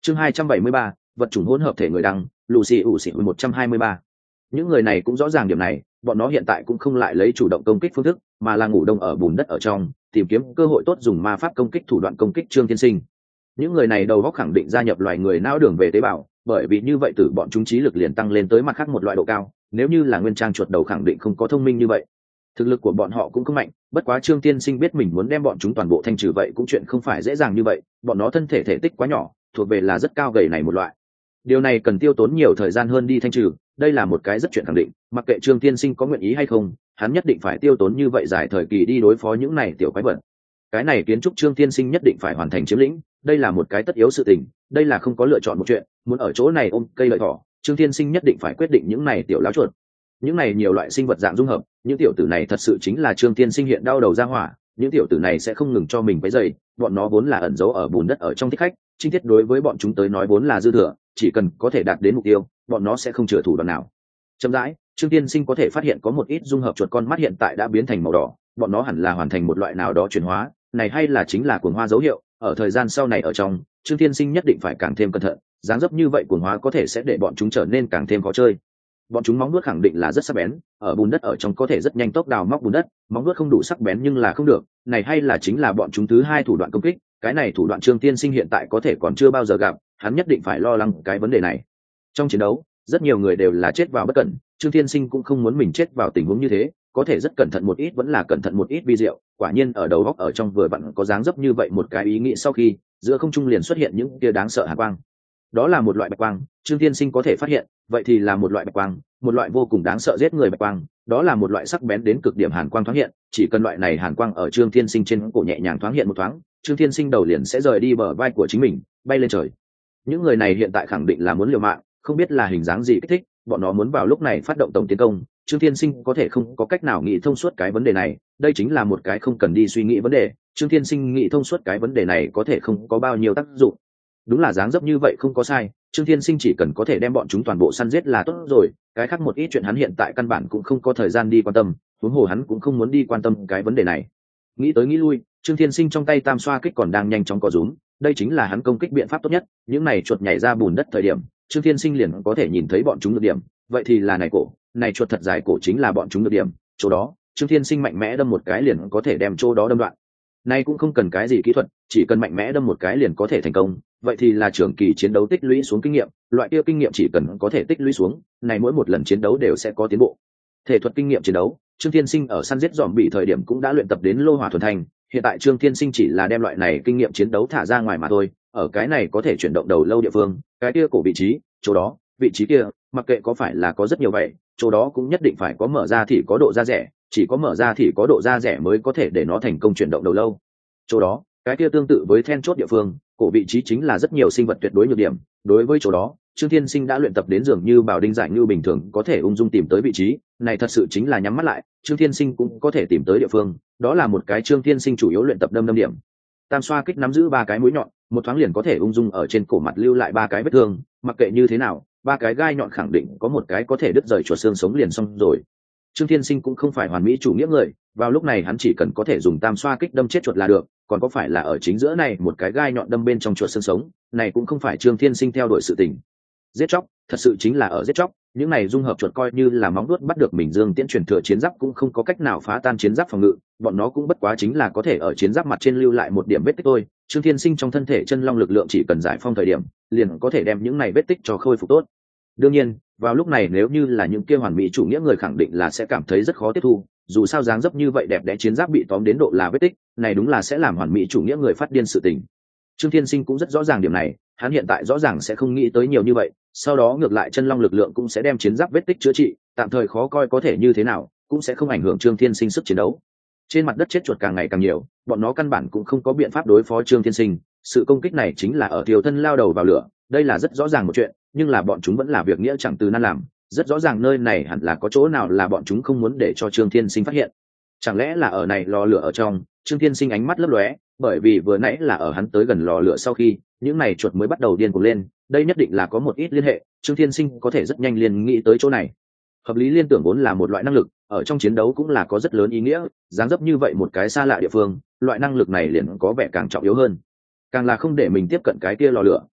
Chương 273, vật chủng hỗn hợp thể người đăng, Lucy ủ xỉ 123. Những người này cũng rõ ràng điểm này, bọn nó hiện tại cũng không lại lấy chủ động công kích phương thức, mà là ngủ đông ở bùn đất ở trong, tìm kiếm cơ hội tốt dùng ma pháp công kích thủ đoạn công kích Trương Tiên Sinh. Những người này đầu óc khẳng định gia nhập loài người não đường về tế bào, bởi vì như vậy tử bọn chúng trí lực liền tăng lên tới mặt khác một loại độ cao, nếu như là nguyên trang chuột đầu khẳng định không có thông minh như vậy. Thực lực của bọn họ cũng không mạnh, bất quá Trương Tiên Sinh biết mình muốn đem bọn chúng toàn bộ thanh trừ vậy cũng chuyện không phải dễ dàng như vậy, bọn nó thân thể thể tích quá nhỏ, thuộc về là rất cao gầy này một loại. Điều này cần tiêu tốn nhiều thời gian hơn đi thanh trừ, đây là một cái rất chuyện khẳng định, mặc kệ Trương Tiên Sinh có nguyện ý hay không, hắn nhất định phải tiêu tốn như vậy dài thời kỳ đi đối phó những này tiểu quái vật. Cái này kiến trúc Trương Tiên Sinh nhất định phải hoàn thành chiếm lĩnh, đây là một cái tất yếu sự tình, đây là không có lựa chọn một chuyện, muốn ở chỗ này ôm cây lợi thỏ, Trương Tiên Sinh nhất định phải quyết định những này tiểu láo chuột. Những này nhiều loại sinh vật dạng dung hợp, những tiểu tử này thật sự chính là Trương Tiên Sinh hiện đau đầu ra hỏa, những tiểu tử này sẽ không ngừng cho mình váy dày, bọn nó vốn là ẩn giấu ở bùn đất ở trong thích khách, chi tiết đối với bọn chúng tới nói vốn là dư thừa, chỉ cần có thể đạt đến mục tiêu, bọn nó sẽ không chừa thủ đoạn nào. Chậm rãi, Trương Tiên Sinh có thể phát hiện có một ít dung hợp chuột con mắt hiện tại đã biến thành màu đỏ, bọn nó hẳn là hoàn thành một loại nào đó chuyển hóa, này hay là chính là cuồng hoa dấu hiệu, ở thời gian sau này ở trong, Trương Tiên Sinh nhất định phải càng thêm cẩn thận, dáng dấp như vậy cuồng hóa có thể sẽ để bọn chúng trở nên càng thêm khó chơi. Bọn chúng móng vuốt khẳng định là rất sắc bén, ở bùn đất ở trong có thể rất nhanh tốc đào móc bùn đất, móng vuốt không đủ sắc bén nhưng là không được, này hay là chính là bọn chúng thứ hai thủ đoạn công kích, cái này thủ đoạn Trương Tiên Sinh hiện tại có thể còn chưa bao giờ gặp, hắn nhất định phải lo lắng cái vấn đề này. Trong chiến đấu, rất nhiều người đều là chết vào bất cẩn, Trương Tiên Sinh cũng không muốn mình chết vào tình huống như thế, có thể rất cẩn thận một ít vẫn là cẩn thận một ít vi diệu, quả nhiên ở đầu góc ở trong vừa vặn có dáng dấp như vậy một cái ý nghĩ sau khi, giữa không trung liền xuất hiện những kia đáng sợ hàn quang. Đó là một loại bạch quang, Trương Tiên Sinh có thể phát hiện, vậy thì là một loại bạch quang, một loại vô cùng đáng sợ giết người bạch quang, đó là một loại sắc bén đến cực điểm hàn quang thoáng hiện, chỉ cần loại này hàn quang ở Trương Tiên Sinh trên cổ nhẹ nhàng thoáng hiện một thoáng, Trương Tiên Sinh đầu liền sẽ rời đi bờ vai của chính mình, bay lên trời. Những người này hiện tại khẳng định là muốn liều mạng, không biết là hình dáng gì kích thích, bọn nó muốn vào lúc này phát động tổng tiến công, Trương Tiên Sinh có thể không có cách nào nghĩ thông suốt cái vấn đề này, đây chính là một cái không cần đi suy nghĩ vấn đề, Trương Tiên Sinh nghĩ thông suốt cái vấn đề này có thể không có bao nhiêu tác dụng. Đúng là dáng dấp như vậy không có sai, Trương Tiên Sinh chỉ cần có thể đem bọn chúng toàn bộ săn giết là tốt rồi, cái khác một ít chuyện hắn hiện tại căn bản cũng không có thời gian đi quan tâm, huống hồ hắn cũng không muốn đi quan tâm cái vấn đề này. Nghĩ tới nghĩ lui, Trương Tiên Sinh trong tay tam xoa kích còn đang nhanh chóng co rúm, đây chính là hắn công kích biện pháp tốt nhất, những này chuột nhảy ra bùn đất thời điểm, Trương Tiên Sinh liền có thể nhìn thấy bọn chúng được điểm, vậy thì là này cổ, này chuột thật dài cổ chính là bọn chúng được điểm, chỗ đó, Trương Tiên Sinh mạnh mẽ đâm một cái liền có thể đem chỗ đó đâm đoạn. Này cũng không cần cái gì kỹ thuật, chỉ cần mạnh mẽ đâm một cái liền có thể thành công, vậy thì là trường kỳ chiến đấu tích lũy xuống kinh nghiệm, loại kia kinh nghiệm chỉ cần có thể tích lũy xuống, này mỗi một lần chiến đấu đều sẽ có tiến bộ. Thể thuật kinh nghiệm chiến đấu, Trương Thiên Sinh ở săn giết dòm bị thời điểm cũng đã luyện tập đến lô hỏa thuần thành, hiện tại Trương Thiên Sinh chỉ là đem loại này kinh nghiệm chiến đấu thả ra ngoài mà thôi, ở cái này có thể chuyển động đầu lâu địa phương, cái kia cổ vị trí, chỗ đó, vị trí kia, mặc kệ có phải là có rất nhiều vậy, chỗ đó cũng nhất định phải có mở ra thì có độ da rẻ, chỉ có mở ra thì có độ da rẻ mới có thể để nó thành công chuyển động đầu lâu. Chỗ đó, cái kia tương tự với then chốt địa phương, cổ vị trí chính là rất nhiều sinh vật tuyệt đối nhược điểm, đối với chỗ đó, Trương Thiên Sinh đã luyện tập đến dường như bảo đinh giải như bình thường có thể ung dung tìm tới vị trí, này thật sự chính là nhắm mắt lại, Trương Thiên Sinh cũng có thể tìm tới địa phương, đó là một cái Trương Thiên Sinh chủ yếu luyện tập đâm điểm. Tam xoa kích nắm giữ 3 cái mũi nhọn, một thoáng liền có thể ung dung ở trên cổ mặt lưu lại 3 cái vết thương, mặc kệ như thế nào, 3 cái gai nhọn khẳng định có một cái có thể đứt rời chuột xương sống liền xong rồi. Trương Thiên Sinh cũng không phải hoàn mỹ chủ nghĩa người, vào lúc này hắn chỉ cần có thể dùng tam xoa kích đâm chết chuột là được, còn có phải là ở chính giữa này một cái gai nhọn đâm bên trong chuột xương sống, này cũng không phải Trương Thiên Sinh theo đuổi sự tình. Giết chóc, thật sự chính là ở giết chóc, những này dung hợp chuột coi như là móng vuốt bắt được mình dương tiễn truyền thừa chiến giáp cũng không có cách nào phá tan chiến giáp phòng ngự, bọn nó cũng bất quá chính là có thể ở chiến giáp mặt trên lưu lại một điểm vết tích thôi. Trương Thiên Sinh trong thân thể chân long lực lượng chỉ cần giải phong thời điểm, liền có thể đem những này vết tích cho khôi phục tốt. Đương nhiên, vào lúc này nếu như là những kia hoàn mỹ chủ nghĩa người khẳng định là sẽ cảm thấy rất khó tiếp thu, dù sao dáng dấp như vậy đẹp đẽ chiến giáp bị tóm đến độ là vết tích, này đúng là sẽ làm hoàn mỹ chủ nghĩa người phát điên sự tình. Trương Thiên Sinh cũng rất rõ ràng điểm này, hắn hiện tại rõ ràng sẽ không nghĩ tới nhiều như vậy, sau đó ngược lại chân long lực lượng cũng sẽ đem chiến giáp vết tích chữa trị, tạm thời khó coi có thể như thế nào, cũng sẽ không ảnh hưởng Trương Thiên Sinh sức chiến đấu. Trên mặt đất chết chuột càng ngày càng nhiều, bọn nó căn bản cũng không có biện pháp đối phó Trương Thiên Sinh, sự công kích này chính là ở thiêu thân lao đầu vào lửa, đây là rất rõ ràng một chuyện, nhưng là bọn chúng vẫn là việc nghĩa chẳng từ nan làm, rất rõ ràng nơi này hẳn là có chỗ nào là bọn chúng không muốn để cho Trương Thiên Sinh phát hiện. Chẳng lẽ là ở này lò lửa ở trong? Trương Thiên Sinh ánh mắt lấp lóe, bởi vì vừa nãy là ở hắn tới gần lò lửa sau khi, những này chuột mới bắt đầu điên cuồng lên, đây nhất định là có một ít liên hệ, Trương Thiên Sinh có thể rất nhanh liền nghĩ tới chỗ này. Hợp lý liên tưởng vốn là một loại năng lực, ở trong chiến đấu cũng là có rất lớn ý nghĩa, dáng dấp như vậy một cái xa lạ địa phương, loại năng lực này liền có vẻ càng trọng yếu hơn. Càng là không để mình tiếp cận cái kia lò lửa,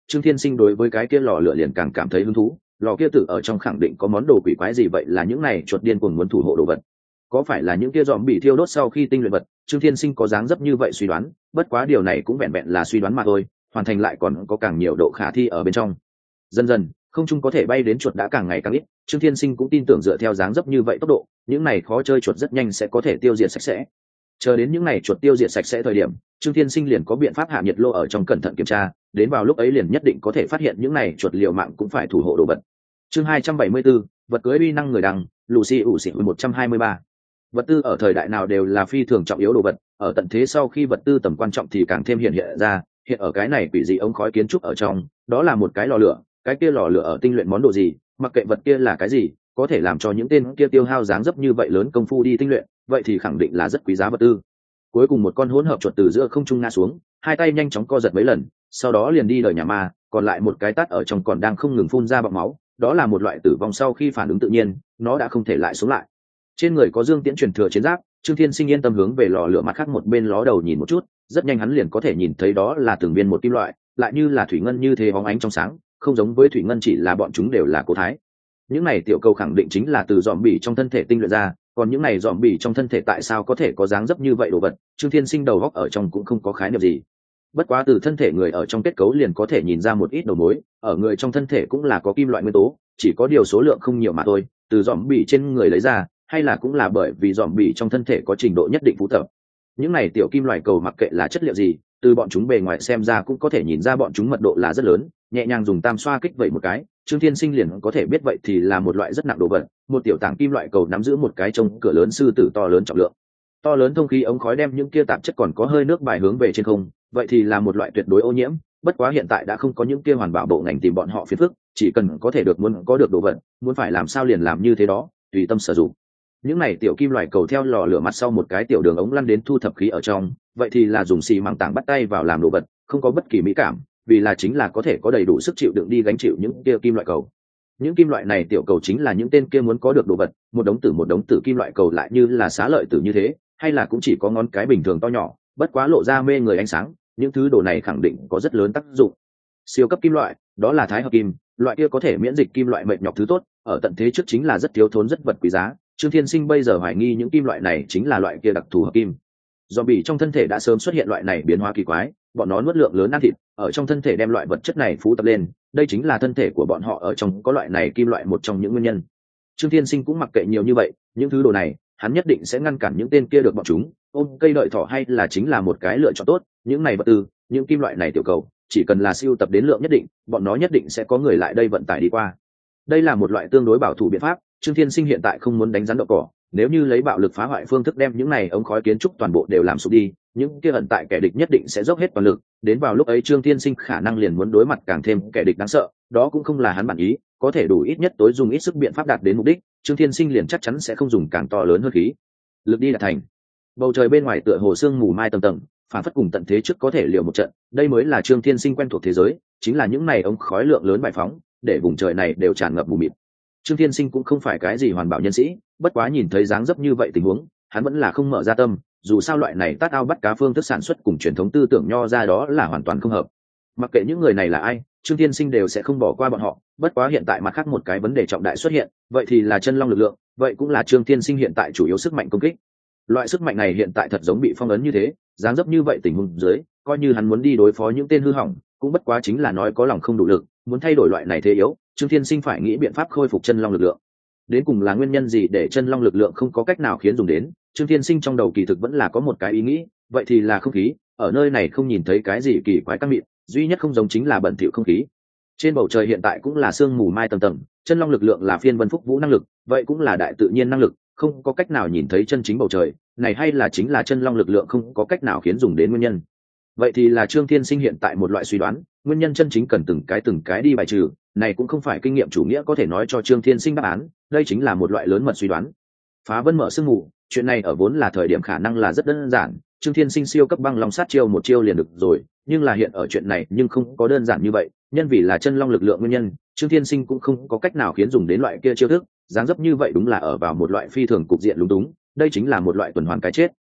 Trương Thiên Sinh đối với cái kia lò lửa liền càng cảm thấy hứng thú. Lò kia tử ở trong khẳng định có món đồ quỷ quái gì, vậy là những này chuột điên cuồng muốn thủ hộ đồ vật. Có phải là những kia dòm bị thiêu đốt sau khi tinh luyện vật? Trương Thiên Sinh có dáng dấp như vậy suy đoán, bất quá điều này cũng vẹn vẹn là suy đoán mà thôi, hoàn thành lại còn có càng nhiều độ khả thi ở bên trong. Dần dần, không trung có thể bay đến chuột đã càng ngày càng ít, Trương Thiên Sinh cũng tin tưởng dựa theo dáng dấp như vậy tốc độ, những này khó chơi chuột rất nhanh sẽ có thể tiêu diệt sạch sẽ. Chờ đến những này chuột tiêu diệt sạch sẽ thời điểm, Trương Thiên Sinh liền có biện pháp hạ nhiệt lô ở trong cẩn thận kiểm tra, đến vào lúc ấy liền nhất định có thể phát hiện những này chuột liều mạng cũng phải thủ hộ đồ vật. Chương 274, vật cưới uy năng người đằng, Lucy ủ xỉ 123. Vật tư ở thời đại nào đều là phi thường trọng yếu đồ vật, ở tận thế sau khi vật tư tầm quan trọng thì càng thêm hiện ra, hiện ở cái này quỷ dị ống khói kiến trúc ở trong, đó là một cái lò lửa, cái kia lò lửa ở tinh luyện món đồ gì, mặc kệ vật kia là cái gì, có thể làm cho những tên kia tiêu hao dáng dấp như vậy lớn công phu đi tinh luyện, vậy thì khẳng định là rất quý giá vật tư. Cuối cùng một con hỗn hợp chuột từ giữa không trung ngã xuống, hai tay nhanh chóng co giật mấy lần, sau đó liền đi đời nhà ma, còn lại một cái tát ở trong còn đang không ngừng phun ra bọt máu, đó là một loại tử vong sau khi phản ứng tự nhiên, nó đã không thể lại sống lại. Trên người có dương tiễn truyền thừa chiến giáp, Trương Thiên Sinh yên tâm hướng về lò lửa mặt khác một bên ló đầu nhìn một chút, rất nhanh hắn liền có thể nhìn thấy đó là từng viên một kim loại, lại như là thủy ngân như thế bóng ánh trong sáng, không giống với thủy ngân chỉ là bọn chúng đều là cố thái. Những này tiểu cầu khẳng định chính là từ dòm bỉ trong thân thể tinh luyện ra, còn những này dòm bỉ trong thân thể tại sao có thể có dáng dấp như vậy đồ vật, Trương Thiên Sinh đầu góc ở trong cũng không có khái niệm gì. Bất quá từ thân thể người ở trong kết cấu liền có thể nhìn ra một ít đầu mối, ở người trong thân thể cũng là có kim loại nguyên tố, chỉ có điều số lượng không nhiều mà thôi, từ dòm bỉ trên người lấy ra, hay là cũng là bởi vì dòm bỉ trong thân thể có trình độ nhất định phú tập. Những này tiểu kim loại cầu mặc kệ là chất liệu gì, từ bọn chúng bề ngoài xem ra cũng có thể nhìn ra bọn chúng mật độ là rất lớn, nhẹ nhàng dùng tam xoa kích vậy một cái, Trương Thiên Sinh liền có thể biết vậy thì là một loại rất nặng đồ vật, một tiểu tảng kim loại cầu nắm giữ một cái trông cửa lớn sư tử to lớn trọng lượng. To lớn thông khí ống khói đem những kia tạp chất còn có hơi nước bài hướng về trên không, vậy thì là một loại tuyệt đối ô nhiễm, bất quá hiện tại đã không có những kia hoàn bảo bộ ngành tìm bọn họ phiền phức, chỉ cần có thể được muốn có được đồ vật, muốn phải làm sao liền làm như thế đó, tùy tâm sử dụng. Những này tiểu kim loại cầu theo lò lửa mặt sau một cái tiểu đường ống lăn đến thu thập khí ở trong, vậy thì là dùng xì măng tảng bắt tay vào làm đồ vật, không có bất kỳ mỹ cảm, vì là chính là có thể có đầy đủ sức chịu đựng đi gánh chịu những kia kim loại cầu. Những kim loại này tiểu cầu chính là những tên kia muốn có được đồ vật, một đống tử kim loại cầu lại như là xá lợi tử như thế, hay là cũng chỉ có ngón cái bình thường to nhỏ, bất quá lộ ra mê người ánh sáng, những thứ đồ này khẳng định có rất lớn tác dụng. Siêu cấp kim loại, đó là thái hợp kim, loại kia có thể miễn dịch kim loại mệt nhọc thứ tốt, ở tận thế trước chính là rất thiếu thốn rất vật quý giá. Trương Thiên Sinh bây giờ hoài nghi những kim loại này chính là loại kia đặc thù hợp kim. Zombie trong thân thể đã sớm xuất hiện loại này biến hóa kỳ quái, bọn nó nuốt lượng lớn ăn thịt, ở trong thân thể đem loại vật chất này phú tập lên, đây chính là thân thể của bọn họ ở trong có loại này kim loại một trong những nguyên nhân. Trương Thiên Sinh cũng mặc kệ nhiều như vậy, những thứ đồ này, hắn nhất định sẽ ngăn cản những tên kia được bọn chúng, ôm cây đợi thỏ hay là chính là một cái lựa chọn tốt, những này vật tư, những kim loại này tiểu cầu, chỉ cần là siêu tập đến lượng nhất định, bọn nó nhất định sẽ có người lại đây vận tải đi qua. Đây là một loại tương đối bảo thủ biện pháp, Trương Thiên Sinh hiện tại không muốn đánh rắn đậu cỏ, nếu như lấy bạo lực phá hoại phương thức đem những này ống khói kiến trúc toàn bộ đều làm sụp đi, những kia ẩn tại kẻ địch nhất định sẽ dốc hết toàn lực, đến vào lúc ấy Trương Thiên Sinh khả năng liền muốn đối mặt càng thêm kẻ địch đáng sợ, đó cũng không là hắn bản ý, có thể đủ ít nhất tối dùng ít sức biện pháp đạt đến mục đích, Trương Thiên Sinh liền chắc chắn sẽ không dùng càng to lớn hơn khí lực đi đạt thành. Bầu trời bên ngoài tựa hồ sương mù mai tầng tầng, phản phất cùng tận thế trước có thể liều một trận, đây mới là Trương Thiên Sinh quen thuộc thế giới, chính là những này ống khói lượng lớn bài phóng, để vùng trời này đều tràn ngập mù mịt. Trương Thiên Sinh cũng không phải cái gì hoàn bảo nhân sĩ, bất quá nhìn thấy dáng dấp như vậy tình huống, hắn vẫn là không mở ra tâm, dù sao loại này tát ao bắt cá phương thức sản xuất cùng truyền thống tư tưởng nho ra đó là hoàn toàn không hợp. Mặc kệ những người này là ai, Trương Thiên Sinh đều sẽ không bỏ qua bọn họ, bất quá hiện tại mặt khác một cái vấn đề trọng đại xuất hiện, vậy thì là chân long lực lượng, vậy cũng là Trương Thiên Sinh hiện tại chủ yếu sức mạnh công kích. Loại sức mạnh này hiện tại thật giống bị phong ấn như thế, dáng dấp như vậy tình huống dưới, coi như hắn muốn đi đối phó những tên hư hỏng, cũng bất quá chính là nói có lòng không đủ lực, muốn thay đổi loại này thế yếu, Trương Thiên Sinh phải nghĩ biện pháp khôi phục chân long lực lượng. Đến cùng là nguyên nhân gì để chân long lực lượng không có cách nào khiến dùng đến, Trương Thiên Sinh trong đầu kỳ thực vẫn là có một cái ý nghĩ, vậy thì là không khí, ở nơi này không nhìn thấy cái gì kỳ quái căng mịn, duy nhất không giống chính là bẩn thỉu không khí. Trên bầu trời hiện tại cũng là sương mù mai tầng tầng, chân long lực lượng là phiên vân phúc vũ năng lực, vậy cũng là đại tự nhiên năng lực, không có cách nào nhìn thấy chân chính bầu trời, này hay là chính là chân long lực lượng không có cách nào khiến dùng đến nguyên nhân. Vậy thì là Trương Thiên Sinh hiện tại một loại suy đoán, nguyên nhân chân chính cần từng cái đi bài trừ, này cũng không phải kinh nghiệm chủ nghĩa có thể nói cho Trương Thiên Sinh đáp án, đây chính là một loại lớn mật suy đoán. Phá vân mở sương mù, chuyện này ở vốn là thời điểm khả năng là rất đơn giản, Trương Thiên Sinh siêu cấp băng long sát chiêu một chiêu liền được rồi, nhưng là hiện ở chuyện này nhưng không có đơn giản như vậy, nhân vì là chân long lực lượng nguyên nhân, Trương Thiên Sinh cũng không có cách nào khiến dùng đến loại kia chiêu thức, dáng dấp như vậy đúng là ở vào một loại phi thường cục diện lúng túng, đây chính là một loại tuần hoàn cái chết.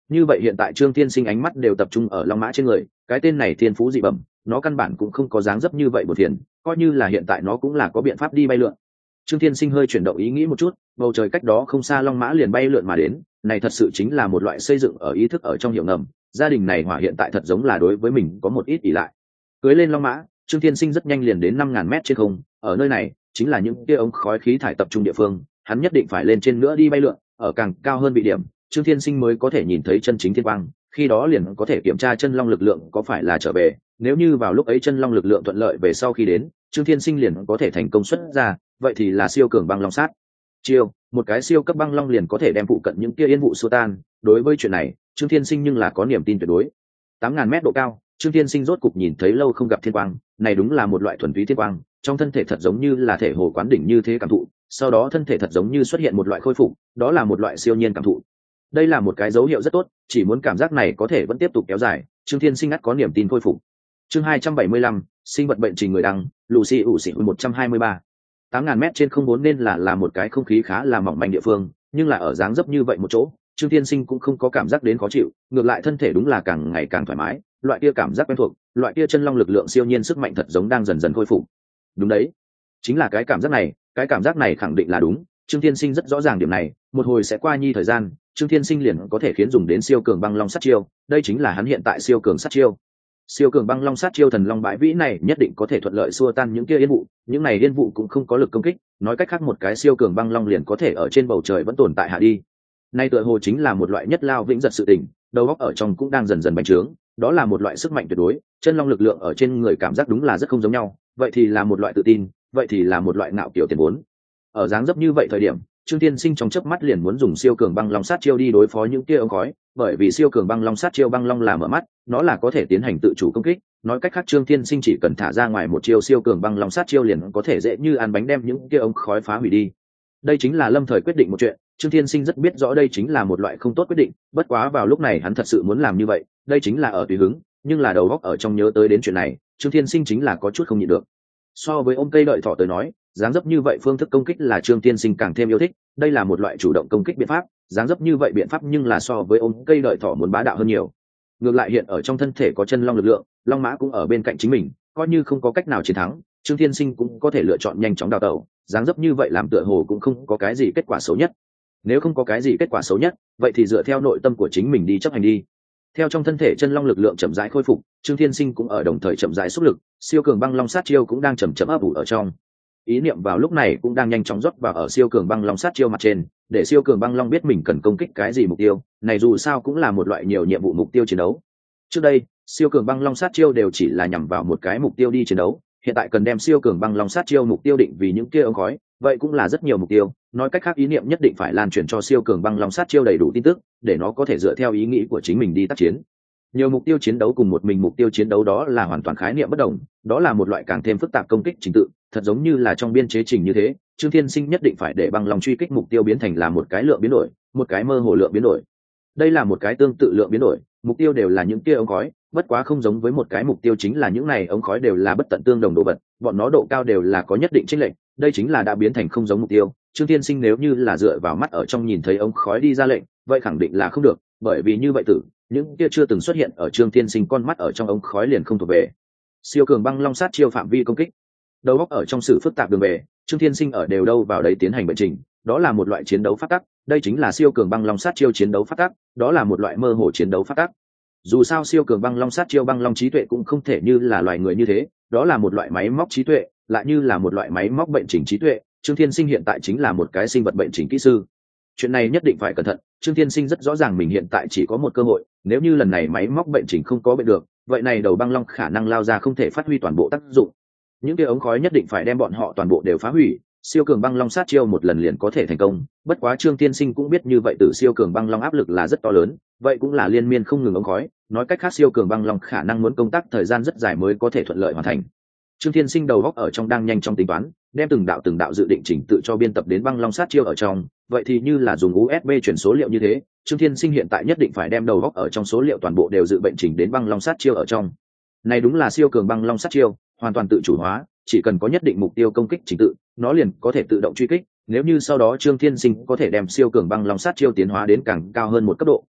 Như vậy hiện tại Trương Thiên Sinh ánh mắt đều tập trung ở long mã trên người, cái tên này thiên phú dị bẩm, nó căn bản cũng không có dáng dấp như vậy một phiền, coi như là hiện tại nó cũng là có biện pháp đi bay lượn. Trương Thiên Sinh hơi chuyển động ý nghĩ một chút, bầu trời cách đó không xa long mã liền bay lượn mà đến, này thật sự chính là một loại xây dựng ở ý thức ở trong hiệu ngầm, gia đình này hỏa hiện tại thật giống là đối với mình có một ít ỷ lại. Cưới lên long mã, Trương Thiên Sinh rất nhanh liền đến 5.000 mét trên không, ở nơi này chính là những kia ống khói khí thải tập trung địa phương, hắn nhất định phải lên trên nữa đi bay lượn, ở càng cao hơn vị điểm, Trương Thiên Sinh mới có thể nhìn thấy chân chính thiên quang, khi đó liền có thể kiểm tra chân long lực lượng có phải là trở về, nếu như vào lúc ấy chân long lực lượng thuận lợi về sau khi đến, Trương Thiên Sinh liền có thể thành công xuất ra, vậy thì là siêu cường băng long sát chiêu, một cái siêu cấp băng long liền có thể đem phụ cận những kia yên vụ xua tan. Đối với chuyện này, Trương Thiên Sinh nhưng là có niềm tin tuyệt đối. 8.000 mét độ cao, Trương Thiên Sinh rốt cục nhìn thấy lâu không gặp thiên quang, này đúng là một loại thuần túy thiên quang, trong thân thể thật giống như là thể hồ quán đỉnh như thế cảm thụ, sau đó thân thể thật giống như xuất hiện một loại khôi phục, đó là một loại siêu nhiên cảm thụ. Đây là một cái dấu hiệu rất tốt, chỉ muốn cảm giác này có thể vẫn tiếp tục kéo dài, Trương Thiên Sinh ngắt có niềm tin khôi phục. Chương 275, sinh vật bệnh trình người đăng, Lucy ủ xỉ 123. 8.000 mét trên không vốn nên là một cái không khí khá là mỏng manh địa phương, nhưng là ở dáng dấp như vậy một chỗ, Trương Thiên Sinh cũng không có cảm giác đến khó chịu, ngược lại thân thể đúng là càng ngày càng thoải mái, loại kia cảm giác quen thuộc, loại kia chân long lực lượng siêu nhiên sức mạnh thật giống đang dần dần khôi phục. Đúng đấy, chính là cái cảm giác này khẳng định là đúng, Trương Thiên Sinh rất rõ ràng điểm này, một hồi sẽ qua thời gian, Trương Thiên Sinh liền có thể khiến dùng đến siêu cường băng long sát chiêu, đây chính là hắn hiện tại siêu cường sát chiêu. Siêu cường băng long sát chiêu thần long bãi vĩ này nhất định có thể thuận lợi xua tan những kia yên vụ, những này yên vụ cũng không có lực công kích, nói cách khác một cái siêu cường băng long liền có thể ở trên bầu trời vẫn tồn tại hạ đi. Nay tựa hồ chính là một loại nhất lao vĩnh giật sự tình, đầu óc ở trong cũng đang dần dần bành trướng, đó là một loại sức mạnh tuyệt đối, chân long lực lượng ở trên người cảm giác đúng là rất không giống nhau, vậy thì là một loại tự tin, vậy thì là một loại ngạo kiểu tiền vốn. Ở dáng dấp như vậy thời điểm, Trương Thiên Sinh trong chớp mắt liền muốn dùng siêu cường băng long sát chiêu đi đối phó những kia ống khói, bởi vì siêu cường băng long sát chiêu băng long là mở mắt, nó là có thể tiến hành tự chủ công kích, nói cách khác Trương Thiên Sinh chỉ cần thả ra ngoài một chiêu siêu cường băng long sát chiêu liền có thể dễ như ăn bánh đem những kia ống khói phá hủy đi. Đây chính là lâm thời quyết định một chuyện, Trương Thiên Sinh rất biết rõ đây chính là một loại không tốt quyết định, bất quá vào lúc này hắn thật sự muốn làm như vậy, đây chính là ở tùy hứng, nhưng là đầu óc ở trong nhớ tới đến chuyện này, Trương Thiên Sinh chính là có chút không nhịn được. So với ôm cây đợi thỏ tới nói, dáng dấp như vậy phương thức công kích là Trương Thiên Sinh càng thêm yêu thích, đây là một loại chủ động công kích biện pháp, dáng dấp như vậy biện pháp nhưng là so với ôm cây đợi thỏ muốn bá đạo hơn nhiều. Ngược lại hiện ở trong thân thể có chân long lực lượng, long mã cũng ở bên cạnh chính mình, coi như không có cách nào chiến thắng, Trương Thiên Sinh cũng có thể lựa chọn nhanh chóng đào tẩu, dáng dấp như vậy làm tựa hồ cũng không có cái gì kết quả xấu nhất. Nếu không có cái gì kết quả xấu nhất, vậy thì dựa theo nội tâm của chính mình đi chấp hành đi. Theo trong thân thể chân long lực lượng chậm rãi khôi phục, Trương Thiên Sinh cũng ở đồng thời chậm rãi xúc lực, siêu cường băng long sát chiêu cũng đang chậm chậm ấp ủ ở trong. Ý niệm vào lúc này cũng đang nhanh chóng rót vào ở siêu cường băng long sát chiêu mặt trên, để siêu cường băng long biết mình cần công kích cái gì mục tiêu, này dù sao cũng là một loại nhiều nhiệm vụ mục tiêu chiến đấu. Trước đây, siêu cường băng long sát chiêu đều chỉ là nhằm vào một cái mục tiêu đi chiến đấu, hiện tại cần đem siêu cường băng long sát chiêu mục tiêu định vì những kia ống khói, vậy cũng là rất nhiều mục tiêu, nói cách khác ý niệm nhất định phải lan truyền cho siêu cường băng long sát chiêu đầy đủ tin tức, để nó có thể dựa theo ý nghĩ của chính mình đi tác chiến. Nhiều mục tiêu chiến đấu cùng một mình mục tiêu chiến đấu đó là hoàn toàn khái niệm bất đồng, đó là một loại càng thêm phức tạp công kích trình tự, thật giống như là trong biên chế trình như thế, Trương Thiên Sinh nhất định phải để băng long truy kích mục tiêu biến thành là một cái lượng biến đổi, một cái mơ hồ lượng biến đổi. Đây là một cái tương tự lượng biến đổi, mục tiêu đều là những kia ống khói, bất quá không giống với một cái mục tiêu chính là những này ống khói đều là bất tận tương đồng đồ vật, bọn nó độ cao đều là có nhất định chênh lệch, đây chính là đã biến thành không giống mục tiêu. Trương Thiên Sinh nếu như là dựa vào mắt ở trong nhìn thấy ống khói đi ra lệnh, vậy khẳng định là không được, bởi vì như vậy tử, những kia chưa từng xuất hiện ở Trương Thiên Sinh con mắt ở trong ống khói liền không thuộc về. Siêu cường băng long sát chiêu phạm vi công kích, đầu óc ở trong sự phức tạp đường về, Trương Thiên Sinh ở đều đâu vào đấy tiến hành bệnh trình, đó là một loại chiến đấu pháp tắc, đây chính là siêu cường băng long sát chiêu chiến đấu pháp tắc, đó là một loại mơ hồ chiến đấu pháp tắc. Dù sao siêu cường băng long sát chiêu băng long trí tuệ cũng không thể như là loài người như thế, đó là một loại máy móc trí tuệ, lại như là một loại máy móc bệnh trình trí tuệ, Trương Thiên Sinh hiện tại chính là một cái sinh vật bệnh trình kỹ sư. Chuyện này nhất định phải cẩn thận, Trương Thiên Sinh rất rõ ràng mình hiện tại chỉ có một cơ hội, nếu như lần này máy móc bệnh trình không có bệnh được, vậy này đầu băng long khả năng lao ra không thể phát huy toàn bộ tác dụng. Những cái ống khói nhất định phải đem bọn họ toàn bộ đều phá hủy, siêu cường băng long sát chiêu một lần liền có thể thành công, bất quá Trương Thiên Sinh cũng biết như vậy từ siêu cường băng long áp lực là rất to lớn, vậy cũng là liên miên không ngừng ống khói, nói cách khác siêu cường băng long khả năng muốn công tác thời gian rất dài mới có thể thuận lợi hoàn thành. Trương Thiên Sinh đầu góc ở trong đang nhanh trong tính toán, đem từng đạo dự định chỉnh tự cho biên tập đến băng long sát chiêu ở trong, vậy thì như là dùng USB chuyển số liệu như thế, Trương Thiên Sinh hiện tại nhất định phải đem đầu góc ở trong số liệu toàn bộ đều dự bệnh chỉnh đến băng long sát chiêu ở trong. Này đúng là siêu cường băng long sát chiêu, hoàn toàn tự chủ hóa, chỉ cần có nhất định mục tiêu công kích chỉnh tự, nó liền có thể tự động truy kích. Nếu như sau đó Trương Thiên Sinh có thể đem siêu cường băng long sát chiêu tiến hóa đến càng cao hơn một cấp độ,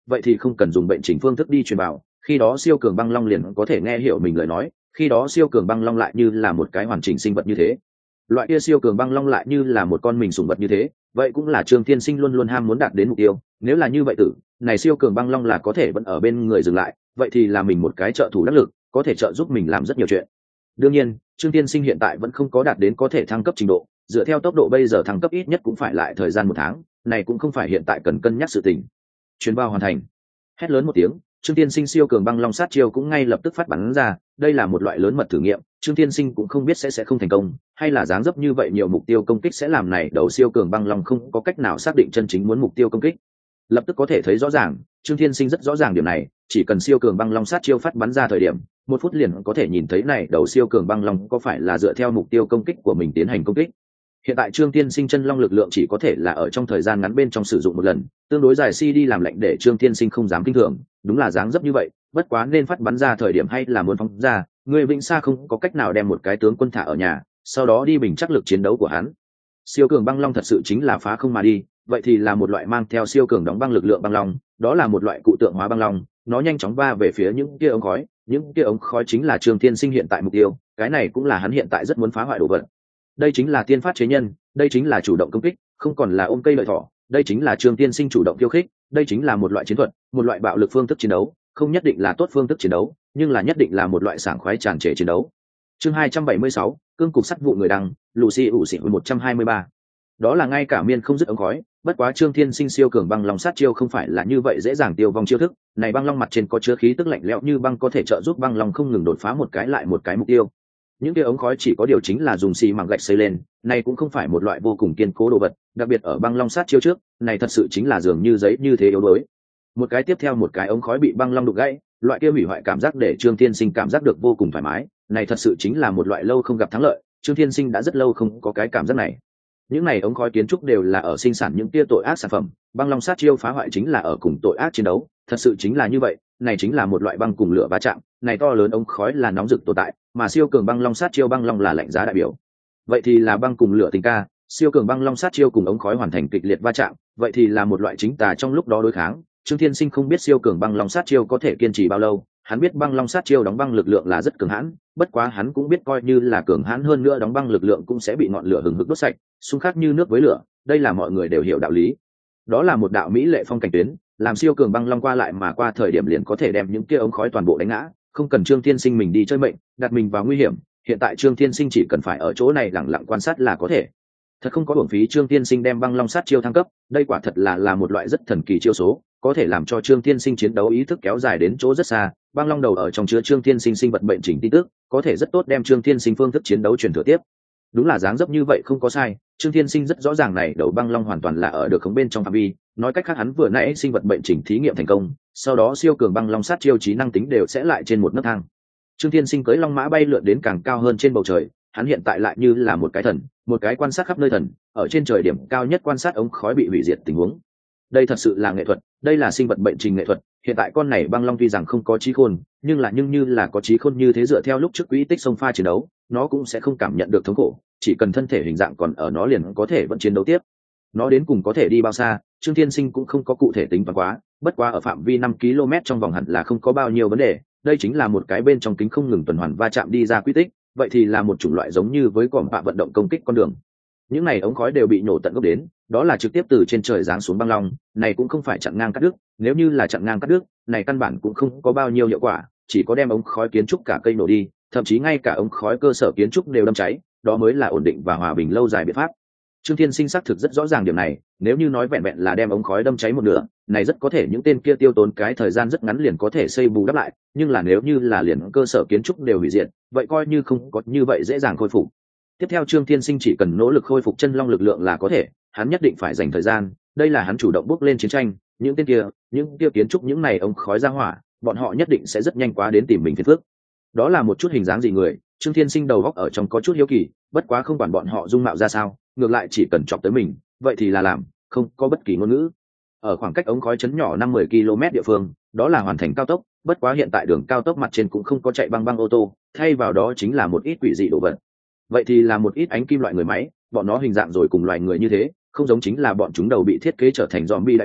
vậy thì không cần dùng bệnh trình phương thức đi truyền bảo, khi đó siêu cường băng long liền có thể nghe hiểu mình lời nói, khi đó siêu cường băng long lại như là một cái hoàn chỉnh sinh vật như thế. Loại kia siêu cường băng long lại như là một con mình sủng vật như thế, vậy cũng là Trương Thiên Sinh luôn luôn ham muốn đạt đến mục tiêu. Nếu là như vậy tử, này siêu cường băng long là có thể vẫn ở bên người dừng lại, vậy thì là mình một cái trợ thủ đắc lực, có thể trợ giúp mình làm rất nhiều chuyện. Đương nhiên, Trương Thiên Sinh hiện tại vẫn không có đạt đến có thể thăng cấp trình độ, dựa theo tốc độ bây giờ thăng cấp ít nhất cũng phải lại thời gian 1 tháng, này cũng không phải hiện tại cần cân nhắc sự tình. Chuyến bao hoàn thành. Hét lớn một tiếng, Trương Thiên Sinh siêu cường băng long sát chiêu cũng ngay lập tức phát bắn ra, đây là một loại lớn mật thử nghiệm, Trương Thiên Sinh cũng không biết sẽ không thành công, hay là dáng dấp như vậy nhiều mục tiêu công kích sẽ làm này đầu siêu cường băng long không có cách nào xác định chân chính muốn mục tiêu công kích. Lập tức có thể thấy rõ ràng, Trương Thiên Sinh rất rõ ràng điểm này, chỉ cần siêu cường băng long sát chiêu phát bắn ra thời điểm, 1 phút liền có thể nhìn thấy này đầu siêu cường băng long có phải là dựa theo mục tiêu công kích của mình tiến hành công kích. Hiện tại Trương Thiên Sinh chân long lực lượng chỉ có thể là ở trong thời gian ngắn bên trong sử dụng một lần, tương đối dài CD làm lệnh để Trương Thiên Sinh không dám kinh thường, đúng là dáng dấp như vậy, bất quá nên phát bắn ra thời điểm hay là muốn phóng ra, người Vĩnh Sa không có cách nào đem một cái tướng quân thả ở nhà, sau đó đi bình chắc lực chiến đấu của hắn. Siêu cường băng long thật sự chính là phá không mà đi, vậy thì là một loại mang theo siêu cường đóng băng lực lượng băng long, đó là một loại cụ tượng hóa băng long, nó nhanh chóng va về phía những kia ống khói, những kia ống khói chính là Trương Thiên Sinh hiện tại mục tiêu, cái này cũng là hắn hiện tại rất muốn phá hoại đồ vật. Đây chính là tiên phát chế nhân, đây chính là chủ động công kích, không còn là ôm cây lợi thỏ, đây chính là Trương Thiên Sinh chủ động khiêu khích, đây chính là một loại chiến thuật, một loại bạo lực phương thức chiến đấu, không nhất định là tốt phương thức chiến đấu, nhưng là nhất định là một loại sảng khoái tràn trề chiến đấu. Chương 276, cương cục sắt vụ người đăng, Lucy ủ xỉ 123. Đó là ngay cả miên không dứt ống khói, bất quá Trương Thiên Sinh siêu cường băng long sát chiêu không phải là như vậy dễ dàng tiêu vong chiêu thức, này băng long mặt trên có chứa khí tức lạnh lẽo như băng có thể trợ giúp băng long không ngừng đột phá một cái lại một cái mục tiêu. Những cái ống khói chỉ có điều chính là dùng xi măng gạch xây lên, này cũng không phải một loại vô cùng kiên cố đồ vật, đặc biệt ở băng long sát chiêu trước, này thật sự chính là dường như giấy như thế yếu đuối. Một cái tiếp theo một cái ống khói bị băng long đục gãy, loại kia hủy hoại cảm giác để Trương Thiên Sinh cảm giác được vô cùng thoải mái, này thật sự chính là một loại lâu không gặp thắng lợi, Trương Thiên Sinh đã rất lâu không có cái cảm giác này. Những này ống khói kiến trúc đều là ở sinh sản những tia tội ác sản phẩm, băng long sát chiêu phá hoại chính là ở cùng tội ác chiến đấu, thật sự chính là như vậy, này chính là một loại băng cùng lửa va chạm, này to lớn ống khói là nóng rực tồn tại, mà siêu cường băng long sát chiêu băng long là lạnh giá đại biểu. Vậy thì là băng cùng lửa tình ca, siêu cường băng long sát chiêu cùng ống khói hoàn thành kịch liệt va chạm, vậy thì là một loại chính tà trong lúc đó đối kháng. Trương Thiên Sinh không biết siêu cường băng long sát chiêu có thể kiên trì bao lâu, hắn biết băng long sát chiêu đóng băng lực lượng là rất cường hãn, bất quá hắn cũng biết coi như là cường hãn hơn nữa đóng băng lực lượng cũng sẽ bị ngọn lửa hừng hực đốt sạch, xung khắc như nước với lửa, đây là mọi người đều hiểu đạo lý. Đó là một đạo mỹ lệ phong cảnh tuyến, làm siêu cường băng long qua lại mà qua thời điểm liền có thể đem những kia ống khói toàn bộ đánh ngã, không cần Trương Thiên Sinh mình đi chơi mệnh, đặt mình vào nguy hiểm, hiện tại Trương Thiên Sinh chỉ cần phải ở chỗ này lặng lặng quan sát là có thể. Thật không có uổng phí Trương Thiên Sinh đem băng long sát chiêu thăng cấp, đây quả thật là một loại rất thần kỳ chiêu số, có thể làm cho Trương Thiên Sinh chiến đấu ý thức kéo dài đến chỗ rất xa, băng long đầu ở trong chứa Trương Thiên Sinh sinh vật bệnh chỉnh tin tức, có thể rất tốt đem Trương Thiên Sinh phương thức chiến đấu truyền thừa tiếp. Đúng là dáng dấp như vậy không có sai, Trương Thiên Sinh rất rõ ràng này đầu băng long hoàn toàn là ở được khống bên trong phạm vi, nói cách khác hắn vừa nãy sinh vật bệnh chỉnh thí nghiệm thành công, sau đó siêu cường băng long sát chiêu trí năng tính đều sẽ lại trên một nấc thang. Trương Thiên Sinh cưỡi long mã bay lượn đến càng cao hơn trên bầu trời, hắn hiện tại lại như là một cái thần, một cái quan sát khắp nơi thần, ở trên trời điểm cao nhất quan sát ống khói bị hủy diệt tình huống. Đây thật sự là nghệ thuật, đây là sinh vật bệnh trình nghệ thuật, hiện tại con này băng long tuy rằng không có trí khôn, nhưng như là có trí khôn như thế dựa theo lúc trước quỹ tích sông pha chiến đấu, nó cũng sẽ không cảm nhận được thống khổ, chỉ cần thân thể hình dạng còn ở nó liền có thể vẫn chiến đấu tiếp. Nó đến cùng có thể đi bao xa, Trương Thiên Sinh cũng không có cụ thể tính toán quá, bất quá ở phạm vi 5 km trong vòng hẳn là không có bao nhiêu vấn đề, đây chính là một cái bên trong kính không ngừng tuần hoàn va chạm đi ra quy tích, vậy thì là một chủng loại giống như với còm bạ vận động công kích con đường. Những này ống khói đều bị nổ tận gốc đến, đó là trực tiếp từ trên trời giáng xuống băng long, này cũng không phải chặn ngang cắt đứt, nếu như là chặn ngang cắt đứt, này căn bản cũng không có bao nhiêu hiệu quả, chỉ có đem ống khói kiến trúc cả cây nổ đi, thậm chí ngay cả ống khói cơ sở kiến trúc đều đâm cháy, đó mới là ổn định và hòa bình lâu dài biện pháp. Trương Thiên Sinh xác thực rất rõ ràng điểm này, nếu như nói vẹn vẹn là đem ống khói đâm cháy một nửa, này rất có thể những tên kia tiêu tốn cái thời gian rất ngắn liền có thể xây bù đắp lại, nhưng là nếu như là liền cơ sở kiến trúc đều hủy diệt, vậy coi như không có như vậy dễ dàng khôi phục. Tiếp theo Trương Thiên Sinh chỉ cần nỗ lực khôi phục chân long lực lượng là có thể, hắn nhất định phải dành thời gian, đây là hắn chủ động bước lên chiến tranh, những tên kia, những kia kiến trúc những này ống khói ra hỏa, bọn họ nhất định sẽ rất nhanh quá đến tìm mình phiền phức. Đó là một chút hình dáng gì người, Trương Thiên Sinh đầu góc ở trong có chút hiếu kỳ, bất quá không quản bọn họ dung mạo ra sao, ngược lại chỉ cần chọc tới mình, vậy thì là làm, không có bất kỳ ngôn ngữ. Ở khoảng cách ống khói chấn nhỏ 50 km địa phương, đó là hoàn thành cao tốc, bất quá hiện tại đường cao tốc mặt trên cũng không có chạy băng ô tô, thay vào đó chính là một ít quỷ dị đồ vật. Vậy thì là một ít ánh kim loại người máy, bọn nó hình dạng rồi cùng loài người như thế, không giống chính là bọn chúng đầu bị thiết kế trở thành zombie đại biểu,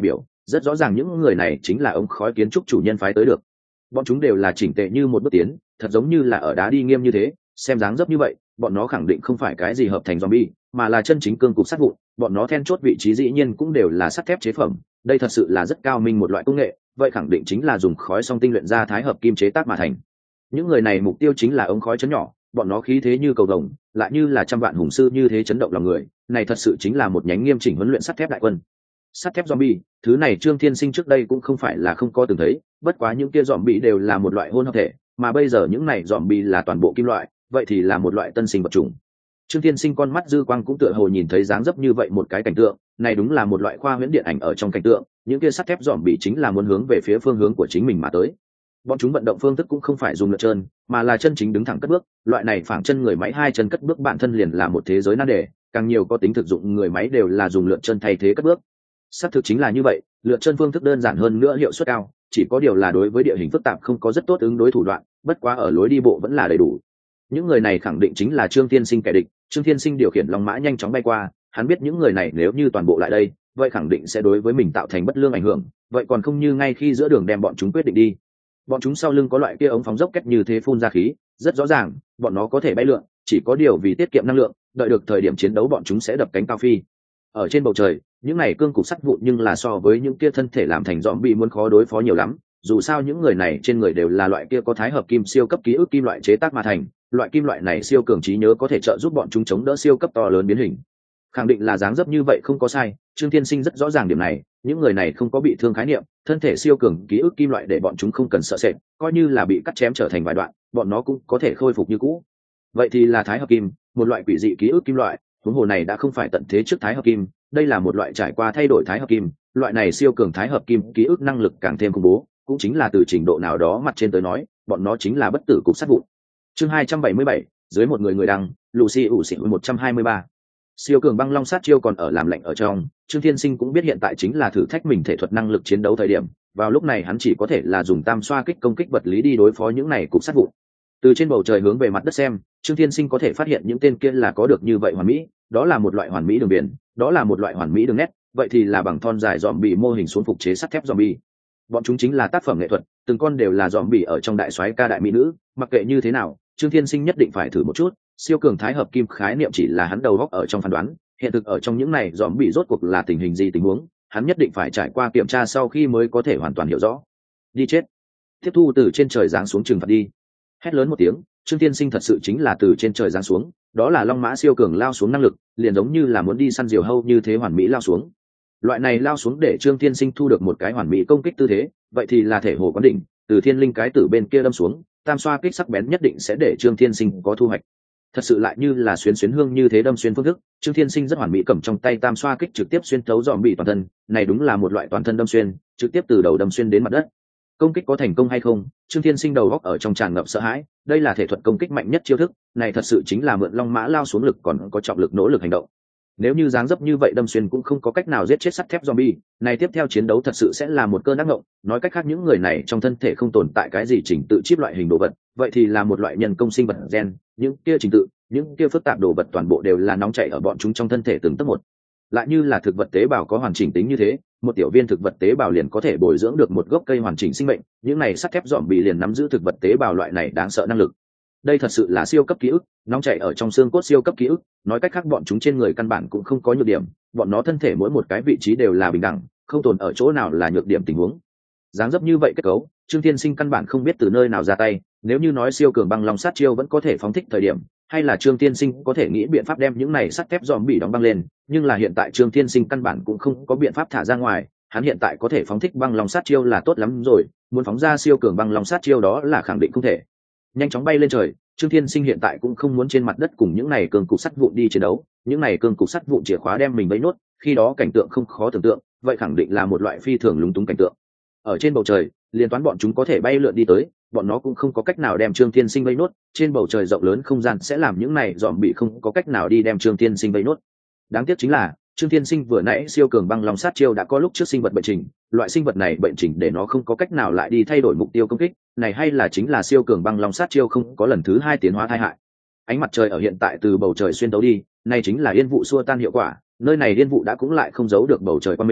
rất rõ ràng những người này chính là ống khói kiến trúc chủ nhân phái tới được. Bọn chúng đều là chỉnh tề như một bước tiến, thật giống như là ở đá đi nghiêm như thế, xem dáng dấp như vậy bọn nó khẳng định không phải cái gì hợp thành zombie, mà là chân chính cương cục sắt vụn. Bọn nó then chốt vị trí dĩ nhiên cũng đều là sắt thép chế phẩm, đây thật sự là rất cao minh một loại công nghệ, vậy khẳng định chính là dùng khói song tinh luyện ra thái hợp kim chế tác mà thành. Những người này mục tiêu chính là ống khói chấn nhỏ, bọn nó khí thế như cầu vồng, lại như là trăm vạn hùng sư như thế chấn động lòng người, này thật sự chính là một nhánh nghiêm chỉnh huấn luyện sắt thép đại quân. Sắt thép zombie, thứ này Trương Thiên Sinh trước đây cũng không phải là không có từng thấy, bất quá những kia zombie đều là một loại hỗn hợp thể, mà bây giờ những này zombie là toàn bộ kim loại, vậy thì là một loại tân sinh vật chủng. Trương Thiên Sinh con mắt dư quang cũng tựa hồ nhìn thấy dáng dấp như vậy một cái cảnh tượng, này đúng là một loại khoa huyễn điện ảnh ở trong cảnh tượng, những kia sắt thép zombie chính là muốn hướng về phía phương hướng của chính mình mà tới. Bọn chúng vận động phương thức cũng không phải dùng lượn trơn, mà là chân chính đứng thẳng cất bước, loại này phảng chân người máy hai chân cất bước bản thân liền là một thế giới nan đề, càng nhiều có tính thực dụng người máy đều là dùng lượn chân thay thế cất bước. Xác thực chính là như vậy, lượn chân phương thức đơn giản hơn nữa hiệu suất cao, chỉ có điều là đối với địa hình phức tạp không có rất tốt ứng đối thủ đoạn, bất quá ở lối đi bộ vẫn là đầy đủ. Những người này khẳng định chính là Trương Thiên Sinh kẻ địch. Trương Thiên Sinh điều khiển long mã nhanh chóng bay qua, hắn biết những người này nếu như toàn bộ lại đây, vậy khẳng định sẽ đối với mình tạo thành bất lương ảnh hưởng, vậy còn không như ngay khi giữa đường đem bọn chúng quyết định đi. Bọn chúng sau lưng có loại kia ống phóng dốc kết như thế phun ra khí, rất rõ ràng, bọn nó có thể bay lượn, chỉ có điều vì tiết kiệm năng lượng, đợi được thời điểm chiến đấu bọn chúng sẽ đập cánh cao phi. Ở trên bầu trời, những này cương cục sắt vụn nhưng là so với những kia thân thể làm thành zombie muốn khó đối phó nhiều lắm, dù sao những người này trên người đều là loại kia có thái hợp kim siêu cấp ký ức kim loại chế tác mà thành, loại kim loại này siêu cường trí nhớ có thể trợ giúp bọn chúng chống đỡ siêu cấp to lớn biến hình. Khẳng định là dáng dấp như vậy không có sai, Trương Thiên Sinh rất rõ ràng điểm này, những người này không có bị thương khái niệm, thân thể siêu cường ký ức kim loại để bọn chúng không cần sợ sệt, coi như là bị cắt chém trở thành vài đoạn, bọn nó cũng có thể khôi phục như cũ. Vậy thì là thái hợp kim, một loại quỷ dị ký ức kim loại, huống hồ này đã không phải tận thế trước thái hợp kim, đây là một loại trải qua thay đổi thái hợp kim, loại này siêu cường thái hợp kim ký ức năng lực càng thêm khủng bố, cũng chính là từ trình độ nào đó mặt trên tới nói, bọn nó chính là bất tử cục sắt vụn. Chương 277, dưới một người đăng, Lucy ủ xỉn 123. Siêu cường băng long sát chiêu còn ở làm lạnh ở trong, Trương Thiên Sinh cũng biết hiện tại chính là thử thách mình thể thuật năng lực chiến đấu thời điểm, vào lúc này hắn chỉ có thể là dùng tam xoa kích công kích vật lý đi đối phó những này cục sắt vụn. Từ trên bầu trời hướng về mặt đất xem, Trương Thiên Sinh có thể phát hiện những tên kia là có được như vậy hoàn mỹ, đó là một loại hoàn mỹ đường biển, đó là một loại hoàn mỹ đường nét, vậy thì là bằng thon dài zombie mô hình xuống phục chế sắt thép zombie. Bọn chúng chính là tác phẩm nghệ thuật, từng con đều là zombie ở trong đại soái ca đại mỹ nữ, mặc kệ như thế nào, Trương Thiên Sinh nhất định phải thử một chút, siêu cường thái hợp kim khái niệm chỉ là hắn đầu góc ở trong phán đoán, hiện thực ở trong những này zombie rốt cuộc là tình hình gì tình huống, hắn nhất định phải trải qua kiểm tra sau khi mới có thể hoàn toàn hiểu rõ. Đi chết. Tiếp thu từ trên trời giáng xuống trừng phạt đi. Hét lớn một tiếng, Trương Thiên Sinh thật sự chính là từ trên trời giáng xuống, đó là long mã siêu cường lao xuống năng lực, liền giống như là muốn đi săn diều hâu như thế hoàn mỹ lao xuống. Loại này lao xuống để Trương Thiên Sinh thu được một cái hoàn mỹ công kích tư thế, vậy thì là thể hồ quán đỉnh, từ thiên linh cái tử bên kia đâm xuống, tam xoa kích sắc bén nhất định sẽ để Trương Thiên Sinh có thu hoạch. Thật sự lại như là xuyến hương như thế đâm xuyên phương thức, Trương Thiên Sinh rất hoàn mỹ cầm trong tay tam xoa kích trực tiếp xuyên thấu zombie toàn thân, này đúng là một loại toàn thân đâm xuyên, trực tiếp từ đầu đâm xuyên đến mặt đất. Công kích có thành công hay không, Trương Thiên Sinh đầu góc ở trong tràn ngập sợ hãi, đây là thể thuật công kích mạnh nhất chiêu thức, này thật sự chính là mượn long mã lao xuống lực còn có trọng lực nỗ lực hành động. Nếu như dáng dấp như vậy đâm xuyên cũng không có cách nào giết chết sắt thép zombie, này tiếp theo chiến đấu thật sự sẽ là một cơn ác mộng, nói cách khác những người này trong thân thể không tồn tại cái gì trình tự chip loại hình đồ vật, vậy thì là một loại nhân công sinh vật gen, những kia trình tự, những kia phức tạp đồ vật toàn bộ đều là nóng chảy ở bọn chúng trong thân thể từng tấc một. Lại như là thực vật tế bào có hoàn chỉnh tính như thế, một tiểu viên thực vật tế bào liền có thể bồi dưỡng được một gốc cây hoàn chỉnh sinh mệnh, những này sắt thép zombie liền nắm giữ thực vật tế bào loại này đáng sợ năng lực. Đây thật sự là siêu cấp ký ức, nóng chảy ở trong xương cốt siêu cấp ký ức, nói cách khác bọn chúng trên người căn bản cũng không có nhược điểm, bọn nó thân thể mỗi một cái vị trí đều là bình đẳng, không tồn ở chỗ nào là nhược điểm tình huống. Dáng dấp như vậy kết cấu, Trương Thiên Sinh căn bản không biết từ nơi nào ra tay, nếu như nói siêu cường băng long sát chiêu vẫn có thể phóng thích thời điểm, hay là Trương Thiên Sinh có thể nghĩ biện pháp đem những này sắt thép zombie đóng băng lên, nhưng là hiện tại Trương Thiên Sinh căn bản cũng không có biện pháp thả ra ngoài, hắn hiện tại có thể phóng thích băng long sát chiêu là tốt lắm rồi, muốn phóng ra siêu cường băng long sát chiêu đó là khẳng định không thể. Nhanh chóng bay lên trời, Trương Thiên Sinh hiện tại cũng không muốn trên mặt đất cùng những này cường cục sắt vụn đi chiến đấu, những này cường cục sắt vụn chìa khóa đem mình bấy nốt, khi đó cảnh tượng không khó tưởng tượng, vậy khẳng định là một loại phi thường lúng túng cảnh tượng. Ở trên bầu trời, liên toán bọn chúng có thể bay lượn đi tới, bọn nó cũng không có cách nào đem Trương Thiên Sinh bấy nốt, trên bầu trời rộng lớn không gian sẽ làm những này zombie không có cách nào đi đem Trương Thiên Sinh bấy nốt. Đáng tiếc chính là Trương Thiên Sinh vừa nãy siêu cường băng long sát chiêu đã có lúc trước sinh vật bệnh trình, loại sinh vật này bệnh trình để nó không có cách nào lại đi thay đổi mục tiêu công kích, này hay là chính là siêu cường băng long sát chiêu không có lần thứ hai tiến hóa tai hại. Ánh mặt trời ở hiện tại từ bầu trời xuyên tấu đi, này chính là yên vụ xua tan hiệu quả, nơi này yên vụ đã cũng lại không giấu được bầu trời qua mình,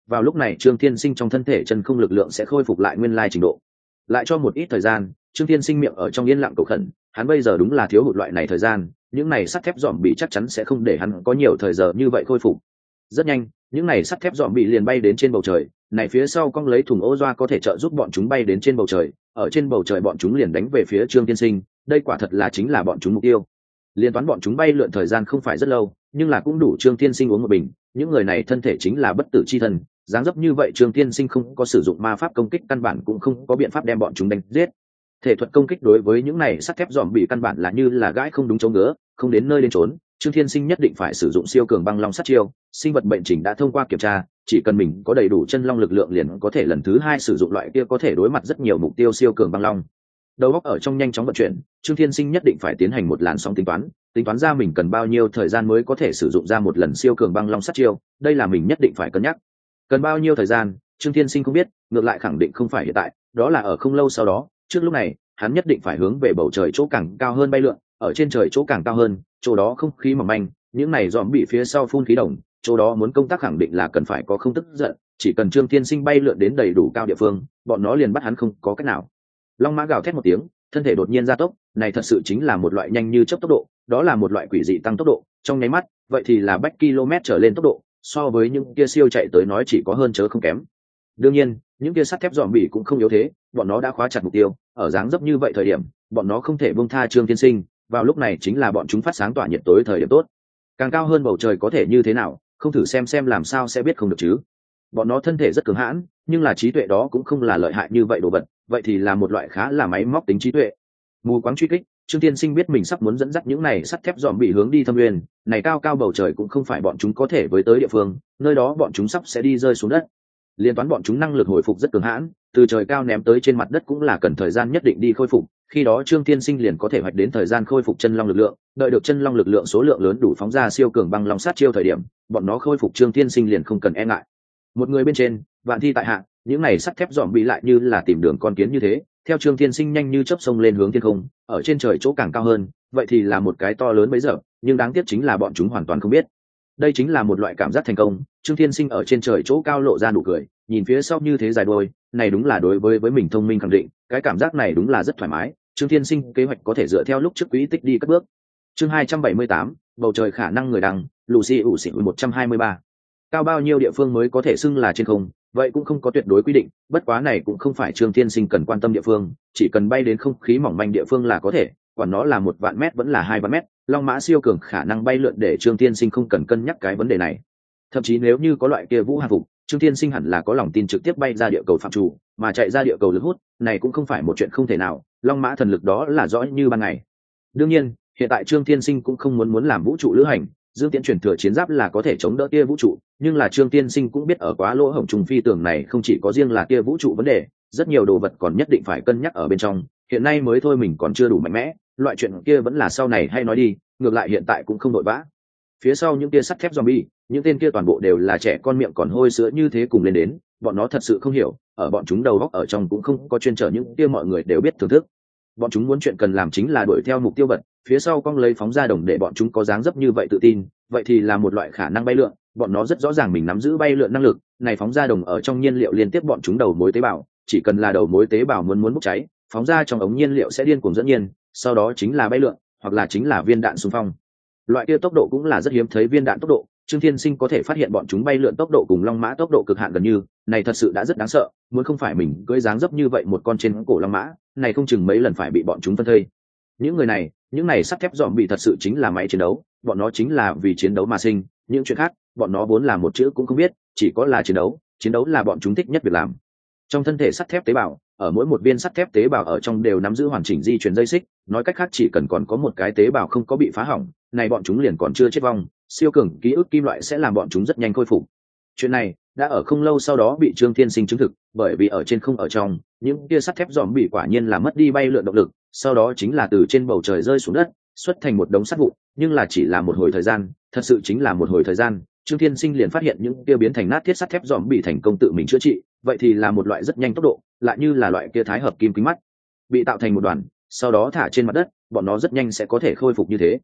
vào lúc này Trương Thiên Sinh trong thân thể chân không lực lượng sẽ khôi phục lại nguyên lai trình độ. Lại cho một ít thời gian, Trương Thiên Sinh miệng ở trong yên lặng cầu khẩn, hắn bây giờ đúng là thiếu hụt loại này thời gian, những này sắt thép dòm bị chắc chắn sẽ không để hắn có nhiều thời giờ như vậy khôi phục. Rất nhanh, những này sắt thép dòm bị liền bay đến trên bầu trời, này phía sau cong lấy thùng ô doa có thể trợ giúp bọn chúng bay đến trên bầu trời, ở trên bầu trời bọn chúng liền đánh về phía Trương Thiên Sinh, đây quả thật là chính là bọn chúng mục tiêu. Liên toán bọn chúng bay lượn thời gian không phải rất lâu, nhưng là cũng đủ Trương Thiên Sinh uống một bình, những người này thân thể chính là bất tử chi thần, dáng dấp như vậy Trương Thiên Sinh không có sử dụng ma pháp công kích căn bản cũng không có biện pháp đem bọn chúng đánh giết. Thể thuật công kích đối với những này sắt thép dòm bị căn bản là như là gãi không đúng chỗ ngứa, không đến nơi đến trốn, Trương Thiên Sinh nhất định phải sử dụng siêu cường băng long sát chiêu, sinh vật bệnh trình đã thông qua kiểm tra, chỉ cần mình có đầy đủ chân long lực lượng liền có thể lần thứ hai sử dụng loại kia có thể đối mặt rất nhiều mục tiêu siêu cường băng long. Đầu óc ở trong nhanh chóng vận chuyển, Trương Thiên Sinh nhất định phải tiến hành một làn sóng tính toán ra mình cần bao nhiêu thời gian mới có thể sử dụng ra một lần siêu cường băng long sát chiêu, đây là mình nhất định phải cân nhắc. Cần bao nhiêu thời gian, Trương Thiên Sinh không biết, ngược lại khẳng định không phải hiện tại, đó là ở không lâu sau đó, trước lúc này, hắn nhất định phải hướng về bầu trời chỗ càng cao hơn bay lượn, ở trên trời chỗ càng cao hơn, chỗ đó không khí mỏng manh, những này dòm bị phía sau phun khí đồng, chỗ đó muốn công tác khẳng định là cần phải có không tức giận, chỉ cần Trương Thiên Sinh bay lượn đến đầy đủ cao địa phương, bọn nó liền bắt hắn không có cách nào. Long mã gào thét một tiếng, thân thể đột nhiên gia tốc, này thật sự chính là một loại nhanh như chớp tốc độ, đó là một loại quỷ dị tăng tốc độ, trong nháy mắt, vậy thì là bách km trở lên tốc độ, so với những kia siêu chạy tới nói chỉ có hơn chớ không kém. Đương nhiên, những kia sắt thép dòm bị cũng không yếu thế, bọn nó đã khóa chặt mục tiêu, ở dáng dấp như vậy thời điểm, bọn nó không thể buông tha Trương Thiên Sinh, vào lúc này chính là bọn chúng phát sáng tỏa nhiệt tối thời điểm tốt. Càng cao hơn bầu trời có thể như thế nào, không thử xem làm sao sẽ biết không được chứ. Bọn nó thân thể rất cứng hãn, nhưng là trí tuệ đó cũng không là lợi hại như vậy đồ vật, vậy thì là một loại khá là máy móc tính trí tuệ. Mù quáng truy kích, Trương Thiên Sinh biết mình sắp muốn dẫn dắt những này sắt thép dòm bị hướng đi thâm nguyên, này cao cao bầu trời cũng không phải bọn chúng có thể với tới địa phương, nơi đó bọn chúng sắp sẽ đi rơi xuống đất. Liên toán bọn chúng năng lực hồi phục rất cường hãn, từ trời cao ném tới trên mặt đất cũng là cần thời gian nhất định đi khôi phục, khi đó Trương Thiên Sinh liền có thể hoạch đến thời gian khôi phục chân long lực lượng, đợi được chân long lực lượng số lượng lớn đủ phóng ra siêu cường băng long sát chiêu thời điểm, bọn nó khôi phục Trương Thiên Sinh liền không cần e ngại. Một người bên trên, vạn thi tại hạ, những này sắt thép dòm bị lại như là tìm đường con kiến như thế, theo Trương Thiên Sinh nhanh như chớp sông lên hướng thiên không, ở trên trời chỗ càng cao hơn, vậy thì là một cái to lớn bấy giờ, nhưng đáng tiếc chính là bọn chúng hoàn toàn không biết. Đây chính là một loại cảm giác thành công, Trương Thiên Sinh ở trên trời chỗ cao lộ ra nụ cười, nhìn phía sau như thế dài đôi, này đúng là đối với mình thông minh khẳng định, cái cảm giác này đúng là rất thoải mái, Trương Thiên Sinh kế hoạch có thể dựa theo lúc trước quỹ tích đi cất bước. Chương 278, bầu trời khả năng người đằng, Lucy ủ xỉn 123. Cao bao nhiêu địa phương mới có thể xưng là trên không, vậy cũng không có tuyệt đối quy định, bất quá này cũng không phải Trương Thiên Sinh cần quan tâm địa phương, chỉ cần bay đến không khí mỏng manh địa phương là có thể, quản nó là 1.000 mét vẫn là 2 vạn mét, long mã siêu cường khả năng bay lượn để Trương Thiên Sinh không cần cân nhắc cái vấn đề này. Thậm chí nếu như có loại kia vũ hàng phục, Trương Thiên Sinh hẳn là có lòng tin trực tiếp bay ra địa cầu phạm trù, mà chạy ra địa cầu lực hút, này cũng không phải một chuyện không thể nào, long mã thần lực đó là rõ như ban ngày. Đương nhiên, hiện tại Trương Thiên Sinh cũng không muốn làm vũ trụ lữ hành, Dương Tiễn truyền thừa chiến giáp là có thể chống đỡ tia vũ trụ, nhưng là Trương Thiên Sinh cũng biết ở quá lỗ hổng trùng phi tường này không chỉ có riêng là tia vũ trụ vấn đề, rất nhiều đồ vật còn nhất định phải cân nhắc ở bên trong, hiện nay mới thôi mình còn chưa đủ mạnh mẽ, loại chuyện kia vẫn là sau này hay nói đi, ngược lại hiện tại cũng không vội vã. Phía sau những tia sắt thép zombie, những tên kia toàn bộ đều là trẻ con miệng còn hôi sữa như thế cùng lên đến, bọn nó thật sự không hiểu, ở bọn chúng đầu óc ở trong cũng không có chuyên trở những tia mọi người đều biết thưởng thức. Bọn chúng muốn chuyện cần làm chính là đuổi theo mục tiêu vật, phía sau cong lấy phóng ra đồng để bọn chúng có dáng dấp như vậy tự tin, vậy thì là một loại khả năng bay lượn, bọn nó rất rõ ràng mình nắm giữ bay lượn năng lực, này phóng ra đồng ở trong nhiên liệu liên tiếp bọn chúng đầu mối tế bào, chỉ cần là đầu mối tế bào muốn bốc cháy, phóng ra trong ống nhiên liệu sẽ điên cuồng dẫn nhiên, sau đó chính là bay lượn, hoặc là chính là viên đạn xung phong. Loại kia tốc độ cũng là rất hiếm thấy viên đạn tốc độ, Trương Thiên Sinh có thể phát hiện bọn chúng bay lượn tốc độ cùng long mã tốc độ cực hạn gần như, này thật sự đã rất đáng sợ, muốn không phải mình cưỡi dáng dấp như vậy một con trên cổ long mã, này không chừng mấy lần phải bị bọn chúng phân thây. Những người này, những này sắt thép dòm bị thật sự chính là máy chiến đấu, bọn nó chính là vì chiến đấu mà sinh, những chuyện khác, bọn nó vốn là một chữ cũng không biết, chỉ có là chiến đấu là bọn chúng thích nhất việc làm. Trong thân thể sắt thép tế bào, ở mỗi một viên sắt thép tế bào ở trong đều nắm giữ hoàn chỉnh di truyền dây xích, nói cách khác chỉ cần còn có một cái tế bào không có bị phá hỏng, này bọn chúng liền còn chưa chết vong, siêu cường ký ức kim loại sẽ làm bọn chúng rất nhanh khôi phục. Chuyện này đã ở không lâu sau đó bị Trương Thiên Sinh chứng thực, bởi vì ở trên không ở trong, những kia sắt thép dòm bị quả nhiên là mất đi bay lượn động lực, sau đó chính là từ trên bầu trời rơi xuống đất, xuất thành một đống sắt vụn, nhưng là chỉ là một hồi thời gian, thật sự chính là một hồi thời gian, Trương Thiên Sinh liền phát hiện những kia biến thành nát thiết sắt thép dòm bị thành công tự mình chữa trị, vậy thì là một loại rất nhanh tốc độ, lại như là loại kia thái hợp kim kính mắt, bị tạo thành một đoàn, sau đó thả trên mặt đất, bọn nó rất nhanh sẽ có thể khôi phục như thế.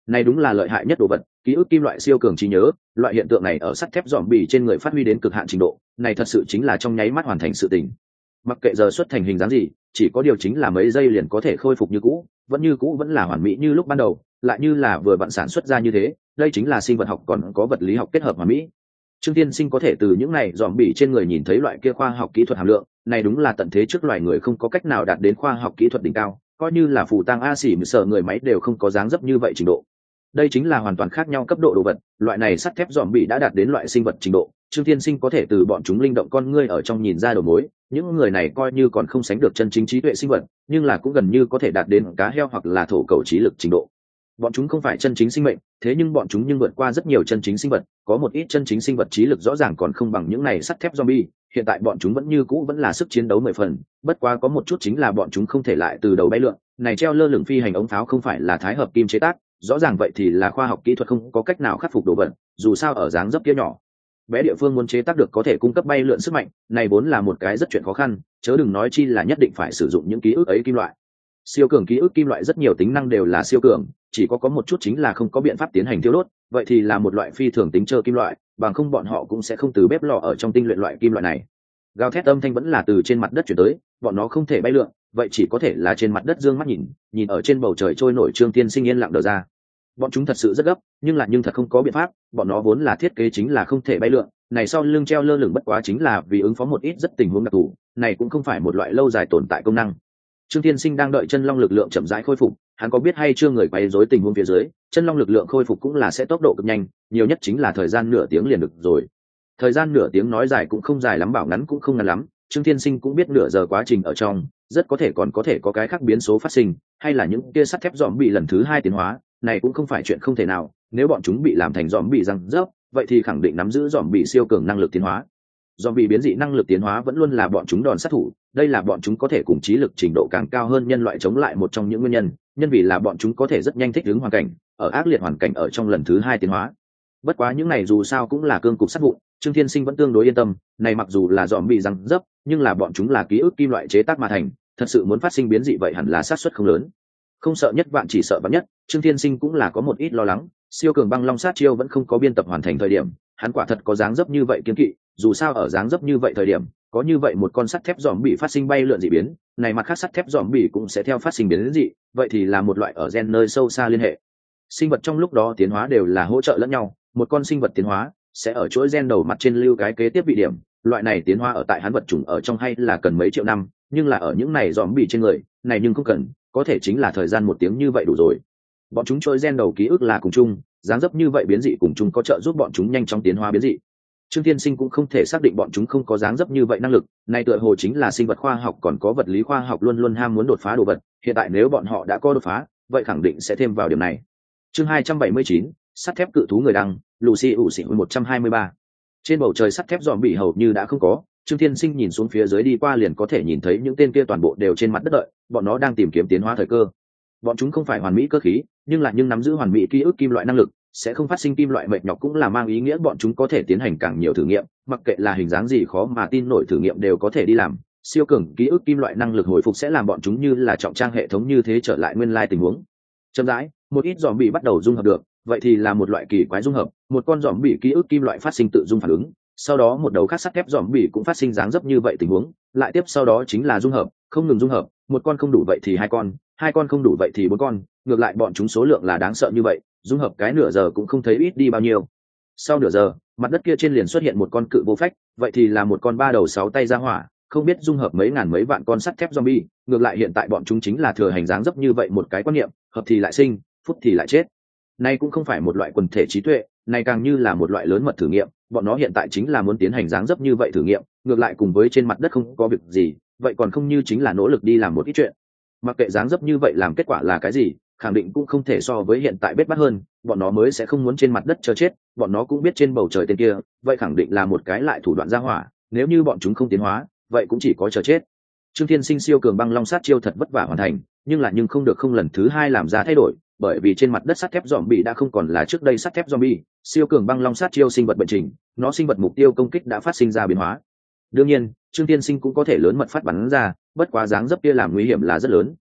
Này đúng là lợi hại nhất đồ vật, ký ức kim loại siêu cường trí nhớ, loại hiện tượng này ở sắt thép dòm bì trên người phát huy đến cực hạn trình độ, này thật sự chính là trong nháy mắt hoàn thành sự tình. Mặc kệ giờ xuất thành hình dáng gì, chỉ có điều chính là mấy giây liền có thể khôi phục như cũ, vẫn là hoàn mỹ như lúc ban đầu, lại như là vừa vặn sản xuất ra như thế, đây chính là sinh vật học còn có vật lý học kết hợp hoàn mỹ. Trương Tiên Sinh có thể từ những này dòm bỉ trên người nhìn thấy loại kia khoa học kỹ thuật hàm lượng, này đúng là tận thế trước loài người không có cách nào đạt đến khoa học kỹ thuật đỉnh cao, coi như là phù tang a xỉ sở người máy đều không có dáng dấp như vậy trình độ. Đây chính là hoàn toàn khác nhau cấp độ đồ vật, loại này sắt thép dòm bỉ đã đạt đến loại sinh vật trình độ, Trương Tiên Sinh có thể từ bọn chúng linh động con ngươi ở trong nhìn ra đầu mối, những người này coi như còn không sánh được chân chính trí tuệ sinh vật, nhưng là cũng gần như có thể đạt đến cá heo hoặc là thổ cẩu trí lực trình độ. Bọn chúng không phải chân chính sinh mệnh, thế nhưng bọn chúng nhưng vượt qua rất nhiều chân chính sinh vật, có một ít chân chính sinh vật trí lực rõ ràng còn không bằng những này sắt thép zombie, hiện tại bọn chúng vẫn như cũ vẫn là sức chiến đấu 10 phần, bất quá có một chút chính là bọn chúng không thể lại từ đầu bay lượn, này treo lơ lửng phi hành ống pháo không phải là thái hợp kim chế tác, rõ ràng vậy thì là khoa học kỹ thuật không có cách nào khắc phục đồ vật, dù sao ở dáng dấp kia nhỏ bé địa phương muốn chế tác được có thể cung cấp bay lượn sức mạnh, này vốn là một cái rất chuyện khó khăn, chớ đừng nói chi là nhất định phải sử dụng những ký ức ấy kim loại. Siêu cường ký ức kim loại rất nhiều tính năng đều là siêu cường, chỉ có một chút chính là không có biện pháp tiến hành thiêu đốt, vậy thì là một loại phi thường tính trơ kim loại, bằng không bọn họ cũng sẽ không từ bếp lò ở trong tinh luyện loại kim loại này. Gào thét âm thanh vẫn là từ trên mặt đất chuyển tới, bọn nó không thể bay lượn, vậy chỉ có thể là trên mặt đất dương mắt nhìn ở trên bầu trời trôi nổi. Trương Tiên Sinh yên lặng đờ ra. Bọn chúng thật sự rất gấp, nhưng thật không có biện pháp, bọn nó vốn là thiết kế chính là không thể bay lượn, này sau lưng treo lơ lửng bất quá chính là vì ứng phó một ít rất tình huống đặc thù, này cũng không phải một loại lâu dài tồn tại công năng. Trương Tiên Sinh đang đợi chân long lực lượng chậm rãi khôi phục, hắn có biết hay chưa người quấy rối tình huống phía dưới, chân long lực lượng khôi phục cũng là sẽ tốc độ cực nhanh, nhiều nhất chính là thời gian nửa tiếng liền được rồi. Thời gian nửa tiếng nói dài cũng không dài lắm, bảo ngắn cũng không ngắn lắm, Trương Tiên Sinh cũng biết nửa giờ quá trình ở trong, rất có thể còn có thể có cái khác biến số phát sinh, hay là những kia sắt thép dòm bị lần thứ 2 tiến hóa, này cũng không phải chuyện không thể nào, nếu bọn chúng bị làm thành dòm bị răng rớp, vậy thì khẳng định nắm giữ dòm bị siêu cường năng lực tiến hóa. Dòm bị biến dị năng lực tiến hóa vẫn luôn là bọn chúng đòn sát thủ, đây là bọn chúng có thể cùng trí lực trình độ càng cao hơn nhân loại chống lại một trong những nguyên nhân, nhân vì là bọn chúng có thể rất nhanh thích ứng hoàn cảnh, ở ác liệt hoàn cảnh ở trong lần thứ 2 tiến hóa. Bất quá những này dù sao cũng là cương cục sát vụn, Trương Thiên Sinh vẫn tương đối yên tâm, này mặc dù là dòm bị răng dấp, nhưng là bọn chúng là ký ức kim loại chế tác mà thành, thật sự muốn phát sinh biến dị vậy hẳn là xác suất không lớn. Không sợ nhất vạn chỉ sợ vạn nhất, Trương Thiên Sinh cũng là có một ít lo lắng, siêu cường băng long sát chiêu vẫn không có biên tập hoàn thành thời điểm, hắn quả thật có dáng dấp như vậy kiên kỵ, dù sao ở dáng dấp như vậy thời điểm, có như vậy một con sắt thép dòm bị phát sinh bay lượn dị biến, này mặt khác sắt thép dòm bị cũng sẽ theo phát sinh biến dị, vậy thì là một loại ở gen nơi sâu xa liên hệ. Sinh vật trong lúc đó tiến hóa đều là hỗ trợ lẫn nhau, một con sinh vật tiến hóa sẽ ở chuỗi gen đầu mặt trên lưu cái kế tiếp vị điểm, loại này tiến hóa ở tại hắn vật chủng ở trong hay là cần mấy triệu năm, nhưng là ở những này dòm bị trên người, này nhưng không cần, có thể chính là thời gian 1 tiếng như vậy đủ rồi. Bọn chúng chuỗi gen đầu ký ức là cùng chung, dáng dấp như vậy biến dị cùng chung có trợ giúp bọn chúng nhanh chóng tiến hóa biến dị. Trương Thiên Sinh cũng không thể xác định bọn chúng không có dáng dấp như vậy năng lực, này tựa hồ chính là sinh vật khoa học còn có vật lý khoa học luôn luôn ham muốn đột phá đồ vật, hiện tại nếu bọn họ đã có đột phá, vậy khẳng định sẽ thêm vào điểm này. Chương 279, sắt thép cự thú người đăng, Lucy ủ xỉ 123. Trên bầu trời sắt thép dòm bị hầu như đã không có, Trương Thiên Sinh nhìn xuống phía dưới đi qua liền có thể nhìn thấy những tên kia toàn bộ đều trên mặt đất đợi, bọn nó đang tìm kiếm tiến hóa thời cơ. Bọn chúng không phải hoàn mỹ cơ khí, nhưng nắm giữ hoàn mỹ ký ức kim loại năng lực, sẽ không phát sinh kim loại mệt nhọc cũng là mang ý nghĩa bọn chúng có thể tiến hành càng nhiều thử nghiệm, mặc kệ là hình dáng gì khó mà tin nổi thử nghiệm đều có thể đi làm. Siêu cường ký ức kim loại năng lực hồi phục sẽ làm bọn chúng như là trọng trang hệ thống như thế trở lại nguyên lai tình huống. Chậm rãi, một ít dòm bị bắt đầu dung hợp được, vậy thì là một loại kỳ quái dung hợp, một con dòm bị ký ức kim loại phát sinh tự dung phản ứng, sau đó một đầu khác sắt thép dòm bị cũng phát sinh dáng dấp như vậy tình huống, lại tiếp sau đó chính là dung hợp, không ngừng dung hợp, một con không đủ vậy thì hai con không đủ vậy thì 4 con, ngược lại bọn chúng số lượng là đáng sợ như vậy, dung hợp cái nửa giờ cũng không thấy ít đi bao nhiêu. Sau nửa giờ, mặt đất kia trên liền xuất hiện một con cự vô phách, vậy thì là một con 3 đầu 6 tay ra hỏa, không biết dung hợp mấy ngàn mấy vạn con sắt thép zombie, ngược lại hiện tại bọn chúng chính là thừa hành dáng dấp như vậy một cái quan niệm, hợp thì lại sinh, phút thì lại chết. Nay cũng không phải một loại quần thể trí tuệ, này càng như là một loại lớn mật thử nghiệm, bọn nó hiện tại chính là muốn tiến hành dáng dấp như vậy thử nghiệm, ngược lại cùng với trên mặt đất không có việc gì, vậy còn không như chính là nỗ lực đi làm một ít chuyện. Mặc kệ dáng dấp như vậy làm kết quả là cái gì, khẳng định cũng không thể so với hiện tại bết bát hơn, bọn nó mới sẽ không muốn trên mặt đất chờ chết, bọn nó cũng biết trên bầu trời tên kia, vậy khẳng định là một cái lại thủ đoạn ra hỏa, nếu như bọn chúng không tiến hóa, vậy cũng chỉ có chờ chết. Trương Thiên Sinh siêu cường băng long sát chiêu thật vất vả hoàn thành, nhưng không được không lần thứ 2 làm ra thay đổi, bởi vì trên mặt đất sắt thép zombie đã không còn là trước đây sắt thép zombie, siêu cường băng long sát chiêu sinh vật bệnh trình, nó sinh vật mục tiêu công kích đã phát sinh ra biến hóa. Đương nhiên, Trương Thiên Sinh cũng có thể lớn mật phát bắn ra, bất quá dáng dấp kia làm nguy hiểm là rất lớn,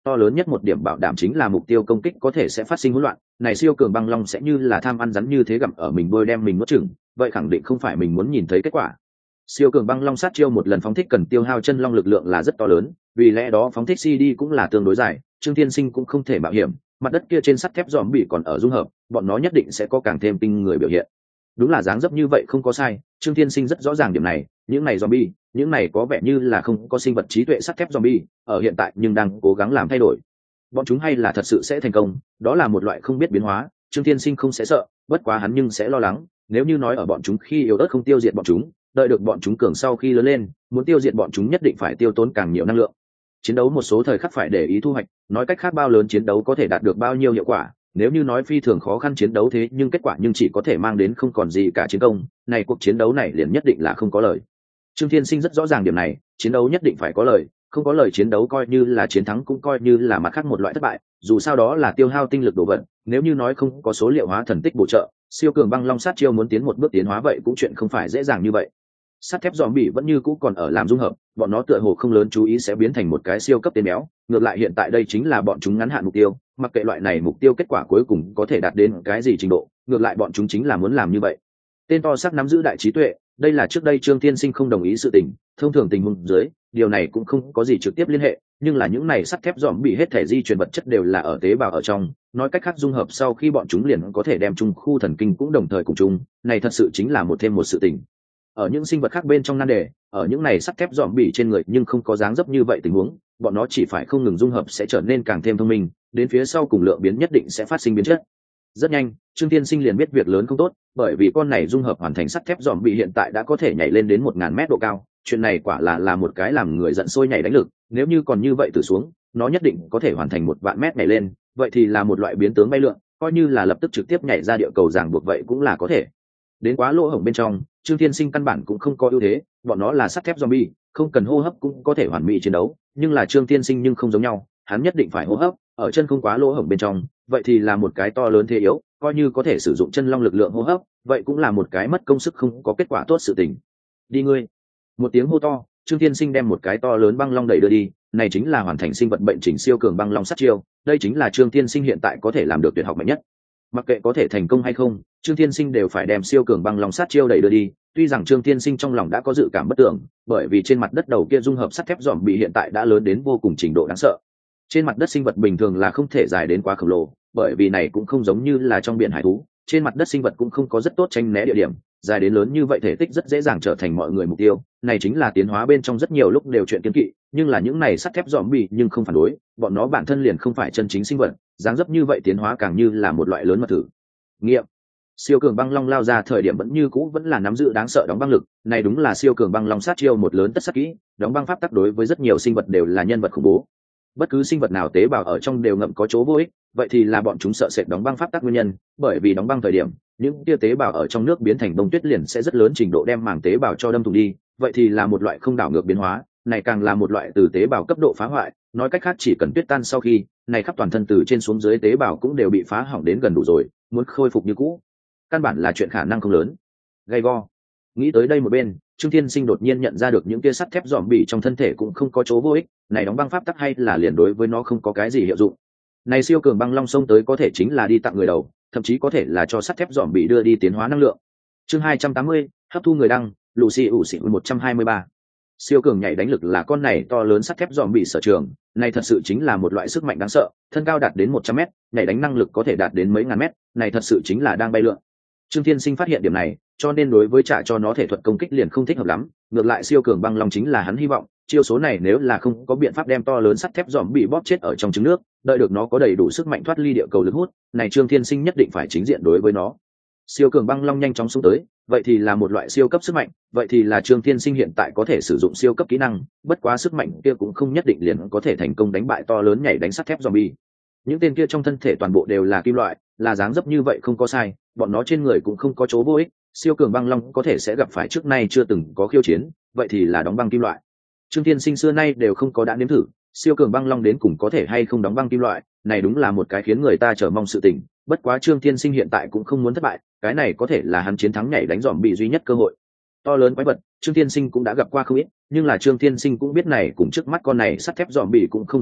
to lớn nhất một điểm bảo đảm chính là mục tiêu công kích có thể sẽ phát sinh hỗn loạn, này siêu cường băng long sẽ như là tham ăn rắn như thế gặm ở mình đôi đem mình nuốt chửng, vậy khẳng định không phải mình muốn nhìn thấy kết quả. Siêu cường băng long sát chiêu một lần phóng thích cần tiêu hao chân long lực lượng là rất to lớn, vì lẽ đó phóng thích CD cũng là tương đối dài, Trương Thiên Sinh cũng không thể mạo hiểm, mặt đất kia trên sắt thép giòm bị còn ở dung hợp, bọn nó nhất định sẽ có càng thêm tinh người biểu hiện. Đúng là dáng dấp như vậy không có sai, Trương Thiên Sinh rất rõ ràng điểm này, những này zombie, những này có vẻ như là không có sinh vật trí tuệ sắt thép zombie, ở hiện tại nhưng đang cố gắng làm thay đổi. Bọn chúng hay là thật sự sẽ thành công, đó là một loại không biết biến hóa, Trương Thiên Sinh không sẽ sợ, bất quá hắn nhưng sẽ lo lắng, nếu như nói ở bọn chúng khi yếu ớt không tiêu diệt bọn chúng, đợi được bọn chúng cường sau khi lớn lên, muốn tiêu diệt bọn chúng nhất định phải tiêu tốn càng nhiều năng lượng. Chiến đấu một số thời khắc phải để ý thu hoạch, nói cách khác bao lớn chiến đấu có thể đạt được bao nhiêu hiệu quả, nếu như nói phi thường khó khăn chiến đấu thế nhưng kết quả nhưng chỉ có thể mang đến không còn gì cả chiến công, này cuộc chiến đấu này liền nhất định là không có lời. Trương Thiên Sinh rất rõ ràng điểm này, chiến đấu nhất định phải có lời, không có lời chiến đấu coi như là chiến thắng cũng coi như là mặt khác một loại thất bại, dù sao đó là tiêu hao tinh lực đồ vật, nếu như nói không có số liệu hóa thần tích bổ trợ, siêu cường băng long sát chiêu muốn tiến một bước tiến hóa vậy cũng chuyện không phải dễ dàng như vậy. Sắt thép zombie vẫn như cũ còn ở làm dung hợp, bọn nó tựa hồ không lớn chú ý sẽ biến thành một cái siêu cấp tên béo, ngược lại hiện tại đây chính là bọn chúng ngắn hạn mục tiêu, mặc kệ loại này mục tiêu kết quả cuối cùng có thể đạt đến cái gì trình độ, ngược lại bọn chúng chính là muốn làm như vậy. Tên to xác nắm giữ đại trí tuệ, đây là trước đây Trương Thiên Sinh không đồng ý sự tình, thông thường tình huống dưới, điều này cũng không có gì trực tiếp liên hệ, nhưng là những này sắt thép zombie hết thể di truyền vật chất đều là ở tế bào ở trong, nói cách khác dung hợp sau khi bọn chúng liền có thể đem chung khu thần kinh cũng đồng thời cùng chung, này thật sự chính là một thêm một sự tình. Ở những sinh vật khác bên trong nan đề, ở những này sắt thép dòm bỉ trên người nhưng không có dáng dấp như vậy tình huống, bọn nó chỉ phải không ngừng dung hợp sẽ trở nên càng thêm thông minh, đến phía sau cùng lượng biến nhất định sẽ phát sinh biến chất. Rất nhanh, Trương Thiên Sinh liền biết việc lớn không tốt, bởi vì con này dung hợp hoàn thành sắt thép dòm bỉ hiện tại đã có thể nhảy lên đến 1000 mét độ cao, chuyện này quả là một cái làm người giận sôi nhảy đánh lực, nếu như còn như vậy từ xuống, nó nhất định có thể hoàn thành 1 vạn mét nhảy lên, vậy thì là một loại biến tướng bay lượn, coi như là lập tức trực tiếp nhảy ra địa cầu ràng buộc vậy cũng là có thể. Đến quá lỗ hổng bên trong, Trương Thiên Sinh căn bản cũng không có ưu thế, bọn nó là sắt thép zombie, không cần hô hấp cũng có thể hoàn mỹ chiến đấu, nhưng là Trương Thiên Sinh nhưng không giống nhau, hắn nhất định phải hô hấp, ở chân không quá lỗ hổng bên trong, vậy thì là một cái to lớn thế yếu, coi như có thể sử dụng chân long lực lượng hô hấp, vậy cũng là một cái mất công sức không có kết quả tốt sự tình. Đi ngươi. Một tiếng hô to, Trương Thiên Sinh đem một cái to lớn băng long đẩy đưa đi, này chính là hoàn thành sinh vật bệnh chỉnh siêu cường băng long sát chiêu, đây chính là Trương Thiên Sinh hiện tại có thể làm được tuyệt học mạnh nhất. Mặc kệ có thể thành công hay không, Trương Thiên Sinh đều phải đem siêu cường băng long sát chiêu đẩy đưa đi, tuy rằng Trương Thiên Sinh trong lòng đã có dự cảm bất tưởng, bởi vì trên mặt đất đầu kia dung hợp sắt thép dòm bị hiện tại đã lớn đến vô cùng trình độ đáng sợ. Trên mặt đất sinh vật bình thường là không thể dài đến quá khổng lồ, bởi vì này cũng không giống như là trong biển hải thú, trên mặt đất sinh vật cũng không có rất tốt tránh né địa điểm, dài đến lớn như vậy thể tích rất dễ dàng trở thành mọi người mục tiêu, này chính là tiến hóa bên trong rất nhiều lúc đều chuyện kiêng kỵ, nhưng là những này sắt thép dòm bị nhưng không phản đối, bọn nó bản thân liền không phải chân chính sinh vật, dáng dấp như vậy tiến hóa càng như là một loại lớn mật thử nghiệm. Siêu cường băng long lao ra thời điểm vẫn như cũ vẫn là nắm giữ đáng sợ đóng băng lực, này đúng là siêu cường băng long sát chiêu một lớn tất sát kỹ, đóng băng pháp tắc đối với rất nhiều sinh vật đều là nhân vật khủng bố. Bất cứ sinh vật nào tế bào ở trong đều ngậm có chỗ vô ích, vậy thì là bọn chúng sợ sệt đóng băng pháp tắc nguyên nhân, bởi vì đóng băng thời điểm, những tia tế bào ở trong nước biến thành bông tuyết liền sẽ rất lớn trình độ đem màng tế bào cho đâm thủng đi, vậy thì là một loại không đảo ngược biến hóa, này càng là một loại từ tế bào cấp độ phá hoại, nói cách khác chỉ cần tuyết tan sau khi, này khắp toàn thân từ trên xuống dưới tế bào cũng đều bị phá hỏng đến gần đủ rồi, muốn khôi phục như cũ, căn bản là chuyện khả năng không lớn. Gay go. Nghĩ tới đây một bên, Trương Thiên Sinh đột nhiên nhận ra được những tia sắt thép dòm bỉ trong thân thể cũng không có chỗ vô ích, này đóng băng pháp tắc hay là liền đối với nó không có cái gì hiệu dụng. Này siêu cường băng long xông tới có thể chính là đi tặng người đầu, thậm chí có thể là cho sắt thép dòm bỉ đưa đi tiến hóa năng lượng. Chương 280, hấp thu người đăng, Lucy ủ xỉ 123. Siêu cường nhảy đánh lực là con này to lớn sắt thép dòm bỉ sở trường, này thật sự chính là một loại sức mạnh đáng sợ, thân cao đạt đến 100 mét, nhảy đánh năng lực có thể đạt đến mấy ngàn mét, này thật sự chính là đang bay lượn. Trương Thiên Sinh phát hiện điểm này, cho nên đối với trả cho nó thể thuật công kích liền không thích hợp lắm, ngược lại siêu cường băng long chính là hắn hy vọng, chiêu số này nếu là không có biện pháp đem to lớn sắt thép dòm bị bóp chết ở trong trứng nước, đợi được nó có đầy đủ sức mạnh thoát ly địa cầu lực hút, này Trương Thiên Sinh nhất định phải chính diện đối với nó. Siêu cường băng long nhanh chóng xuống tới, vậy thì là một loại siêu cấp sức mạnh, vậy thì là Trương Thiên Sinh hiện tại có thể sử dụng siêu cấp kỹ năng, bất quá sức mạnh kia cũng không nhất định liền có thể thành công đánh bại to lớn nhảy đánh sắt thép zombie. Những tên kia trong thân thể toàn bộ đều là kim loại, là dáng dấp như vậy không có sai, bọn nó trên người cũng không có chỗ vô ích, siêu cường băng long có thể sẽ gặp phải trước nay chưa từng có khiêu chiến, vậy thì là đóng băng kim loại. Trương Thiên Sinh xưa nay đều không có đã nếm thử, siêu cường băng long đến cùng có thể hay không đóng băng kim loại, này đúng là một cái khiến người ta chờ mong sự tình, bất quá Trương Thiên Sinh hiện tại cũng không muốn thất bại, cái này có thể là hắn chiến thắng nhảy đánh dòm bị duy nhất cơ hội. To lớn quái vật, Trương Thiên Sinh cũng đã gặp qua không ít, nhưng là Trương Thiên Sinh cũng biết này cùng trước mắt con này sắt thép dòm bị cũng không giống nhau,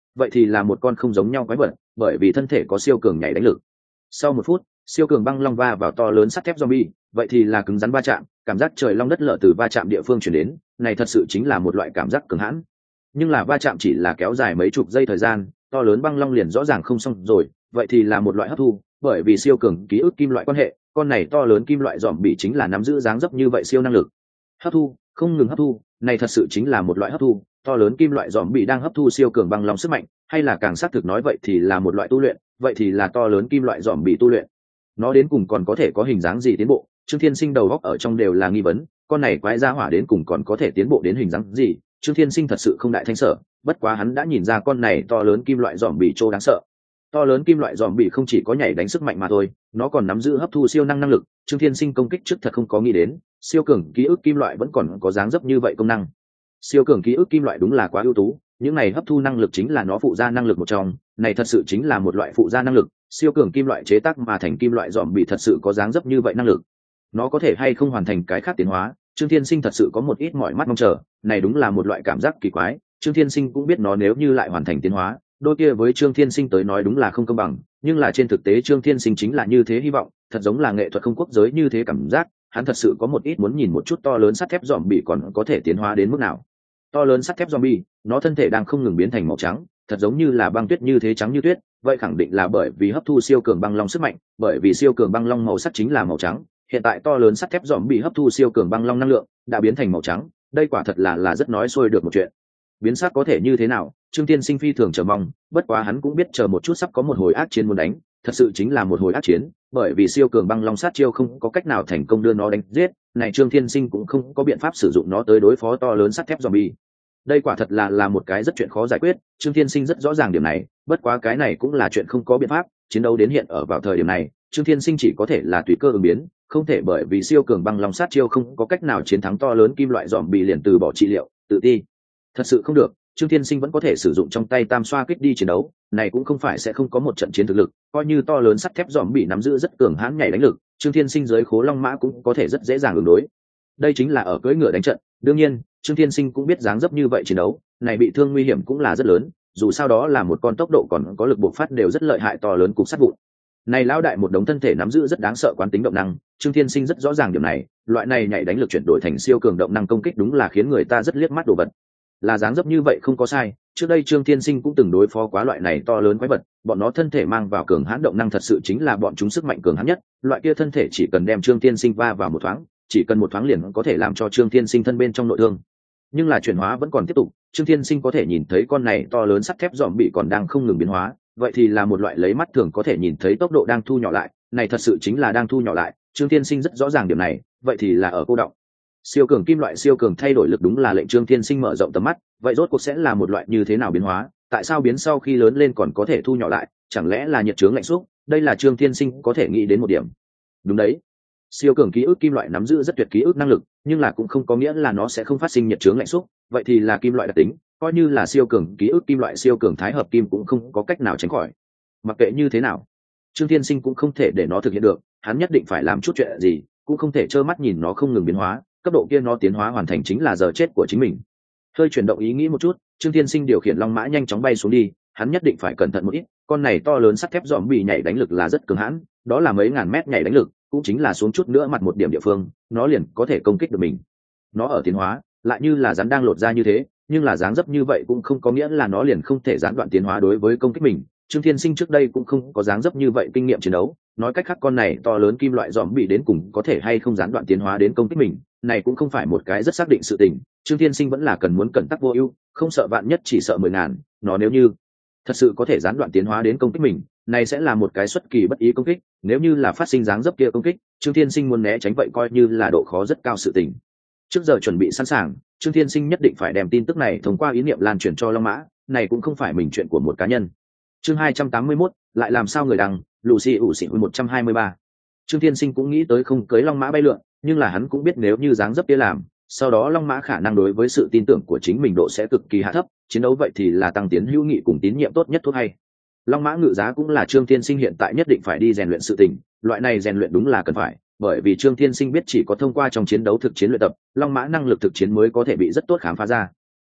vậy thì là một con không giống nhau quái vật, bởi vì thân thể có siêu cường nhảy đánh lực. Sau 1 phút, siêu cường băng long va vào to lớn sắt thép zombie, vậy thì là cứng rắn va chạm, cảm giác trời long đất lở từ va chạm địa phương truyền đến, này thật sự chính là một loại cảm giác cường hãn. Nhưng là va chạm chỉ là kéo dài mấy chục giây thời gian, to lớn băng long liền rõ ràng không xong rồi, vậy thì là một loại hấp thu, bởi vì siêu cường ký ức kim loại quan hệ, con này to lớn kim loại zombie chính là nắm giữ dáng dấp như vậy siêu năng lực. Hấp thu, không ngừng hấp thu, này thật sự chính là một loại hấp thu, to lớn kim loại zombie đang hấp thu siêu cường băng long sức mạnh, hay là càng xác thực nói vậy thì là một loại tu luyện, vậy thì là to lớn kim loại zombie tu luyện. Nó đến cùng còn có thể có hình dáng gì tiến bộ? Trương Thiên Sinh đầu góc ở trong đều là nghi vấn, con này quái gia hỏa đến cùng còn có thể tiến bộ đến hình dáng gì? Trương Thiên Sinh thật sự không đại thanh sở, bất quá hắn đã nhìn ra con này to lớn kim loại zombie trô đáng sợ. To lớn kim loại zombie không chỉ có nhảy đánh sức mạnh mà thôi, nó còn nắm giữ hấp thu siêu năng lực. Trương Thiên Sinh công kích trước thật không có nghĩ đến, siêu cường ký ức kim loại vẫn còn có dáng dấp như vậy công năng. Siêu cường ký ức kim loại đúng là quá ưu tú, những này hấp thu năng lực chính là nó phụ gia năng lực một trong, này thật sự chính là một loại phụ gia năng lực. Siêu cường kim loại chế tác mà thành kim loại zombie thật sự có dáng dấp như vậy năng lực. Nó có thể hay không hoàn thành cái khác tiến hóa, Trương Thiên Sinh thật sự có một ít mỏi mắt mong chờ, này đúng là một loại cảm giác kỳ quái. Trương Thiên Sinh cũng biết nó nếu như lại hoàn thành tiến hóa, đôi kia với Trương Thiên Sinh tới nói đúng là không công bằng, nhưng là trên thực tế Trương Thiên Sinh chính là như thế hy vọng, thật giống là nghệ thuật không quốc giới như thế cảm giác, hắn thật sự có một ít muốn nhìn một chút to lớn sắt thép zombie còn có thể tiến hóa đến mức nào. To lớn sắt thép zombie, nó thân thể đang không ngừng biến thành màu trắng, thật giống như là băng tuyết như thế trắng như tuyết, vậy khẳng định là bởi vì hấp thu siêu cường băng long sức mạnh, bởi vì siêu cường băng long màu sắc chính là màu trắng, hiện tại to lớn sắt thép zombie hấp thu siêu cường băng long năng lượng, đã biến thành màu trắng, đây quả thật là rất nói xuôi được một chuyện. Biến sắc có thể như thế nào, Trương Thiên Sinh phi thường chờ mong, bất quá hắn cũng biết chờ một chút sắp có một hồi ác chiến muốn đánh, thật sự chính là một hồi ác chiến, bởi vì siêu cường băng long sát chiêu không có cách nào thành công đưa nó đánh giết, này Trương Thiên Sinh cũng không có biện pháp sử dụng nó tới đối phó to lớn sắt thép zombie. Đây quả thật là một cái rất chuyện khó giải quyết, Trương Thiên Sinh rất rõ ràng điểm này, bất quá cái này cũng là chuyện không có biện pháp, chiến đấu đến hiện ở vào thời điểm này, Trương Thiên Sinh chỉ có thể là tùy cơ ứng biến, không thể bởi vì siêu cường băng long sát chiêu không có cách nào chiến thắng to lớn kim loại zombie liền từ bỏ trị liệu, tự ti. Thật sự không được, Trương Thiên Sinh vẫn có thể sử dụng trong tay tam xoa kích đi chiến đấu, này cũng không phải sẽ không có một trận chiến thực lực, coi như to lớn sắt thép zombie nắm giữ rất cường hãn nhảy đánh lực, Trương Thiên Sinh dưới khố long mã cũng có thể rất dễ dàng ứng đối. Đây chính là ở cưỡi ngựa đánh trận, đương nhiên, Trương Thiên Sinh cũng biết dáng dấp như vậy chiến đấu, này bị thương nguy hiểm cũng là rất lớn, dù sao đó là một con tốc độ còn có lực bộc phát đều rất lợi hại to lớn cục sắt vụn. Này lão đại một đống thân thể nắm giữ rất đáng sợ quán tính động năng, Trương Thiên Sinh rất rõ ràng điểm này, loại này nhảy đánh lực chuyển đổi thành siêu cường động năng công kích đúng là khiến người ta rất liếc mắt đồ vật. Là dáng dấp như vậy không có sai, trước đây Trương Thiên Sinh cũng từng đối phó quá loại này to lớn quái vật, bọn nó thân thể mang vào cường hãn động năng thật sự chính là bọn chúng sức mạnh cường hãn nhất, loại kia thân thể chỉ cần đem Trương Thiên Sinh va vào một thoáng, chỉ cần một thoáng liền có thể làm cho Trương Thiên Sinh thân bên trong nội thương. Nhưng là chuyển hóa vẫn còn tiếp tục, Trương Thiên Sinh có thể nhìn thấy con này to lớn sắt thép zombie còn đang không ngừng biến hóa, vậy thì là một loại lấy mắt thường có thể nhìn thấy tốc độ đang thu nhỏ lại, này thật sự chính là đang thu nhỏ lại, Trương Thiên Sinh rất rõ ràng điểm này, vậy thì là ở cô động. Siêu cường kim loại siêu cường thay đổi lực đúng là lệnh Trương Thiên Sinh mở rộng tầm mắt, vậy rốt cuộc sẽ là một loại như thế nào biến hóa, tại sao biến sau khi lớn lên còn có thể thu nhỏ lại, chẳng lẽ là nhiệt chướng lạnh xúc, đây là Trương Thiên Sinh có thể nghĩ đến một điểm. Đúng đấy, siêu cường ký ức kim loại nắm giữ rất tuyệt ký ức năng lực, nhưng là cũng không có nghĩa là nó sẽ không phát sinh nhiệt chướng lạnh xúc, vậy thì là kim loại đặc tính, coi như là siêu cường ký ức kim loại siêu cường thái hợp kim cũng không có cách nào tránh khỏi. Mặc kệ như thế nào, Trương Thiên Sinh cũng không thể để nó thực hiện được, hắn nhất định phải làm chút chuyện gì, cũng không thể trơ mắt nhìn nó không ngừng biến hóa, cấp độ kia nó tiến hóa hoàn thành chính là giờ chết của chính mình. Hơi chuyển động ý nghĩ một chút, Trương Thiên Sinh điều khiển long mã nhanh chóng bay xuống đi, hắn nhất định phải cẩn thận một ít, con này to lớn sắt thép zombie nhảy đánh lực là rất cường hãn, đó là mấy ngàn mét nhảy đánh lực, cũng chính là xuống chút nữa mặt một điểm địa phương, nó liền có thể công kích được mình. Nó ở tiến hóa, lại như là rắn đang lột ra như thế, nhưng là dáng dấp như vậy cũng không có nghĩa là nó liền không thể gián đoạn tiến hóa đối với công kích mình. Trương Thiên Sinh trước đây cũng không có dáng dấp như vậy kinh nghiệm chiến đấu, nói cách khác con này to lớn kim loại zombie đến cùng có thể hay không gián đoạn tiến hóa đến công kích mình, này cũng không phải một cái rất xác định sự tình. Trương Thiên Sinh vẫn là cần muốn cẩn tắc vô ưu, không sợ vạn nhất chỉ sợ 10.000, nó nếu như thật sự có thể gián đoạn tiến hóa đến công kích mình, này sẽ là một cái xuất kỳ bất ý công kích, nếu như là phát sinh dáng dấp kia công kích, Trương Thiên Sinh muốn né tránh vậy coi như là độ khó rất cao sự tình. Trước giờ chuẩn bị sẵn sàng, Trương Thiên Sinh nhất định phải đem tin tức này thông qua ý niệm lan truyền cho Long Mã, này cũng không phải mình chuyện của một cá nhân. Chương 281, lại làm sao người đăng, Lucy ủ xỉ 123. Trương Thiên Sinh cũng nghĩ tới không cưới Long Mã bay lượn, nhưng là hắn cũng biết nếu như dáng dấp kia làm, sau đó Long Mã khả năng đối với sự tin tưởng của chính mình độ sẽ cực kỳ hạ thấp, chiến đấu vậy thì là tăng tiến hữu nghị cùng tín nhiệm tốt nhất thuốc hay. Long Mã ngự giá cũng là Trương Thiên Sinh hiện tại nhất định phải đi rèn luyện sự tình, loại này rèn luyện đúng là cần phải, bởi vì Trương Thiên Sinh biết chỉ có thông qua trong chiến đấu thực chiến luyện tập, Long Mã năng lực thực chiến mới có thể bị rất tốt khám phá ra.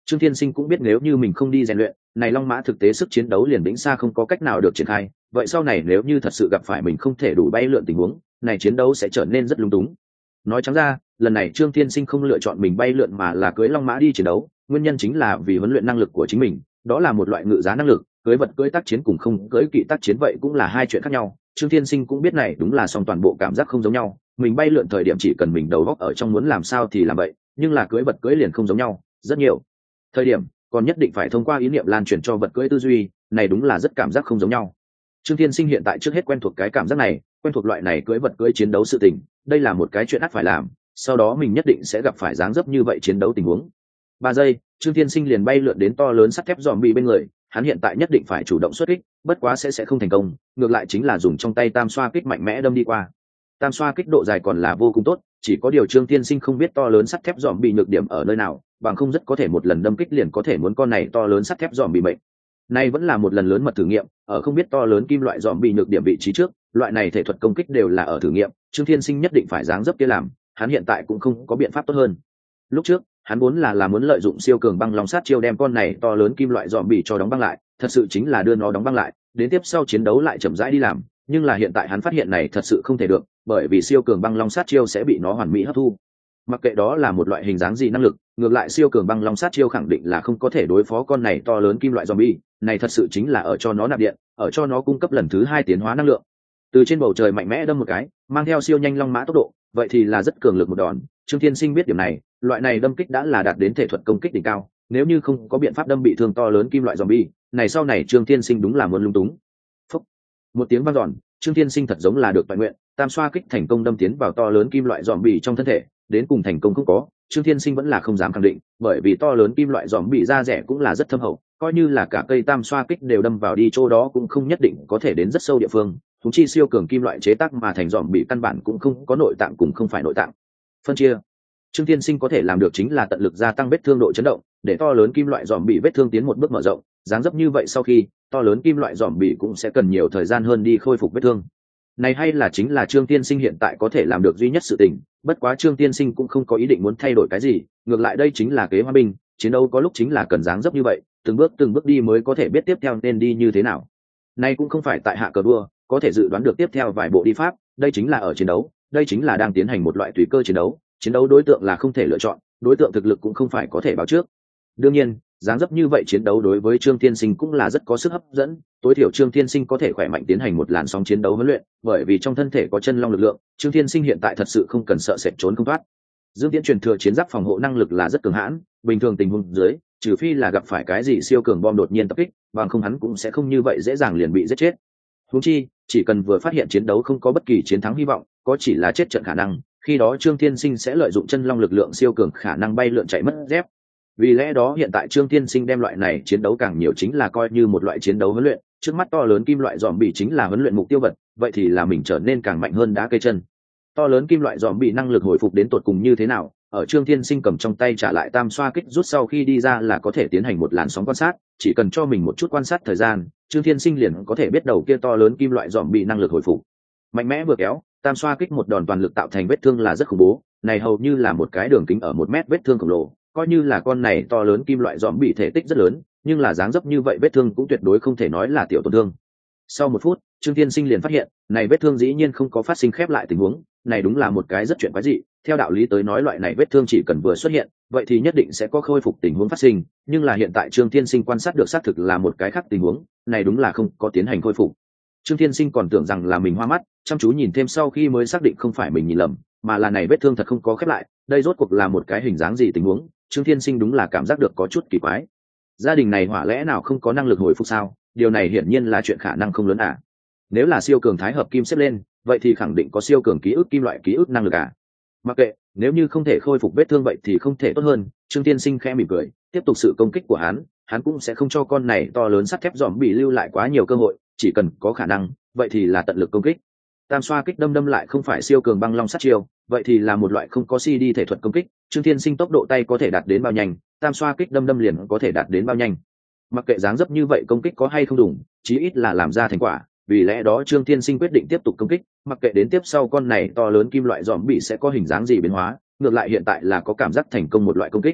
Trương Thiên Sinh cũng biết nếu như mình không đi rèn luyện, này long mã thực tế sức chiến đấu liền vĩnh xa không có cách nào được triển khai, vậy sau này nếu như thật sự gặp phải mình không thể đủ bay lượn tình huống, này chiến đấu sẽ trở nên rất lung túng. Nói trắng ra, lần này Trương Thiên Sinh không lựa chọn mình bay lượn mà là cưỡi long mã đi chiến đấu, nguyên nhân chính là vì huấn luyện năng lực của chính mình, đó là một loại ngự giá năng lực, cưỡi vật cưỡi tác chiến cùng không cưỡi kỵ tác chiến vậy cũng là hai chuyện khác nhau. Trương Thiên Sinh cũng biết này đúng là song toàn bộ cảm giác không giống nhau, mình bay lượn thời điểm chỉ cần mình đầu góc ở trong muốn làm sao thì làm vậy, nhưng là cưỡi vật cưỡi liền không giống nhau, rất nhiều thời điểm còn nhất định phải thông qua ý niệm lan truyền cho vật cưỡi tư duy, này đúng là rất cảm giác không giống nhau. Trương Thiên Sinh hiện tại trước hết quen thuộc cái cảm giác này, quen thuộc loại này cưỡi vật cưỡi chiến đấu sự tình, đây là một cái chuyện ắt phải làm, sau đó mình nhất định sẽ gặp phải dáng dấp như vậy chiến đấu tình huống. 3 giây, Trương Thiên Sinh liền bay lượn đến to lớn sắt thép zombie bên người, hắn hiện tại nhất định phải chủ động xuất kích, bất quá sẽ không thành công, ngược lại chính là dùng trong tay tam xoa kích mạnh mẽ đâm đi qua. Tam xoa kích độ dài còn là vô cùng tốt, chỉ có điều Trương Thiên Sinh không biết to lớn sắt thép zombie nhược điểm ở nơi nào, bằng không rất có thể một lần đâm kích liền có thể muốn con này to lớn sắt thép zombie mệnh. Nay vẫn là một lần lớn mật thử nghiệm, ở không biết to lớn kim loại zombie nhược điểm vị trí trước, loại này thể thuật công kích đều là ở thử nghiệm, Trương Thiên Sinh nhất định phải dáng dấp kia làm, hắn hiện tại cũng không có biện pháp tốt hơn. Lúc trước, hắn vốn là muốn lợi dụng siêu cường băng long sát chiêu đem con này to lớn kim loại zombie cho đóng băng lại, thật sự chính là đưa nó đóng băng lại, đến tiếp sau chiến đấu lại chậm rãi đi làm, nhưng là hiện tại hắn phát hiện này thật sự không thể được, bởi vì siêu cường băng long sát chiêu sẽ bị nó hoàn mỹ hấp thu. Mặc kệ đó là một loại hình dáng gì năng lực, ngược lại siêu cường băng long sát chiêu khẳng định là không có thể đối phó con này to lớn kim loại zombie, này thật sự chính là ở cho nó nạp điện, ở cho nó cung cấp lần thứ 2 tiến hóa năng lượng. Từ trên bầu trời mạnh mẽ đâm một cái, mang theo siêu nhanh long mã tốc độ, vậy thì là rất cường lực một đòn. Trương Thiên Sinh biết điểm này, loại này đâm kích đã là đạt đến thể thuật công kích đỉnh cao, nếu như không có biện pháp đâm bị thương to lớn kim loại zombie, này sau này Trương Thiên Sinh đúng là muốn lung túng. Phúc. Một tiếng vang dọn, Trương Thiên Sinh thật giống là được toại nguyện, tam xoa kích thành công đâm tiến vào to lớn kim loại zombie trong thân thể, đến cùng thành công không có, Trương Thiên Sinh vẫn là không dám khẳng định, bởi vì to lớn kim loại zombie da rẻ cũng là rất thâm hậu, coi như là cả cây tam xoa kích đều đâm vào đi chỗ đó cũng không nhất định có thể đến rất sâu địa phương. Chúng chi siêu cường kim loại chế tác mà thành zombie căn bản cũng không có nội tạng cùng không phải nội tạng. Phân chia. Trương Thiên Sinh có thể làm được chính là tận lực gia tăng vết thương độ chấn động, để to lớn kim loại zombie vết thương tiến một bước mở rộng, dáng dấp như vậy sau khi, to lớn kim loại zombie cũng sẽ cần nhiều thời gian hơn đi khôi phục vết thương. Này hay là chính là Trương Tiên Sinh hiện tại có thể làm được duy nhất sự tình, bất quá Trương Tiên Sinh cũng không có ý định muốn thay đổi cái gì, ngược lại đây chính là kế hòa bình, chiến đấu có lúc chính là cần dáng dấp như vậy, từng bước đi mới có thể biết tiếp theo nên đi như thế nào. Này cũng không phải tại hạ cờ đua, có thể dự đoán được tiếp theo vài bộ đi pháp, đây chính là ở chiến đấu, đây chính là đang tiến hành một loại tùy cơ chiến đấu đối tượng là không thể lựa chọn, đối tượng thực lực cũng không phải có thể báo trước. Đương nhiên, dáng dấp như vậy chiến đấu đối với Trương Thiên Sinh cũng là rất có sức hấp dẫn, tối thiểu Trương Thiên Sinh có thể khỏe mạnh tiến hành một làn sóng chiến đấu huấn luyện, bởi vì trong thân thể có chân long lực lượng, Trương Thiên Sinh hiện tại thật sự không cần sợ sệt trốn không thoát. Dương Tiễn truyền thừa chiến giáp phòng hộ năng lực là rất cường hãn, bình thường tình huống dưới, trừ phi là gặp phải cái gì siêu cường bom đột nhiên tập kích, bằng không hắn cũng sẽ không như vậy dễ dàng liền bị giết chết. Huống chi, chỉ cần vừa phát hiện chiến đấu không có bất kỳ chiến thắng hy vọng, có chỉ là chết trận khả năng, khi đó Trương Thiên Sinh sẽ lợi dụng chân long lực lượng siêu cường khả năng bay lượn chạy mất dép. Vì lẽ đó hiện tại Trương Thiên Sinh đem loại này chiến đấu càng nhiều chính là coi như một loại chiến đấu huấn luyện, trước mắt to lớn kim loại zombie chính là huấn luyện mục tiêu vật, vậy thì là mình trở nên càng mạnh hơn đá cây chân. To lớn kim loại zombie năng lực hồi phục đến tột cùng như thế nào, ở Trương Thiên Sinh cầm trong tay trả lại tam xoa kích rút sau khi đi ra là có thể tiến hành một làn sóng quan sát, chỉ cần cho mình một chút quan sát thời gian, Trương Thiên Sinh liền có thể biết đầu kia to lớn kim loại zombie năng lực hồi phục. Mạnh mẽ vừa kéo, tam xoa kích một đòn toàn lực tạo thành vết thương là rất khủng bố, này hầu như là một cái đường kính ở 1 mét vết thương khổng lồ, coi như là con này to lớn kim loại zombie thể tích rất lớn, nhưng là dáng dấp như vậy vết thương cũng tuyệt đối không thể nói là tiểu tổn thương. Sau 1 phút, Trương Thiên Sinh liền phát hiện, này vết thương dĩ nhiên không có phát sinh khép lại tình huống, này đúng là một cái rất chuyện quái dị, theo đạo lý tới nói loại này vết thương chỉ cần vừa xuất hiện, vậy thì nhất định sẽ có khôi phục tình huống phát sinh, nhưng là hiện tại Trương Thiên Sinh quan sát được xác thực là một cái khác tình huống, này đúng là không có tiến hành khôi phục. Trương Thiên Sinh còn tưởng rằng là mình hoa mắt, chăm chú nhìn thêm sau khi mới xác định không phải mình nhìn lầm, mà là này vết thương thật không có khép lại, đây rốt cuộc là một cái hình dáng gì tình huống, Trương Thiên Sinh đúng là cảm giác được có chút kỳ quái. Gia đình này hỏa lẽ nào không có năng lực hồi phục sao? Điều này hiển nhiên là chuyện khả năng không lớn à. Nếu là siêu cường thái hợp kim xếp lên, vậy thì khẳng định có siêu cường ký ức kim loại ký ức năng lực à. Mặc kệ, nếu như không thể khôi phục vết thương vậy thì không thể tốt hơn, Trương Thiên Sinh khẽ mỉm cười, tiếp tục sự công kích của hắn cũng sẽ không cho con này to lớn sắt thép zombie lưu lại quá nhiều cơ hội, chỉ cần có khả năng, vậy thì là tận lực công kích. Tam xoa kích đâm lại không phải siêu cường băng long sát chiêu, vậy thì là một loại không có CD thể thuật công kích, Trương Thiên Sinh tốc độ tay có thể đạt đến bao nhanh, tam xoa kích đâm liền có thể đạt đến bao nhanh. Mặc kệ dáng dấp như vậy công kích có hay không đúng, chí ít là làm ra thành quả, vì lẽ đó Trương Thiên Sinh quyết định tiếp tục công kích, mặc kệ đến tiếp sau con này to lớn kim loại zombie sẽ có hình dáng gì biến hóa, ngược lại hiện tại là có cảm giác thành công một loại công kích.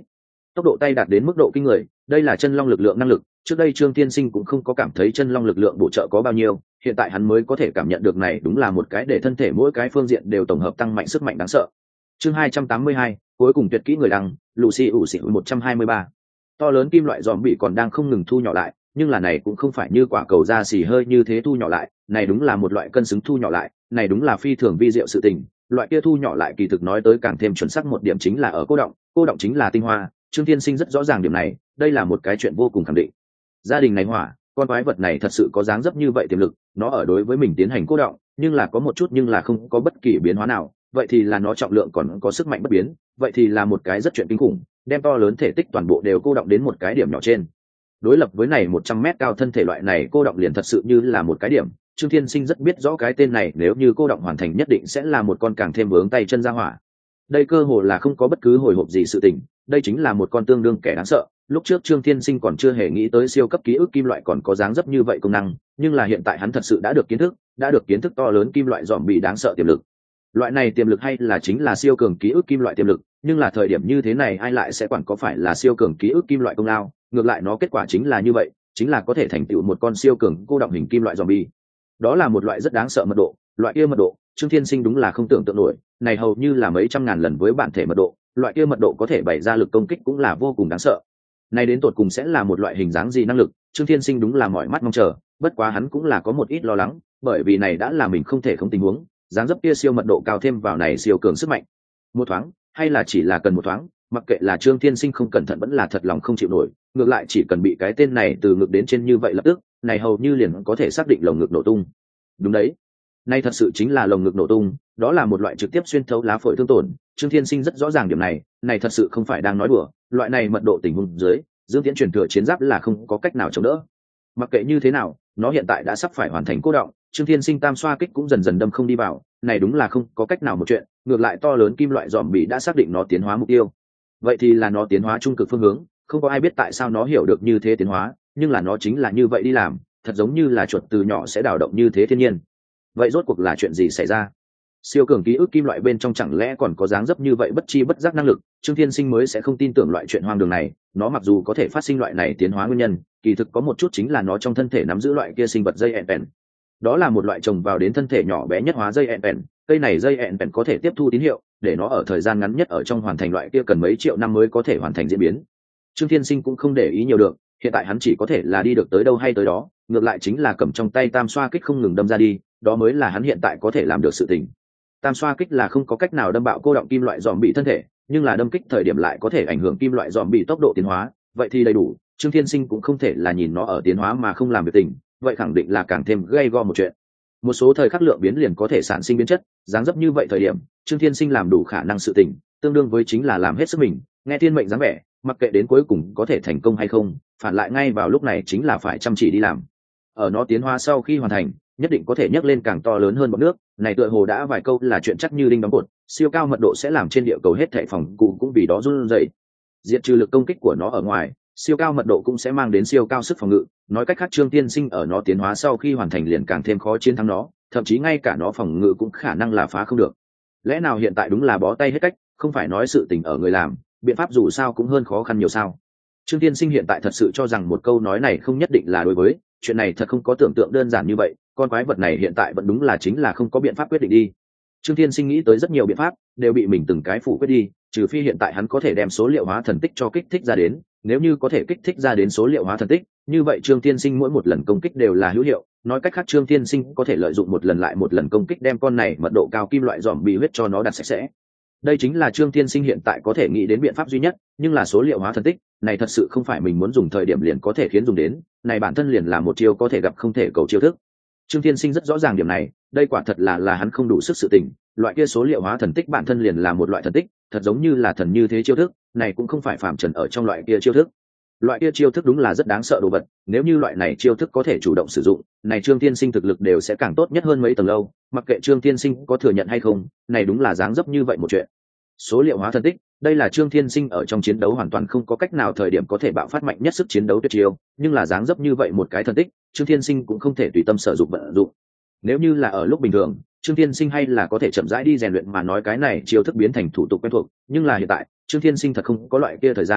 tốc độ tay đạt đến mức độ kinh người, đây là chân long lực lượng năng lực. Trước đây Trương Thiên Sinh cũng không có cảm thấy chân long lực lượng bổ trợ có bao nhiêu, hiện tại hắn mới có thể cảm nhận được này đúng là một cái để thân thể mỗi cái phương diện đều tổng hợp tăng mạnh sức mạnh đáng sợ. Chương 282, cuối cùng tuyệt kỹ người đăng, Lucy ủ xỉ 123. To lớn kim loại giòm bị còn đang không ngừng thu nhỏ lại, nhưng là này cũng không phải như quả cầu da xì hơi như thế thu nhỏ lại, này đúng là một loại cân xứng thu nhỏ lại, này đúng là phi thường vi diệu sự tình. Loại kia thu nhỏ lại kỳ thực nói tới càng thêm chuẩn xác một điểm chính là ở cô động chính là tinh hoa. Trương Thiên Sinh rất rõ ràng điểm này, đây là một cái chuyện vô cùng khẳng định. Gia đình này hỏa, con quái vật này thật sự có dáng dấp như vậy tiềm lực, nó ở đối với mình tiến hành cô động, nhưng là có một chút nhưng là không có bất kỳ biến hóa nào, vậy thì là nó trọng lượng còn có sức mạnh bất biến, vậy thì là một cái rất chuyện kinh khủng, đem to lớn thể tích toàn bộ đều cô động đến một cái điểm nhỏ trên. Đối lập với này 100 mét cao thân thể loại này cô động liền thật sự như là một cái điểm. Trương Thiên Sinh rất biết rõ cái tên này nếu như cô động hoàn thành nhất định sẽ là một con càng thêm vướng tay chân ra hỏa. Đây cơ hồ là không có bất cứ hồi hộp gì sự tình, đây chính là một con tương đương kẻ đáng sợ. Lúc trước Trương Thiên Sinh còn chưa hề nghĩ tới siêu cấp ký ức kim loại còn có dáng dấp như vậy công năng, nhưng là hiện tại hắn thật sự đã được kiến thức to lớn kim loại dòm bị đáng sợ tiềm lực. Loại này tiềm lực hay là chính là siêu cường ký ức kim loại tiềm lực, nhưng là thời điểm như thế này ai lại sẽ quản có phải là siêu cường ký ức kim loại công lao, ngược lại nó kết quả chính là như vậy, chính là có thể thành tựu một con siêu cường cô động hình kim loại zombie. Đó là một loại rất đáng sợ mật độ, loại kia mật độ, Trương Thiên Sinh đúng là không tưởng tượng nổi, này hầu như là mấy trăm ngàn lần với bản thể mật độ, loại kia mật độ có thể bày ra lực công kích cũng là vô cùng đáng sợ. Này đến tột cùng sẽ là một loại hình dáng gì năng lực, Trương Thiên Sinh đúng là mỏi mắt mong chờ, bất quá hắn cũng là có một ít lo lắng, bởi vì này đã là mình không thể không tình huống, dáng dấp kia siêu mật độ cao thêm vào này siêu cường sức mạnh. Một thoáng, hay là chỉ là cần một thoáng, mặc kệ là Trương Thiên Sinh không cẩn thận vẫn là thật lòng không chịu nổi, ngược lại chỉ cần bị cái tên này từ ngực đến trên như vậy lập tức, này hầu như liền có thể xác định lồng ngực nổ tung. Đúng đấy, nay thật sự chính là lồng ngực nổ tung, đó là một loại trực tiếp xuyên thấu lá phổi thương tổn. Trương Thiên Sinh rất rõ ràng điểm này, này thật sự không phải đang nói đùa, loại này mật độ tình huống dưới, Dương Tiễn truyền thừa chiến giáp là không có cách nào chống đỡ. Mặc kệ như thế nào, nó hiện tại đã sắp phải hoàn thành cô động, Trương Thiên Sinh tam xoa kích cũng dần dần đâm không đi vào, này đúng là không có cách nào một chuyện, ngược lại to lớn kim loại dòm bị đã xác định nó tiến hóa mục tiêu. Vậy thì là nó tiến hóa trung cực phương hướng, không có ai biết tại sao nó hiểu được như thế tiến hóa, nhưng là nó chính là như vậy đi làm, thật giống như là chuột từ nhỏ sẽ đào động như thế thiên nhiên. Vậy rốt cuộc là chuyện gì xảy ra? Siêu cường ký ức kim loại bên trong chẳng lẽ còn có dáng dấp như vậy bất chi bất giác năng lực? Trương Thiên Sinh mới sẽ không tin tưởng loại chuyện hoang đường này, nó mặc dù có thể phát sinh loại này tiến hóa nguyên nhân, kỳ thực có một chút chính là nó trong thân thể nắm giữ loại kia sinh vật dây ẹn. Đó là một loại trồng vào đến thân thể nhỏ bé nhất hóa dây ẹn. Cây này dây ẹn có thể tiếp thu tín hiệu, để nó ở thời gian ngắn nhất ở trong hoàn thành loại kia cần mấy triệu năm mới có thể hoàn thành diễn biến. Trương Thiên Sinh cũng không để ý nhiều được, hiện tại hắn chỉ có thể là đi được tới đâu hay tới đó, ngược lại chính là cầm trong tay tam xoa kích không ngừng đâm ra đi, đó mới là hắn hiện tại có thể làm được sự tình. Tam xoa kích là không có cách nào đâm bạo cô động kim loại dòm bị thân thể, nhưng là đâm kích thời điểm lại có thể ảnh hưởng kim loại dòm bị tốc độ tiến hóa, vậy thì đầy đủ. Trương Thiên Sinh cũng không thể là nhìn nó ở tiến hóa mà không làm việc tình, vậy khẳng định là càng thêm gây go một chuyện. Một số thời khắc lượng biến liền có thể sản sinh biến chất, dáng dấp như vậy thời điểm, Trương Thiên Sinh làm đủ khả năng sự tình, tương đương với chính là làm hết sức mình, nghe thiên mệnh dáng vẻ, mặc kệ đến cuối cùng có thể thành công hay không, phản lại ngay vào lúc này chính là phải chăm chỉ đi làm. Ở nó tiến hóa sau khi hoàn thành, nhất định có thể nhấc lên càng to lớn hơn bọt nước, này tựa hồ đã vài câu là chuyện chắc như đinh đóng cột, siêu cao mật độ sẽ làm trên địa cầu hết thảy phòng cụ cũng vì đó run rẩy. Diệt trừ lực công kích của nó ở ngoài, siêu cao mật độ cũng sẽ mang đến siêu cao sức phòng ngự, nói cách khác Trương Tiên Sinh ở nó tiến hóa sau khi hoàn thành liền càng thêm khó chiến thắng nó, thậm chí ngay cả nó phòng ngự cũng khả năng là phá không được. Lẽ nào hiện tại đúng là bó tay hết cách, không phải nói sự tình ở người làm, biện pháp dù sao cũng hơn khó khăn nhiều sao? Trương Tiên Sinh hiện tại thật sự cho rằng một câu nói này không nhất định là đối với, chuyện này thật không có tưởng tượng đơn giản như vậy, con quái vật này hiện tại vẫn đúng là chính là không có biện pháp quyết định đi. Trương Tiên Sinh nghĩ tới rất nhiều biện pháp, đều bị mình từng cái phủ quyết đi, trừ phi hiện tại hắn có thể đem số liệu hóa thần tích cho kích thích ra đến, nếu như có thể kích thích ra đến số liệu hóa thần tích, như vậy Trương Tiên Sinh mỗi một lần công kích đều là hữu hiệu, nói cách khác Trương Tiên Sinh có thể lợi dụng một lần lại một lần công kích đem con này mật độ cao kim loại dòm bị huyết cho nó đặt sạch sẽ. Đây chính là Trương Tiên Sinh hiện tại có thể nghĩ đến biện pháp duy nhất, nhưng là số liệu hóa thần tích, này thật sự không phải mình muốn dùng thời điểm liền có thể khiến dùng đến, này bản thân liền là một chiêu có thể gặp không thể cầu chiêu thức. Trương Tiên Sinh rất rõ ràng điểm này, đây quả thật là hắn không đủ sức sự tình, loại kia số liệu hóa thần tích bản thân liền là một loại thần tích, thật giống như là thần như thế chiêu thức, này cũng không phải phàm trần ở trong loại kia chiêu thức. Loại kia chiêu thức đúng là rất đáng sợ đồ vật, nếu như loại này chiêu thức có thể chủ động sử dụng, này Trương Tiên Sinh thực lực đều sẽ càng tốt nhất hơn mấy tầng lâu, mặc kệ Trương Tiên Sinh có thừa nhận hay không, này đúng là dáng dấp như vậy một chuyện. Số liệu hóa thần tích, đây là Trương Tiên Sinh ở trong chiến đấu hoàn toàn không có cách nào thời điểm có thể bạo phát mạnh nhất sức chiến đấu tuyệt chiêu, nhưng là dáng dấp như vậy một cái thần tích, Trương Tiên Sinh cũng không thể tùy tâm sử dụng vận dụng. Nếu như là ở lúc bình thường, Trương Tiên Sinh hay là có thể chậm rãi đi rèn luyện mà nói cái này chiêu thức biến thành thủ tục quen thuộc, nhưng là hiện tại, Trương Tiên Sinh thật không có loại kia thời gian,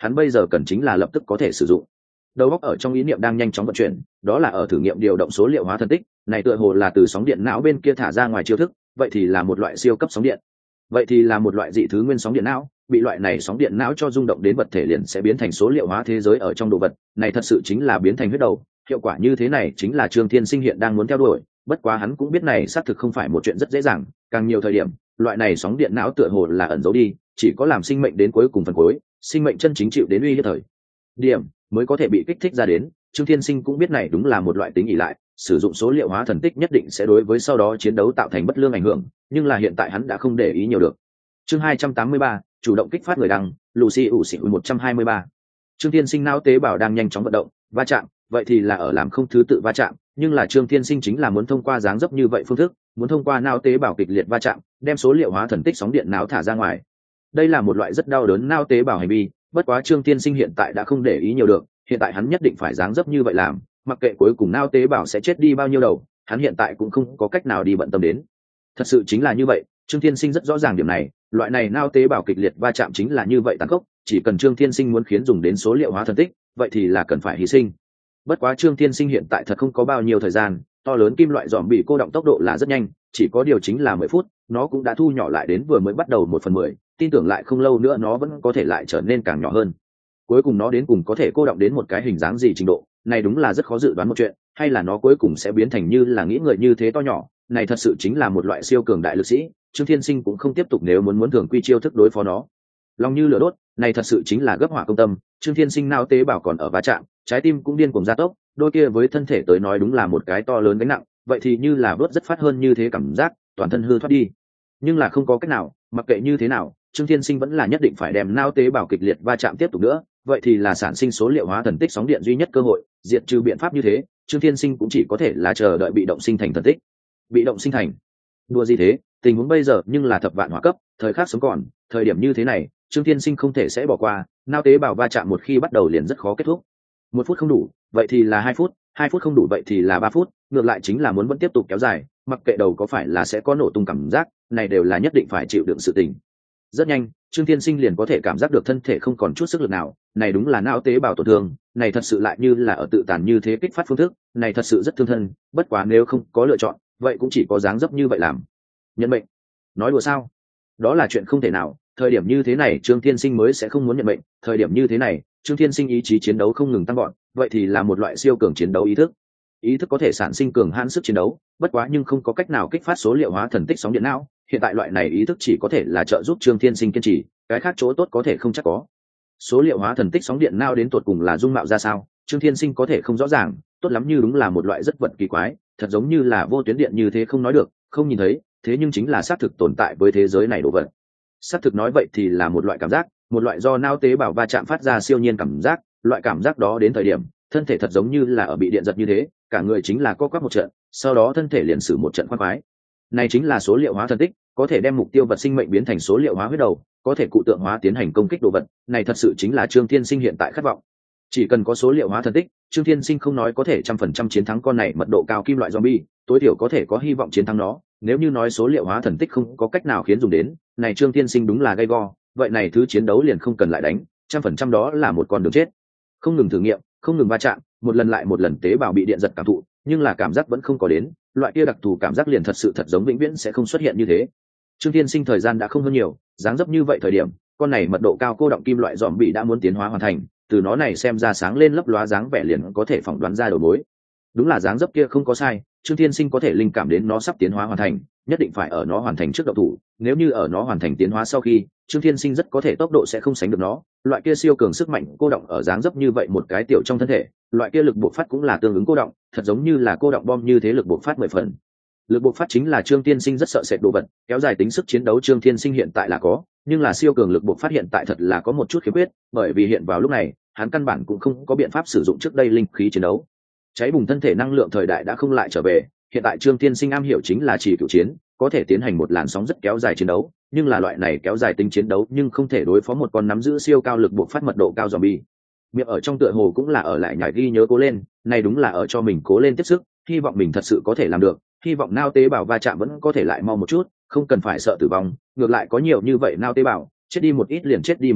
hắn bây giờ cần chính là lập tức có thể sử dụng. Đầu óc ở trong ý niệm đang nhanh chóng vận chuyển, đó là ở thử nghiệm điều động số liệu hóa thần tích, này tựa hồ là từ sóng điện não bên kia thả ra ngoài chiêu thức, vậy thì là một loại siêu cấp sóng điện. Vậy thì là một loại dị thứ nguyên sóng điện não, bị loại này sóng điện não cho rung động đến vật thể liền sẽ biến thành số liệu hóa thế giới ở trong đồ vật, này thật sự chính là biến thành huyết đầu. Hiệu quả như thế này chính là Trương Thiên Sinh hiện đang muốn theo đuổi, bất quá hắn cũng biết này xác thực không phải một chuyện rất dễ dàng, càng nhiều thời điểm, loại này sóng điện não tựa hồ là ẩn giấu đi, chỉ có làm sinh mệnh đến cuối cùng phần cuối, sinh mệnh chân chính chịu đến uy hiếp thời điểm mới có thể bị kích thích ra đến. Trương Thiên Sinh cũng biết này đúng là một loại tính ỷ lại, sử dụng số liệu hóa thần tích nhất định sẽ đối với sau đó chiến đấu tạo thành bất lương ảnh hưởng, nhưng là hiện tại hắn đã không để ý nhiều được. Chương 283, chủ động kích phát người đăng, Lucy ủ xỉu 123. Trương Thiên Sinh não tế bào đang nhanh chóng vận động, va chạm, vậy thì là ở làm không thứ tự va chạm, nhưng là Trương Thiên Sinh chính là muốn thông qua dáng dấp như vậy phương thức, muốn thông qua não tế bào kịch liệt va chạm, đem số liệu hóa thần tích sóng điện não thả ra ngoài. Đây là một loại rất đau đớn não tế bào hành vi, bất quá Trương Thiên Sinh hiện tại đã không để ý nhiều được, hiện tại hắn nhất định phải dáng dấp như vậy làm, mặc kệ cuối cùng não tế bào sẽ chết đi bao nhiêu đầu, hắn hiện tại cũng không có cách nào đi bận tâm đến. Thật sự chính là như vậy, Trương Thiên Sinh rất rõ ràng điểm này, loại này não tế bào kịch liệt va chạm chính là như vậy tàn khốc, chỉ cần Trương Thiên Sinh muốn khiến dùng đến số liệu hóa thần tích, vậy thì là cần phải hy sinh. Bất quá Trương Thiên Sinh hiện tại thật không có bao nhiêu thời gian, to lớn kim loại dòm bị cô động tốc độ là rất nhanh, chỉ có điều chính là 10 phút, nó cũng đã thu nhỏ lại đến vừa mới bắt đầu 1/10, tin tưởng lại không lâu nữa nó vẫn có thể lại trở nên càng nhỏ hơn. Cuối cùng nó đến cùng có thể cô động đến một cái hình dáng gì trình độ, này đúng là rất khó dự đoán một chuyện, hay là nó cuối cùng sẽ biến thành như là nghĩ người như thế to nhỏ, này thật sự chính là một loại siêu cường đại lực sĩ. Trương Thiên Sinh cũng không tiếp tục nếu muốn thường quy chiêu thức đối phó nó. Lòng như lửa đốt, này thật sự chính là gấp hỏa công tâm, Trương Thiên Sinh não tế bào còn ở va chạm, trái tim cũng điên cuồng gia tốc, đôi kia với thân thể tới nói đúng là một cái to lớn gánh nặng, vậy thì như là vớt rất phát hơn như thế cảm giác, toàn thân hư thoát đi. Nhưng là không có cách nào, mặc kệ như thế nào, Trương Thiên Sinh vẫn là nhất định phải đem não tế bào kịch liệt va chạm tiếp tục nữa, vậy thì là sản sinh số liệu hóa thần tích sóng điện duy nhất cơ hội, diệt trừ biện pháp như thế, Trương Thiên Sinh cũng chỉ có thể là chờ đợi bị động sinh thành thần tích. Bị động sinh thành? Đùa gì thế, tình huống bây giờ nhưng là thập vạn hỏa cấp, thời khắc sống còn, thời điểm như thế này, Trương Thiên Sinh không thể sẽ bỏ qua, não tế bào va chạm một khi bắt đầu liền rất khó kết thúc. 1 phút không đủ, vậy thì là 2 phút, 2 phút không đủ vậy thì là 3 phút, ngược lại chính là muốn vẫn tiếp tục kéo dài, mặc kệ đầu có phải là sẽ có nổ tung cảm giác, này đều là nhất định phải chịu đựng sự tình. Rất nhanh, Trương Thiên Sinh liền có thể cảm giác được thân thể không còn chút sức lực nào, này đúng là não tế bào tổn thương, này thật sự lại như là ở tự tàn như thế kích phát phương thức, này thật sự rất thương thân, bất quá nếu không có lựa chọn, vậy cũng chỉ có dáng dấp như vậy làm. Nhận mệnh? Nói đùa sao? Đó là chuyện không thể nào, thời điểm như thế này Trương Thiên Sinh mới sẽ không muốn nhận mệnh, thời điểm như thế này, Trương Thiên Sinh ý chí chiến đấu không ngừng tăng gọn, vậy thì là một loại siêu cường chiến đấu ý thức. Ý thức có thể sản sinh cường hãn sức chiến đấu, bất quá nhưng không có cách nào kích phát số liệu hóa thần tích sóng điện não, hiện tại loại này ý thức chỉ có thể là trợ giúp Trương Thiên Sinh kiên trì, cái khác chỗ tốt có thể không chắc có. Số liệu hóa thần tích sóng điện não đến tột cùng là dung mạo ra sao, Trương Thiên Sinh có thể không rõ ràng, tốt lắm như đúng là một loại rất vật kỳ quái, thật giống như là vô tuyến điện như thế không nói được, không nhìn thấy, thế nhưng chính là xác thực tồn tại với thế giới này đồ vật. Xác thực nói vậy thì là một loại cảm giác, một loại do não tế bào va chạm phát ra siêu nhiên cảm giác, loại cảm giác đó đến thời điểm, thân thể thật giống như là ở bị điện giật như thế, cả người chính là co quắp một trận, sau đó thân thể liền xử một trận khoan khoái. Này chính là số liệu hóa thần tích, có thể đem mục tiêu vật sinh mệnh biến thành số liệu hóa huyết đầu, có thể cụ tượng hóa tiến hành công kích đồ vật, này thật sự chính là Trương Thiên Sinh hiện tại khát vọng. Chỉ cần có số liệu hóa thần tích, Trương Thiên Sinh không nói có thể 100% chiến thắng con này mật độ cao kim loại zombie, tối thiểu có thể có hy vọng chiến thắng nó. Nếu như nói số liệu hóa thần tích không có cách nào khiến dùng đến, này Trương Thiên Sinh đúng là gay go, vậy này thứ chiến đấu liền không cần lại đánh, 100% đó là một con đường chết. Không ngừng thử nghiệm, không ngừng va chạm, một lần lại một lần tế bào bị điện giật cảm thụ, nhưng là cảm giác vẫn không có đến, loại kia đặc thù cảm giác liền thật sự thật giống vĩnh viễn sẽ không xuất hiện như thế. Trương Thiên Sinh thời gian đã không hơn nhiều, dáng dấp như vậy thời điểm, con này mật độ cao cô động kim loại zombie đã muốn tiến hóa hoàn thành, từ nó này xem ra sáng lên lấp lóa dáng vẻ liền có thể phỏng đoán ra đầu mối. Đúng là dáng dấp kia không có sai, Trương Thiên Sinh có thể linh cảm đến nó sắp tiến hóa hoàn thành, nhất định phải ở nó hoàn thành trước động thủ, nếu như ở nó hoàn thành tiến hóa sau khi, Trương Thiên Sinh rất có thể tốc độ sẽ không sánh được nó, loại kia siêu cường sức mạnh cô động ở dáng dấp như vậy một cái tiểu trong thân thể, loại kia lực bộc phát cũng là tương ứng cô động, thật giống như là cô động bom như thế lực bộc phát 10 phần. Lực bộc phát chính là Trương Thiên Sinh rất sợ sệt đồ vật, kéo dài tính sức chiến đấu Trương Thiên Sinh hiện tại là có, nhưng là siêu cường lực bộc phát hiện tại thật là có một chút khiếm khuyết, bởi vì hiện vào lúc này, hắn căn bản cũng không có biện pháp sử dụng trước đây linh khí chiến đấu. Cháy bùng thân thể năng lượng thời đại đã không lại trở về, hiện tại Trương Thiên Sinh am hiểu chính là chỉ cựu chiến, có thể tiến hành một làn sóng rất kéo dài chiến đấu, nhưng là loại này kéo dài tính chiến đấu nhưng không thể đối phó một con nắm giữ siêu cao lực bộc phát mật độ cao zombie. Miệng ở trong tựa hồ cũng là ở lại nhảy ghi nhớ cố lên, này đúng là ở cho mình cố lên tiếp sức, hy vọng mình thật sự có thể làm được, hy vọng nao tế bào va chạm vẫn có thể lại mau một chút, không cần phải sợ tử vong, ngược lại có nhiều như vậy nao tế bào, chết đi một ít liền chết đi một ít,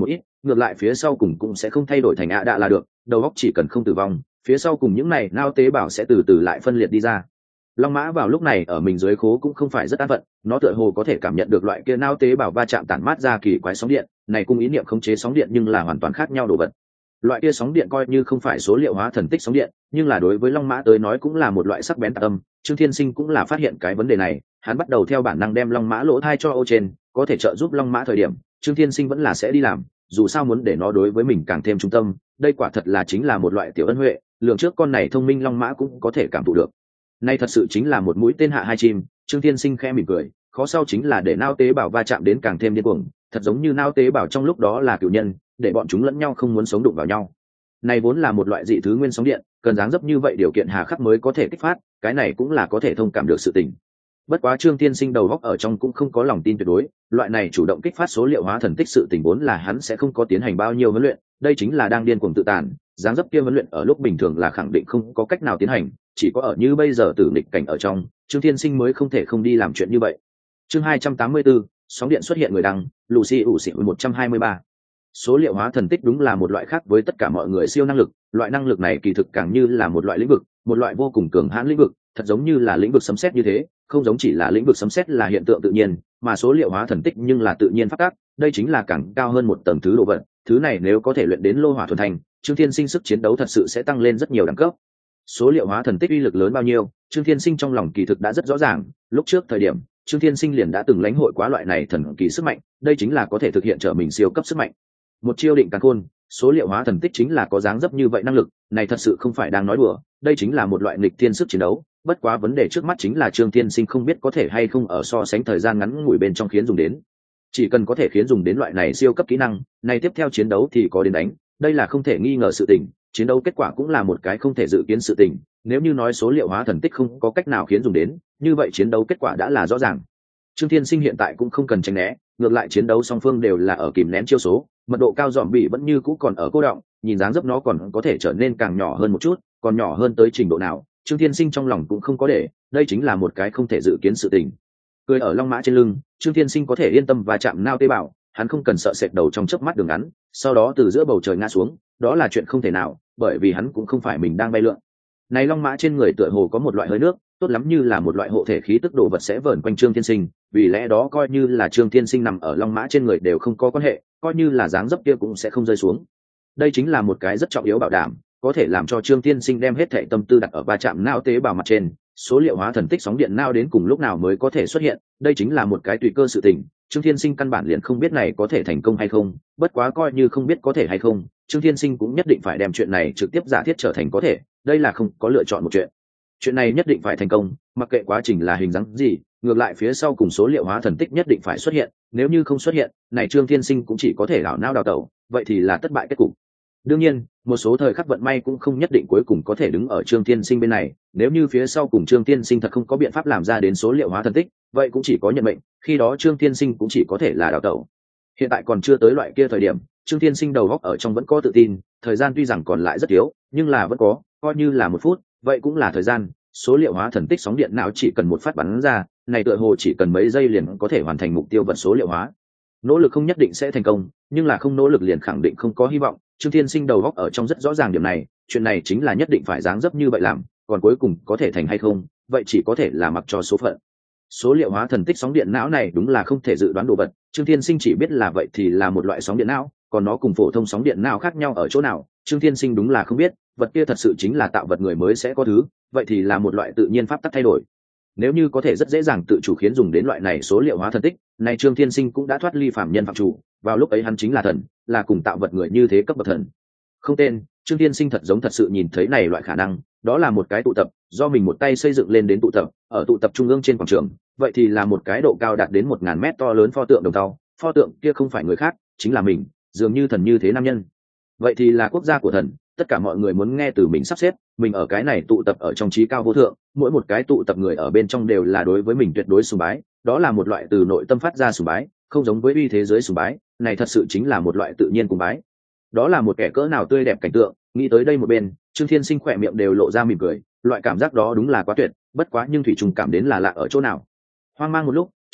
ngược lại phía sau cùng cũng sẽ không thay đổi thành ạ đạ là được, đầu óc chỉ cần không tử vong, phía sau cùng những này nao tế bào sẽ từ từ lại phân liệt đi ra. Long mã vào lúc này ở mình dưới khố cũng không phải rất an phận, nó tựa hồ có thể cảm nhận được loại kia nao tế bào va chạm tản mát ra kỳ quái sóng điện, này cung ý niệm khống chế sóng điện nhưng là hoàn toàn khác nhau đồ vật. Loại kia sóng điện coi như không phải số liệu hóa thần tích sóng điện, nhưng là đối với long mã tới nói cũng là một loại sắc bén tạc âm. Trương Thiên Sinh cũng là phát hiện cái vấn đề này, hắn bắt đầu theo bản năng đem long mã lỗ thai cho ô trên, có thể trợ giúp long mã thời điểm, Trương Thiên Sinh vẫn là sẽ đi làm, dù sao muốn để nó đối với mình càng thêm trung tâm, đây quả thật là chính là một loại tiểu ân huệ, lường trước con này thông minh long mã cũng có thể cảm thụ được. Nay thật sự chính là một mũi tên hạ hai chim. Trương Thiên Sinh khẽ mỉm cười, khó sau chính là để nao tế bào va chạm đến càng thêm điên cuồng, thật giống như nao tế bào trong lúc đó là cựu nhân, để bọn chúng lẫn nhau không muốn sống đụng vào nhau. Này vốn là một loại dị thứ nguyên sóng điện, cần dáng dấp như vậy điều kiện hà khắc mới có thể kích phát, cái này cũng là có thể thông cảm được sự tình. Bất quá Trương Thiên Sinh đầu góc ở trong cũng không có lòng tin tuyệt đối, loại này chủ động kích phát số liệu hóa thần tích sự tình vốn là hắn sẽ không có tiến hành bao nhiêu huấn luyện, đây chính là đang điên cuồng tự tàn, dáng dấp kia huấn luyện ở lúc bình thường là khẳng định không có cách nào tiến hành, chỉ có ở như bây giờ tử nghịch cảnh ở trong, Trương Thiên Sinh mới không thể không đi làm chuyện như vậy. Chương 284, sóng điện xuất hiện người đăng, Lucy ủ xỉu 123. Số liệu hóa thần tích đúng là một loại khác với tất cả mọi người siêu năng lực, loại năng lực này kỳ thực càng như là một loại lĩnh vực, một loại vô cùng cường hãn lĩnh vực, thật giống như là lĩnh vực sấm sét như thế, không giống chỉ là lĩnh vực sấm sét là hiện tượng tự nhiên, mà số liệu hóa thần tích nhưng là tự nhiên phát tác, đây chính là càng cao hơn một tầng thứ độ vật, thứ này nếu có thể luyện đến lô hỏa thuần thành, Trương Thiên Sinh sức chiến đấu thật sự sẽ tăng lên rất nhiều đẳng cấp. Số liệu hóa thần tích uy lực lớn bao nhiêu, Trương Thiên Sinh trong lòng kỳ thực đã rất rõ ràng, lúc trước thời điểm, Trương Thiên Sinh liền đã từng lãnh hội quá loại này thần kỳ sức mạnh, đây chính là có thể thực hiện trở mình siêu cấp sức mạnh. Một chiêu định càn khôn, số liệu hóa thần tích chính là có dáng dấp như vậy năng lực, này thật sự không phải đang nói đùa, đây chính là một loại nghịch thiên sức chiến đấu, bất quá vấn đề trước mắt chính là Trương Thiên Sinh không biết có thể hay không ở so sánh thời gian ngắn ngủi bên trong khiến dùng đến. Chỉ cần có thể khiến dùng đến loại này siêu cấp kỹ năng, này tiếp theo chiến đấu thì có đến đánh, đây là không thể nghi ngờ sự tình, chiến đấu kết quả cũng là một cái không thể dự kiến sự tình, nếu như nói số liệu hóa thần tích không có cách nào khiến dùng đến, như vậy chiến đấu kết quả đã là rõ ràng. Trương Thiên Sinh hiện tại cũng không cần tránh né, ngược lại chiến đấu song phương đều là ở kìm nén chiêu số, mật độ cao dòm bị vẫn như cũ còn ở cô động, nhìn dáng dấp nó còn có thể trở nên càng nhỏ hơn một chút, còn nhỏ hơn tới trình độ nào, Trương Thiên Sinh trong lòng cũng không có để, đây chính là một cái không thể dự kiến sự tình. Cười ở long mã trên lưng, Trương Thiên Sinh có thể yên tâm và chạm nao tế bào, hắn không cần sợ sệt đầu trong chớp mắt đường ngắn, sau đó từ giữa bầu trời ngã xuống, đó là chuyện không thể nào, bởi vì hắn cũng không phải mình đang bay lượn. Này long mã trên người tựa hồ có một loại hơi nước, tốt lắm như là một loại hộ thể khí tức đồ vật sẽ vờn quanh Trương Thiên Sinh, vì lẽ đó coi như là Trương Thiên Sinh nằm ở long mã trên người đều không có quan hệ, coi như là dáng dấp kia cũng sẽ không rơi xuống. Đây chính là một cái rất trọng yếu bảo đảm, có thể làm cho Trương Thiên Sinh đem hết thảy tâm tư đặt ở va chạm não tế bào mặt trên, số liệu hóa thần tích sóng điện não đến cùng lúc nào mới có thể xuất hiện, đây chính là một cái tùy cơ sự tình. Trương Thiên Sinh căn bản liền không biết này có thể thành công hay không, bất quá coi như không biết có thể hay không, Trương Thiên Sinh cũng nhất định phải đem chuyện này trực tiếp giả thiết trở thành có thể, đây là không có lựa chọn một chuyện. Chuyện này nhất định phải thành công, mặc kệ quá trình là hình dáng gì, ngược lại phía sau cùng số liệu hóa thần tích nhất định phải xuất hiện, nếu như không xuất hiện, này Trương Thiên Sinh cũng chỉ có thể đảo não đào tẩu, vậy thì là thất bại kết cục. Đương nhiên, một số thời khắc vận may cũng không nhất định cuối cùng có thể đứng ở Trương Thiên Sinh bên này, nếu như phía sau cùng Trương Thiên Sinh thật không có biện pháp làm ra đến số liệu hóa thần tích, vậy cũng chỉ có nhận mệnh, khi đó Trương Thiên Sinh cũng chỉ có thể là đào tẩu. Hiện tại còn chưa tới loại kia thời điểm, Trương Thiên Sinh đầu góc ở trong vẫn có tự tin, thời gian tuy rằng còn lại rất yếu, nhưng là vẫn có, coi như là 1 phút, vậy cũng là thời gian, số liệu hóa thần tích sóng điện não chỉ cần một phát bắn ra, này tựa hồ chỉ cần mấy giây liền có thể hoàn thành mục tiêu vật số liệu hóa. Nỗ lực không nhất định sẽ thành công, nhưng là không nỗ lực liền khẳng định không có hy vọng. Trương Thiên Sinh đầu góc ở trong rất rõ ràng điểm này, chuyện này chính là nhất định phải dáng dấp như vậy làm, còn cuối cùng có thể thành hay không, vậy chỉ có thể là mặc cho số phận. Số liệu hóa thần tích sóng điện não này đúng là không thể dự đoán đồ vật, Trương Thiên Sinh chỉ biết là vậy thì là một loại sóng điện não, còn nó cùng phổ thông sóng điện não khác nhau ở chỗ nào, Trương Thiên Sinh đúng là không biết, vật kia thật sự chính là tạo vật người mới sẽ có thứ, vậy thì là một loại tự nhiên pháp tắc thay đổi. Nếu như có thể rất dễ dàng tự chủ khiến dùng đến loại này số liệu hóa thần tích, này Trương Thiên Sinh cũng đã thoát ly phàm nhân phạm chủ, vào lúc ấy hắn chính là thần, là cùng tạo vật người như thế cấp bậc thần. Không tên, Trương Thiên Sinh thật giống thật sự nhìn thấy này loại khả năng, đó là một cái tụ tập, do mình một tay xây dựng lên đến tụ tập, ở tụ tập trung ương trên quảng trường, vậy thì là một cái độ cao đạt đến 1000 mét to lớn pho tượng đồng tàu, pho tượng kia không phải người khác, chính là mình, dường như thần như thế nam nhân. Vậy thì là quốc gia của thần, tất cả mọi người muốn nghe từ mình sắp xếp, mình ở cái này tụ tập ở trong trí cao vô thượng, mỗi một cái tụ tập người ở bên trong đều là đối với mình tuyệt đối sùng bái, đó là một loại từ nội tâm phát ra sùng bái, không giống với uy thế giới sùng bái, này thật sự chính là một loại tự nhiên cùng bái. Đó là một kẻ cỡ nào tươi đẹp cảnh tượng, nghĩ tới đây một bên, Trương Thiên Sinh khỏe miệng đều lộ ra mỉm cười, loại cảm giác đó đúng là quá tuyệt, bất quá nhưng thủy trùng cảm đến là lạ ở chỗ nào. Hoang mang một lúc,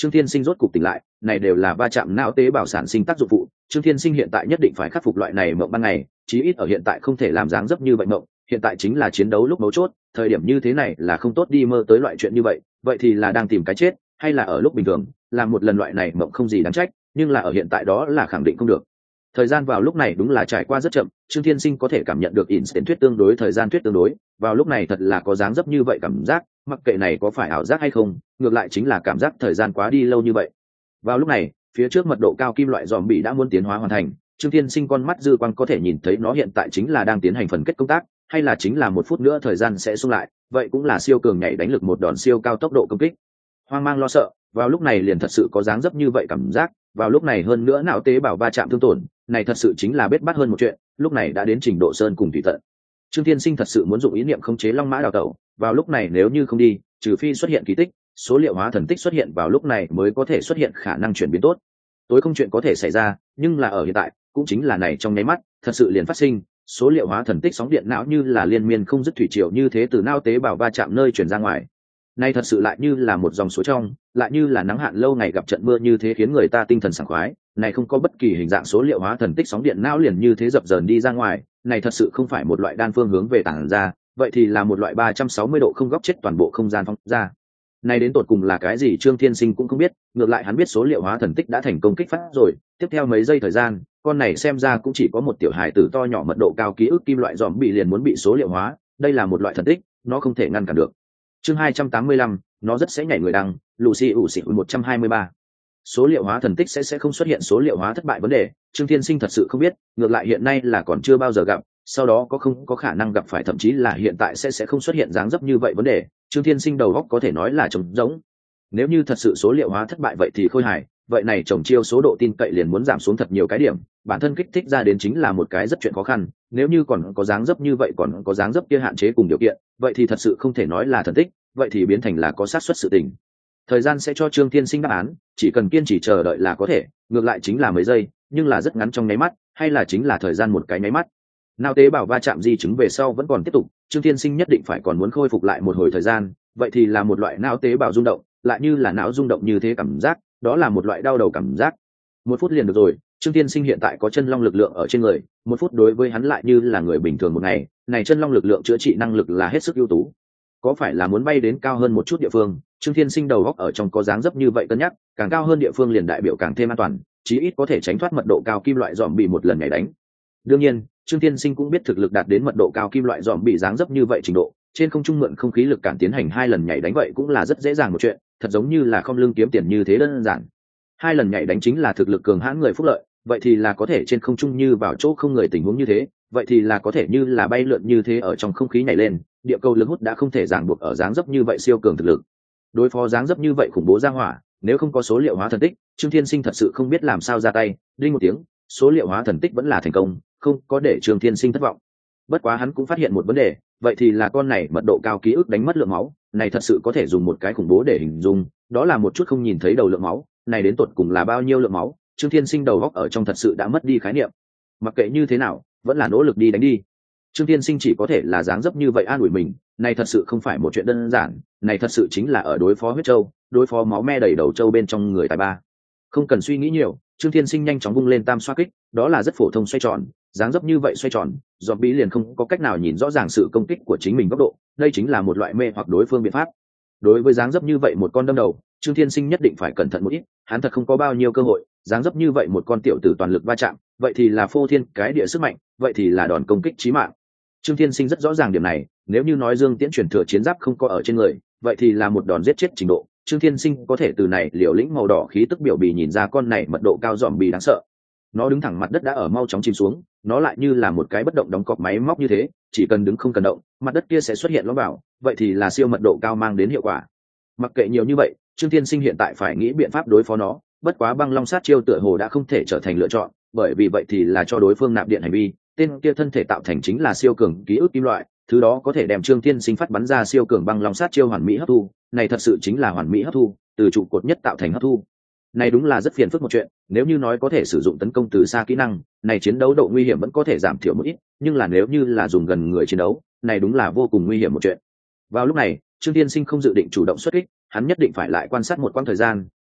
Trương Thiên Sinh rốt cục tỉnh lại, này đều là va chạm não tế bào sản sinh tác dụng phụ. Trương Thiên Sinh hiện tại nhất định phải khắc phục loại này mộng ban ngày, chí ít ở hiện tại không thể làm dáng dấp như vậy mộng. Hiện tại chính là chiến đấu lúc mấu chốt, thời điểm như thế này là không tốt đi mơ tới loại chuyện như vậy. Vậy thì là đang tìm cái chết, hay là ở lúc bình thường, làm một lần loại này mộng không gì đáng trách, nhưng là ở hiện tại đó là khẳng định không được. Thời gian vào lúc này đúng là trải qua rất chậm, Trương Thiên Sinh có thể cảm nhận được Einstein thuyết tương đối thời gian thuyết tương đối, vào lúc này thật là có dáng dấp như vậy cảm giác, mặc kệ này có phải ảo giác hay không, ngược lại chính là cảm giác thời gian quá đi lâu như vậy. Vào lúc này, phía trước mật độ cao kim loại zombie đã muốn tiến hóa hoàn thành, Trương Thiên Sinh con mắt dư quang có thể nhìn thấy nó hiện tại chính là đang tiến hành phần kết công tác, hay là chính là 1 phút nữa thời gian sẽ xung lại, vậy cũng là siêu cường nhảy đánh lực một đòn siêu cao tốc độ công kích. Hoang mang lo sợ, vào lúc này liền thật sự có dáng dấp như vậy cảm giác, vào lúc này hơn nữa não tế bào va chạm thương tổn, này thật sự chính là bết bát hơn một chuyện, lúc này đã đến trình độ sơn cùng thủy tận. Trương Thiên Sinh thật sự muốn dụng ý niệm khống chế long mã đào tẩu, vào lúc này nếu như không đi, trừ phi xuất hiện kỳ tích, số liệu hóa thần tích xuất hiện vào lúc này mới có thể xuất hiện khả năng chuyển biến tốt. Tối không chuyện có thể xảy ra, nhưng là ở hiện tại, cũng chính là này trong nháy mắt, thật sự liền phát sinh, số liệu hóa thần tích sóng điện não như là liên miên không dứt thủy triều như thế từ não tế bào va chạm nơi chuyển ra ngoài. Này thật sự lại như là một dòng suối trong, lại như là nắng hạn lâu ngày gặp trận mưa như thế khiến người ta tinh thần sảng khoái, này không có bất kỳ hình dạng số liệu hóa thần tích sóng điện não liền như thế dập dờn đi ra ngoài, này thật sự không phải một loại đan phương hướng về tản ra, vậy thì là một loại 360 độ không góc chết toàn bộ không gian phóng ra. Này đến tột cùng là cái gì Trương Thiên Sinh cũng không biết, ngược lại hắn biết số liệu hóa thần tích đã thành công kích phát rồi, tiếp theo mấy giây thời gian, con này xem ra cũng chỉ có một tiểu hài tử to nhỏ mật độ cao ký ức kim loại zombie liền muốn bị số liệu hóa, đây là một loại thần tích, nó không thể ngăn cản được. Chương 285, nó rất sẽ nhảy người đăng, Lucy ủ xỉ 123. Số liệu hóa thần tích sẽ không xuất hiện số liệu hóa thất bại vấn đề, Trương Thiên Sinh thật sự không biết, ngược lại hiện nay là còn chưa bao giờ gặp, sau đó không có khả năng gặp phải, thậm chí là hiện tại sẽ không xuất hiện dáng dấp như vậy vấn đề, Trương Thiên Sinh đầu óc có thể nói là trống rỗng. Nếu như thật sự số liệu hóa thất bại vậy thì khôi hài, vậy này chồng chiêu số độ tin cậy liền muốn giảm xuống thật nhiều cái điểm, bản thân kích thích ra đến chính là một cái rất chuyện khó khăn, nếu như còn có dáng dấp như vậy còn có dáng dấp kia hạn chế cùng điều kiện, vậy thì thật sự không thể nói là thần tích, vậy thì biến thành là có xác suất sự tình. Thời gian sẽ cho Trương Thiên Sinh đáp án, chỉ cần kiên trì chờ đợi là có thể, ngược lại chính là mấy giây, nhưng là rất ngắn trong nháy mắt, hay là chính là thời gian một cái nháy mắt. Não tế bào va chạm di chứng về sau vẫn còn tiếp tục, Trương Thiên Sinh nhất định phải còn muốn khôi phục lại một hồi thời gian, vậy thì là một loại não tế bào rung động, lại như là não rung động như thế cảm giác, đó là một loại đau đầu cảm giác. 1 phút liền được rồi, Trương Thiên Sinh hiện tại có chân long lực lượng ở trên người, 1 phút đối với hắn lại như là người bình thường một ngày, này chân long lực lượng chữa trị năng lực là hết sức ưu tú. Có phải là muốn bay đến cao hơn một chút địa phương, Trương Thiên Sinh đầu góc ở trong có dáng dấp như vậy cân nhắc, càng cao hơn địa phương liền đại biểu càng thêm an toàn, chí ít có thể tránh thoát mật độ cao kim loại zombie một lần nhảy đánh. Đương nhiên, Trương Thiên Sinh cũng biết thực lực đạt đến mật độ cao kim loại zombie dáng dấp như vậy trình độ, trên không trung mượn không khí lực cản tiến hành 2 lần nhảy đánh vậy cũng là rất dễ dàng một chuyện, thật giống như là không lương kiếm tiền như thế đơn giản. 2 lần nhảy đánh chính là thực lực cường hãn người phúc lợi, vậy thì là có thể trên không trung như vào chỗ không người tình huống như thế, vậy thì là có thể như là bay lượn như thế ở trong không khí nhảy lên, địa cầu lực hút đã không thể ràng buộc ở dáng dấp như vậy siêu cường thực lực. Đối phó dáng dấp như vậy khủng bố ra hỏa, nếu không có số liệu hóa thần tích, Trương Thiên Sinh thật sự không biết làm sao ra tay, đinh một tiếng, số liệu hóa thần tích vẫn là thành công, không có để Trương Thiên Sinh thất vọng. Bất quá hắn cũng phát hiện một vấn đề, vậy thì là con này mật độ cao ký ức đánh mất lượng máu, này thật sự có thể dùng một cái khủng bố để hình dung, đó là một chút không nhìn thấy đầu lượng máu, này đến tột cùng là bao nhiêu lượng máu, Trương Thiên Sinh đầu góc ở trong thật sự đã mất đi khái niệm. Mặc kệ như thế nào, vẫn là nỗ lực đi đánh đi. Trương Thiên Sinh chỉ có thể là dáng dấp như vậy an ủi mình, này thật sự không phải một chuyện đơn giản, này thật sự chính là ở đối phó huyết châu, đối phó máu me đầy đầu châu bên trong người tài ba. Không cần suy nghĩ nhiều, Trương Thiên Sinh nhanh chóng vung lên tam xoa kích, đó là rất phổ thông xoay tròn, dáng dấp như vậy xoay tròn, zombie liền không có cách nào nhìn rõ ràng sự công kích của chính mình góc độ, đây chính là một loại mê hoặc đối phương biện pháp. Đối với dáng dấp như vậy một con đâm đầu, Trương Thiên Sinh nhất định phải cẩn thận một ít, hắn thật không có bao nhiêu cơ hội, dáng dấp như vậy một con tiểu tử toàn lực va chạm, vậy thì là phô thiên cái địa sức mạnh, vậy thì là đòn công kích chí mạng. Trương Thiên Sinh rất rõ ràng điểm này, nếu như nói Dương Tiễn truyền thừa chiến giáp không có ở trên người, vậy thì là một đòn giết chết trình độ. Trương Thiên Sinh có thể từ này liều lĩnh màu đỏ khí tức biểu bì nhìn ra con này mật độ cao zombie đáng sợ. Nó đứng thẳng mặt đất đã ở mau chóng chìm xuống, nó lại như là một cái bất động đóng cọc máy móc như thế, chỉ cần đứng không cần động, mặt đất kia sẽ xuất hiện lõm vào, vậy thì là siêu mật độ cao mang đến hiệu quả. Mặc kệ nhiều như vậy, Trương Thiên Sinh hiện tại phải nghĩ biện pháp đối phó nó, bất quá băng long sát chiêu tựa hồ đã không thể trở thành lựa chọn, bởi vì vậy thì là cho đối phương nạp điện hành vi, tên kia thân thể tạo thành chính là siêu cường ký ức kim loại, thứ đó có thể đem Trương Thiên Sinh phát bắn ra siêu cường băng long sát chiêu hoàn mỹ hấp thu, này thật sự chính là hoàn mỹ hấp thu, từ trụ cột nhất tạo thành hấp thu. Này đúng là rất phiền phức một chuyện, nếu như nói có thể sử dụng tấn công từ xa kỹ năng, này chiến đấu độ nguy hiểm vẫn có thể giảm thiểu một ít, nhưng là nếu như là dùng gần người chiến đấu, này đúng là vô cùng nguy hiểm một chuyện. Vào lúc này, Trương Thiên Sinh không dự định chủ động xuất kích, hắn nhất định phải lại quan sát một quãng thời gian,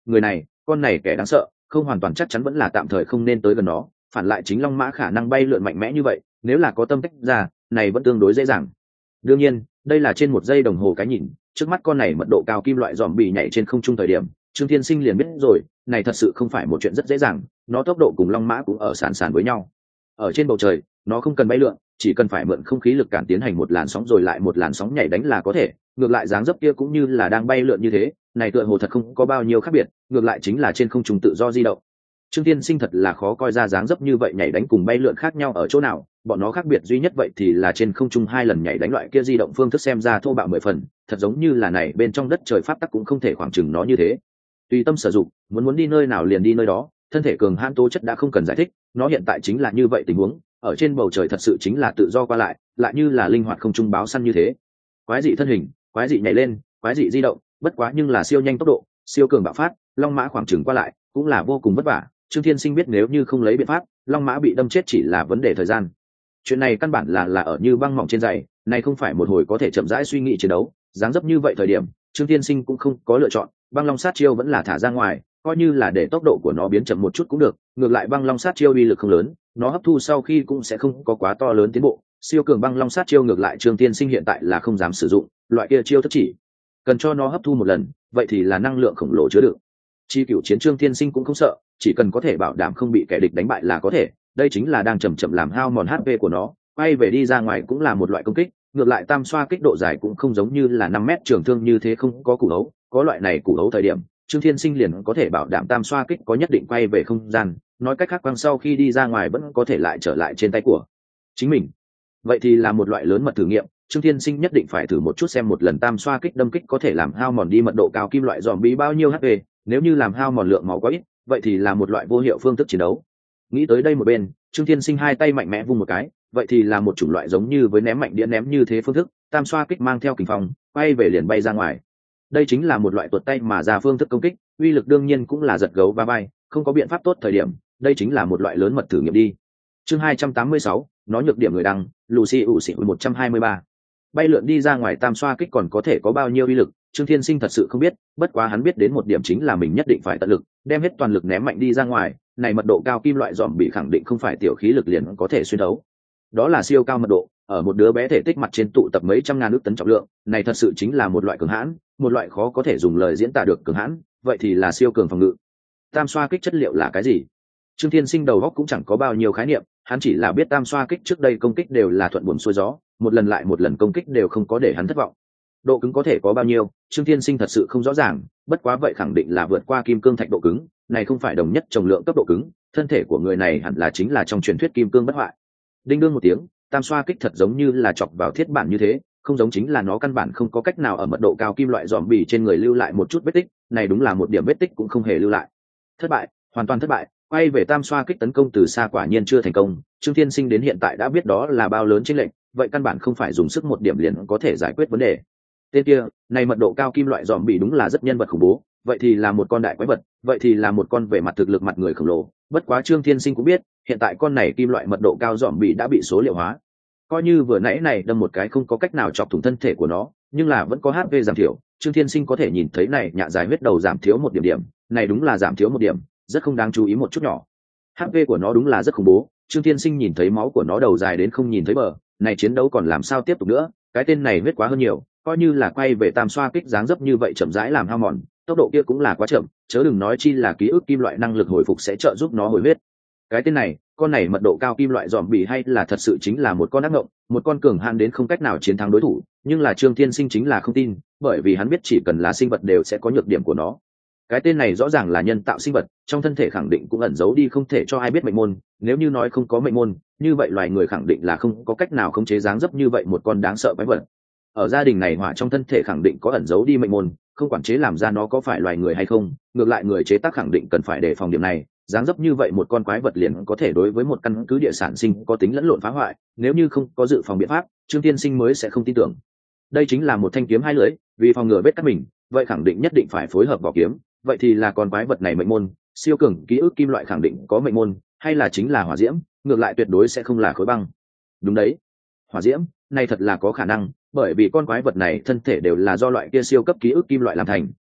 người này, con này kẻ đáng sợ, không hoàn toàn chắc chắn vẫn là tạm thời không nên tới gần nó, phản lại chính long mã khả năng bay lượn mạnh mẽ như vậy, nếu là có tâm tách ra, này vẫn tương đối dễ dàng. Đương nhiên, đây là trên một giây đồng hồ cái nhìn, trước mắt con này mật độ cao kim loại giòm bị nhảy trên không trung thời điểm, Trương Thiên Sinh liền biết rồi, này thật sự không phải một chuyện rất dễ dàng, nó tốc độ cùng long mã cũng ở sàn sàn với nhau. Ở trên bầu trời, nó không cần bay lượn, chỉ cần phải mượn không khí lực cản tiến hành một làn sóng rồi lại một làn sóng nhảy đánh là có thể, ngược lại dáng dấp kia cũng như là đang bay lượn như thế, này tựa hồ thật không có bao nhiêu khác biệt, ngược lại chính là trên không trung tự do di động. Trương Thiên Sinh thật là khó coi ra dáng dấp như vậy nhảy đánh cùng bay lượn khác nhau ở chỗ nào, bọn nó khác biệt duy nhất vậy thì là trên không trung 2 lần nhảy đánh loại kia di động phương thức xem ra thô bạo 10 phần, thật giống như là này bên trong đất trời pháp tắc cũng không thể khoảng chừng nó như thế. Tùy tâm sử dụng, muốn đi nơi nào liền đi nơi đó, thân thể cường hãn tố chất đã không cần giải thích, nó hiện tại chính là như vậy tình huống, ở trên bầu trời thật sự chính là tự do qua lại, lại như là linh hoạt không trung báo săn như thế. Quái dị thân hình, quái dị nhảy lên, quái dị di động, bất quá nhưng là siêu nhanh tốc độ, siêu cường bạo phát, long mã khoảng chừng qua lại, cũng là vô cùng vất vả. Trương Thiên Sinh biết nếu như không lấy biện pháp, long mã bị đâm chết chỉ là vấn đề thời gian. Chuyện này căn bản là ở như băng mỏng trên giày, này không phải một hồi có thể chậm rãi suy nghĩ chiến đấu, dáng dấp như vậy thời điểm, Trương Thiên Sinh cũng không có lựa chọn, băng long sát chiêu vẫn là thả ra ngoài, coi như là để tốc độ của nó biến chậm một chút cũng được, ngược lại băng long sát chiêu uy lực không lớn, nó hấp thu sau khi cũng sẽ không có quá to lớn tiến bộ. Siêu cường băng long sát chiêu ngược lại Trương Thiên Sinh hiện tại là không dám sử dụng, loại kia chiêu thất chỉ, cần cho nó hấp thu một lần, vậy thì là năng lượng khổng lồ chứa đựng. Chi cửu chiến Trương Thiên Sinh cũng không sợ, chỉ cần có thể bảo đảm không bị kẻ địch đánh bại là có thể, đây chính là đang chậm chậm làm hao mòn HP của nó, quay về đi ra ngoài cũng là một loại công kích, ngược lại tam xoa kích độ dài cũng không giống như là 5 mét trường thương như thế không có củ hấu, có loại này củ hấu thời điểm, Trương Thiên Sinh liền có thể bảo đảm tam xoa kích có nhất định quay về không gian, nói cách khác quang sau khi đi ra ngoài vẫn có thể lại trở lại trên tay của chính mình. Vậy thì là một loại lớn mật thử nghiệm, Trương Thiên Sinh nhất định phải thử một chút xem một lần tam xoa kích đâm kích có thể làm hao mòn đi mật độ cao kim loại dòm bí bao nhiêu HP, nếu như làm hao mòn lượng máu quá ít, vậy thì là một loại vô hiệu phương thức chiến đấu. Nghĩ tới đây một bên, Trương Thiên Sinh hai tay mạnh mẽ vung một cái, vậy thì là một chủng loại giống như với ném mạnh đĩa ném như thế phương thức, tam xoa kích mang theo kình phong, quay về liền bay ra ngoài. Đây chính là một loại tuột tay mà ra phương thức công kích, uy lực đương nhiên cũng là giật gấu va vai, không có biện pháp tốt thời điểm, đây chính là một loại lớn mật thử nghiệm đi. Chương 286, nó nhược điểm người đăng, Lucy Usi 123. Bay lượn đi ra ngoài tam xoa kích còn có thể có bao nhiêu uy lực, Trương Thiên Sinh thật sự không biết, bất quá hắn biết đến một điểm chính là mình nhất định phải tận lực, đem hết toàn lực ném mạnh đi ra ngoài, này mật độ cao kim loại dòm bị khẳng định không phải tiểu khí lực liền có thể xuyên đấu. Đó là siêu cao mật độ, ở một đứa bé thể tích mặt trên tụ tập mấy trăm ngàn ức tấn trọng lượng, này thật sự chính là một loại cường hãn, một loại khó có thể dùng lời diễn tả được cường hãn, vậy thì là siêu cường phòng ngự. Tam xoa kích chất liệu là cái gì? Trương Thiên Sinh đầu óc cũng chẳng có bao nhiêu khái niệm, hắn chỉ là biết tam xoa kích trước đây công kích đều là thuận buồm xuôi gió, một lần lại một lần công kích đều không có để hắn thất vọng. Độ cứng có thể có bao nhiêu, Trương Thiên Sinh thật sự không rõ ràng, bất quá vậy khẳng định là vượt qua kim cương thạch độ cứng, này không phải đồng nhất trọng lượng cấp độ cứng, thân thể của người này hẳn là chính là trong truyền thuyết kim cương bất hoại. Đinh đương một tiếng, tam xoa kích thật giống như là chọc vào thiết bản như thế, không giống chính là nó căn bản không có cách nào ở mật độ cao kim loại dòm bì trên người lưu lại một chút vết tích, này đúng là một điểm vết tích cũng không hề lưu lại. Thất bại, hoàn toàn thất bại, quay về tam xoa kích tấn công từ xa quả nhiên chưa thành công. Trương Thiên Sinh đến hiện tại đã biết đó là bao lớn chênh lệch, vậy căn bản không phải dùng sức một điểm liền có thể giải quyết vấn đề. Tên kia, này mật độ cao kim loại dòm bì đúng là rất nhân vật khủng bố, vậy thì là một con đại quái vật, vậy thì là một con về mặt thực lực mặt người khổng lồ. Bất quá Trương Thiên Sinh cũng biết, hiện tại con này kim loại mật độ cao dòm bì đã bị số liệu hóa. Coi như vừa nãy này đâm một cái không có cách nào chọc thủng thân thể của nó, nhưng là vẫn có HP giảm thiểu. Trương Thiên Sinh có thể nhìn thấy này nhạ dài huyết đầu giảm thiếu một điểm, này đúng là giảm thiếu một điểm, rất không đáng chú ý một chút nhỏ. HP của nó đúng là rất khủng bố, Trương Thiên Sinh nhìn thấy máu của nó đầu dài đến không nhìn thấy bờ, này chiến đấu còn làm sao tiếp tục nữa, cái tên này huyết quá hơn nhiều, coi như là quay về tam xoa kích dáng dấp như vậy chậm rãi làm hao mòn, tốc độ kia cũng là quá chậm, chớ đừng nói chi là ký ức kim loại năng lực hồi phục sẽ trợ giúp nó hồi huyết. Cái tên này, con này mật độ cao kim loại dòm bì hay là thật sự chính là một con ác ngộng, một con cường hãn đến không cách nào chiến thắng đối thủ, nhưng là Trương Thiên Sinh chính là không tin, bởi vì hắn biết chỉ cần là sinh vật đều sẽ có nhược điểm của nó. Cái tên này rõ ràng là nhân tạo sinh vật, trong thân thể khẳng định cũng ẩn giấu đi không thể cho ai biết mệnh môn, nếu như nói không có mệnh môn, như vậy loài người khẳng định là không có cách nào khống chế dáng dấp như vậy một con đáng sợ quái vật. Ở gia đình này hỏa trong thân thể khẳng định có ẩn giấu đi mệnh môn, không quản chế làm ra nó có phải loài người hay không, ngược lại người chế tác khẳng định cần phải đề phòng điểm này, dáng dấp như vậy một con quái vật liền có thể đối với một căn cứ địa sản sinh có tính lẫn lộn phá hoại, nếu như không có dự phòng biện pháp, Trương Tiên Sinh mới sẽ không tin tưởng. Đây chính là một thanh kiếm hai lưỡi, vì phòng ngừa vết cắt mình, vậy khẳng định nhất định phải phối hợp vào kiếm, vậy thì là con quái vật này mệnh môn, siêu cường ký ức kim loại khẳng định có mệnh môn, hay là chính là hỏa diễm, ngược lại tuyệt đối sẽ không là khối băng. Đúng đấy, hỏa diễm, này thật là có khả năng, bởi vì con quái vật này thân thể đều là do loại kia siêu cấp ký ức kim loại làm thành,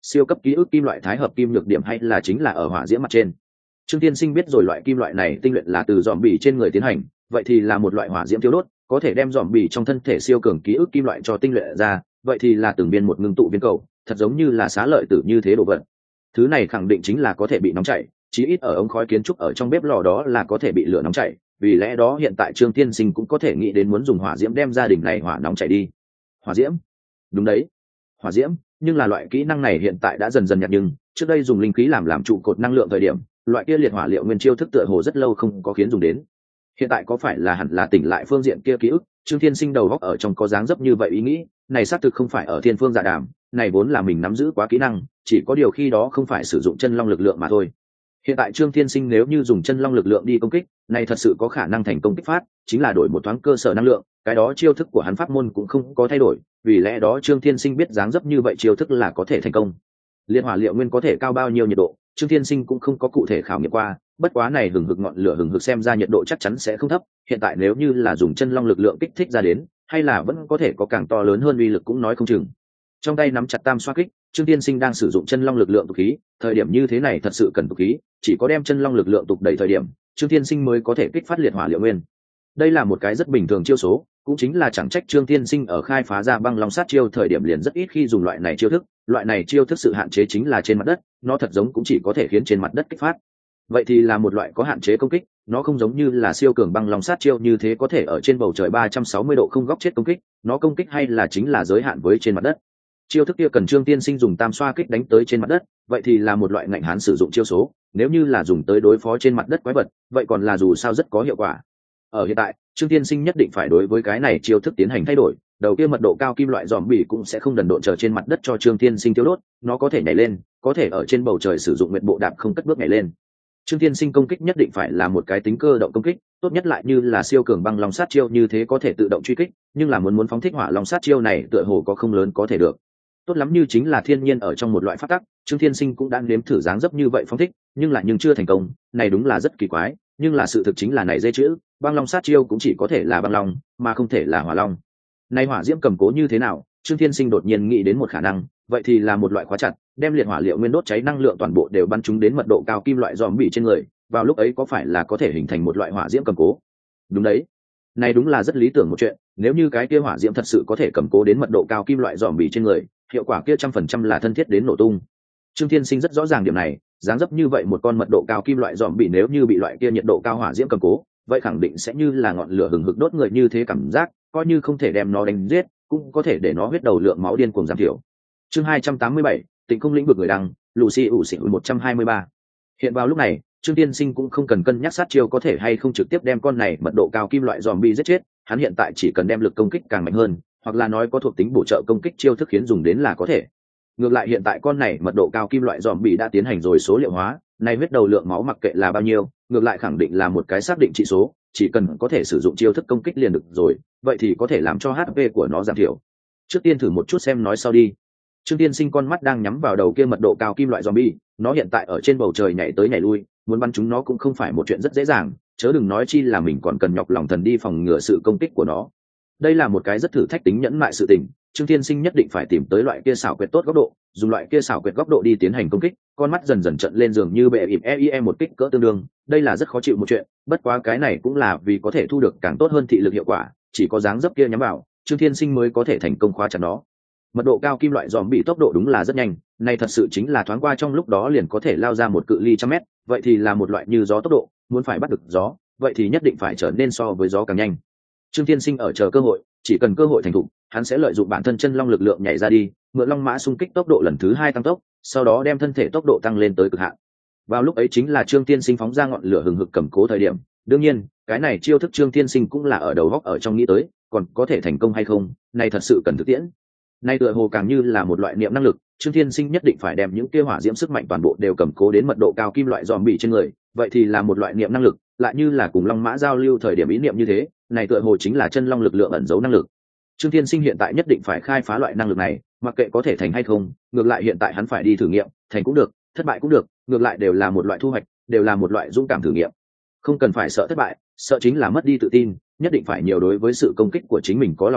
siêu cấp ký ức kim loại thái hợp kim nhược điểm hay là chính là ở hỏa diễm mặt trên. Trương Tiên Sinh biết rồi loại kim loại này tinh luyện là từ dòm bì trên người tiến hành, vậy thì là một loại hỏa diễm thiêu đốt, có thể đem dòm bì trong thân thể siêu cường ký ức kim loại cho tinh luyện ra, vậy thì là từng viên một ngưng tụ viên cầu, thật giống như là xá lợi tử như thế đồ vật. Thứ này khẳng định chính là có thể bị nóng chảy, chí ít ở ống khói kiến trúc ở trong bếp lò đó là có thể bị lửa nóng chảy, vì lẽ đó hiện tại Trương Tiên Sinh cũng có thể nghĩ đến muốn dùng hỏa diễm đem gia đình này hỏa nóng chảy đi. Hỏa diễm? Đúng đấy, hỏa diễm, nhưng là loại kỹ năng này hiện tại đã dần dần nhạt, nhưng trước đây dùng linh khí làm trụ cột năng lượng thời điểm, loại kia liệt hỏa liệu nguyên chiêu thức tựa hồ rất lâu không có khiến dùng đến. Hiện tại có phải là hẳn là tỉnh lại phương diện kia ký ức? Trương Thiên Sinh đầu góc ở trong có dáng dấp như vậy ý nghĩ, này xác thực không phải ở thiên phương dạ đàm, này vốn là mình nắm giữ quá kỹ năng, chỉ có điều khi đó không phải sử dụng chân long lực lượng mà thôi. Hiện tại Trương Thiên Sinh nếu như dùng chân long lực lượng đi công kích, này thật sự có khả năng thành công kích phát, chính là đổi một thoáng cơ sở năng lượng, cái đó chiêu thức của hắn pháp môn cũng không có thay đổi, vì lẽ đó Trương Thiên Sinh biết dáng dấp như vậy chiêu thức là có thể thành công. Liệt hỏa liệu nguyên có thể cao bao nhiêu nhiệt độ, Trương Thiên Sinh cũng không có cụ thể khảo nghiệm qua, bất quá này hừng hực ngọn lửa hừng hực xem ra nhiệt độ chắc chắn sẽ không thấp, hiện tại nếu như là dùng chân long lực lượng kích thích ra đến, hay là vẫn có thể có càng to lớn hơn uy lực cũng nói không chừng. Trong tay nắm chặt tam xoa kích, Trương Thiên Sinh đang sử dụng chân long lực lượng tục khí, thời điểm như thế này thật sự cần tục khí, chỉ có đem chân long lực lượng tục đẩy thời điểm, Trương Thiên Sinh mới có thể kích phát liệt hỏa liệu nguyên. Đây là một cái rất bình thường chiêu số, cũng chính là chẳng trách Trương Thiên Sinh ở khai phá ra băng long sát chiêu thời điểm liền rất ít khi dùng loại này chiêu thức, loại này chiêu thức sự hạn chế chính là trên mặt đất, nó thật giống cũng chỉ có thể khiến trên mặt đất kích phát. Vậy thì là một loại có hạn chế công kích, nó không giống như là siêu cường băng long sát chiêu như thế có thể ở trên bầu trời 360 độ không góc chết công kích, nó công kích hay là chính là giới hạn với trên mặt đất. Chiêu thức kia cần Trương Tiên Sinh dùng tam xoa kích đánh tới trên mặt đất, vậy thì là một loại ngạnh hán sử dụng chiêu số, nếu như là dùng tới đối phó trên mặt đất quái vật, vậy còn là dù sao rất có hiệu quả. Ở hiện tại, Trương Tiên Sinh nhất định phải đối với cái này chiêu thức tiến hành thay đổi, đầu kia mật độ cao kim loại giòm bỉ cũng sẽ không đần độn chờ trên mặt đất cho Trương Tiên Sinh tiêu đốt, nó có thể nhảy lên, có thể ở trên bầu trời sử dụng nguyệt bộ đạp không cất bước nhảy lên. Trương Tiên Sinh công kích nhất định phải là một cái tính cơ động công kích, tốt nhất lại như là siêu cường băng long sát chiêu như thế có thể tự động truy kích, nhưng là muốn phóng thích hỏa long sát chiêu này tựa hồ có không lớn có thể được. Tốt lắm như chính là thiên nhiên ở trong một loại pháp tắc, Trương Thiên Sinh cũng đã nếm thử dáng dấp như vậy phóng thích, nhưng chưa thành công, này đúng là rất kỳ quái, nhưng là sự thực chính là này dây chữ, băng long sát chiêu cũng chỉ có thể là băng long, mà không thể là hỏa long. Này hỏa diễm cầm cố như thế nào? Trương Thiên Sinh đột nhiên nghĩ đến một khả năng, vậy thì là một loại khóa chặt, đem liệt hỏa liệu nguyên đốt cháy năng lượng toàn bộ đều bắn chúng đến mật độ cao kim loại giòm bỉ trên người, vào lúc ấy có phải là có thể hình thành một loại hỏa diễm cầm cố? Đúng đấy, này đúng là rất lý tưởng một chuyện, nếu như cái kia hỏa diễm thật sự có thể cầm cố đến mật độ cao kim loại giòm bỉ trên người, hiệu quả kia 100% là thân thiết đến nổ tung. Trương Thiên Sinh rất rõ ràng điểm này, dáng dấp như vậy một con mật độ cao kim loại giòm bỉ nếu như bị loại kia nhiệt độ cao hỏa diễm cầm cố, vậy khẳng định sẽ như là ngọn lửa hừng hực đốt người như thế cảm giác, coi như không thể đem nó đánh giết, cũng có thể để nó huyết đầu lượng máu điên cuồng giảm thiểu. Chương 287, Tịnh Cung lĩnh vực người đăng, Lucy ủ xỉn 123. Hiện vào lúc này, Trương Tiên Sinh cũng không cần cân nhắc sát chiêu có thể hay không trực tiếp đem con này mật độ cao kim loại zombie giết chết, hắn hiện tại chỉ cần đem lực công kích càng mạnh hơn, hoặc là nói có thuộc tính bổ trợ công kích chiêu thức khiến dùng đến là có thể. Ngược lại hiện tại con này mật độ cao kim loại zombie đã tiến hành rồi số liệu hóa, nay huyết đầu lượng máu mặc kệ là bao nhiêu, ngược lại khẳng định là một cái xác định trị số, chỉ cần có thể sử dụng chiêu thức công kích liền được rồi, vậy thì có thể làm cho HP của nó giảm thiểu. Trước tiên thử một chút xem nói sau đi. Trương Tiên Sinh con mắt đang nhắm vào đầu kia mật độ cao kim loại zombie, nó hiện tại ở trên bầu trời nhảy tới nhảy lui, muốn bắn chúng nó cũng không phải một chuyện rất dễ dàng, chớ đừng nói chi là mình còn cần nhọc lòng thần đi phòng ngừa sự công kích của nó. Đây là một cái rất thử thách tính nhẫn mại sự tình, Trương Tiên Sinh nhất định phải tìm tới loại kia xảo quyệt tốt góc độ, dùng loại kia xảo quyệt góc độ đi tiến hành công kích, con mắt dần dần trợn lên dường như bệ ịp EIE một kích cỡ tương đương, đây là rất khó chịu một chuyện, bất quá cái này cũng là vì có thể thu được càng tốt hơn thị lực hiệu quả, chỉ có dáng dấp kia nhắm vào, Trương Tiên Sinh mới có thể thành công khóa chặt nó. Mật độ cao kim loại giòm bị tốc độ đúng là rất nhanh, này thật sự chính là thoáng qua trong lúc đó liền có thể lao ra một cự ly 100 mét, vậy thì là một loại như gió tốc độ, muốn phải bắt được gió, vậy thì nhất định phải trở nên so với gió càng nhanh. Trương Tiên Sinh ở chờ cơ hội, chỉ cần cơ hội thành thục, hắn sẽ lợi dụng bản thân chân long lực lượng nhảy ra đi, mượn long mã xung kích tốc độ lần thứ 2 tăng tốc, sau đó đem thân thể tốc độ tăng lên tới cực hạn. Vào lúc ấy chính là Trương Tiên Sinh phóng ra ngọn lửa hừng hực cầm cố thời điểm, đương nhiên, cái này chiêu thức Trương Tiên Sinh cũng là ở đầu góc ở trong nghĩ tới, còn có thể thành công hay không, này thật sự cần thực tiễn. Nay tựa hồ càng như là một loại niệm năng lực, Trương Thiên Sinh nhất định phải đem những kia hỏa diễm sức mạnh toàn bộ đều cầm cố đến mật độ cao kim loại zombie trên người, vậy thì là một loại niệm năng lực, lại như là cùng long mã giao lưu thời điểm ý niệm như thế, này tựa hồ chính là chân long lực lượng ẩn giấu năng lực. Trương Thiên Sinh hiện tại nhất định phải khai phá loại năng lực này, mặc kệ có thể thành hay không, ngược lại hiện tại hắn phải đi thử nghiệm, thành cũng được, thất bại cũng được, ngược lại đều là một loại thu hoạch, đều là một loại dũng cảm thử nghiệm. Không cần phải sợ thất bại, sợ chính là mất đi tự tin, nhất định phải nhiều đối với sự công kích của chính mình có lòng tin,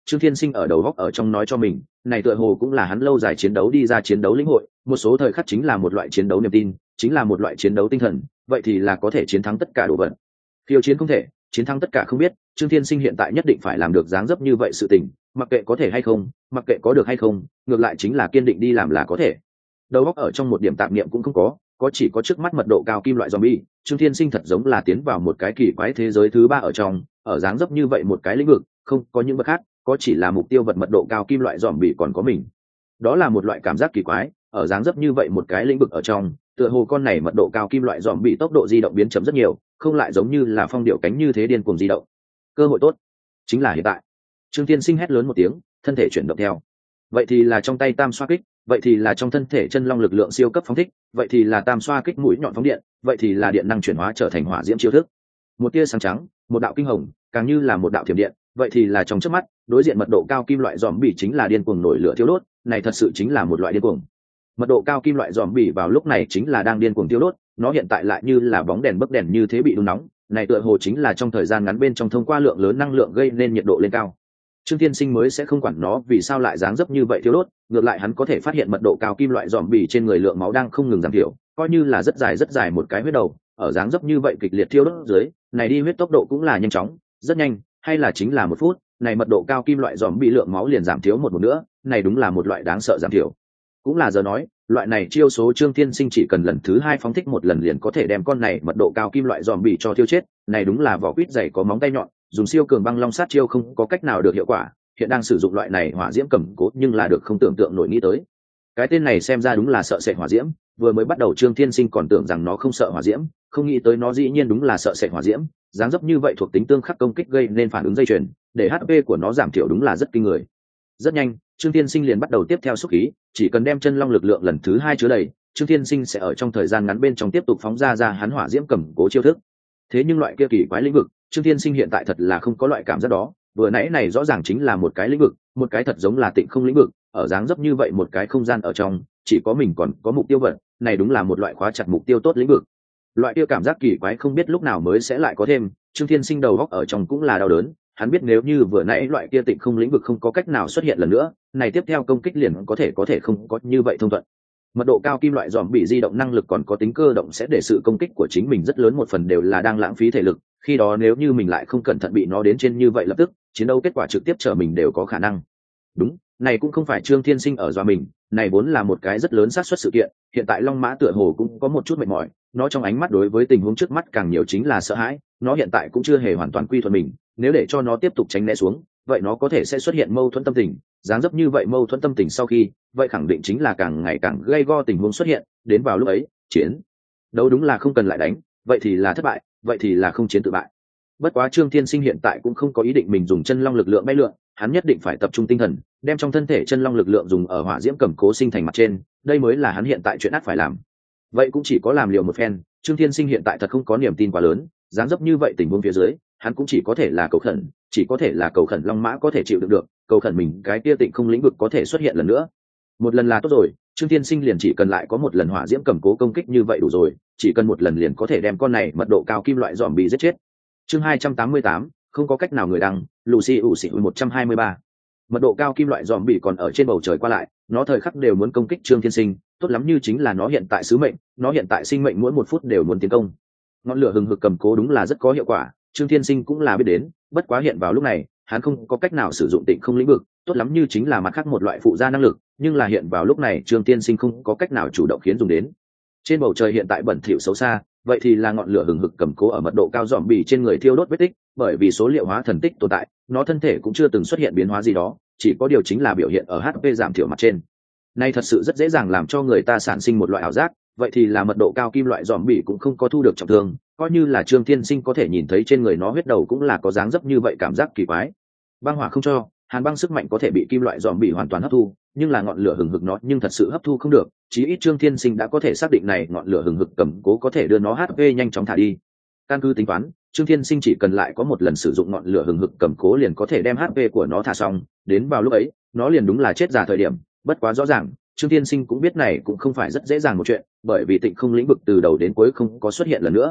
Trương Thiên Sinh ở đầu góc ở trong nói cho mình, này tựa hồ cũng là hắn lâu dài chiến đấu đi ra chiến đấu lĩnh hội, một số thời khắc chính là một loại chiến đấu niềm tin, chính là một loại chiến đấu tinh thần, vậy thì là có thể chiến thắng tất cả đồ vật. Khiêu chiến không thể, chiến thắng tất cả không biết, Trương Thiên Sinh hiện tại nhất định phải làm được dáng dấp như vậy sự tình, mặc kệ có thể hay không, mặc kệ có được hay không, ngược lại chính là kiên định đi làm là có thể. Đầu óc ở trong một điểm tạp niệm cũng không có chỉ có trước mắt mật độ cao kim loại zombie. Trương Thiên Sinh thật giống là tiến vào một cái kỳ quái thế giới thứ ba ở trong, ở dáng dấp như vậy một cái lĩnh vực, không có những vật khác, có chỉ là mục tiêu vật mật độ cao kim loại zombie còn có mình. Đó là một loại cảm giác kỳ quái, ở dáng dấp như vậy một cái lĩnh vực ở trong, tựa hồ con này mật độ cao kim loại zombie tốc độ di động biến chậm rất nhiều, không lại giống như là phong điệu cánh như thế điên cuồng di động. Cơ hội tốt, chính là hiện tại. Trương Thiên Sinh hét lớn một tiếng, thân thể chuyển động theo. Vậy thì là trong tay tam xoa kích, vậy thì là trong thân thể chân long lực lượng siêu cấp phóng thích, vậy thì là tam xoa kích mũi nhọn phóng điện, vậy thì là điện năng chuyển hóa trở thành hỏa diễm chiêu thức. Một tia sáng trắng, một đạo kinh hồng, càng như là một đạo thiểm điện, vậy thì là trong chớp mắt, đối diện mật độ cao kim loại zombie chính là điên cuồng nổi lửa thiêu đốt, này thật sự chính là một loại điên cuồng. Mật độ cao kim loại zombie vào lúc này chính là đang điên cuồng thiêu đốt, nó hiện tại lại như là bóng đèn bấc đèn như thế bị đun nóng, này tựa hồ chính là trong thời gian ngắn bên trong thông qua lượng lớn năng lượng gây nên nhiệt độ lên cao. Trương Thiên Sinh mới sẽ không quản nó vì sao lại dáng dấp như vậy thiêu đốt, ngược lại hắn có thể phát hiện mật độ cao kim loại zombie trên người lượng máu đang không ngừng giảm thiểu, coi như là rất dài một cái huyết đầu, ở dáng dấp như vậy kịch liệt thiêu đốt dưới, này đi huyết tốc độ cũng là nhanh chóng, rất nhanh, hay là chính là 1 phút, này mật độ cao kim loại zombie lượng máu liền giảm thiếu một nữa, này đúng là một loại đáng sợ giảm thiểu. Cũng là giờ nói, loại này chiêu số Trương Thiên Sinh chỉ cần lần thứ 2 phóng thích một lần liền có thể đem con này mật độ cao kim loại zombie cho tiêu chết, này đúng là vỏ quýt dày có móng tay nhọn, dùng siêu cường băng long sát chiêu không có cách nào được hiệu quả, hiện đang sử dụng loại này hỏa diễm cầm cố nhưng là được không tưởng tượng nổi nghĩ tới. Cái tên này xem ra đúng là sợ sệt hỏa diễm, vừa mới bắt đầu Trương Thiên Sinh còn tưởng rằng nó không sợ hỏa diễm, không nghĩ tới nó dĩ nhiên đúng là sợ sệt hỏa diễm, dáng dấp như vậy thuộc tính tương khắc công kích gây nên phản ứng dây chuyền, để HP của nó giảm thiểu đúng là rất kinh người. Rất nhanh, Trương Thiên Sinh liền bắt đầu tiếp theo xúc khí, chỉ cần đem chân long lực lượng lần thứ 2 chứa đầy, Trương Thiên Sinh sẽ ở trong thời gian ngắn bên trong tiếp tục phóng ra hắn hỏa diễm cầm cố chiêu thức. Thế nhưng loại kia kỳ quái lĩnh vực, Trương Thiên Sinh hiện tại thật là không có loại cảm giác đó, vừa nãy này rõ ràng chính là một cái lĩnh vực, một cái thật giống là tịnh không lĩnh vực, ở dáng dấp như vậy một cái không gian ở trong, chỉ có mình còn có mục tiêu vật, này đúng là một loại khóa chặt mục tiêu tốt lĩnh vực. Loại kia cảm giác kỳ quái không biết lúc nào mới sẽ lại có thêm, Trương Thiên Sinh đầu góc ở trong cũng là đau đớn, hắn biết nếu như vừa nãy loại kia tịnh không lĩnh vực không có cách nào xuất hiện lần nữa, này tiếp theo công kích liền có thể không có như vậy thông thuận. Mật độ cao kim loại dòm bị di động năng lực còn có tính cơ động sẽ để sự công kích của chính mình rất lớn một phần đều là đang lãng phí thể lực, khi đó nếu như mình lại không cẩn thận bị nó đến trên như vậy lập tức chiến đấu kết quả trực tiếp trở mình đều có khả năng. Đúng, này cũng không phải Trương Thiên Sinh ở dọa mình, này vốn là một cái rất lớn xác suất sự kiện, hiện tại Long Mã tựa hồ cũng có một chút mệt mỏi, nó trong ánh mắt đối với tình huống trước mắt càng nhiều chính là sợ hãi, nó hiện tại cũng chưa hề hoàn toàn quy thuận mình, nếu để cho nó tiếp tục tránh né xuống, vậy nó có thể sẽ xuất hiện mâu thuẫn tâm tình, dáng dấp như vậy mâu thuẫn tâm tình sau khi, vậy khẳng định chính là càng ngày càng gây go tình huống xuất hiện, đến vào lúc ấy, chiến đấu đúng là không cần lại đánh, vậy thì là thất bại, vậy thì là không chiến tự bại. Bất quá Trương Thiên Sinh hiện tại cũng không có ý định mình dùng chân long lực lượng bay lượn, hắn nhất định phải tập trung tinh thần, đem trong thân thể chân long lực lượng dùng ở hỏa diễm cầm cố sinh thành mặt trên, đây mới là hắn hiện tại chuyện ắt phải làm. Vậy cũng chỉ có làm liều một phen, Trương Thiên Sinh hiện tại thật không có niềm tin quá lớn, dáng dấp như vậy tình huống phía dưới, hắn cũng chỉ có thể là cầu khẩn, chỉ có thể là cầu khẩn Long Mã có thể chịu đựng được, cầu khẩn mình cái kia tịnh không lĩnh vực có thể xuất hiện lần nữa. Một lần là tốt rồi, Trương Thiên Sinh liền chỉ cần lại có một lần hỏa diễm cầm cố công kích như vậy đủ rồi, chỉ cần một lần liền có thể đem con này mật độ cao kim loại dòm bị giết chết. Chương 288, không có cách nào người đăng, Lucy ủ xỉ 123. Mật độ cao kim loại dòm bị còn ở trên bầu trời qua lại, nó thời khắc đều muốn công kích Trương Thiên Sinh, tốt lắm như chính là nó hiện tại sứ mệnh, nó hiện tại sinh mệnh mỗi 1 phút đều muốn tiến công. Ngọn lửa hừng hực cầm cố đúng là rất có hiệu quả, Trương Thiên Sinh cũng là biết đến, bất quá hiện vào lúc này, hắn không có cách nào sử dụng tịnh không lĩnh vực, tốt lắm như chính là mặt khác một loại phụ gia năng lực, nhưng là hiện vào lúc này Trương Thiên Sinh không có cách nào chủ động khiến dùng đến. Trên bầu trời hiện tại bẩn thỉu xấu xa, vậy thì là ngọn lửa hừng hực cầm cố ở mật độ cao dòm bì trên người thiêu đốt vết tích, bởi vì số liệu hóa thần tích tồn tại, nó thân thể cũng chưa từng xuất hiện biến hóa gì đó, chỉ có điều chính là biểu hiện ở HP giảm thiểu mặt trên. Nay thật sự rất dễ dàng làm cho người ta sản sinh một loại ảo giác, vậy thì là mật độ cao kim loại dòm bì cũng không có thu được trọng thương, coi như là Trương Thiên Sinh có thể nhìn thấy trên người nó huyết đầu cũng là có dáng dấp như vậy cảm giác kỳ quái. Băng hỏa không cho, hàn băng sức mạnh có thể bị kim loại dòm bì hoàn toàn hấp thu, nhưng là ngọn lửa hừng hực nó nhưng thật sự hấp thu không được, chí ít Trương Thiên Sinh đã có thể xác định này ngọn lửa hừng hực cầm cố có thể đưa nó HP nhanh chóng thả đi. Căn cứ tính toán, Trương Thiên Sinh chỉ cần lại có một lần sử dụng ngọn lửa hừng hực cầm cố liền có thể đem HP của nó thả xong, đến vào lúc ấy, nó liền đúng là chết già thời điểm, bất quá rõ ràng, Trương Thiên Sinh cũng biết này cũng không phải rất dễ dàng một chuyện, bởi vì tịnh không lĩnh vực từ đầu đến cuối không có xuất hiện lần nữa.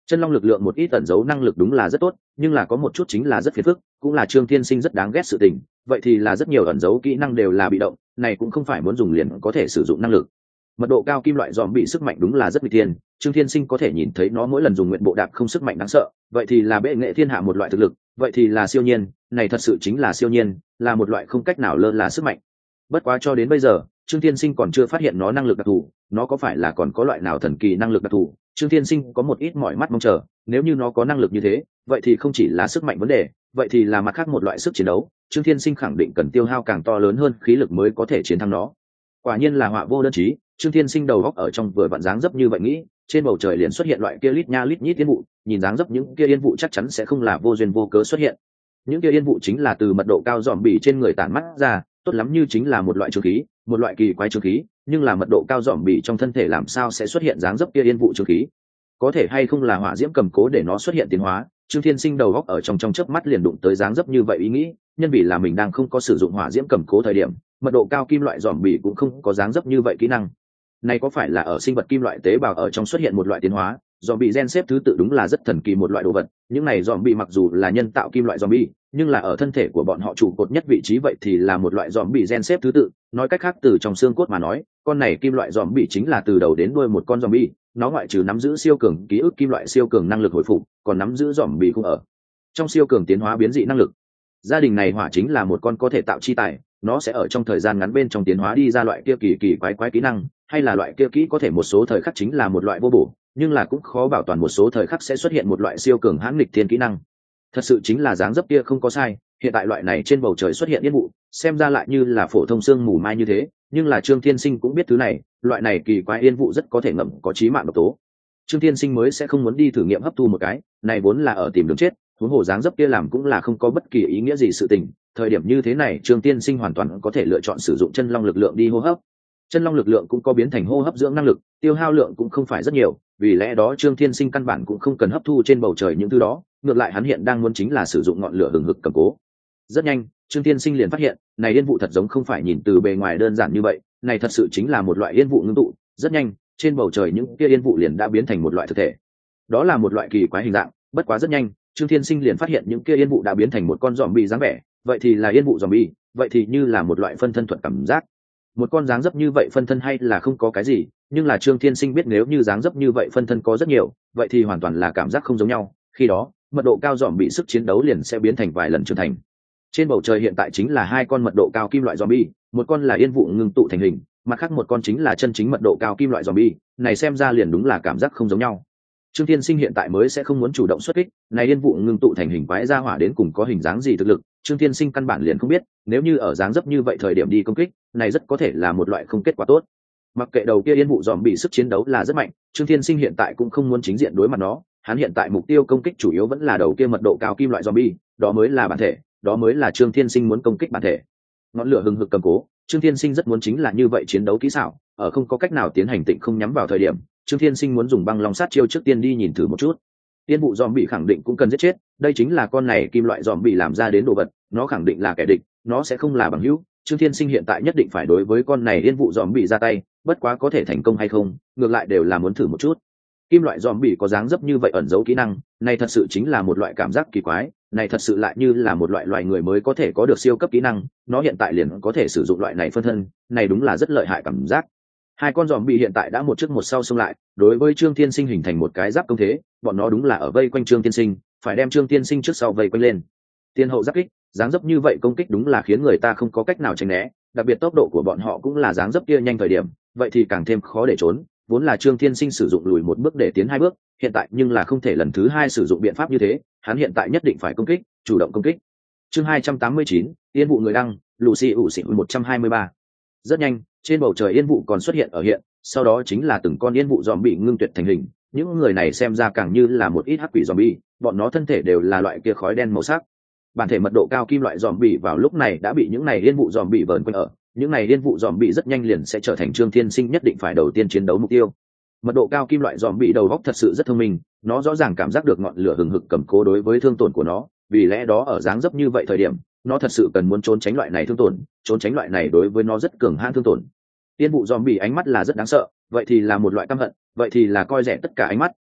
Chân long lực lượng một ít ẩn giấu năng lực đúng là rất tốt, nhưng là có một chút chính là rất phiền phức, cũng là Trương Thiên Sinh rất đáng ghét sự tình. Vậy thì là rất nhiều ẩn giấu kỹ năng đều là bị động, này cũng không phải muốn dùng liền có thể sử dụng năng lực. Mật độ cao kim loại dòm bị sức mạnh đúng là rất nguy tiên, Trương Thiên Sinh có thể nhìn thấy nó mỗi lần dùng nguyện bộ đạp không sức mạnh đáng sợ, vậy thì là bệ nghệ thiên hạ một loại thực lực, vậy thì là siêu nhiên, này thật sự chính là siêu nhiên, là một loại không cách nào lơ là sức mạnh. Bất quá cho đến bây giờ, Trương Thiên Sinh còn chưa phát hiện nó năng lực đặc thù, nó có phải là còn có loại nào thần kỳ năng lực đặc thù? Trương Thiên Sinh có một ít mỏi mắt mong chờ, nếu như nó có năng lực như thế, vậy thì không chỉ là sức mạnh vấn đề, vậy thì là mặt khác một loại sức chiến đấu. Trương Thiên Sinh khẳng định cần tiêu hao càng to lớn hơn khí lực mới có thể chiến thắng nó. Quả nhiên là họa vô đơn chí, Trương Thiên Sinh đầu góc ở trong vừa vặn dáng dấp như vậy nghĩ, trên bầu trời liền xuất hiện loại kia lít nha lít nhít yên vụ, nhìn dáng dấp những kia yên vụ chắc chắn sẽ không là vô duyên vô cớ xuất hiện. Những kia yên vụ chính là từ mật độ cao dòm bỉ trên người tản mắt ra, tốt lắm như chính là một loại trương khí, một loại kỳ quái trương khí, nhưng là mật độ cao dòm bỉ trong thân thể làm sao sẽ xuất hiện dáng dấp kia yên vụ trương khí? Có thể hay không là hỏa diễm cầm cố để nó xuất hiện tiến hóa? Trương Thiên Sinh đầu góc ở trong chớp mắt liền đụng tới dáng dấp như vậy ý nghĩ, nhân vì là mình đang không có sử dụng hỏa diễm cầm cố thời điểm, mật độ cao kim loại dòm bỉ cũng không có dáng dấp như vậy kỹ năng. Này có phải là ở sinh vật kim loại tế bào ở trong xuất hiện một loại tiến hóa? Dòm bị gen xếp thứ tự đúng là rất thần kỳ một loại đồ vật, những này dòm bị mặc dù là nhân tạo kim loại dòm bị, nhưng là ở thân thể của bọn họ trụ cột nhất vị trí vậy thì là một loại dòm bị gen xếp thứ tự. Nói cách khác, từ trong xương cốt mà nói, con này kim loại dòm bị chính là từ đầu đến đuôi một con dòm bị, nó ngoại trừ nắm giữ siêu cường ký ức kim loại siêu cường năng lực hồi phục, còn nắm giữ dòm bị cũng ở trong siêu cường tiến hóa biến dị năng lực. Gia đình này hỏa chính là một con có thể tạo chi tài, nó sẽ ở trong thời gian ngắn bên trong tiến hóa đi ra loại kia kỳ kỳ quái quái kỹ năng, hay là loại kia kỹ có thể một số thời khắc chính là một loại vô bổ, nhưng là cũng khó bảo toàn một số thời khắc sẽ xuất hiện một loại siêu cường hãn nghịch thiên kỹ năng. Thật sự chính là dáng dấp kia không có sai, hiện tại loại này trên bầu trời xuất hiện yên vụ, xem ra lại như là phổ thông sương mù mai như thế, nhưng là Trương Thiên Sinh cũng biết thứ này, loại này kỳ quái yên vụ rất có thể ngậm có chí mạng độc tố. Trương Thiên Sinh mới sẽ không muốn đi thử nghiệm hấp thu một cái, này vốn là ở tìm đường chết, huống hồ dáng dấp kia làm cũng là không có bất kỳ ý nghĩa gì sự tình. Thời điểm như thế này Trương Thiên Sinh hoàn toàn có thể lựa chọn sử dụng chân long lực lượng đi hô hấp. Chân long lực lượng cũng có biến thành hô hấp dưỡng năng lực, tiêu hao lượng cũng không phải rất nhiều, vì lẽ đó Trương Thiên Sinh căn bản cũng không cần hấp thu trên bầu trời những thứ đó, ngược lại hắn hiện đang muốn chính là sử dụng ngọn lửa hừng hực cầm cố. Rất nhanh, Trương Thiên Sinh liền phát hiện, này yên vụ thật giống không phải nhìn từ bề ngoài đơn giản như vậy, này thật sự chính là một loại yên vụ ngưng tụ. Rất nhanh, trên bầu trời những kia yên vụ liền đã biến thành một loại thực thể. Đó là một loại kỳ quái hình dạng, bất quá rất nhanh, Trương Thiên Sinh liền phát hiện những kia yên vụ đã biến thành một con zombie dáng vẻ, vậy thì là yên vụ zombie, vậy thì như là một loại phân thân thuật cảm giác. Một con dáng dấp như vậy phân thân hay là không có cái gì, nhưng là Trương Thiên Sinh biết nếu như dáng dấp như vậy phân thân có rất nhiều, vậy thì hoàn toàn là cảm giác không giống nhau, khi đó, mật độ cao zombie sức chiến đấu liền sẽ biến thành vài lần trưởng thành. Trên bầu trời hiện tại chính là hai con mật độ cao kim loại zombie, một con là yên vụ ngưng tụ thành hình, mặt khác một con chính là chân chính mật độ cao kim loại zombie, này xem ra liền đúng là cảm giác không giống nhau. Trương Thiên Sinh hiện tại mới sẽ không muốn chủ động xuất kích, này yên vụ ngưng tụ thành hình quái ra hỏa đến cùng có hình dáng gì thực lực, Trương Thiên Sinh căn bản liền không biết, nếu như ở dáng dấp như vậy thời điểm đi công kích, này rất có thể là một loại không kết quả tốt. Mặc kệ đầu kia yên vụ dòm bị sức chiến đấu là rất mạnh, Trương Thiên Sinh hiện tại cũng không muốn chính diện đối mặt nó, hắn hiện tại mục tiêu công kích chủ yếu vẫn là đầu kia mật độ cao kim loại zombie, đó mới là bản thể, đó mới là Trương Thiên Sinh muốn công kích bản thể. Ngọn lửa hừng hực cầm cố, Trương Thiên Sinh rất muốn chính là như vậy chiến đấu kỹ xảo, ở không có cách nào tiến hành tịnh không nhắm vào thời điểm, Trương Thiên Sinh muốn dùng băng long sát chiêu trước tiên đi nhìn thử một chút. Tiên vụ dòm bị khẳng định cũng cần giết chết, đây chính là con này kim loại dòm bị làm ra đến đồ vật, nó khẳng định là kẻ địch, nó sẽ không là bằng hữu. Trương Thiên Sinh hiện tại nhất định phải đối với con này yên vụ dòm bị ra tay, bất quá có thể thành công hay không, ngược lại đều là muốn thử một chút. Kim loại dòm bị có dáng dấp như vậy ẩn giấu kỹ năng, này thật sự chính là một loại cảm giác kỳ quái, này thật sự lại như là một loại loài người mới có thể có được siêu cấp kỹ năng, nó hiện tại liền có thể sử dụng loại này phân thân, này đúng là rất lợi hại cảm giác. Hai con dòm bị hiện tại đã một trước một sau xông lại, đối với Trương Thiên Sinh hình thành một cái giáp công thế, bọn nó đúng là ở vây quanh Trương Thiên Sinh, phải đem Trương Thiên Sinh trước sau vây quanh lên. Tiên hậu giáp kích, dáng dấp như vậy công kích đúng là khiến người ta không có cách nào tránh né, đặc biệt tốc độ của bọn họ cũng là dáng dấp kia nhanh thời điểm, vậy thì càng thêm khó để trốn. Vốn là Trương Thiên Sinh sử dụng lùi một bước để tiến hai bước, hiện tại nhưng là không thể lần thứ hai sử dụng biện pháp như thế, hắn hiện tại nhất định phải công kích, chủ động công kích. Chương 289, Yên vụ người đăng, Lucy ủ xỉn 123. Rất nhanh, trên bầu trời yên vụ còn xuất hiện ở hiện, sau đó chính là từng con yên vụ dòm bị ngưng tuyệt thành hình, những người này xem ra càng như là một ít hắc quỷ dòm bi, bọn nó thân thể đều là loại kia khói đen màu sắc. Bản thể mật độ cao kim loại dòm bị vào lúc này đã bị những này yên vụ dòm bị vờn quanh ở, những này yên vụ dòm bị rất nhanh liền sẽ trở thành Trương Thiên Sinh nhất định phải đầu tiên chiến đấu mục tiêu. Mật độ cao kim loại dòm bị đầu góc thật sự rất thông minh, nó rõ ràng cảm giác được ngọn lửa hừng hực cầm cố đối với thương tổn của nó, vì lẽ đó ở dáng dấp như vậy thời điểm, nó thật sự cần muốn trốn tránh loại này thương tổn, trốn tránh loại này đối với nó rất cường hãn thương tổn. Tiên vụ dòm bị ánh mắt là rất đáng sợ, vậy thì là một loại căm hận, vậy thì là coi rẻ tất cả ánh mắt,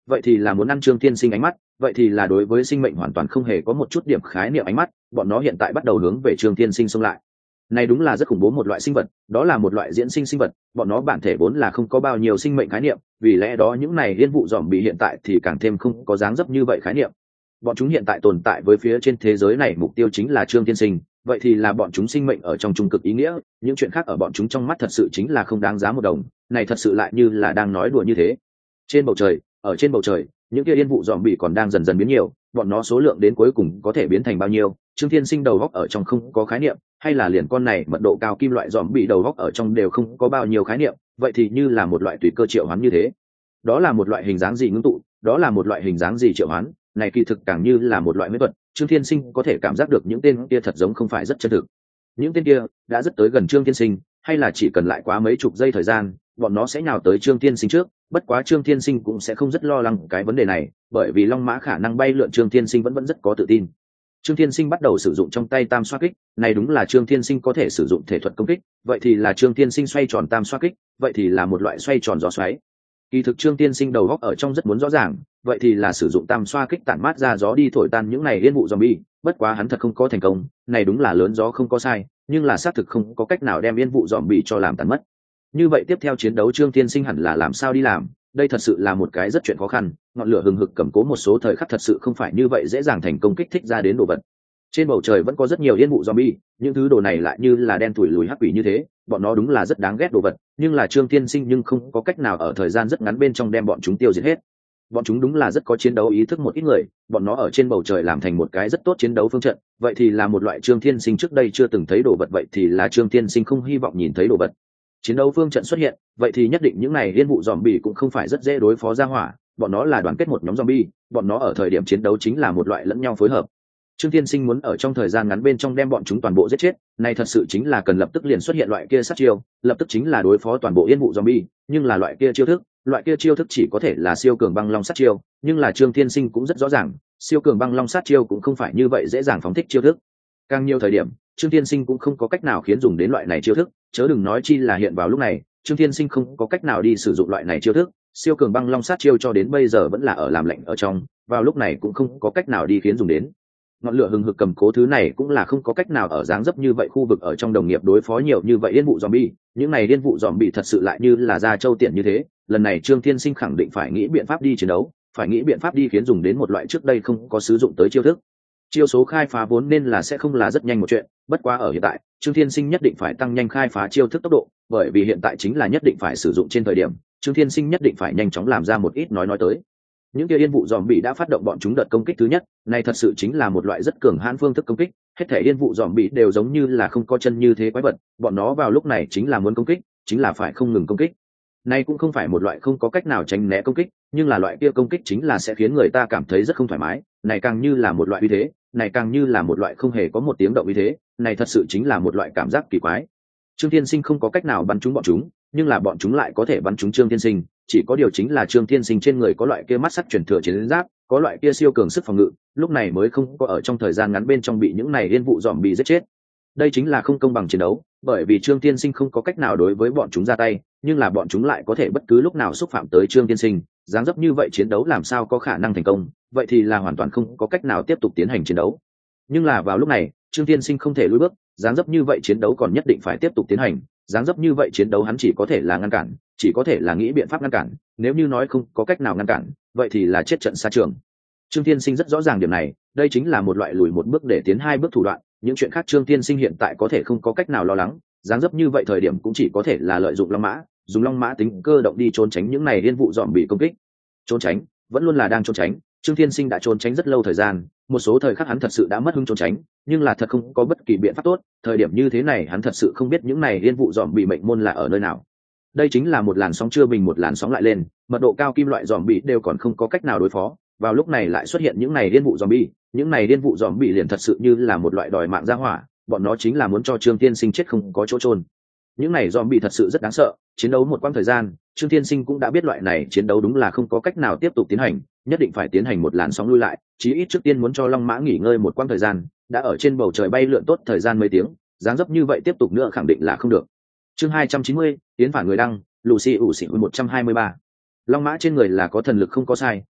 vậy thì là muốn ăn Trương Thiên Sinh ánh mắt, vậy thì là đối với sinh mệnh hoàn toàn không hề có một chút điểm khái niệm ánh mắt, bọn nó hiện tại bắt đầu hướng về Trương Thiên Sinh xông lại. Này đúng là rất khủng bố một loại sinh vật, đó là một loại diễn sinh sinh vật, bọn nó bản thể vốn là không có bao nhiêu sinh mệnh khái niệm, vì lẽ đó những này yên vụ dòm bị hiện tại thì càng thêm không có dáng dấp như vậy khái niệm. Bọn chúng hiện tại tồn tại với phía trên thế giới này mục tiêu chính là Trương Thiên Sinh, vậy thì là bọn chúng sinh mệnh ở trong trung cực ý nghĩa, những chuyện khác ở bọn chúng trong mắt thật sự chính là không đáng giá một đồng, này thật sự lại như là đang nói đùa như thế. Trên bầu trời, ở trên bầu trời, những kia yên vụ dòm bị còn đang dần dần biến nhiều, bọn nó số lượng đến cuối cùng có thể biến thành bao nhiêu, Trương Thiên Sinh đầu góc ở trong không có khái niệm, hay là liền con này mật độ cao kim loại dòm bị đầu góc ở trong đều không có bao nhiêu khái niệm, vậy thì như là một loại tùy cơ triệu hoán như thế. Đó là một loại hình dáng gì ngưng tụ, đó là một loại hình dáng gì triệu hoán, này kỳ thực càng như là một loại mỹ thuật. Trương Thiên Sinh có thể cảm giác được những tên kia thật giống không phải rất chân thực. Những tên kia đã rất tới gần Trương Thiên Sinh, hay là chỉ cần lại quá mấy chục giây thời gian, bọn nó sẽ nhào tới Trương Thiên Sinh trước. Bất quá Trương Thiên Sinh cũng sẽ không rất lo lắng cái vấn đề này, bởi vì long mã khả năng bay lượn Trương Thiên Sinh vẫn rất có tự tin. Trương Thiên Sinh bắt đầu sử dụng trong tay tam xoa kích, này đúng là Trương Thiên Sinh có thể sử dụng thể thuật công kích, vậy thì là Trương Thiên Sinh xoay tròn tam xoa kích, vậy thì là một loại xoay tròn gió xoáy. Kỳ thực Trương Thiên Sinh đầu góc ở trong rất muốn rõ ràng, vậy thì là sử dụng tam xoa kích tản mát ra gió đi thổi tan những này yên vụ zombie, bất quá hắn thật không có thành công, này đúng là lớn gió không có sai, nhưng là xác thực không có cách nào đem yên vụ zombie cho làm tàn mất. Như vậy tiếp theo chiến đấu Trương Thiên Sinh hẳn là làm sao đi làm, đây thật sự là một cái rất chuyện khó khăn, ngọn lửa hừng hực cầm cố một số thời khắc thật sự không phải như vậy dễ dàng thành công kích thích ra đến đồ vật. Trên bầu trời vẫn có rất nhiều yên vụ zombie, những thứ đồ này lại như là đen tủi lùi hắc quỷ như thế, bọn nó đúng là rất đáng ghét đồ vật, nhưng là Trương Thiên Sinh nhưng không có cách nào ở thời gian rất ngắn bên trong đem bọn chúng tiêu diệt hết. Bọn chúng đúng là rất có chiến đấu ý thức một ít người, bọn nó ở trên bầu trời làm thành một cái rất tốt chiến đấu phương trận, vậy thì là một loại Trương Thiên Sinh trước đây chưa từng thấy đồ vật, vậy thì là Trương Thiên Sinh không hy vọng nhìn thấy đồ vật. Chiến đấu phương trận xuất hiện, vậy thì nhất định những này liên vụ zombie cũng không phải rất dễ đối phó ra hỏa, bọn nó là đoàn kết một nhóm zombie, bọn nó ở thời điểm chiến đấu chính là một loại lẫn nhau phối hợp. Trương Thiên Sinh muốn ở trong thời gian ngắn bên trong đem bọn chúng toàn bộ giết chết, này thật sự chính là cần lập tức liền xuất hiện loại kia sát chiêu, lập tức chính là đối phó toàn bộ yên vụ zombie, nhưng là loại kia chiêu thức chỉ có thể là siêu cường băng long sát chiêu, nhưng là Trương Thiên Sinh cũng rất rõ ràng, siêu cường băng long sát chiêu cũng không phải như vậy dễ dàng phóng thích chiêu thức. Càng nhiều thời điểm, Trương Thiên Sinh cũng không có cách nào khiến dùng đến loại này chiêu thức, chớ đừng nói chi là hiện vào lúc này, Trương Thiên Sinh không có cách nào đi sử dụng loại này chiêu thức, siêu cường băng long sát chiêu cho đến bây giờ vẫn là ở làm lạnh ở trong, vào lúc này cũng không có cách nào đi khiến dùng đến. Ngọn lửa hừng hực cầm cố thứ này cũng là không có cách nào ở dáng dấp như vậy khu vực ở trong đồng nghiệp đối phó nhiều như vậy yên vụ zombie, những này yên vụ zombie thật sự lại như là ra châu tiện như thế, lần này Trương Thiên Sinh khẳng định phải nghĩ biện pháp đi chiến đấu, phải nghĩ biện pháp đi khiến dùng đến một loại trước đây không có sử dụng tới chiêu thức. Chiêu số khai phá vốn nên là sẽ không là rất nhanh một chuyện, bất quá ở hiện tại, Trương Thiên Sinh nhất định phải tăng nhanh khai phá chiêu thức tốc độ, bởi vì hiện tại chính là nhất định phải sử dụng trên thời điểm, Trương Thiên Sinh nhất định phải nhanh chóng làm ra một ít nói tới. Những kia yên vụ zombie đã phát động bọn chúng đợt công kích thứ nhất, này thật sự chính là một loại rất cường hãn phương thức công kích, hết thể yên vụ zombie đều giống như là không có chân như thế quái vật, bọn nó vào lúc này chính là muốn công kích, chính là phải không ngừng công kích. Này cũng không phải một loại không có cách nào tránh né công kích, nhưng là loại kia công kích chính là sẽ khiến người ta cảm thấy rất không thoải mái, này càng như là một loại uy thế, này càng như là một loại không hề có một tiếng động uy thế, này thật sự chính là một loại cảm giác kỳ quái. Trương Thiên Sinh không có cách nào bắn trúng bọn chúng, nhưng là bọn chúng lại có thể bắn trúng Trương Thiên Sinh, chỉ có điều chính là Trương Thiên Sinh trên người có loại kia mắt sắc truyền thừa chiến giáp, có loại kia siêu cường sức phòng ngự, lúc này mới không có ở trong thời gian ngắn bên trong bị những này liên vụ zombie giết chết. Đây chính là không công bằng chiến đấu, bởi vì Trương Thiên Sinh không có cách nào đối với bọn chúng ra tay, nhưng là bọn chúng lại có thể bất cứ lúc nào xúc phạm tới Trương Thiên Sinh, dáng dấp như vậy chiến đấu làm sao có khả năng thành công, vậy thì là hoàn toàn không có cách nào tiếp tục tiến hành chiến đấu. Nhưng là vào lúc này, Trương Thiên Sinh không thể lùi bước, dáng dấp như vậy chiến đấu còn nhất định phải tiếp tục tiến hành, dáng dấp như vậy chiến đấu hắn chỉ có thể là ngăn cản, chỉ có thể là nghĩ biện pháp ngăn cản, nếu như nói không có cách nào ngăn cản, vậy thì là chết trận xa trường. Trương Thiên Sinh rất rõ ràng điểm này, đây chính là một loại lùi một bước để tiến hai bước thủ đoạn, những chuyện khác Trương Thiên Sinh hiện tại có thể không có cách nào lo lắng, dáng dấp như vậy thời điểm cũng chỉ có thể là lợi dụng long mã, dùng long mã tính cơ động đi trốn tránh những này liên vụ dọn bị công kích. Trốn tránh, vẫn luôn là đang trốn tránh, Trương Thiên Sinh đã trốn tránh rất lâu thời gian, một số thời khắc hắn thật sự đã mất hứng trốn tránh, nhưng là thật không có bất kỳ biện pháp tốt, thời điểm như thế này hắn thật sự không biết những này liên vụ dọn bị mệnh môn là ở nơi nào. Đây chính là một làn sóng chưa bình một làn sóng lại lên, mật độ cao kim loại dòm bị đều còn không có cách nào đối phó, vào lúc này lại xuất hiện những này liên vụ dòm bị, những này liên vụ dòm bị liền thật sự như là một loại đòi mạng ra hỏa, bọn nó chính là muốn cho Trương Thiên Sinh chết không có chỗ chôn. Những này dòm bị thật sự rất đáng sợ, chiến đấu một quãng thời gian, Trương Thiên Sinh cũng đã biết loại này chiến đấu đúng là không có cách nào tiếp tục tiến hành, nhất định phải tiến hành một làn sóng lui lại, chí ít trước tiên muốn cho Long Mã nghỉ ngơi một quãng thời gian, đã ở trên bầu trời bay lượn tốt thời gian mấy tiếng, dáng dấp như vậy tiếp tục nữa khẳng định là không được. Chương 290, tiến phản người đăng, Lucy ủ xỉn 123. Long Mã trên người là có thần lực không có sai,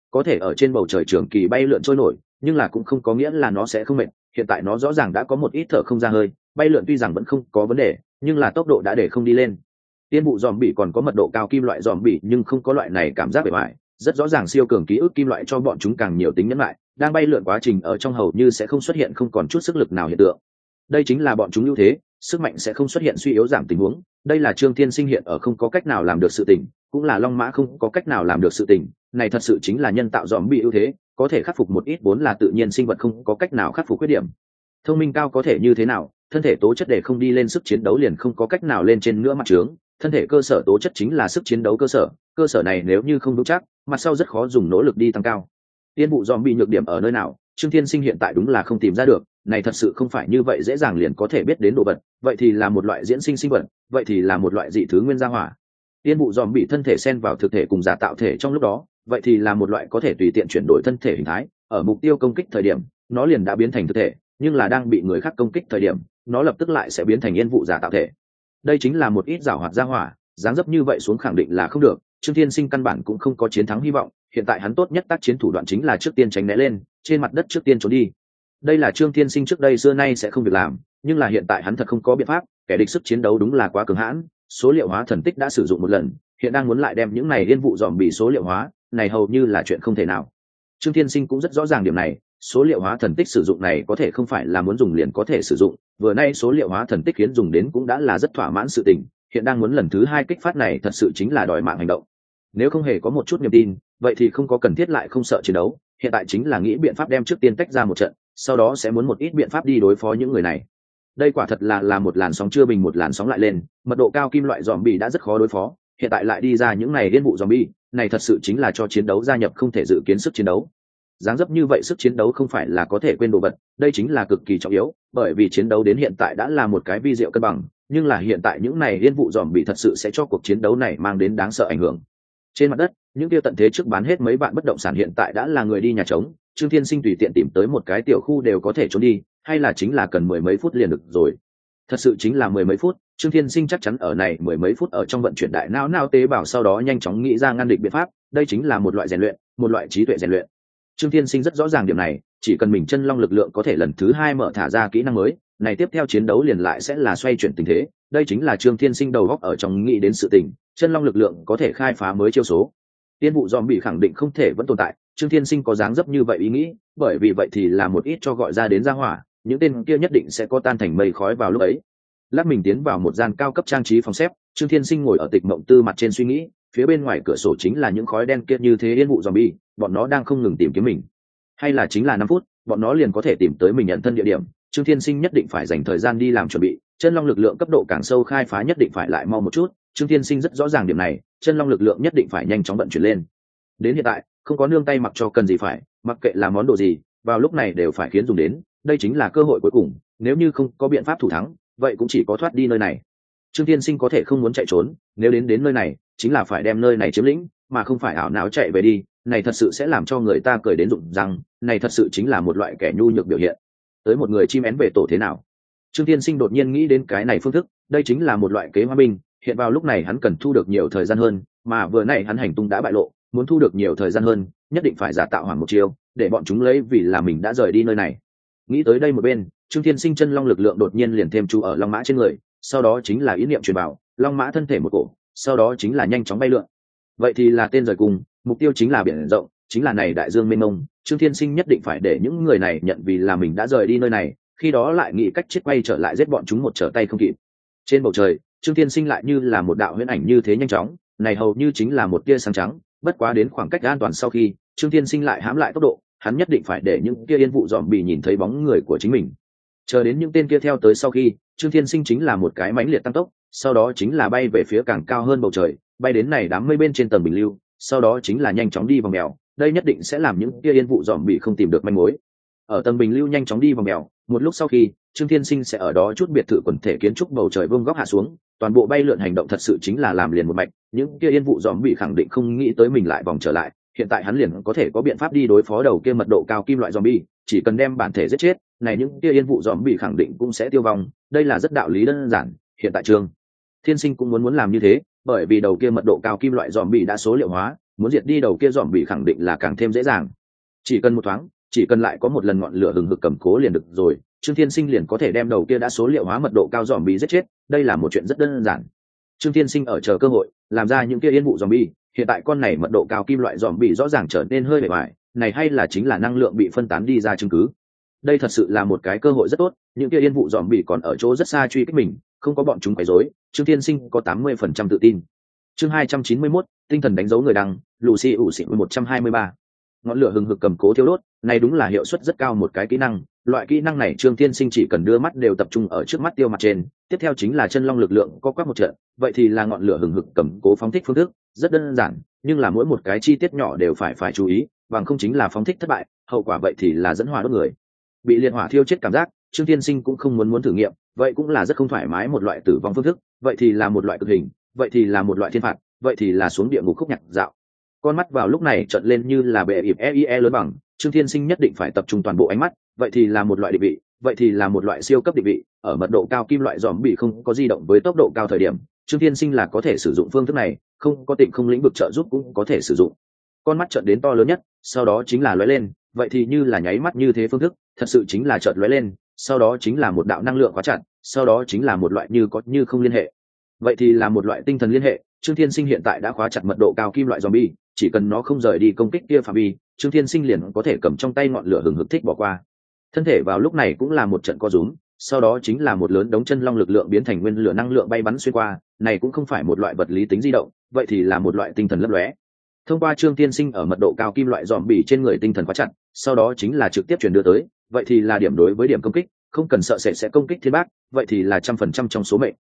có thể ở trên bầu trời trường kỳ bay lượn trôi nổi, nhưng là cũng không có nghĩa là nó sẽ không mệt. Hiện tại nó rõ ràng đã có một ít thở không ra hơi, bay lượn tuy rằng vẫn không có vấn đề, nhưng là tốc độ đã để không đi lên. Tiên vụ dòm bỉ còn có mật độ cao kim loại dòm bỉ, nhưng không có loại này cảm giác bề ngoài, rất rõ ràng siêu cường ký ức kim loại cho bọn chúng càng nhiều tính nhẫn lại, đang bay lượn quá trình ở trong hầu như sẽ không xuất hiện không còn chút sức lực nào hiện tượng. Đây chính là bọn chúng ưu thế, sức mạnh sẽ không xuất hiện suy yếu giảm tình huống. Đây là Trương Thiên Sinh hiện ở không có cách nào làm được sự tình, cũng là Long Mã không có cách nào làm được sự tình. Này thật sự chính là nhân tạo dòm bị ưu thế, có thể khắc phục một ít vốn là tự nhiên sinh vật không có cách nào khắc phục khuyết điểm. Thông minh cao có thể như thế nào, thân thể tố chất để không đi lên sức chiến đấu liền không có cách nào lên trên nữa mặt trướng. Thân thể cơ sở tố chất chính là sức chiến đấu cơ sở này nếu như không vững chắc, mặt sau rất khó dùng nỗ lực đi tăng cao. Tiên vụ dòm bị nhược điểm ở nơi nào, Trương Thiên Sinh hiện tại đúng là không tìm ra được. Này thật sự không phải như vậy dễ dàng liền có thể biết đến đồ vật, vậy thì là một loại diễn sinh sinh vật, vậy thì là một loại dị thứ nguyên gia hỏa. Tiên vụ dòm bị thân thể xen vào thực thể cùng giả tạo thể trong lúc đó, vậy thì là một loại có thể tùy tiện chuyển đổi thân thể hình thái, ở mục tiêu công kích thời điểm, nó liền đã biến thành thực thể, nhưng là đang bị người khác công kích thời điểm, nó lập tức lại sẽ biến thành yên vụ giả tạo thể. Đây chính là một ít giảo hoạt gia hỏa, dáng dấp như vậy xuống khẳng định là không được. Trương Thiên Sinh căn bản cũng không có chiến thắng hy vọng, hiện tại hắn tốt nhất tác chiến thủ đoạn chính là trước tiên tránh né lên, trên mặt đất trước tiên trốn đi. Đây là Trương Thiên Sinh trước đây xưa nay sẽ không việc làm, nhưng là hiện tại hắn thật không có biện pháp, kẻ địch sức chiến đấu đúng là quá cường hãn, số liệu hóa thần tích đã sử dụng một lần, hiện đang muốn lại đem những này liên vụ dòm bị số liệu hóa, này hầu như là chuyện không thể nào. Trương Thiên Sinh cũng rất rõ ràng điểm này, số liệu hóa thần tích sử dụng này có thể không phải là muốn dùng liền có thể sử dụng, vừa nay số liệu hóa thần tích khiến dùng đến cũng đã là rất thỏa mãn sự tình, hiện đang muốn lần thứ hai kích phát này thật sự chính là đòi mạng hành động. Nếu không hề có một chút niềm tin, vậy thì không có cần thiết lại không sợ chiến đấu, hiện tại chính là nghĩ biện pháp đem trước tiên tách ra một trận, sau đó sẽ muốn một ít biện pháp đi đối phó những người này. Đây quả thật là một làn sóng chưa bình một làn sóng lại lên, mật độ cao kim loại zombie đã rất khó đối phó, hiện tại lại đi ra những này liên vụ zombie, này thật sự chính là cho chiến đấu gia nhập không thể dự kiến sức chiến đấu. Dáng dấp như vậy sức chiến đấu không phải là có thể quên đồ vật, đây chính là cực kỳ trọng yếu, bởi vì chiến đấu đến hiện tại đã là một cái vi diệu cân bằng, nhưng là hiện tại những này liên vụ zombie thật sự sẽ cho cuộc chiến đấu này mang đến đáng sợ ảnh hưởng. Trên mặt đất, những kia tận thế trước bán hết mấy vạn bất động sản hiện tại đã là người đi nhà trống, Trương Thiên Sinh tùy tiện tìm tới một cái tiểu khu đều có thể trốn đi, hay là chính là cần mười mấy phút liền được rồi. Thật sự chính là mười mấy phút, Trương Thiên Sinh chắc chắn ở này mười mấy phút ở trong vận chuyển đại não tế bào, sau đó nhanh chóng nghĩ ra ngăn địch biện pháp, đây chính là một loại rèn luyện, một loại trí tuệ rèn luyện. Trương Thiên Sinh rất rõ ràng điểm này, chỉ cần mình chân long lực lượng có thể lần thứ hai mở thả ra kỹ năng mới, này tiếp theo chiến đấu liền lại sẽ là xoay chuyển tình thế, đây chính là Trương Thiên Sinh đầu góc ở trong nghĩ đến sự tình, chân long lực lượng có thể khai phá mới chiêu số. Tiên vụ zombie khẳng định không thể vẫn tồn tại, Trương Thiên Sinh có dáng dấp như vậy ý nghĩ, bởi vì vậy thì là một ít cho gọi ra đến ra hỏa, những tên kia nhất định sẽ có tan thành mây khói vào lúc ấy. Lát mình tiến vào một gian cao cấp trang trí phòng xếp, Trương Thiên Sinh ngồi ở tịch mộng tư mặt trên suy nghĩ, phía bên ngoài cửa sổ chính là những khói đen kia như thế yên vụ zombie, bọn nó đang không ngừng tìm kiếm mình. Hay là chính là 5 phút, bọn nó liền có thể tìm tới mình nhận thân địa điểm, Trương Thiên Sinh nhất định phải dành thời gian đi làm chuẩn bị, chân long lực lượng cấp độ càng sâu khai phá nhất định phải lại mau một chút, Trương Thiên Sinh rất rõ ràng điểm này, chân long lực lượng nhất định phải nhanh chóng vận chuyển lên. Đến hiện tại, không có nương tay mặc cho cần gì phải, mặc kệ là món đồ gì, vào lúc này đều phải khiến dùng đến, đây chính là cơ hội cuối cùng, nếu như không có biện pháp thủ thắng, vậy cũng chỉ có thoát đi nơi này. Trương Thiên Sinh có thể không muốn chạy trốn, nếu đến nơi này, chính là phải đem nơi này chiếm lĩnh, mà không phải ảo não chạy về đi, này thật sự sẽ làm cho người ta cười đến rụng răng, này thật sự chính là một loại kẻ nhu nhược biểu hiện. Tới một người chim én về tổ thế nào? Trương Thiên Sinh đột nhiên nghĩ đến cái này phương thức, đây chính là một loại kế hoa binh, hiện vào lúc này hắn cần thu được nhiều thời gian hơn, mà vừa nãy hắn hành tung đã bại lộ, muốn thu được nhiều thời gian hơn, nhất định phải giả tạo hoàng một chiêu, để bọn chúng lấy vì là mình đã rời đi nơi này. Nghĩ tới đây một bên, Trương Thiên Sinh chân long lực lượng đột nhiên liền thêm chú ở long mã trên người, sau đó chính là ý niệm truyền bảo, long mã thân thể một cổ, sau đó chính là nhanh chóng bay lượn. Vậy thì là tên rời cùng, mục tiêu chính là biển rộng, chính là này đại dương mênh mông, Trương Thiên Sinh nhất định phải để những người này nhận vì là mình đã rời đi nơi này, khi đó lại nghĩ cách chết quay trở lại giết bọn chúng một trở tay không kịp. Trên bầu trời, Trương Thiên Sinh lại như là một đạo huyễn ảnh như thế nhanh chóng, này hầu như chính là một tia sáng trắng, bất quá đến khoảng cách an toàn sau khi, Trương Thiên Sinh lại hãm lại tốc độ, hắn nhất định phải để những kia yên vụ zombie nhìn thấy bóng người của chính mình. Chờ đến những tên kia theo tới sau khi, Trương Thiên Sinh chính là một cái mãnh liệt tăng tốc, sau đó chính là bay về phía càng cao hơn bầu trời, bay đến này đám mây bên trên tầng bình lưu, sau đó chính là nhanh chóng đi vòng mèo, đây nhất định sẽ làm những kia yên vụ zombie không tìm được manh mối. Ở tầng bình lưu nhanh chóng đi vòng mèo, một lúc sau khi, Trương Thiên Sinh sẽ ở đó chút biệt thự quần thể kiến trúc bầu trời vuông góc hạ xuống, toàn bộ bay lượn hành động thật sự chính là làm liền một mạch, những kia yên vụ zombie khẳng định không nghĩ tới mình lại vòng trở lại, hiện tại hắn liền có thể có biện pháp đi đối phó đầu kia mật độ cao kim loại zombie, chỉ cần đem bản thể giết chết, này những kia yên vụ zombie khẳng định cũng sẽ tiêu vong, đây là rất đạo lý đơn giản, hiện tại Trương Thiên Sinh cũng muốn làm như thế, bởi vì đầu kia mật độ cao kim loại zombie đã số liệu hóa, muốn diệt đi đầu kia dòm bị khẳng định là càng thêm dễ dàng. Chỉ cần một thoáng, chỉ cần lại có một lần ngọn lửa hừng hực cầm cố liền được rồi, Trương Thiên Sinh liền có thể đem đầu kia đã số liệu hóa mật độ cao dòm bị giết chết, đây là một chuyện rất đơn giản. Trương Thiên Sinh ở chờ cơ hội, làm ra những kia yên vụ dòm bi, hiện tại con này mật độ cao kim loại dòm bị rõ ràng trở nên hơi bề ngoài, này hay là chính là năng lượng bị phân tán đi ra chứng cứ. Đây thật sự là một cái cơ hội rất tốt, những kia yên vụ dòm bị còn ở chỗ rất xa truy kích mình, không có bọn chúng quấy rối, Trương Thiên Sinh có 80% tự tin. Chương 291, tinh thần đánh dấu người đăng, Lucy ủ xịn 123. Ngọn lửa hừng hực cầm cố thiêu đốt, này đúng là hiệu suất rất cao một cái kỹ năng, loại kỹ năng này Trương Thiên Sinh chỉ cần đưa mắt đều tập trung ở trước mắt tiêu mặt trên, tiếp theo chính là chân long lực lượng có quắc một trận, vậy thì là ngọn lửa hừng hực cầm cố phóng thích phương thức, rất đơn giản, nhưng là mỗi một cái chi tiết nhỏ đều phải chú ý, bằng không chính là phóng thích thất bại, hậu quả vậy thì là dẫn hỏa đốt người. Bị liệt hỏa thiêu chết cảm giác, Trương Thiên Sinh cũng không muốn thử nghiệm, vậy cũng là rất không thoải mái một loại tử vong phương thức, vậy thì là một loại cực hình, vậy thì là một loại thiên phạt, vậy thì là xuống địa ngục khúc nhạc dạo. Con mắt vào lúc này trợn lên như là bệ ịp EIE lớn bằng, Trương Thiên Sinh nhất định phải tập trung toàn bộ ánh mắt, vậy thì là một loại định vị, vậy thì là một loại siêu cấp định vị, ở mật độ cao kim loại dòm bị không có di động với tốc độ cao thời điểm, Trương Thiên Sinh là có thể sử dụng phương thức này, không có Tịnh Không lĩnh vực trợ giúp cũng có thể sử dụng. Con mắt trợn đến to lớn nhất, sau đó chính là lóe lên, vậy thì như là nháy mắt như thế phương thức, thật sự chính là chợt lóe lên, sau đó chính là một đạo năng lượng khóa chặt, sau đó chính là một loại như có như không liên hệ, vậy thì là một loại tinh thần liên hệ. Trương Thiên Sinh hiện tại đã khóa chặt mật độ cao kim loại zombie, chỉ cần nó không rời đi công kích kia phạm vi, Trương Thiên Sinh liền có thể cầm trong tay ngọn lửa hừng hực thích bỏ qua. Thân thể vào lúc này cũng là một trận co rúm, sau đó chính là một lớn đống chân long lực lượng biến thành nguyên lửa năng lượng bay bắn xuyên qua, này cũng không phải một loại vật lý tính di động, vậy thì là một loại tinh thần lấp lóe. Thông qua Trương Thiên Sinh ở mật độ cao kim loại zombie trên người tinh thần khóa chặt, sau đó chính là trực tiếp truyền đưa tới, vậy thì là điểm đối với điểm công kích, không cần sợ sẽ công kích thiên bác, vậy thì là 100% trong số mệnh.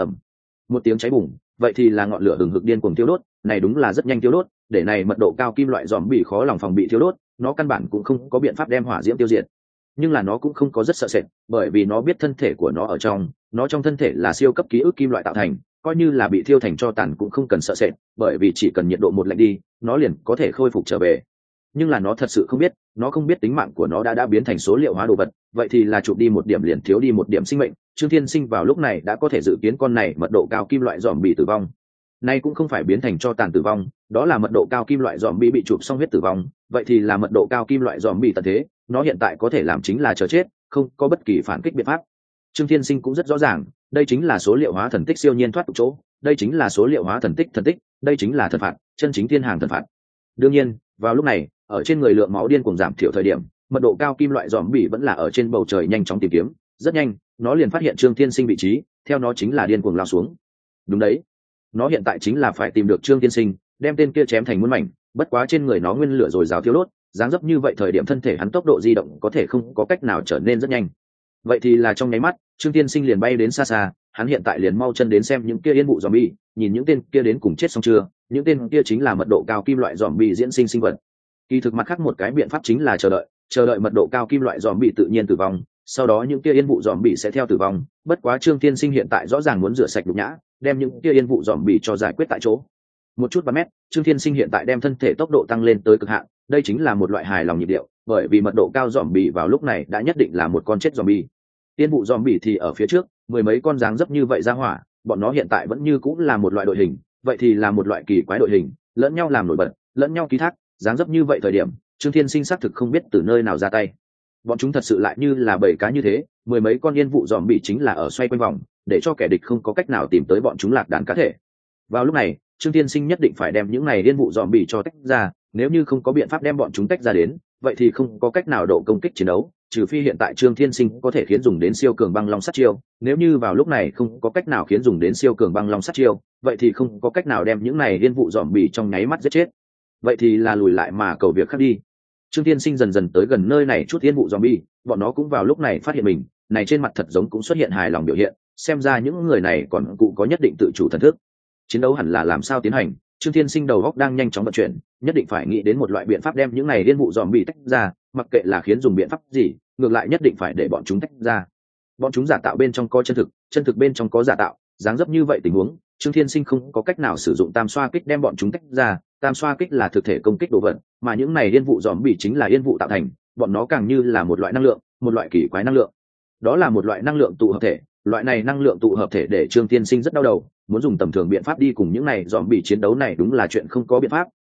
Một tiếng cháy bùng, vậy thì là ngọn lửa hừng hực điên cuồng thiêu đốt, này đúng là rất nhanh thiêu đốt, để này mật độ cao kim loại dòm bị khó lòng phòng bị thiêu đốt, nó căn bản cũng không có biện pháp đem hỏa diễm tiêu diệt. Nhưng là nó cũng không có rất sợ sệt, bởi vì nó biết thân thể của nó ở trong, nó trong thân thể là siêu cấp ký ức kim loại tạo thành, coi như là bị thiêu thành tro tàn cũng không cần sợ sệt, bởi vì chỉ cần nhiệt độ một lạnh đi, nó liền có thể khôi phục trở về. Nhưng là nó thật sự không biết, nó không biết tính mạng của nó đã biến thành số liệu hóa đồ vật, vậy thì là chụp đi một điểm liền thiếu đi một điểm sinh mệnh. Trương Thiên Sinh vào lúc này đã có thể dự kiến con này mật độ cao kim loại dòm bị tử vong. Nay cũng không phải biến thành cho tàn tử vong, đó là mật độ cao kim loại dòm bị chụp xong huyết tử vong, vậy thì là mật độ cao kim loại dòm bị tận thế, nó hiện tại có thể làm chính là chờ chết, không có bất kỳ phản kích biện pháp. Trương Thiên Sinh cũng rất rõ ràng, đây chính là số liệu hóa thần tích siêu nhiên thoát tục chỗ, đây chính là số liệu hóa thần tích, đây chính là thần phạt, chân chính thiên hàng thần phạt. Đương nhiên, vào lúc này, ở trên người lượng máu điên cuồng giảm thiểu thời điểm, mật độ cao kim loại dòm bị vẫn là ở trên bầu trời nhanh chóng tìm kiếm, rất nhanh, nó liền phát hiện Trương Thiên Sinh vị trí, theo nó chính là điên cuồng lao xuống. Đúng đấy, nó hiện tại chính là phải tìm được Trương Thiên Sinh, đem tên kia chém thành muôn mảnh, bất quá trên người nó nguyên lửa rồi rào thiêu đốt, dáng dấp như vậy thời điểm thân thể hắn tốc độ di động có thể không có cách nào trở nên rất nhanh. Vậy thì là trong nháy mắt, Trương Thiên Sinh liền bay đến xa xa, hắn hiện tại liền mau chân đến xem những kia yên vụ zombie, nhìn những tên kia đến cùng chết xong chưa, những tên kia chính là mật độ cao kim loại zombie diễn sinh sinh vật. Kỳ thực mặt khác một cái biện pháp chính là chờ đợi mật độ cao kim loại zombie tự nhiên tử vong, sau đó những kia yên vụ zombie sẽ theo tử vong, bất quá Trương Thiên Sinh hiện tại rõ ràng muốn rửa sạch nhục nhã, đem những kia yên vụ zombie cho giải quyết tại chỗ. Một chút 3 mét, Trương Thiên Sinh hiện tại đem thân thể tốc độ tăng lên tới cực hạn, đây chính là một loại hài lòng nhịp điệu, bởi vì mật độ cao zombie vào lúc này đã nhất định là một con chết zombie. Tiên vụ zombie thì ở phía trước, mười mấy con dáng dấp như vậy ra hỏa, bọn nó hiện tại vẫn như cũng là một loại đội hình, vậy thì là một loại kỳ quái đội hình, lẫn nhau làm nổi bật, lẫn nhau ký thác, dáng dấp như vậy thời điểm, Trương Thiên Sinh xác thực không biết từ nơi nào ra tay. Bọn chúng thật sự lại như là bầy cá như thế, mười mấy con yên vụ zombie chính là ở xoay quanh vòng, để cho kẻ địch không có cách nào tìm tới bọn chúng lạc đàn cá thể. Vào lúc này, Trương Thiên Sinh nhất định phải đem những này yên vụ zombie cho tách ra, nếu như không có biện pháp đem bọn chúng tách ra đến, vậy thì không có cách nào độ công kích chiến đấu, trừ phi hiện tại Trương Thiên Sinh có thể khiến dùng đến siêu cường băng long sát chiêu, nếu như vào lúc này không có cách nào khiến dùng đến siêu cường băng long sát chiêu, vậy thì không có cách nào đem những này yên vụ zombie trong nháy mắt giết chết. Vậy thì là lùi lại mà cầu việc khác đi. Trương Thiên Sinh dần dần tới gần nơi này chút yên vụ zombie, bọn nó cũng vào lúc này phát hiện mình, này trên mặt thật giống cũng xuất hiện hài lòng biểu hiện, xem ra những người này còn cụ có nhất định tự chủ thần thức. Chiến đấu hẳn là làm sao tiến hành, Trương Thiên Sinh đầu óc đang nhanh chóng vận chuyển, nhất định phải nghĩ đến một loại biện pháp đem những này liên vụ zombie tách ra, mặc kệ là khiến dùng biện pháp gì, ngược lại nhất định phải để bọn chúng tách ra. Bọn chúng giả tạo bên trong có chân thực bên trong có giả tạo, dáng dấp như vậy tình huống, Trương Thiên Sinh không có cách nào sử dụng tam xoa kích đem bọn chúng tách ra, tam xoa kích là thực thể công kích đồ vật, mà những này liên vụ zombie chính là yên vụ tạo thành, bọn nó càng như là một loại năng lượng, một loại kỳ quái năng lượng. Đó là một loại năng lượng tụ hợp thể, loại này năng lượng tụ hợp thể để Trương Thiên Sinh rất đau đầu, muốn dùng tầm thường biện pháp đi cùng những này zombie chiến đấu này đúng là chuyện không có biện pháp,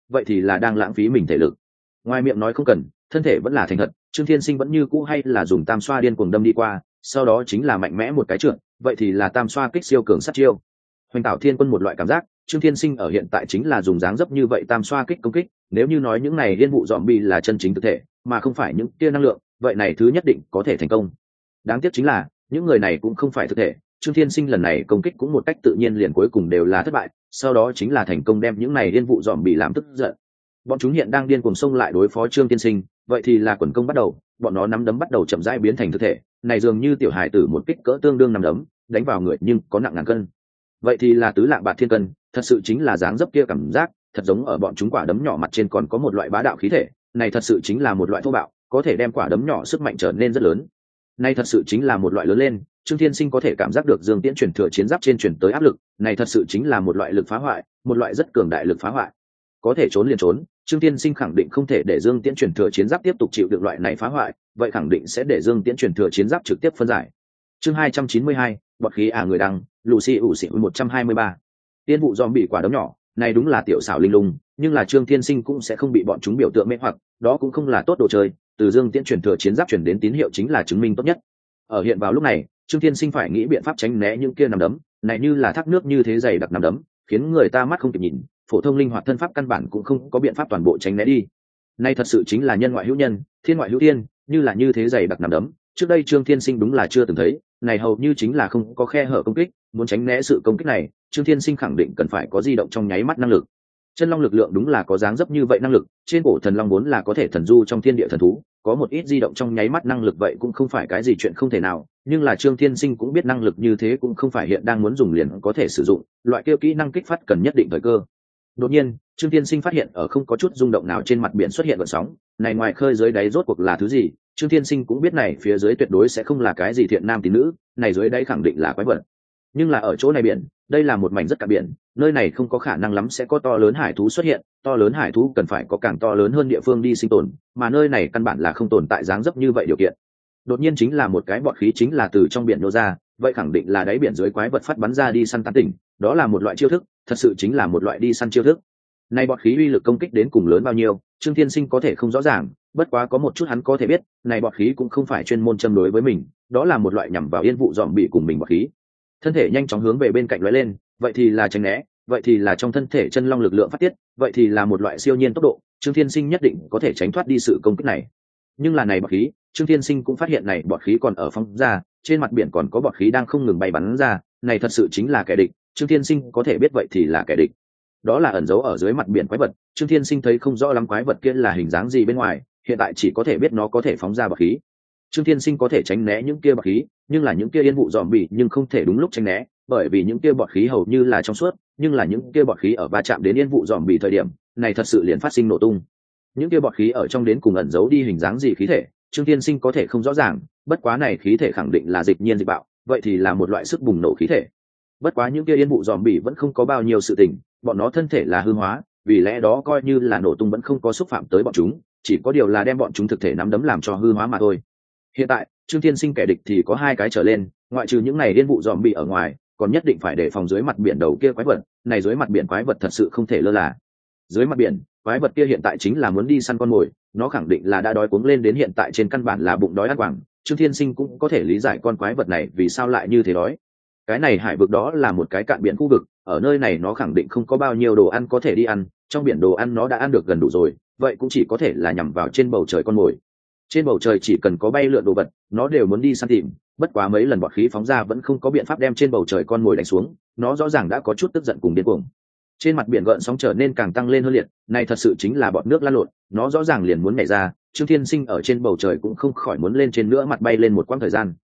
vậy thì là đang lãng phí mình thể lực. Ngoài miệng nói không cần, thân thể vẫn là thành thật, Trương Thiên Sinh vẫn như cũ hay là dùng tam xoa điên cuồng đâm đi qua, sau đó chính là mạnh mẽ một cái trượt, vậy thì là tam xoa kích siêu cường sát chiêu. Hoành tạo thiên quân một loại cảm giác, Trương Thiên Sinh ở hiện tại chính là dùng dáng dấp như vậy tam xoa kích công kích, nếu như nói những này liên vụ dòm bi là chân chính thực thể, mà không phải những kia năng lượng, vậy này thứ nhất định có thể thành công. Đáng tiếc chính là những người này cũng không phải thực thể, Trương Thiên Sinh lần này công kích cũng một cách tự nhiên liền cuối cùng đều là thất bại, sau đó chính là thành công đem những này liên vụ dòm bị làm tức giận. Bọn chúng hiện đang điên cuồng xông lại đối phó Trương Thiên Sinh, vậy thì là quần công bắt đầu, bọn nó nắm đấm bắt đầu chậm rãi biến thành thực thể, này dường như tiểu hài tử một kích cỡ tương đương nắm đấm, đánh vào người nhưng có nặng ngàn cân. Vậy thì là tứ lạng bạc thiên cân, thật sự chính là dáng dấp kia cảm giác, thật giống ở bọn chúng quả đấm nhỏ mặt trên còn có một loại bá đạo khí thể, này thật sự chính là một loại thô bạo, có thể đem quả đấm nhỏ sức mạnh trở nên rất lớn. Này thật sự chính là một loại lớn lên, Trương Thiên Sinh có thể cảm giác được Dương Tiễn truyền thừa chiến giáp trên truyền tới áp lực, này thật sự chính là một loại lực phá hoại, một loại rất cường đại lực phá hoại. Có thể trốn liền trốn, Trương Thiên Sinh khẳng định không thể để Dương Tiễn truyền thừa chiến giáp tiếp tục chịu được loại này phá hoại, vậy khẳng định sẽ để Dương Tiễn truyền thừa chiến giáp trực tiếp phân giải. Chương 292, bọt khí người đăng, Lucy ủ xỉ 123. Tiên vụ zombie quả đấm nhỏ, này đúng là tiểu xảo linh lung, nhưng là Trương Thiên Sinh cũng sẽ không bị bọn chúng biểu tượng mê hoặc, đó cũng không là tốt đồ chơi, từ Dương Tiễn truyền thừa chiến giáp truyền đến tín hiệu chính là chứng minh tốt nhất. Ở hiện vào lúc này, Trương Thiên Sinh phải nghĩ biện pháp tránh né những kia nằm đấm, này như là thác nước như thế dày đặc nằm đấm, khiến người ta mắt không kịp nhìn, phổ thông linh hoạt thân pháp căn bản cũng không có biện pháp toàn bộ tránh né đi. Nay thật sự chính là nhân ngoại hữu nhân, thiên ngoại hữu thiên, như là như thế dày đặc nằm đấm, trước đây Trương Thiên Sinh đúng là chưa từng thấy, này hầu như chính là không có khe hở công kích, muốn tránh né sự công kích này, Trương Thiên Sinh khẳng định cần phải có di động trong nháy mắt năng lực. Chân long lực lượng đúng là có dáng dấp như vậy năng lực, trên cổ thần long vốn là có thể thần du trong thiên địa thần thú, có một ít di động trong nháy mắt năng lực vậy cũng không phải cái gì chuyện không thể nào, nhưng là Trương Thiên Sinh cũng biết năng lực như thế cũng không phải hiện đang muốn dùng liền có thể sử dụng, loại kêu kỹ năng kích phát cần nhất định thời cơ. Đột nhiên, Trương Thiên Sinh phát hiện ở không có chút rung động nào trên mặt biển xuất hiện gợn sóng, này ngoài khơi dưới đáy rốt cuộc là thứ gì? Trương Thiên Sinh cũng biết này phía dưới tuyệt đối sẽ không là cái gì thiện nam tín nữ, này dưới đáy khẳng định là quái vật. Nhưng là ở chỗ này biển, đây là một mảnh rất cạn biển, nơi này không có khả năng lắm sẽ có to lớn hải thú xuất hiện, to lớn hải thú cần phải có càng to lớn hơn địa phương đi sinh tồn, mà nơi này căn bản là không tồn tại dáng dấp như vậy điều kiện. Đột nhiên chính là một cái bọt khí chính là từ trong biển nô ra, vậy khẳng định là đáy biển dưới quái vật phát bắn ra đi săn tán tỉnh, đó là một loại chiêu thức, thật sự chính là một loại đi săn chiêu thức. Này bọt khí uy lực công kích đến cùng lớn bao nhiêu, Trương Thiên Sinh có thể không rõ ràng, bất quá có một chút hắn có thể biết, này bọt khí cũng không phải chuyên môn châm đối với mình, đó là một loại nhằm vào yên vụ dòm bị cùng mình bọt khí. Thân thể nhanh chóng hướng về bên cạnh lóe lên, vậy thì là tránh né, vậy thì là trong thân thể chân long lực lượng phát tiết, vậy thì là một loại siêu nhiên tốc độ, Trương Thiên Sinh nhất định có thể tránh thoát đi sự công kích này. Nhưng là này bọt khí, Trương Thiên Sinh cũng phát hiện này bọt khí còn ở phóng ra, trên mặt biển còn có bọt khí đang không ngừng bay bắn ra, này thật sự chính là kẻ địch, Trương Thiên Sinh có thể biết vậy thì là kẻ địch. Đó là ẩn giấu ở dưới mặt biển quái vật, Trương Thiên Sinh thấy không rõ lắm quái vật kia là hình dáng gì bên ngoài, hiện tại chỉ có thể biết nó có thể phóng ra bọt khí. Trương Thiên Sinh có thể tránh né những kia bọt khí, nhưng là những kia yên vụ dòm bì nhưng không thể đúng lúc tránh né, bởi vì những kia bọt khí hầu như là trong suốt, nhưng là những kia bọt khí ở va chạm đến yên vụ dòm bì thời điểm, này thật sự liền phát sinh nổ tung. Những kia bọt khí ở trong đến cùng ẩn giấu đi hình dáng gì khí thể, Trương Thiên Sinh có thể không rõ ràng, bất quá này khí thể khẳng định là dịch nhiên dịch bạo, vậy thì là một loại sức bùng nổ khí thể. Bất quá những kia yên vụ dòm bì vẫn không có bao nhiêu sự tình, bọn nó thân thể là hư hóa, vì lẽ đó coi như là nổ tung vẫn không có xúc phạm tới bọn chúng, chỉ có điều là đem bọn chúng thực thể nắm đấm làm cho hư hóa mà thôi. Hiện tại Trương Thiên Sinh kẻ địch thì có hai cái trở lên, ngoại trừ những này điên vụ dòm bị ở ngoài, còn nhất định phải đề phòng dưới mặt biển đầu kia quái vật, này dưới mặt biển quái vật thật sự không thể lơ là. Dưới mặt biển, quái vật kia hiện tại chính là muốn đi săn con mồi, nó khẳng định là đã đói cuống lên đến hiện tại trên căn bản là bụng đói ăn quảng, Trương Thiên Sinh cũng có thể lý giải con quái vật này vì sao lại như thế đói. Cái này hải vực đó là một cái cạn biển khu vực, ở nơi này nó khẳng định không có bao nhiêu đồ ăn có thể đi ăn, trong biển đồ ăn nó đã ăn được gần đủ rồi, vậy cũng chỉ có thể là nhằm vào trên bầu trời con mồi. Trên bầu trời chỉ cần có bay lượn đồ vật, nó đều muốn đi săn tìm, bất quá mấy lần bọt khí phóng ra vẫn không có biện pháp đem trên bầu trời con mồi đánh xuống, nó rõ ràng đã có chút tức giận cùng điên cuồng. Trên mặt biển gợn sóng trở nên càng tăng lên hơn liệt, này thật sự chính là bọt nước lăn lộn, nó rõ ràng liền muốn nhảy ra, Trương Thiên Sinh ở trên bầu trời cũng không khỏi muốn lên trên nữa mặt bay lên một quãng thời gian.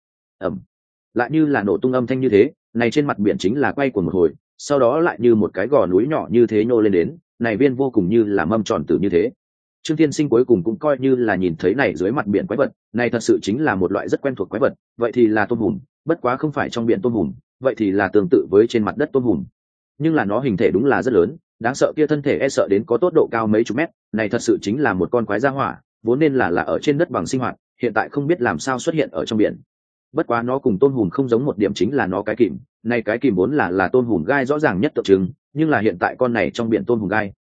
Lại như là nổ tung âm thanh như thế, này trên mặt biển chính là quay cuồng một hồi, sau đó lại như một cái gò núi nhỏ như thế nhô lên đến, này viên vô cùng như là mâm tròn tử như thế. Trương Thiên Sinh cuối cùng cũng coi như là nhìn thấy này dưới mặt biển quái vật, này thật sự chính là một loại rất quen thuộc quái vật, vậy thì là tôm hùm, bất quá không phải trong biển tôm hùm, vậy thì là tương tự với trên mặt đất tôm hùm. Nhưng là nó hình thể đúng là rất lớn, đáng sợ kia thân thể e sợ đến có tốt độ cao mấy chục mét, này thật sự chính là một con quái gia hỏa, vốn nên là ở trên đất bằng sinh hoạt, hiện tại không biết làm sao xuất hiện ở trong biển. Bất quá nó cùng tôm hùm không giống một điểm chính là nó cái kìm, này cái kìm vốn là tôm hùm gai rõ ràng nhất tượng trưng, nhưng là hiện tại con này trong biển tôm hùm gai,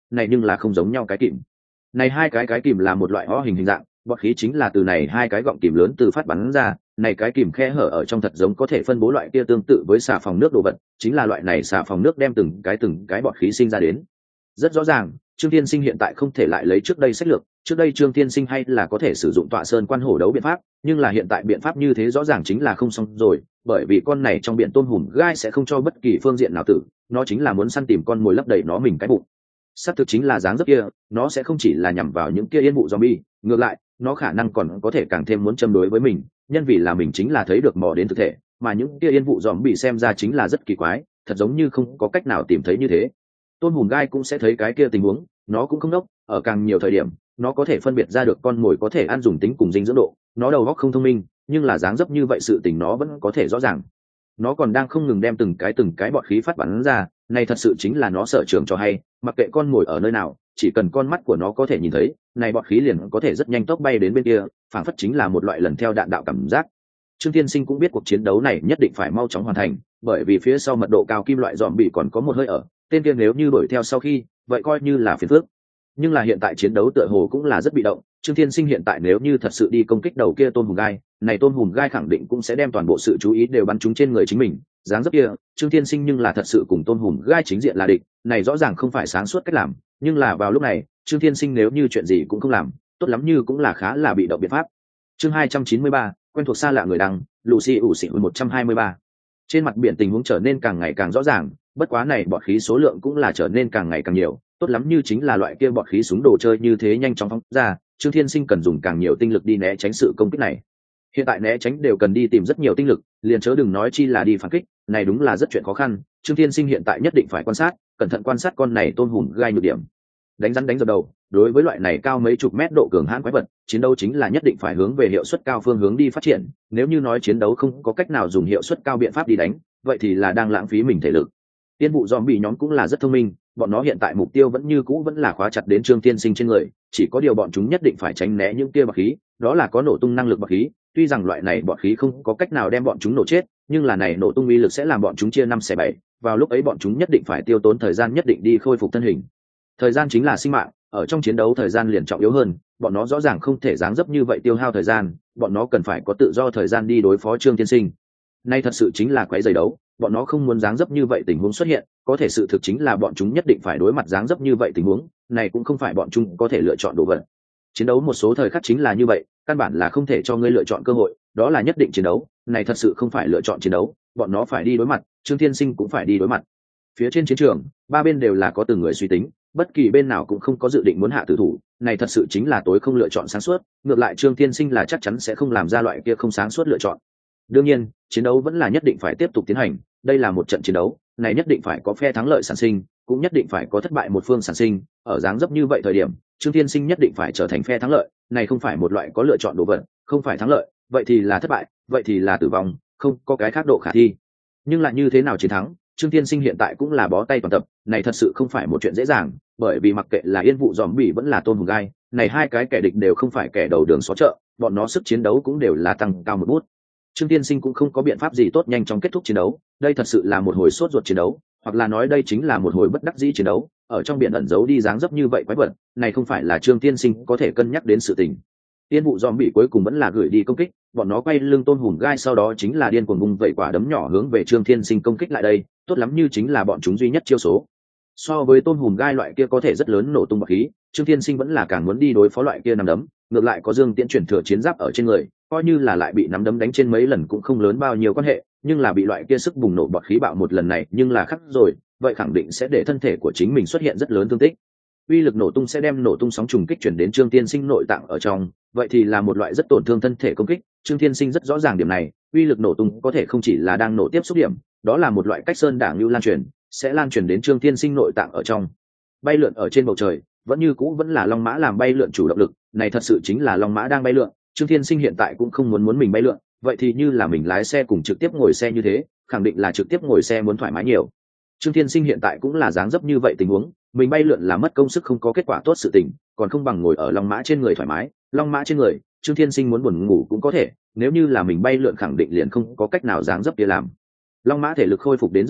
này nhưng là không giống nhau cái kìm. Này hai cái kìm là một loại ho hình dạng, bọt khí chính là từ này hai cái gọng kìm lớn từ phát bắn ra, này cái kìm khe hở ở trong thật giống có thể phân bố loại kia tương tự với xà phòng nước đồ vật, chính là loại này xà phòng nước đem từng cái bọt khí sinh ra đến. Rất rõ ràng, Trương Thiên Sinh hiện tại không thể lại lấy trước đây sách lược, trước đây Trương Thiên Sinh hay là có thể sử dụng tọa sơn quan hổ đấu biện pháp, nhưng là hiện tại biện pháp như thế rõ ràng chính là không xong rồi, bởi vì con này trong biển tôm hùm gai sẽ không cho bất kỳ phương diện nào tử, nó chính là muốn săn tìm con mồi lấp đầy nó mình cái bụng. Xác thực chính là dáng dấp kia, nó sẽ không chỉ là nhằm vào những kia yên vụ zombie, ngược lại, nó khả năng còn có thể càng thêm muốn châm đối với mình, nhân vì là mình chính là thấy được mò đến thực thể, mà những kia yên vụ zombie xem ra chính là rất kỳ quái, thật giống như không có cách nào tìm thấy như thế. Tôm hùm gai cũng sẽ thấy cái kia tình huống, nó cũng không đốc, ở càng nhiều thời điểm, nó có thể phân biệt ra được con mồi có thể ăn dùng tính cùng dinh dưỡng độ, nó đầu óc không thông minh, nhưng là dáng dấp như vậy sự tình nó vẫn có thể rõ ràng. Nó còn đang không ngừng đem từng cái bọt khí phát bắn ra, này thật sự chính là nó sở trường cho hay, mặc kệ con mồi ở nơi nào, chỉ cần con mắt của nó có thể nhìn thấy, này bọt khí liền có thể rất nhanh tốc bay đến bên kia, phảng phất chính là một loại lần theo đạn đạo cảm giác. Trương Thiên Sinh cũng biết cuộc chiến đấu này nhất định phải mau chóng hoàn thành, bởi vì phía sau mật độ cao kim loại zombie còn có một hơi ở, tên kia nếu như đuổi theo sau khi, vậy coi như là phiền phức. Nhưng là hiện tại chiến đấu tựa hồ cũng là rất bị động, Trương Thiên Sinh hiện tại nếu như thật sự đi công kích đầu kia tôm hùm gai, này tôm hùm gai khẳng định cũng sẽ đem toàn bộ sự chú ý đều bắn trúng trên người chính mình, dáng dấp kia, Trương Thiên Sinh nhưng là thật sự cùng tôm hùm gai chính diện là địch, này rõ ràng không phải sáng suốt cách làm, nhưng là vào lúc này, Trương Thiên Sinh nếu như chuyện gì cũng không làm, tốt lắm như cũng là khá là bị động biện pháp. Chương 293, quen thuộc xa lạ người đăng, Lucy ủ xỉ 123. Trên mặt biển tình huống trở nên càng ngày càng rõ ràng, bất quá này bọt khí số lượng cũng là trở nên càng ngày càng nhiều, tốt lắm như chính là loại kia bọt khí súng đồ chơi như thế nhanh chóng phóng ra, Trương Thiên Sinh cần dùng càng nhiều tinh lực đi né tránh sự công kích này. Hiện tại né tránh đều cần đi tìm rất nhiều tinh lực, liền chớ đừng nói chi là đi phản kích, này đúng là rất chuyện khó khăn, Trương Thiên Sinh hiện tại nhất định phải quan sát, cẩn thận quan sát con này tôm hùm gai nhược điểm. Đánh rắn đánh dập đầu, đối với loại này cao mấy chục mét độ cường hãn quái vật, chiến đấu chính là nhất định phải hướng về hiệu suất cao phương hướng đi phát triển, nếu như nói chiến đấu không có cách nào dùng hiệu suất cao biện pháp đi đánh, vậy thì là đang lãng phí mình thể lực. Tiên vụ zombie nhóm cũng là rất thông minh, bọn nó hiện tại mục tiêu vẫn như cũ vẫn là khóa chặt đến Trương Thiên Sinh trên người, chỉ có điều bọn chúng nhất định phải tránh né những kia bọt khí, đó là có nổ tung năng lực bọt khí, tuy rằng loại này bọt khí không có cách nào đem bọn chúng nổ chết, nhưng là này nổ tung uy lực sẽ làm bọn chúng chia 5/7, vào lúc ấy bọn chúng nhất định phải tiêu tốn thời gian nhất định đi khôi phục thân hình. Thời gian chính là sinh mạng, ở trong chiến đấu thời gian liền trọng yếu hơn, bọn nó rõ ràng không thể dáng dấp như vậy tiêu hao thời gian, bọn nó cần phải có tự do thời gian đi đối phó Trương Thiên Sinh. Nay thật sự chính là quấy rầy đấu, bọn nó không muốn dáng dấp như vậy tình huống xuất hiện, có thể sự thực chính là bọn chúng nhất định phải đối mặt dáng dấp như vậy tình huống, này cũng không phải bọn chúng có thể lựa chọn đồ vật. Chiến đấu một số thời khắc chính là như vậy, căn bản là không thể cho ngươi lựa chọn cơ hội, đó là nhất định chiến đấu, này thật sự không phải lựa chọn chiến đấu, bọn nó phải đi đối mặt, Trương Thiên Sinh cũng phải đi đối mặt. Phía trên chiến trường, ba bên đều là có từng người suy tính, bất kỳ bên nào cũng không có dự định muốn hạ tử thủ, này thật sự chính là tối không lựa chọn sáng suốt, ngược lại Trương Thiên Sinh là chắc chắn sẽ không làm ra loại kia không sáng suốt lựa chọn. Đương nhiên, chiến đấu vẫn là nhất định phải tiếp tục tiến hành, đây là một trận chiến đấu, này nhất định phải có phe thắng lợi sản sinh, cũng nhất định phải có thất bại một phương sản sinh, ở dáng dấp như vậy thời điểm, Trương Thiên Sinh nhất định phải trở thành phe thắng lợi, này không phải một loại có lựa chọn đồ vật, không phải thắng lợi, vậy thì là thất bại, vậy thì là tử vong, không có cái khác độ khả thi. Nhưng lại như thế nào chiến thắng, Trương Thiên Sinh hiện tại cũng là bó tay toàn tập, này thật sự không phải một chuyện dễ dàng, bởi vì mặc kệ là yên vụ zombie vẫn là tôm hùm gai, này hai cái kẻ địch đều không phải kẻ đầu đường xó chợ, bọn nó sức chiến đấu cũng đều là tăng cao một bút. Trương Thiên Sinh cũng không có biện pháp gì tốt nhanh chóng kết thúc chiến đấu, đây thật sự là một hồi sốt ruột chiến đấu, hoặc là nói đây chính là một hồi bất đắc dĩ chiến đấu, ở trong biển ẩn giấu đi dáng dấp như vậy quái vật, này không phải là Trương Thiên Sinh có thể cân nhắc đến sự tình. Tiên vụ zombie cuối cùng vẫn là gửi đi công kích, bọn nó quay lưng tôm hùm gai sau đó chính là điên cuồng bung vẩy quả đấm nhỏ hướng về Trương Thiên Sinh công kích lại đây, tốt lắm như chính là bọn chúng duy nhất chiêu số. So với tôm hùm gai loại kia có thể rất lớn nổ tung bọt khí, Trương Thiên Sinh vẫn là càng muốn đi đối phó loại kia nắm đấm, ngược lại có Dương Tiễn chuyển thừa chiến giáp ở trên người, coi như là lại bị nắm đấm đánh trên mấy lần cũng không lớn bao nhiêu quan hệ, nhưng là bị loại kia sức bùng nổ bọt khí bạo một lần này nhưng là khắc rồi, vậy khẳng định sẽ để thân thể của chính mình xuất hiện rất lớn thương tích. Uy lực nổ tung sẽ đem nổ tung sóng trùng kích chuyển đến Trương Thiên Sinh nội tạng ở trong, vậy thì là một loại rất tổn thương thân thể công kích. Trương Thiên Sinh rất rõ ràng điểm này, uy lực nổ tung có thể không chỉ là đang nổ tiếp xúc điểm, đó là một loại cách sơn đảng lưu lan truyền, sẽ lan truyền đến Trương Thiên Sinh nội tạng ở trong. Bay lượn ở trên bầu trời, vẫn như cũ vẫn là long mã làm bay lượn chủ động lực, này thật sự chính là long mã đang bay lượn. Trương Thiên Sinh hiện tại cũng không muốn mình bay lượn, vậy thì như là mình lái xe cùng trực tiếp ngồi xe như thế, khẳng định là trực tiếp ngồi xe muốn thoải mái nhiều. Trương Thiên Sinh hiện tại cũng là dáng dấp như vậy tình huống, mình bay lượn là mất công sức không có kết quả tốt sự tình, còn không bằng ngồi ở long mã trên người thoải mái. Long mã trên người, Trương Thiên Sinh muốn buồn ngủ cũng có thể, nếu như là mình bay lượn khẳng định liền không có cách nào dáng dấp kia làm. Long mã thể lực khôi phục đến rất nhanh,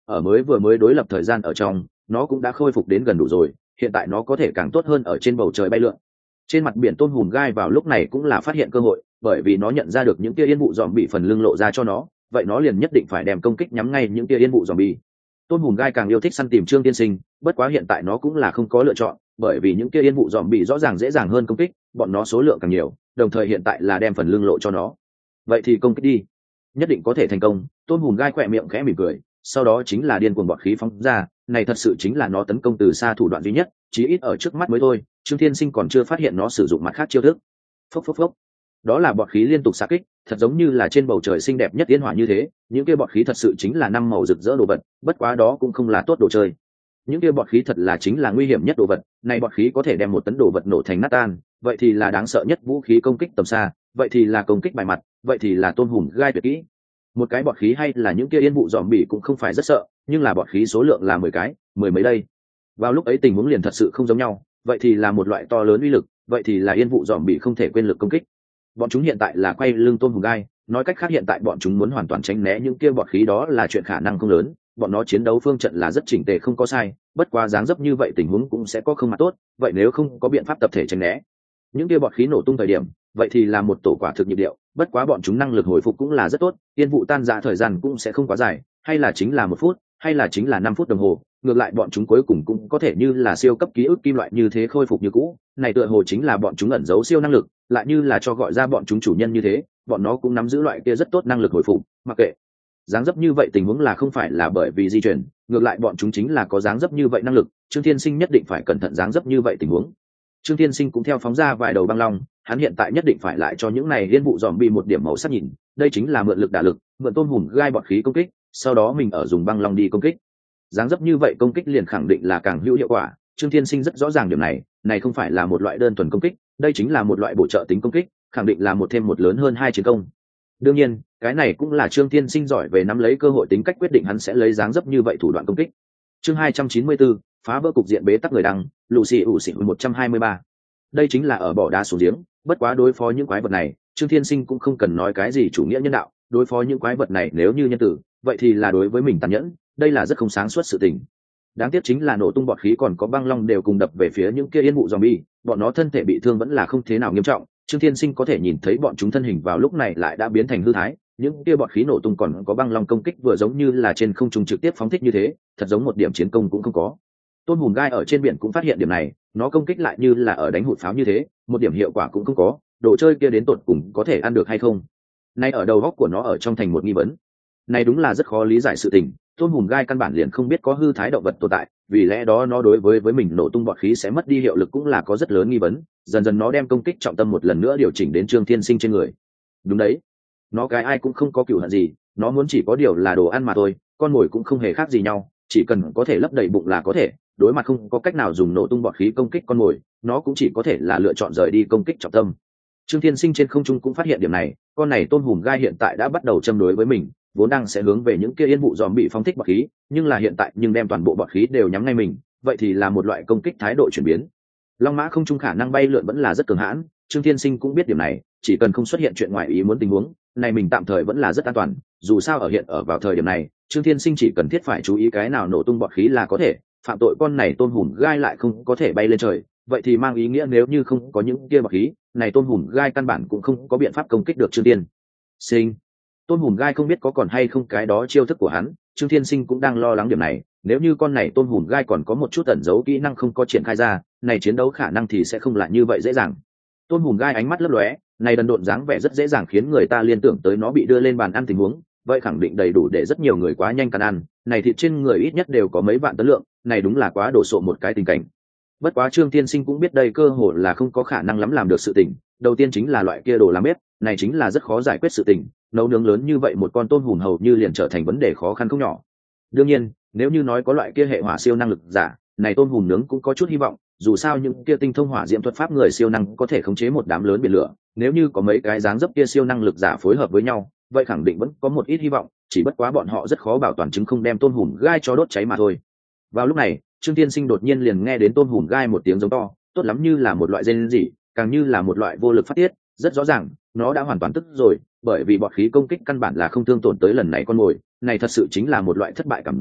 ở vừa mới đối lập thời gian ở trong nó cũng đã khôi phục đến gần đủ rồi, hiện tại nó có thể càng tốt hơn ở trên bầu trời bay lượn. Trên mặt biển tôm hùm gai vào lúc này cũng là phát hiện cơ hội, bởi vì nó nhận ra được những tia yên vụ dòm bị phần lưng lộ ra cho nó, vậy nó liền nhất định phải đem công kích nhắm ngay những tia yên vụ dòm bị. Tôm hùm gai càng yêu thích săn tìm Trương Tiên Sinh, bất quá hiện tại nó cũng là không có lựa chọn, bởi vì những tia yên vụ dòm bị rõ ràng dễ dàng hơn công kích, bọn nó số lượng càng nhiều, đồng thời hiện tại là đem phần lưng lộ cho nó. Vậy thì công kích đi, nhất định có thể thành công. Tôm hùm gai khỏe miệng khẽ mỉm cười, sau đó chính là điên cuồng bọt khí phóng ra, này thật sự chính là nó tấn công từ xa thủ đoạn duy nhất, chí ít ở trước mắt mới thôi. Trương Thiên Sinh còn chưa phát hiện nó sử dụng mặt khác chiêu thức. Phốc phốc phốc, đó là bọt khí liên tục xạ kích, thật giống như là trên bầu trời xinh đẹp nhất tiến hỏa như thế. Những kia bọt khí thật sự chính là năm màu rực rỡ đồ vật, bất quá đó cũng không là tốt đồ chơi. Những kia bọt khí thật là chính là nguy hiểm nhất đồ vật, này bọt khí có thể đem một tấn đồ vật nổ thành nát tan, vậy thì là đáng sợ nhất vũ khí công kích tầm xa, vậy thì là công kích bài mặt, vậy thì là tôm hùm gai tuyệt kỹ. Một cái bọt khí hay là những kia yên vụ dòm bỉ cũng không phải rất sợ, nhưng là bọt khí số lượng là 10 cái, mười mấy đây. Vào lúc ấy tình huống liền thật sự không giống nhau, vậy thì là một loại to lớn uy lực, vậy thì là yên vụ dòm bỉ không thể quên lực công kích. Bọn chúng hiện tại là quay lưng tôm hùm gai, nói cách khác hiện tại bọn chúng muốn hoàn toàn tránh né những kia bọt khí đó là chuyện khả năng không lớn. Bọn nó chiến đấu phương trận là rất chỉnh tề không có sai, bất quá dáng dấp như vậy tình huống cũng sẽ có không mặt tốt, vậy nếu không có biện pháp tập thể tránh né những kia bọt khí nổ tung thời điểm, vậy thì là một tổ quả thực nhịp điệu, bất quá bọn chúng năng lực hồi phục cũng là rất tốt, tiên vụ tan ra thời gian cũng sẽ không quá dài, hay là chính là 1 phút, hay là chính là 5 phút đồng hồ, ngược lại bọn chúng cuối cùng cũng có thể như là siêu cấp ký ức kim loại như thế khôi phục như cũ. Này tựa hồ chính là bọn chúng ẩn giấu siêu năng lực, lại như là cho gọi ra bọn chúng chủ nhân như thế, bọn nó cũng nắm giữ loại kia rất tốt năng lực hồi phục, mặc kệ dáng dấp như vậy tình huống là không phải là bởi vì di chuyển, ngược lại bọn chúng chính là có dáng dấp như vậy năng lực. Trương Thiên Sinh nhất định phải cẩn thận dáng dấp như vậy tình huống. Trương Thiên Sinh cũng theo phóng ra vài đầu băng long, hắn hiện tại nhất định phải lại cho những này liên vụ dòm bị một điểm màu sắc nhìn, đây chính là mượn lực đả lực, mượn tôm hùm gai bọt khí công kích, sau đó mình ở dùng băng long đi công kích. Dáng dấp như vậy công kích liền khẳng định là càng hữu hiệu quả. Trương Thiên Sinh rất rõ ràng điểm này, này không phải là một loại đơn thuần công kích, đây chính là một loại bổ trợ tính công kích, khẳng định là một thêm một lớn hơn 2 chiến công. Đương nhiên, cái này cũng là Trương Thiên Sinh giỏi về nắm lấy cơ hội tính cách quyết định hắn sẽ lấy dáng dấp như vậy thủ đoạn công kích. Chương 294, phá vỡ cục diện bế tắc người đăng, Lucy ủ xỉ 123. Đây chính là ở bỏ đá xuống giếng, bất quá đối phó những quái vật này, Trương Thiên Sinh cũng không cần nói cái gì chủ nghĩa nhân đạo, đối phó những quái vật này nếu như nhân tử, vậy thì là đối với mình tàn nhẫn, đây là rất không sáng suốt sự tình. Đáng tiếc chính là nổ tung bọt khí còn có băng long đều cùng đập về phía những kia yên vụ zombie, bọn nó thân thể bị thương vẫn là không thế nào nghiêm trọng. Trương Thiên Sinh có thể nhìn thấy bọn chúng thân hình vào lúc này lại đã biến thành hư thái, những kia bọt khí nổ tung còn có băng long công kích vừa giống như là trên không trung trực tiếp phóng thích như thế, thật giống một điểm chiến công cũng không có. Tôn hùm gai ở trên biển cũng phát hiện điểm này, nó công kích lại như là ở đánh hụt pháo như thế, một điểm hiệu quả cũng không có, đồ chơi kia đến tột cùng có thể ăn được hay không? Nay ở đầu góc của nó ở trong thành một nghi vấn. Này đúng là rất khó lý giải sự tình, tôn hùm gai căn bản liền không biết có hư thái động vật tồn tại, vì lẽ đó nó đối với mình nổ tung bọt khí sẽ mất đi hiệu lực cũng là có rất lớn nghi vấn. Dần dần nó đem công kích trọng tâm một lần nữa điều chỉnh đến Trương Thiên Sinh trên người. Đúng đấy, nó cái ai cũng không có cừu hận gì, nó muốn chỉ có điều là đồ ăn mà thôi, con mồi cũng không hề khác gì nhau, chỉ cần có thể lấp đầy bụng là có thể. Đối mặt không có cách nào dùng nổ tung bọt khí công kích con mồi, nó cũng chỉ có thể là lựa chọn rời đi công kích trọng tâm. Trương Thiên Sinh trên không trung cũng phát hiện điểm này, con này tôn hùm gai hiện tại đã bắt đầu châm đối với mình, vốn đang sẽ hướng về những kia yên vụ dòm bị phóng thích bọt khí, nhưng là hiện tại nhưng đem toàn bộ bọt khí đều nhắm ngay mình, vậy thì là một loại công kích thái độ chuyển biến. Long mã không trung khả năng bay lượn vẫn là rất cường hãn, Trương Thiên Sinh cũng biết điểm này, chỉ cần không xuất hiện chuyện ngoài ý muốn tình huống, này mình tạm thời vẫn là rất an toàn. Dù sao ở vào thời điểm này, Trương Thiên Sinh chỉ cần thiết phải chú ý cái nào nổ tung bọt khí là có thể, phạm tội con này tôn hùm gai lại không có thể bay lên trời, vậy thì mang ý nghĩa nếu như không có những kia bọt khí, này tôn hùm gai căn bản cũng không có biện pháp công kích được Trương Thiên Sinh. Tôn hùm gai không biết có còn hay không cái đó chiêu thức của hắn, Trương Thiên Sinh cũng đang lo lắng điểm này, nếu như con này tôn hùm gai còn có một chút ẩn giấu kỹ năng không có triển khai ra, này chiến đấu khả năng thì sẽ không lại như vậy dễ dàng. Tôn hùm gai ánh mắt lấp lóe, này đần độn dáng vẻ rất dễ dàng khiến người ta liên tưởng tới nó bị đưa lên bàn ăn tình huống, vậy khẳng định đầy đủ để rất nhiều người quá nhanh cắn ăn, này thịt trên người ít nhất đều có mấy vạn tấn lượng, này đúng là quá đổ sộ một cái tình cảnh. Bất quá Trương Thiên Sinh cũng biết đây cơ hội là không có khả năng lắm làm được sự tình, đầu tiên chính là loại kia đồ làm bếp, này chính là rất khó giải quyết sự tình, nấu nướng lớn như vậy một con tôm hùm hầu như liền trở thành vấn đề khó khăn không nhỏ. Đương nhiên, nếu như nói có loại kia hệ hỏa siêu năng lực giả, này tôm hùm nướng cũng có chút hy vọng, dù sao những kia tinh thông hỏa diễm thuật pháp người siêu năng có thể khống chế một đám lớn biển lửa, nếu như có mấy cái dáng dấp kia siêu năng lực giả phối hợp với nhau, vậy khẳng định vẫn có một ít hy vọng, chỉ bất quá bọn họ rất khó bảo toàn chứng không đem tôm hùm gai cho đốt cháy mà thôi. Vào lúc này, Trương Thiên Sinh đột nhiên liền nghe đến tôm hùm gai một tiếng giống to, tốt lắm như là một loại rên rỉ, càng như là một loại vô lực phát tiết, rất rõ ràng, nó đã hoàn toàn tức rồi, bởi vì bọt khí công kích căn bản là không thương tổn tới lần này con mồi, này thật sự chính là một loại thất bại cảm giác,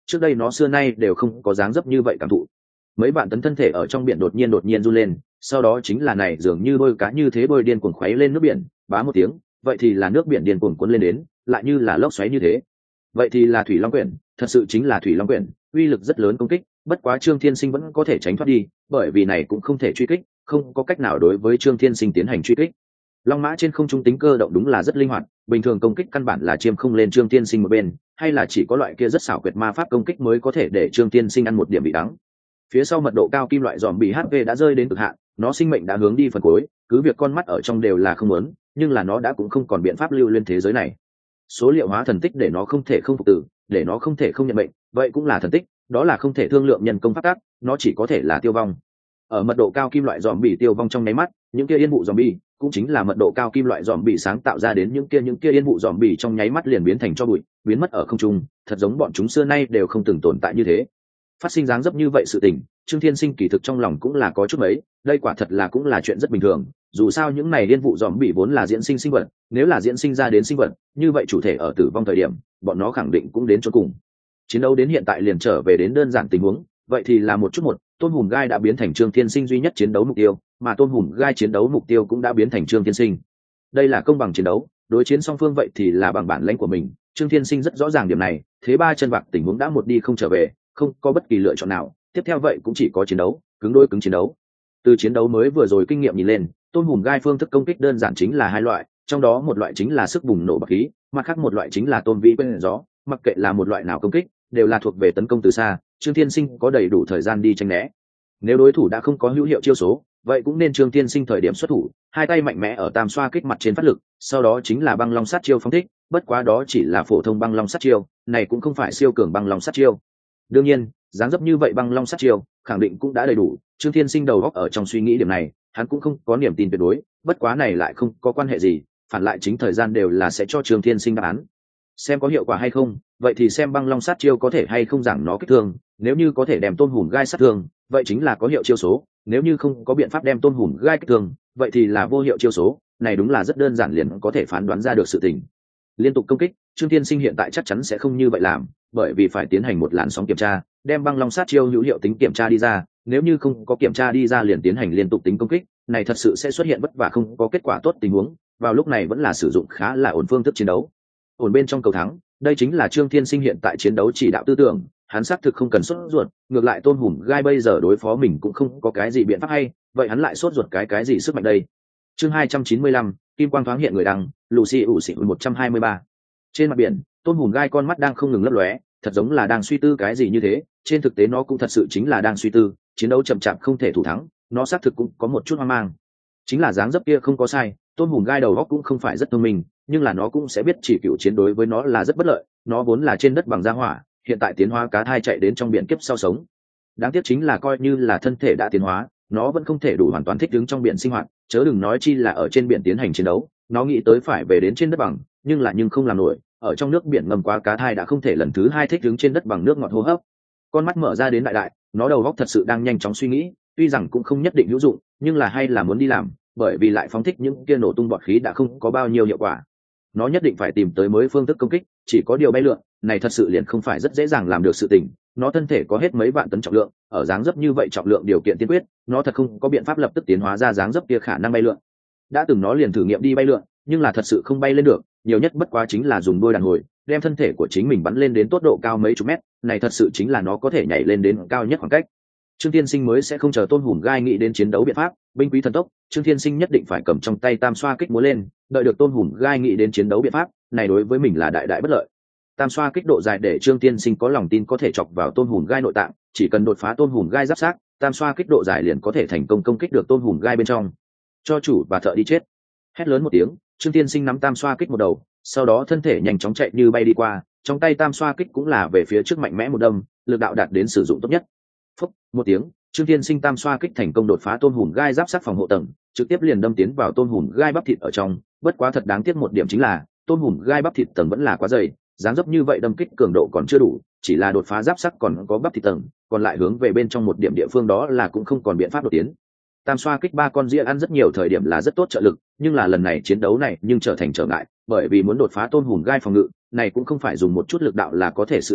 trước đây nó xưa nay đều không có dáng dấp như vậy cảm thụ. Mấy vạn tấn thân thể ở trong biển đột nhiên run lên, sau đó chính là này dường như bơi cá như thế bơi điên cuồng khuấy lên nước biển, bá một tiếng, vậy thì là nước biển điên cuồng cuốn lên đến, lại như là lốc xoáy như thế. Vậy thì là thủy long quyển, thật sự chính là thủy long quyển, uy lực rất lớn công kích, bất quá Trương Thiên Sinh vẫn có thể tránh thoát đi, bởi vì này cũng không thể truy kích, không có cách nào đối với Trương Thiên Sinh tiến hành truy kích. Long mã trên không trung tính cơ động đúng là rất linh hoạt, bình thường công kích căn bản là chiêm không lên Trương Thiên Sinh một bên, hay là chỉ có loại kia rất xảo quyệt ma pháp công kích mới có thể để Trương Thiên Sinh ăn một điểm bị đắng. Phía sau mật độ cao kim loại giòm bị HP đã rơi đến cực hạn, nó sinh mệnh đã hướng đi phần cuối, cứ việc con mắt ở trong đều là không muốn, nhưng là nó đã cũng không còn biện pháp lưu lên thế giới này. Số liệu hóa thần tích để nó không thể không phục tử, để nó không thể không nhận mệnh, vậy cũng là thần tích, đó là không thể thương lượng nhân công pháp tác, nó chỉ có thể là tiêu vong. Ở mật độ cao kim loại giòm bị tiêu vong trong nháy mắt, những kia yên vụ giòm bị cũng chính là mật độ cao kim loại giòm bị sáng tạo ra đến những kia yên vụ giòm bị trong nháy mắt liền biến thành tro bụi, biến mất ở không trung, thật giống bọn chúng xưa nay đều không từng tồn tại như thế. Phát sinh dáng dấp như vậy sự tình, Trương Thiên Sinh kỳ thực trong lòng cũng là có chút mấy, đây quả thật là cũng là chuyện rất bình thường, dù sao những này liên vụ giòm bị vốn là diễn sinh sinh vật, nếu là diễn sinh ra đến sinh vật, như vậy chủ thể ở tử vong thời điểm, bọn nó khẳng định cũng đến chỗ cùng. Chiến đấu đến hiện tại liền trở về đến đơn giản tình huống, vậy thì là một chút một, Tôn Hùng Gai đã biến thành Trương Thiên Sinh duy nhất chiến đấu mục tiêu, mà Tôn Hùng Gai chiến đấu mục tiêu cũng đã biến thành Trương Thiên Sinh. Đây là công bằng chiến đấu, đối chiến song phương vậy thì là bằng bản lãnh của mình, Trương Thiên Sinh rất rõ ràng điểm này, thế ba chân vạc tình huống đã một đi không trở về, không có bất kỳ lựa chọn nào, tiếp theo vậy cũng chỉ có chiến đấu, cứng đôi cứng chiến đấu. Từ chiến đấu mới vừa rồi kinh nghiệm nhìn lên, Tôn Hùng Gai phương thức công kích đơn giản chính là hai loại, trong đó một loại chính là sức bùng nổ bạc khí, mặt khác một loại chính là tôn vĩ quên gió, mặc kệ là một loại nào công kích, đều là thuộc về tấn công từ xa, Trương Thiên Sinh có đầy đủ thời gian đi tránh né. Nếu đối thủ đã không có hữu hiệu chiêu số, vậy cũng nên Trương Thiên Sinh thời điểm xuất thủ, hai tay mạnh mẽ ở tam xoa kích mặt trên phát lực, sau đó chính là băng long sát chiêu phóng thích, bất quá đó chỉ là phổ thông băng long sát chiêu, này cũng không phải siêu cường băng long sát chiêu. Đương nhiên, dáng dấp như vậy băng long sát chiêu, khẳng định cũng đã đầy đủ, Trương Thiên Sinh đầu óc ở trong suy nghĩ điểm này, hắn cũng không có niềm tin tuyệt đối, bất quá này lại không có quan hệ gì, phản lại chính thời gian đều là sẽ cho Trương Thiên Sinh đáp án. Xem có hiệu quả hay không, vậy thì xem băng long sát chiêu có thể hay không giảm nó kích thương, nếu như có thể đem Tôn Hùng Gai sát thương, vậy chính là có hiệu chiêu số, nếu như không có biện pháp đem Tôn Hùng Gai kích thương, vậy thì là vô hiệu chiêu số, này đúng là rất đơn giản liền có thể phán đoán ra được sự tình. Liên tục công kích, Trương Thiên Sinh hiện tại chắc chắn sẽ không như vậy làm, bởi vì phải tiến hành một làn sóng kiểm tra, đem băng long sát chiêu hữu hiệu tính kiểm tra đi ra, nếu như không có kiểm tra đi ra liền tiến hành liên tục tính công kích, này thật sự sẽ xuất hiện vất vả không có kết quả tốt tình huống, vào lúc này vẫn là sử dụng khá là ổn phương thức chiến đấu. Ổn bên trong cầu thắng, đây chính là Trương Thiên Sinh hiện tại chiến đấu chỉ đạo tư tưởng, hắn xác thực không cần sốt ruột, ngược lại Tôn Hùng Gai bây giờ đối phó mình cũng không có cái gì biện pháp hay, vậy hắn lại sốt ruột cái gì sức mạnh đây. Chương 295, kim quang thoáng hiện người đăng, Lucy ủ xị 123. Trên mặt biển, Tôn Hùng Gai con mắt đang không ngừng lấp lóe, thật giống là đang suy tư cái gì như thế, trên thực tế nó cũng thật sự chính là đang suy tư, chiến đấu chậm chạp không thể thủ thắng, nó xác thực cũng có một chút hoang mang. Chính là dáng dấp kia không có sai, Tôn Hùng Gai đầu óc cũng không phải rất thông minh, nhưng là nó cũng sẽ biết chỉ cựu chiến đối với nó là rất bất lợi, nó vốn là trên đất bằng gia hỏa, hiện tại tiến hóa cá thai chạy đến trong biển kiếp sau sống. Đáng tiếc chính là coi như là thân thể đã tiến hóa, nó vẫn không thể đủ hoàn toàn thích ứng trong biển sinh hoạt, chớ đừng nói chi là ở trên biển tiến hành chiến đấu, nó nghĩ tới phải về đến trên đất bằng, nhưng không làm nổi, ở trong nước biển ngầm quá cá thai đã không thể lần thứ hai thích ứng trên đất bằng nước ngọt hô hấp. Con mắt mở ra đến đại, nó đầu óc thật sự đang nhanh chóng suy nghĩ, tuy rằng cũng không nhất định hữu dụng, nhưng là hay là muốn đi làm, bởi vì lại phóng thích những kia nổ tung bọt khí đã không có bao nhiêu hiệu quả. Nó nhất định phải tìm tới mới phương thức công kích, chỉ có điều bay lượn, này thật sự liền không phải rất dễ dàng làm được sự tình. Nó thân thể có hết mấy vạn tấn trọng lượng, ở dáng dấp như vậy trọng lượng điều kiện tiên quyết, nó thật không có biện pháp lập tức tiến hóa ra dáng dấp kia khả năng bay lượn. Đã từng nó liền thử nghiệm đi bay lượn, nhưng là thật sự không bay lên được, nhiều nhất bất quá chính là dùng đôi đàn hồi, đem thân thể của chính mình bắn lên đến tốc độ cao mấy chục mét, này thật sự chính là nó có thể nhảy lên đến cao nhất khoảng cách. Trương Thiên Sinh mới sẽ không chờ Tôn Hùng Gai nghĩ đến chiến đấu biện pháp, binh quý thần tốc, Trương Thiên Sinh nhất định phải cầm trong tay tam xoa kích múa lên, đợi được Tôn Hùng Gai nghĩ đến chiến đấu biện pháp, này đối với mình là đại bất lợi. Tam xoa kích độ dài để Trương Thiên Sinh có lòng tin có thể chọc vào Tôn Hùng Gai nội tạng, chỉ cần đột phá Tôn Hùng Gai giáp xác, tam xoa kích độ dài liền có thể thành công công kích được Tôn Hùng Gai bên trong. Cho chủ và thợ đi chết. Hét lớn một tiếng, Trương Thiên Sinh nắm tam xoa kích một đầu, sau đó thân thể nhanh chóng chạy như bay đi qua, trong tay tam xoa kích cũng là về phía trước mạnh mẽ một đâm, lực đạo đạt đến sử dụng tốt nhất. Phốc, một tiếng, Trương Thiên Sinh tam xoa kích thành công đột phá Tôn Hùng Gai giáp sát phòng hộ tầng, trực tiếp liền đâm tiến vào Tôn Hùng Gai bắp thịt ở trong, bất quá thật đáng tiếc một điểm chính là, Tôn Hùng Gai bắp thịt tầng vẫn là quá dày, dáng dấp như vậy đâm kích cường độ còn chưa đủ, chỉ là đột phá giáp sắc còn có bắp thịt tầng, còn lại hướng về bên trong một điểm địa phương đó là cũng không còn biện pháp đột tiến. Tam xoa kích ba con ria ăn rất nhiều thời điểm là rất tốt trợ lực, nhưng là lần này chiến đấu này nhưng trở thành trở ngại, bởi vì muốn đột phá Tôn Hùng Gai phòng ngự, này cũng không phải dùng một chút lực đạo là có thể sự tình,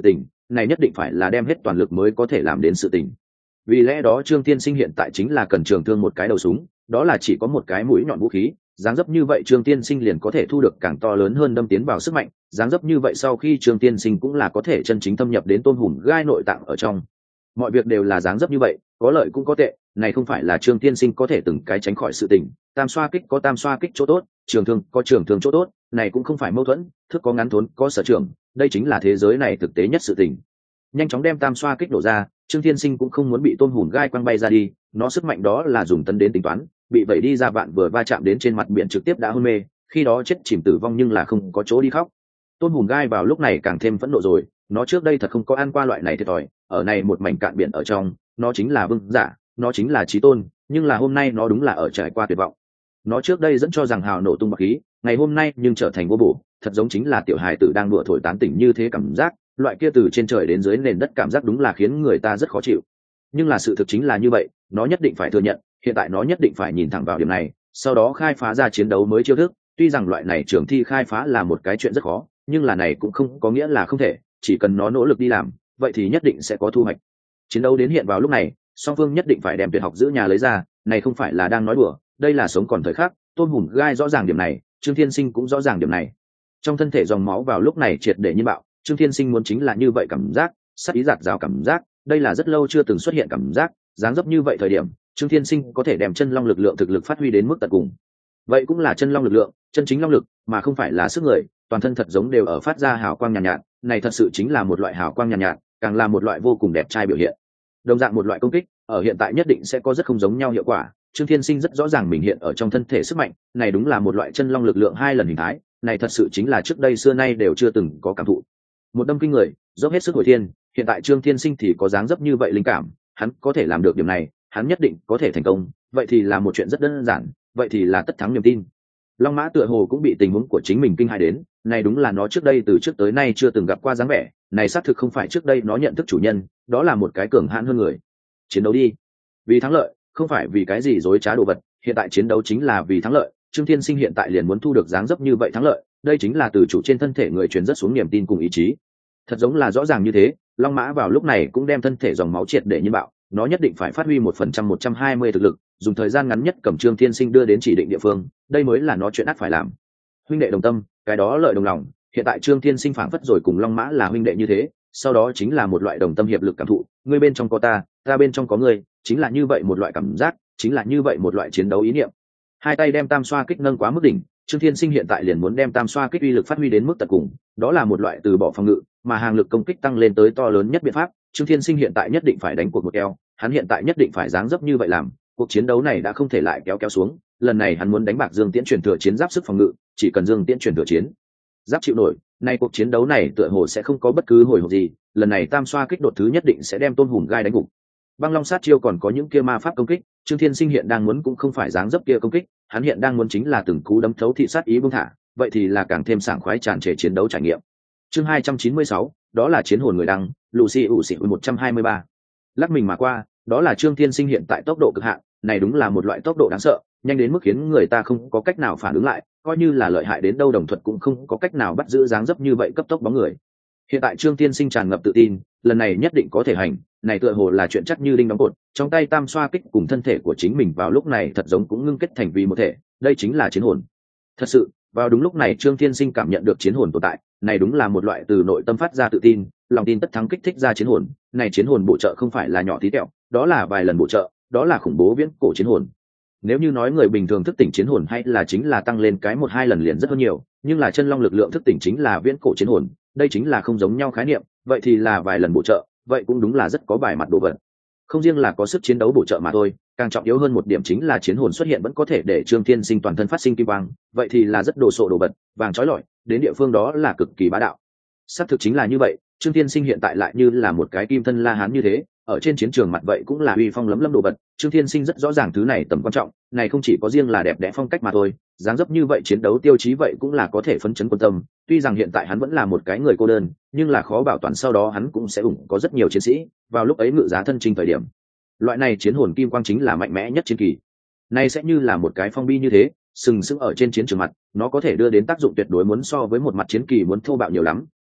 này nhất định phải là đem hết toàn lực mới có thể làm đến sự tình. Vì lẽ đó Trương Tiên Sinh hiện tại chính là cần trường thương một cái đầu súng, đó là chỉ có một cái mũi nhọn vũ khí, dáng dấp như vậy Trương Tiên Sinh liền có thể thu được càng to lớn hơn đâm tiến vào sức mạnh, dáng dấp như vậy sau khi Trương Tiên Sinh cũng là có thể chân chính thâm nhập đến Tôn Hùng gai nội tạng ở trong. Mọi việc đều là dáng dấp như vậy, có lợi cũng có tệ, này không phải là Trương Tiên Sinh có thể từng cái tránh khỏi sự tình. Tam xoa kích có tam xoa kích chỗ tốt, trường thương có trường thương chỗ tốt, này cũng không phải mâu thuẫn, thức có ngắn thốn có sở trường, đây chính là thế giới này thực tế nhất sự tình. Nhanh chóng đem tam xoa kích đổ ra, Trương Tiên Sinh cũng không muốn bị Tôn Hùng gai quăng bay ra đi, nó sức mạnh đó là dùng tấn đến tính toán, bị vẩy đi ra vạn vừa va chạm đến trên mặt biển trực tiếp đã hôn mê, khi đó chết chìm tử vong nhưng là không có chỗ đi khóc. Tôn Hùng gai vào lúc này càng thêm phẫn nộ rồi, nó trước đây thật không có ăn qua loại này thiệt thòi, ở này một mảnh cạn biển ở trong, nó chính là vương giả, nó chính là chí tôn, nhưng là hôm nay nó đúng là ở trải qua tuyệt vọng. Nó trước đây dẫn cho rằng hào nổ tung bạc khí, ngày hôm nay nhưng trở thành vô bổ, thật giống chính là tiểu hài tử đang đùa thổi tán tỉnh như thế cảm giác, loại kia từ trên trời đến dưới nền đất cảm giác đúng là khiến người ta rất khó chịu. Nhưng là sự thực chính là như vậy, nó nhất định phải thừa nhận, hiện tại nó nhất định phải nhìn thẳng vào điểm này, sau đó khai phá ra chiến đấu mới chiêu thức. Tuy rằng loại này trường thi khai phá là một cái chuyện rất khó, nhưng là này cũng không có nghĩa là không thể, chỉ cần nó nỗ lực đi làm, vậy thì nhất định sẽ có thu hoạch. Chiến đấu đến hiện vào lúc này, song phương nhất định phải đem tuyệt học giữ nhà lấy ra, này không phải là đang nói đùa, đây là sống còn thời khắc. Tôn Hùng gai rõ ràng điểm này, Trương Thiên Sinh cũng rõ ràng điểm này. Trong thân thể dòng máu vào lúc này triệt để như bạo, Trương Thiên Sinh muốn chính là như vậy cảm giác, sát ý giạt rào cảm giác, đây là rất lâu chưa từng xuất hiện cảm giác, dáng dấp như vậy thời điểm, Trương Thiên Sinh có thể đem chân long lực lượng thực lực phát huy đến mức tận cùng. Vậy cũng là chân long lực lượng, chân chính long lực, mà không phải là sức người, toàn thân thật giống đều ở phát ra hào quang nhàn nhạt, này thật sự chính là một loại hào quang nhàn nhạt, càng là một loại vô cùng đẹp trai biểu hiện. Đồng dạng một loại công kích, ở hiện tại nhất định sẽ có rất không giống nhau hiệu quả. Trương Thiên Sinh rất rõ ràng mình hiện ở trong thân thể sức mạnh, này đúng là một loại chân long lực lượng 2 lần hình thái, này thật sự chính là trước đây xưa nay đều chưa từng có cảm thụ. Một đâm kinh người, dốc hết sức hồi thiên, hiện tại Trương Thiên Sinh thì có dáng dấp như vậy linh cảm, hắn có thể làm được điểm này, hắn nhất định có thể thành công, vậy thì là một chuyện rất đơn giản, vậy thì là tất thắng niềm tin. Long Mã tựa hồ cũng bị tình huống của chính mình kinh hãi đến, này đúng là nó trước đây từ trước tới nay chưa từng gặp qua dáng vẻ, này xác thực không phải trước đây nó nhận thức chủ nhân, đó là một cái cường hãn hơn người. Chiến đấu đi, vì thắng lợi, không phải vì cái gì dối trá đồ vật, hiện tại chiến đấu chính là vì thắng lợi. Trương Thiên Sinh hiện tại liền muốn thu được dáng dấp như vậy thắng lợi, đây chính là từ chủ trên thân thể người truyền rất xuống niềm tin cùng ý chí. Thật giống là rõ ràng như thế, Long Mã vào lúc này cũng đem thân thể dòng máu triệt để như bạo, nó nhất định phải phát huy 1% 120 thực lực, dùng thời gian ngắn nhất cầm Trương Thiên Sinh đưa đến chỉ định địa phương, đây mới là nó chuyện ắt phải làm. Huynh đệ đồng tâm, cái đó lợi đồng lòng, hiện tại Trương Thiên Sinh phảng phất rồi cùng Long Mã là huynh đệ như thế, sau đó chính là một loại đồng tâm hiệp lực cảm thụ, ngươi bên trong có ta, ta bên trong có ngươi, chính là như vậy một loại cảm giác, chính là như vậy một loại chiến đấu ý niệm. Hai tay đem tam xoa kích nâng quá mức đỉnh, Trương Thiên Sinh hiện tại liền muốn đem tam xoa kích uy lực phát huy đến mức tận cùng, đó là một loại từ bỏ phòng ngự, mà hàng lực công kích tăng lên tới to lớn nhất biện pháp. Trương Thiên Sinh hiện tại nhất định phải đánh cuộc một keo, hắn hiện tại nhất định phải dáng dấp như vậy làm, cuộc chiến đấu này đã không thể lại kéo kéo xuống, lần này hắn muốn đánh bạc Dương Tiễn truyền thừa chiến giáp sức phòng ngự, chỉ cần Dương Tiễn truyền thừa chiến giáp chịu nổi, nay cuộc chiến đấu này tựa hồ sẽ không có bất cứ hồi hộp gì, lần này tam xoa kích đột thứ nhất định sẽ đem Tôn Hùng gai đánh gục. Băng Long sát chiêu còn có những kia ma pháp công kích, Trương Thiên Sinh hiện đang muốn cũng không phải dáng dấp kia công kích, hắn hiện đang muốn chính là từng cú đấm thấu thị sát ý buông thả, vậy thì là càng thêm sảng khoái tràn trề chiến đấu trải nghiệm. Chương 296, đó là chiến hồn người đăng, Lucy Usi 123. Lắc mình mà qua, đó là Trương Thiên Sinh hiện tại tốc độ cực hạn, này đúng là một loại tốc độ đáng sợ, nhanh đến mức khiến người ta không có cách nào phản ứng lại, coi như là lợi hại đến đâu đồng thuật cũng không có cách nào bắt giữ dáng dấp như vậy cấp tốc bóng người. Hiện tại Trương Thiên Sinh tràn ngập tự tin, lần này nhất định có thể hành, này tựa hồ là chuyện chắc như đinh đóng cột, trong tay tam xoa kích cùng thân thể của chính mình vào lúc này thật giống cũng ngưng kết thành vì một thể, đây chính là chiến hồn. Thật sự, vào đúng lúc này Trương Thiên Sinh cảm nhận được chiến hồn tồn tại, này đúng là một loại từ nội tâm phát ra tự tin, lòng tin tất thắng kích thích ra chiến hồn, này chiến hồn bổ trợ không phải là nhỏ tí tẹo, đó là vài lần bổ trợ, đó là khủng bố viễn cổ chiến hồn. Nếu như nói người bình thường thức tỉnh chiến hồn hay là chính là tăng lên cái 1-2 lần liền rất hơn nhiều, nhưng là chân long lực lượng thức tỉnh chính là viễn cổ chiến hồn, đây chính là không giống nhau khái niệm, vậy thì là vài lần bổ trợ, vậy cũng đúng là rất có bài mặt đồ vật. Không riêng là có sức chiến đấu bổ trợ mà thôi, càng trọng yếu hơn một điểm chính là chiến hồn xuất hiện vẫn có thể để Trương Thiên Sinh toàn thân phát sinh kim quang, vậy thì là rất đồ sộ đồ vật, vàng chói lọi, đến địa phương đó là cực kỳ bá đạo. Xác thực chính là như vậy, Trương Thiên Sinh hiện tại lại như là một cái kim thân la hán như thế, ở trên chiến trường mặt vậy cũng là uy phong lấm lấm đồ vật. Trương Thiên Sinh rất rõ ràng thứ này tầm quan trọng, này không chỉ có riêng là đẹp đẽ phong cách mà thôi, dáng dấp như vậy chiến đấu tiêu chí vậy cũng là có thể phấn chấn quân tâm. Tuy rằng hiện tại hắn vẫn là một cái người cô đơn, nhưng là khó bảo toàn sau đó hắn cũng sẽ ủng có rất nhiều chiến sĩ, vào lúc ấy ngự giá thân chinh thời điểm. Loại này chiến hồn kim quang chính là mạnh mẽ nhất chiến kỳ. Này sẽ như là một cái phong bi như thế, sừng sững ở trên chiến trường mặt, nó có thể đưa đến tác dụng tuyệt đối muốn so với một mặt chiến kỳ muốn thô bạo nhiều lắm.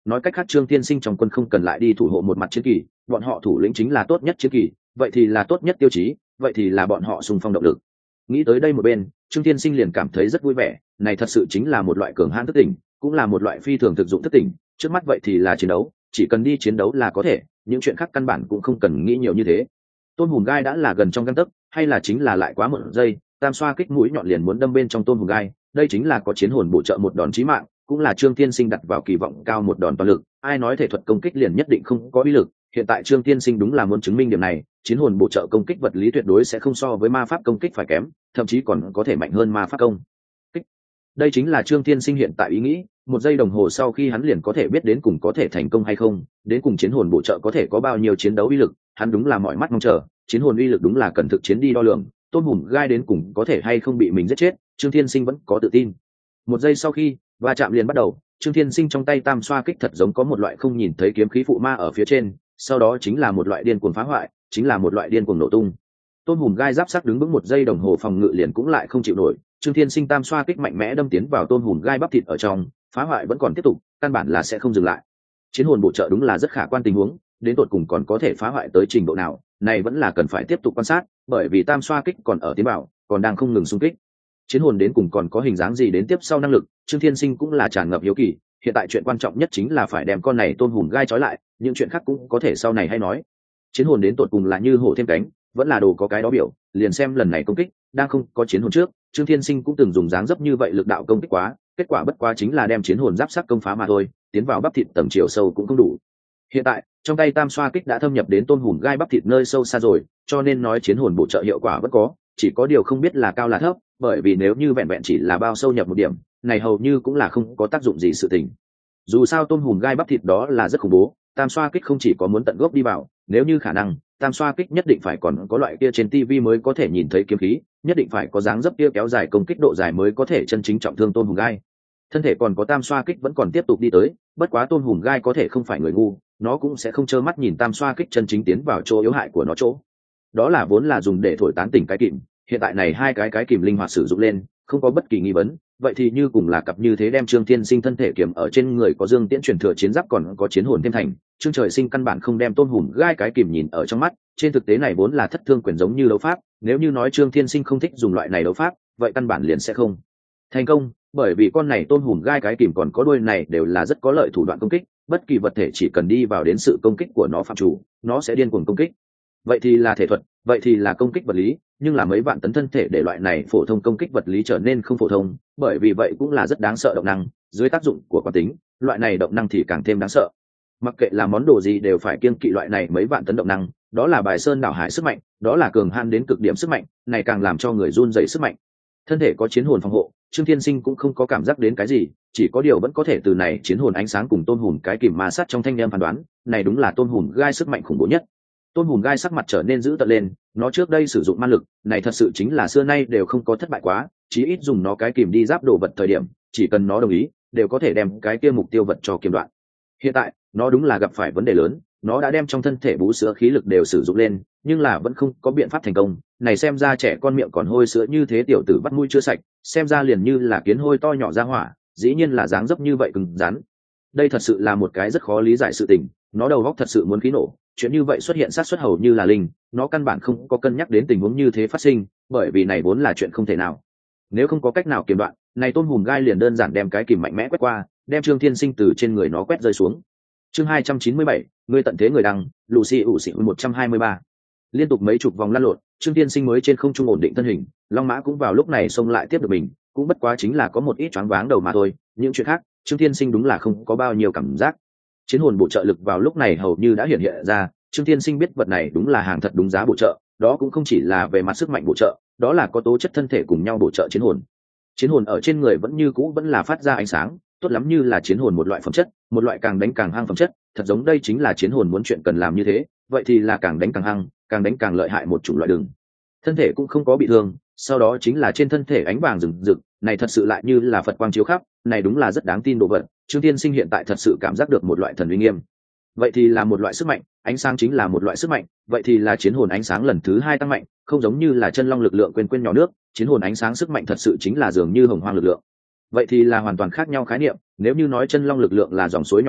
nói cách khác Trương Tiên Sinh trong quân không cần lại đi thủ hộ một mặt chiến kỳ, bọn họ thủ lĩnh chính là tốt nhất chiến kỳ, vậy thì là tốt nhất tiêu chí, vậy thì là bọn họ xung phong động lực. Nghĩ tới đây một bên, Trương Tiên Sinh liền cảm thấy rất vui vẻ, này thật sự chính là một loại cường hãn thức tỉnh, cũng là một loại phi thường thực dụng thức tỉnh, trước mắt vậy thì là chiến đấu, chỉ cần đi chiến đấu là có thể, những chuyện khác căn bản cũng không cần nghĩ nhiều như thế. Tôn Hùn Gai đã là gần trong gang tấc, hay là chính là lại quá một giây, tam xoa kích mũi nhọn liền muốn đâm bên trong Tôn Hùn Gai, đây chính là có chiến hồn bổ trợ một đòn chí mạng, cũng là Trương Tiên Sinh đặt vào kỳ vọng cao một đòn toàn lực, ai nói thể thuật công kích liền nhất định không có uy lực, hiện tại Trương Tiên Sinh đúng là muốn chứng minh điểm này, chiến hồn bổ trợ công kích vật lý tuyệt đối sẽ không so với ma pháp công kích phải kém, thậm chí còn có thể mạnh hơn ma pháp công kích. Đây chính là Trương Tiên Sinh hiện tại ý nghĩ, một giây đồng hồ sau khi hắn liền có thể biết đến cùng có thể thành công hay không, đến cùng chiến hồn bổ trợ có thể có bao nhiêu chiến đấu uy lực, hắn đúng là mọi mắt mong chờ, chiến hồn uy lực đúng là cần thực chiến đi đo lường, Tôn Hùn Gai đến cùng có thể hay không bị mình giết chết, Trương Tiên Sinh vẫn có tự tin. Một giây sau khi va chạm liền bắt đầu, Trương Tiên Sinh trong tay tam xoa kích thật giống có một loại không nhìn thấy kiếm khí phụ ma ở phía trên, sau đó chính là một loại điên cuồng phá hoại, chính là một loại điên cuồng nổ tung. Tôn Hùn Gai giáp sắc đứng vững một giây đồng hồ phòng ngự liền cũng lại không chịu nổi, Trương Tiên Sinh tam xoa kích mạnh mẽ đâm tiến vào Tôn Hùn Gai bắp thịt ở trong, phá hoại vẫn còn tiếp tục, căn bản là sẽ không dừng lại. Chiến hồn bổ trợ đúng là rất khả quan tình huống, đến tột cùng còn có thể phá hoại tới trình độ nào, này vẫn là cần phải tiếp tục quan sát, bởi vì tam xoa kích còn ở tiến bảo, còn đang không ngừng xung kích. Chiến hồn đến cùng còn có hình dáng gì đến tiếp sau năng lực, Trương Thiên Sinh cũng là tràn ngập hiếu kỳ, hiện tại chuyện quan trọng nhất chính là phải đem con này Tôn Hùn Gai trói lại, những chuyện khác cũng có thể sau này hay nói. Chiến hồn đến tột cùng là như hổ thêm cánh, vẫn là đồ có cái đó biểu, liền xem lần này công kích, đang không có chiến hồn trước, Trương Thiên Sinh cũng từng dùng dáng dấp như vậy lực đạo công kích quá, kết quả bất quá chính là đem chiến hồn giáp sắc công phá mà thôi, tiến vào bắp thịt tầng chiều sâu cũng không đủ. Hiện tại, trong tay tam xoa kích đã thâm nhập đến Tôn Hùn Gai bắp thịt nơi sâu xa rồi, cho nên nói chiến hồn bổ trợ hiệu quả vẫn có, chỉ có điều không biết là cao là thấp, bởi vì nếu như vẹn vẹn chỉ là bao sâu nhập một điểm, này hầu như cũng là không có tác dụng gì sự tình. Dù sao Tôn Hùn Gai bắp thịt đó là rất khủng bố, tam xoa kích không chỉ có muốn tận gốc đi vào, nếu như khả năng, tam xoa kích nhất định phải còn có loại kia trên tivi mới có thể nhìn thấy kiếm khí, nhất định phải có dáng dấp kia kéo dài công kích độ dài mới có thể chân chính trọng thương Tôn Hùn Gai. Thân thể còn có tam xoa kích vẫn còn tiếp tục đi tới, bất quá Tôn Hùn Gai có thể không phải người ngu, nó cũng sẽ không trơ mắt nhìn tam xoa kích chân chính tiến vào chỗ yếu hại của nó chỗ. Đó là vốn là dùng để thổi tán tỉnh cái kìm, hiện tại này hai cái kìm linh hoạt sử dụng lên, không có bất kỳ nghi vấn, vậy thì như cùng là cặp như thế đem Trương Thiên Sinh thân thể kiểm ở trên người có Dương Tiễn truyền thừa chiến giáp còn có chiến hồn thêm thành, Trương Trời Sinh căn bản không đem Tôn Hùn Gai cái kìm nhìn ở trong mắt, trên thực tế này vốn là thất thương quyền giống như đấu pháp, nếu như nói Trương Thiên Sinh không thích dùng loại này đấu pháp, vậy căn bản liền sẽ không thành công, bởi vì con này Tôn Hùn Gai cái kìm còn có đuôi này đều là rất có lợi thủ đoạn công kích, bất kỳ vật thể chỉ cần đi vào đến sự công kích của nó phạm chủ, nó sẽ điên cuồng công kích. Vậy thì là thể thuật, vậy thì là công kích vật lý, nhưng là mấy vạn tấn thân thể để loại này phổ thông công kích vật lý trở nên không phổ thông, bởi vì vậy cũng là rất đáng sợ động năng, dưới tác dụng của quán tính, loại này động năng thì càng thêm đáng sợ. Mặc kệ là món đồ gì đều phải kiêng kỵ loại này mấy vạn tấn động năng, đó là bài sơn đảo hải sức mạnh, đó là cường han đến cực điểm sức mạnh, này càng làm cho người run rẩy sức mạnh. Thân thể có chiến hồn phòng hộ, Trương Thiên Sinh cũng không có cảm giác đến cái gì, chỉ có điều vẫn có thể từ này chiến hồn ánh sáng cùng Tôn Hùn cái kìm ma sát trong thanh em phán đoán, này đúng là Tôn Hùn Gai sức mạnh khủng bố nhất. Tôn Hùn Gai sắc mặt trở nên dữ tợn lên, nó trước đây sử dụng ma lực, này thật sự chính là xưa nay đều không có thất bại quá, chí ít dùng nó cái kìm đi giáp đồ vật thời điểm, chỉ cần nó đồng ý, đều có thể đem cái kia mục tiêu vật cho kiềm đoạn. Hiện tại, nó đúng là gặp phải vấn đề lớn, nó đã đem trong thân thể bú sữa khí lực đều sử dụng lên, nhưng là vẫn không có biện pháp thành công, này xem ra trẻ con miệng còn hôi sữa như thế tiểu tử bắt mũi chưa sạch, xem ra liền như là kiến hôi to nhỏ ra hỏa, dĩ nhiên là dáng dấp như vậy cứng rắn. Đây thật sự là một cái rất khó lý giải sự tình, nó đầu óc thật sự muốn khí nổ, chuyện như vậy xuất hiện sát suất hầu như là linh, nó căn bản không có cân nhắc đến tình huống như thế phát sinh, bởi vì này vốn là chuyện không thể nào. Nếu không có cách nào kiềm đoạn, này Tôn Hùn Gai liền đơn giản đem cái kìm mạnh mẽ quét qua, đem Trương Thiên Sinh từ trên người nó quét rơi xuống. Chương 297, người tận thế người đăng, Lucy ủ xỉ 123. Liên tục mấy chục vòng lăn lộn, Trương Thiên Sinh mới trên không trung ổn định thân hình, Long Mã cũng vào lúc này xông lại tiếp được mình, cũng bất quá chính là có một ít choáng váng đầu mà thôi, những chuyện khác, Trương Thiên Sinh đúng là không có bao nhiêu cảm giác. Chiến hồn bổ trợ lực vào lúc này hầu như đã hiện hiện ra, Trương Thiên Sinh biết vật này đúng là hàng thật đúng giá bổ trợ, đó cũng không chỉ là về mặt sức mạnh bổ trợ, đó là có tố chất thân thể cùng nhau bổ trợ chiến hồn. Chiến hồn ở trên người vẫn như cũ vẫn là phát ra ánh sáng, tốt lắm như là chiến hồn một loại phẩm chất, một loại càng đánh càng hăng phẩm chất, thật giống đây chính là chiến hồn muốn chuyện cần làm như thế, vậy thì là càng đánh càng hăng, càng đánh càng lợi hại một chủng loại đường. Thân thể cũng không có bị thương, sau đó chính là trên thân thể ánh vàng rừng rực, này thật sự lại như là Phật quang chiếu khắp, này đúng là rất đáng tin đồ vật. Trương Thiên Sinh hiện tại thật sự cảm giác được một loại thần uy nghiêm. Vậy thì là một loại sức mạnh, ánh sáng chính là một loại sức mạnh, vậy thì là chiến hồn ánh sáng lần thứ 2 tăng mạnh, không giống như là chân long lực lượng quên nhỏ nước, chiến hồn ánh sáng sức mạnh thật sự chính là dường như hồng hoang lực lượng. Vậy thì là hoàn toàn khác nhau khái niệm, nếu như nói chân long lực lượng là dòng suối nhỏ nước,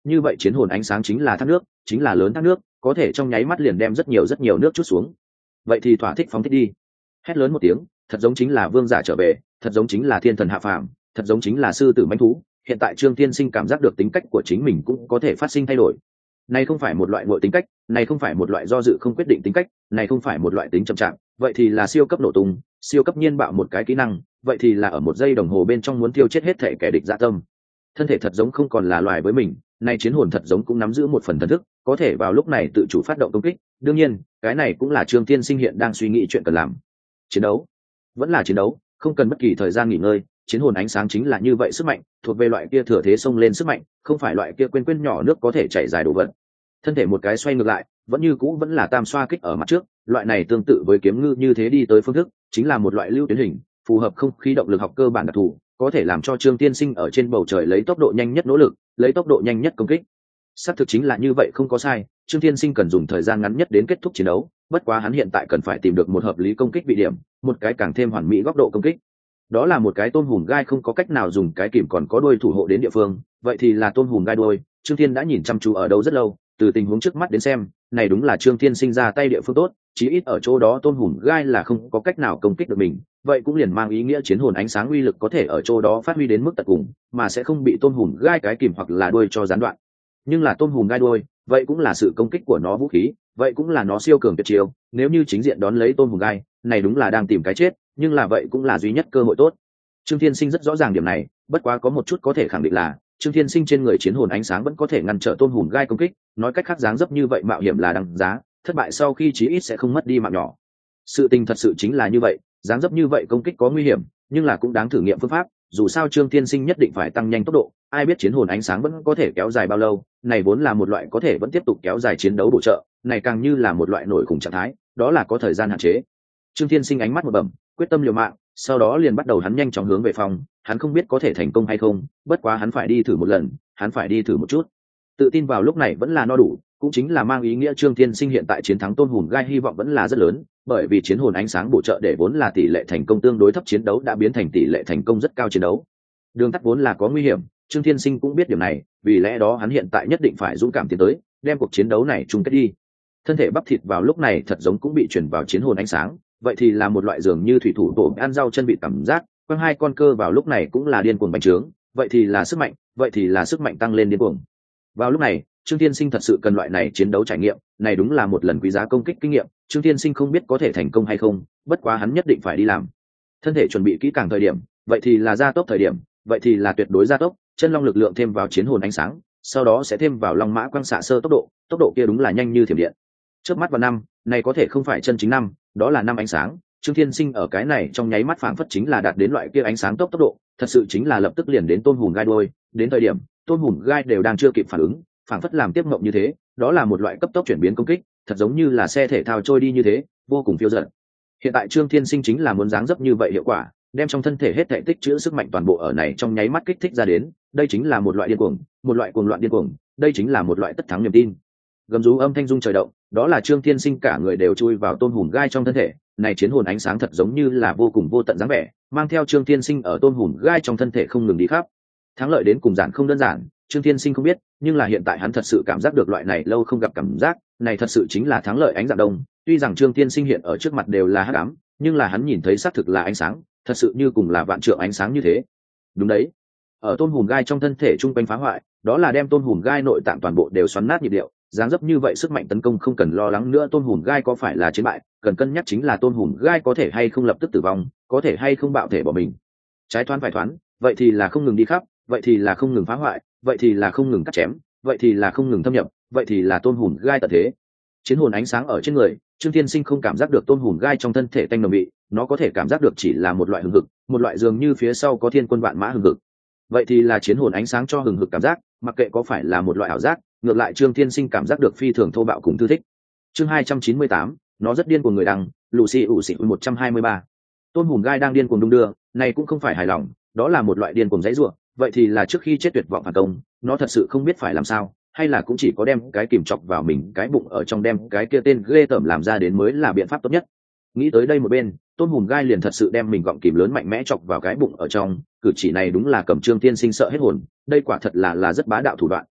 như vậy chiến hồn ánh sáng chính là thác nước, chính là lớn thác nước, có thể trong nháy mắt liền đem rất nhiều nước chút xuống. Vậy thì thỏa thích phóng thích đi. Hét lớn một tiếng, thật giống chính là vương giả trở về, thật giống chính là thiên thần hạ phàm, thật giống chính là sư tử mãnh thú. Hiện tại Trương Tiên Sinh cảm giác được tính cách của chính mình cũng có thể phát sinh thay đổi. Này không phải một loại ngội tính cách, này không phải một loại do dự không quyết định tính cách, này không phải một loại tính chậm chạp, vậy thì là siêu cấp nổ tung, siêu cấp nhiên bạo một cái kỹ năng, vậy thì là ở một giây đồng hồ bên trong muốn tiêu chết hết thể kẻ địch dạ tâm. Thân thể thật giống không còn là loài với mình, này chiến hồn thật giống cũng nắm giữ một phần thần thức, có thể vào lúc này tự chủ phát động công kích. Đương nhiên, cái này cũng là Trương Tiên Sinh hiện đang suy nghĩ chuyện cần làm. Chiến đấu, vẫn là chiến đấu, không cần bất kỳ thời gian nghỉ ngơi. Chiến hồn ánh sáng chính là như vậy sức mạnh, thuộc về loại kia thừa thế xông lên sức mạnh, không phải loại kia quên nhỏ nước có thể chảy dài đổ vật. Thân thể một cái xoay ngược lại, vẫn như cũ vẫn là tam xoa kích ở mặt trước, loại này tương tự với kiếm ngư như thế đi tới phương thức, chính là một loại lưu tuyến hình, phù hợp không khí động lực học cơ bản đặc thù, có thể làm cho Trương Tiên Sinh ở trên bầu trời lấy tốc độ nhanh nhất nỗ lực, lấy tốc độ nhanh nhất công kích. Xác thực chính là như vậy, không có sai, Trương Tiên Sinh cần dùng thời gian ngắn nhất đến kết thúc chiến đấu, bất quá hắn hiện tại cần phải tìm được một hợp lý công kích vị điểm, một cái càng thêm hoàn mỹ góc độ công kích. Đó là một cái tôm hùm gai không có cách nào dùng cái kìm còn có đuôi thủ hộ đến địa phương, vậy thì là tôm hùm gai đuôi. Trương Thiên đã nhìn chăm chú ở đâu rất lâu, từ tình huống trước mắt đến xem, này đúng là Trương Thiên sinh ra tay địa phương tốt, chí ít ở chỗ đó tôm hùm gai là không có cách nào công kích được mình, vậy cũng liền mang ý nghĩa chiến hồn ánh sáng uy lực có thể ở chỗ đó phát huy đến mức tận cùng, mà sẽ không bị tôm hùm gai cái kìm hoặc là đuôi cho gián đoạn. Nhưng là tôm hùm gai đuôi, vậy cũng là sự công kích của nó vũ khí, vậy cũng là nó siêu cường tuyệt chiêu, nếu như chính diện đón lấy tôm hùm gai, này đúng là đang tìm cái chết, nhưng là vậy cũng là duy nhất cơ hội tốt. Trương Thiên Sinh rất rõ ràng điểm này, bất quá có một chút có thể khẳng định là Trương Thiên Sinh trên người chiến hồn ánh sáng vẫn có thể ngăn trở tôm hùm gai công kích, nói cách khác dáng dấp như vậy mạo hiểm là đáng giá, thất bại sau khi chí ít sẽ không mất đi mạng nhỏ. Sự tình thật sự chính là như vậy, dáng dấp như vậy công kích có nguy hiểm, nhưng là cũng đáng thử nghiệm phương pháp, dù sao Trương Thiên Sinh nhất định phải tăng nhanh tốc độ, ai biết chiến hồn ánh sáng vẫn có thể kéo dài bao lâu, này vốn là một loại có thể vẫn tiếp tục kéo dài chiến đấu bổ trợ, này càng như là một loại nổi khủng trạng thái, đó là có thời gian hạn chế. Trương Thiên Sinh ánh mắt một bẩm, quyết tâm liều mạng, sau đó liền bắt đầu hắn nhanh chóng hướng về phòng, hắn không biết có thể thành công hay không, bất quá hắn phải đi thử một lần, hắn phải đi thử một chút. Tự tin vào lúc này vẫn là no đủ, cũng chính là mang ý nghĩa Trương Thiên Sinh hiện tại chiến thắng Tôn Hùn Gai hy vọng vẫn là rất lớn, bởi vì chiến hồn ánh sáng bổ trợ để vốn là tỷ lệ thành công tương đối thấp chiến đấu đã biến thành tỷ lệ thành công rất cao chiến đấu. Đường tắt vốn là có nguy hiểm, Trương Thiên Sinh cũng biết điểm này, vì lẽ đó hắn hiện tại nhất định phải dũng cảm tiến tới, đem cuộc chiến đấu này chung kết đi. Thân thể bắp thịt vào lúc này thật giống cũng bị chuyển vào chiến hồn ánh sáng, vậy thì là một loại dường như thủy thủ tổ ăn rau chân bị cảm giác, quanh hai con cơ vào lúc này cũng là điên cuồng bành trướng, vậy thì là sức mạnh, vậy thì là sức mạnh tăng lên điên cuồng. Vào lúc này, Trương Thiên Sinh thật sự cần loại này chiến đấu trải nghiệm, này đúng là một lần quý giá công kích kinh nghiệm, Trương Thiên Sinh không biết có thể thành công hay không, bất quá hắn nhất định phải đi làm. Thân thể chuẩn bị kỹ càng thời điểm, vậy thì là gia tốc thời điểm, vậy thì là tuyệt đối gia tốc, chân long lực lượng thêm vào chiến hồn ánh sáng, sau đó sẽ thêm vào long mã quang xạ sơ tốc độ kia đúng là nhanh như thiểm điện. Trước mắt vào năm, này có thể không phải chân chính năm, đó là năm ánh sáng. Trương Thiên Sinh ở cái này trong nháy mắt phảng phất chính là đạt đến loại kia ánh sáng tốc độ, thật sự chính là lập tức liền đến Tôn Hùn Gai đôi, đến thời điểm Tôn Hùn Gai đều đang chưa kịp phản ứng, phảng phất làm tiếp mộng như thế, đó là một loại cấp tốc chuyển biến công kích, thật giống như là xe thể thao trôi đi như thế, vô cùng phiêu dật. Hiện tại Trương Thiên Sinh chính là muốn dáng dấp như vậy hiệu quả, đem trong thân thể hết thể tích trữ sức mạnh toàn bộ ở này trong nháy mắt kích thích ra đến, đây chính là một loại điên cuồng, một loại cuồng loạn điên cuồng, đây chính là một loại tất thắng niềm tin. Gầm rú âm thanh rung trời động, đó là Trương Thiên Sinh cả người đều chui vào Tôn Hùn Gai trong thân thể, này chiến hồn ánh sáng thật giống như là vô cùng vô tận dáng vẻ, mang theo Trương Thiên Sinh ở Tôn Hùn Gai trong thân thể không ngừng đi khắp. Thắng lợi đến cùng giản không đơn giản, Trương Thiên Sinh không biết, nhưng là hiện tại hắn thật sự cảm giác được loại này lâu không gặp cảm giác, này thật sự chính là thắng lợi ánh dạng đông. Tuy rằng Trương Thiên Sinh hiện ở trước mặt đều là hắc ám, nhưng là hắn nhìn thấy xác thực là ánh sáng, thật sự như cùng là vạn trượng ánh sáng như thế. Đúng đấy, ở Tôn Hùn Gai trong thân thể trung quanh phá hoại, đó là đem Tôn Hùn Gai nội tạng toàn bộ đều xoắn nát nhịp điệu, dáng dấp như vậy sức mạnh tấn công không cần lo lắng nữa Tôn Hùn Gai có phải là chiến bại, cần cân nhắc chính là Tôn Hùn Gai có thể hay không lập tức tử vong, có thể hay không bạo thể bỏ mình. Trái thoán phải thoán, vậy thì là không ngừng đi khắp, vậy thì là không ngừng phá hoại, vậy thì là không ngừng cắt chém, vậy thì là không ngừng thâm nhập, vậy thì là Tôn Hùn Gai tận thế. Chiến hồn ánh sáng ở trên người, Trương Thiên Sinh không cảm giác được Tôn Hùn Gai trong thân thể tanh nồng vị, nó có thể cảm giác được chỉ là một loại hừng hực, một loại dường như phía sau có thiên quân vạn mã hừng hực. Vậy thì là chiến hồn ánh sáng cho hừng hực cảm giác, mặc kệ có phải là một loại ảo giác, ngược lại Trương Thiên Sinh cảm giác được phi thường thô bạo cùng thư thích. Chương 298, nó rất điên của người đăng, Lucy ủ xị 123. Tôn Hùn Gai đang điên cuồng đung đưa, này cũng không phải hài lòng, đó là một loại điên cuồng dãy rủa, vậy thì là trước khi chết tuyệt vọng phản công, nó thật sự không biết phải làm sao, hay là cũng chỉ có đem cái kìm chọc vào mình cái bụng ở trong đem cái kia tên ghê tởm làm ra đến mới là biện pháp tốt nhất. Nghĩ tới đây một bên, Tôn Hùn Gai liền thật sự đem mình gọng kìm lớn mạnh mẽ chọc vào cái bụng ở trong, cử chỉ này đúng là cầm Trương Thiên Sinh sợ hết hồn, đây quả thật là rất bá đạo thủ đoạn,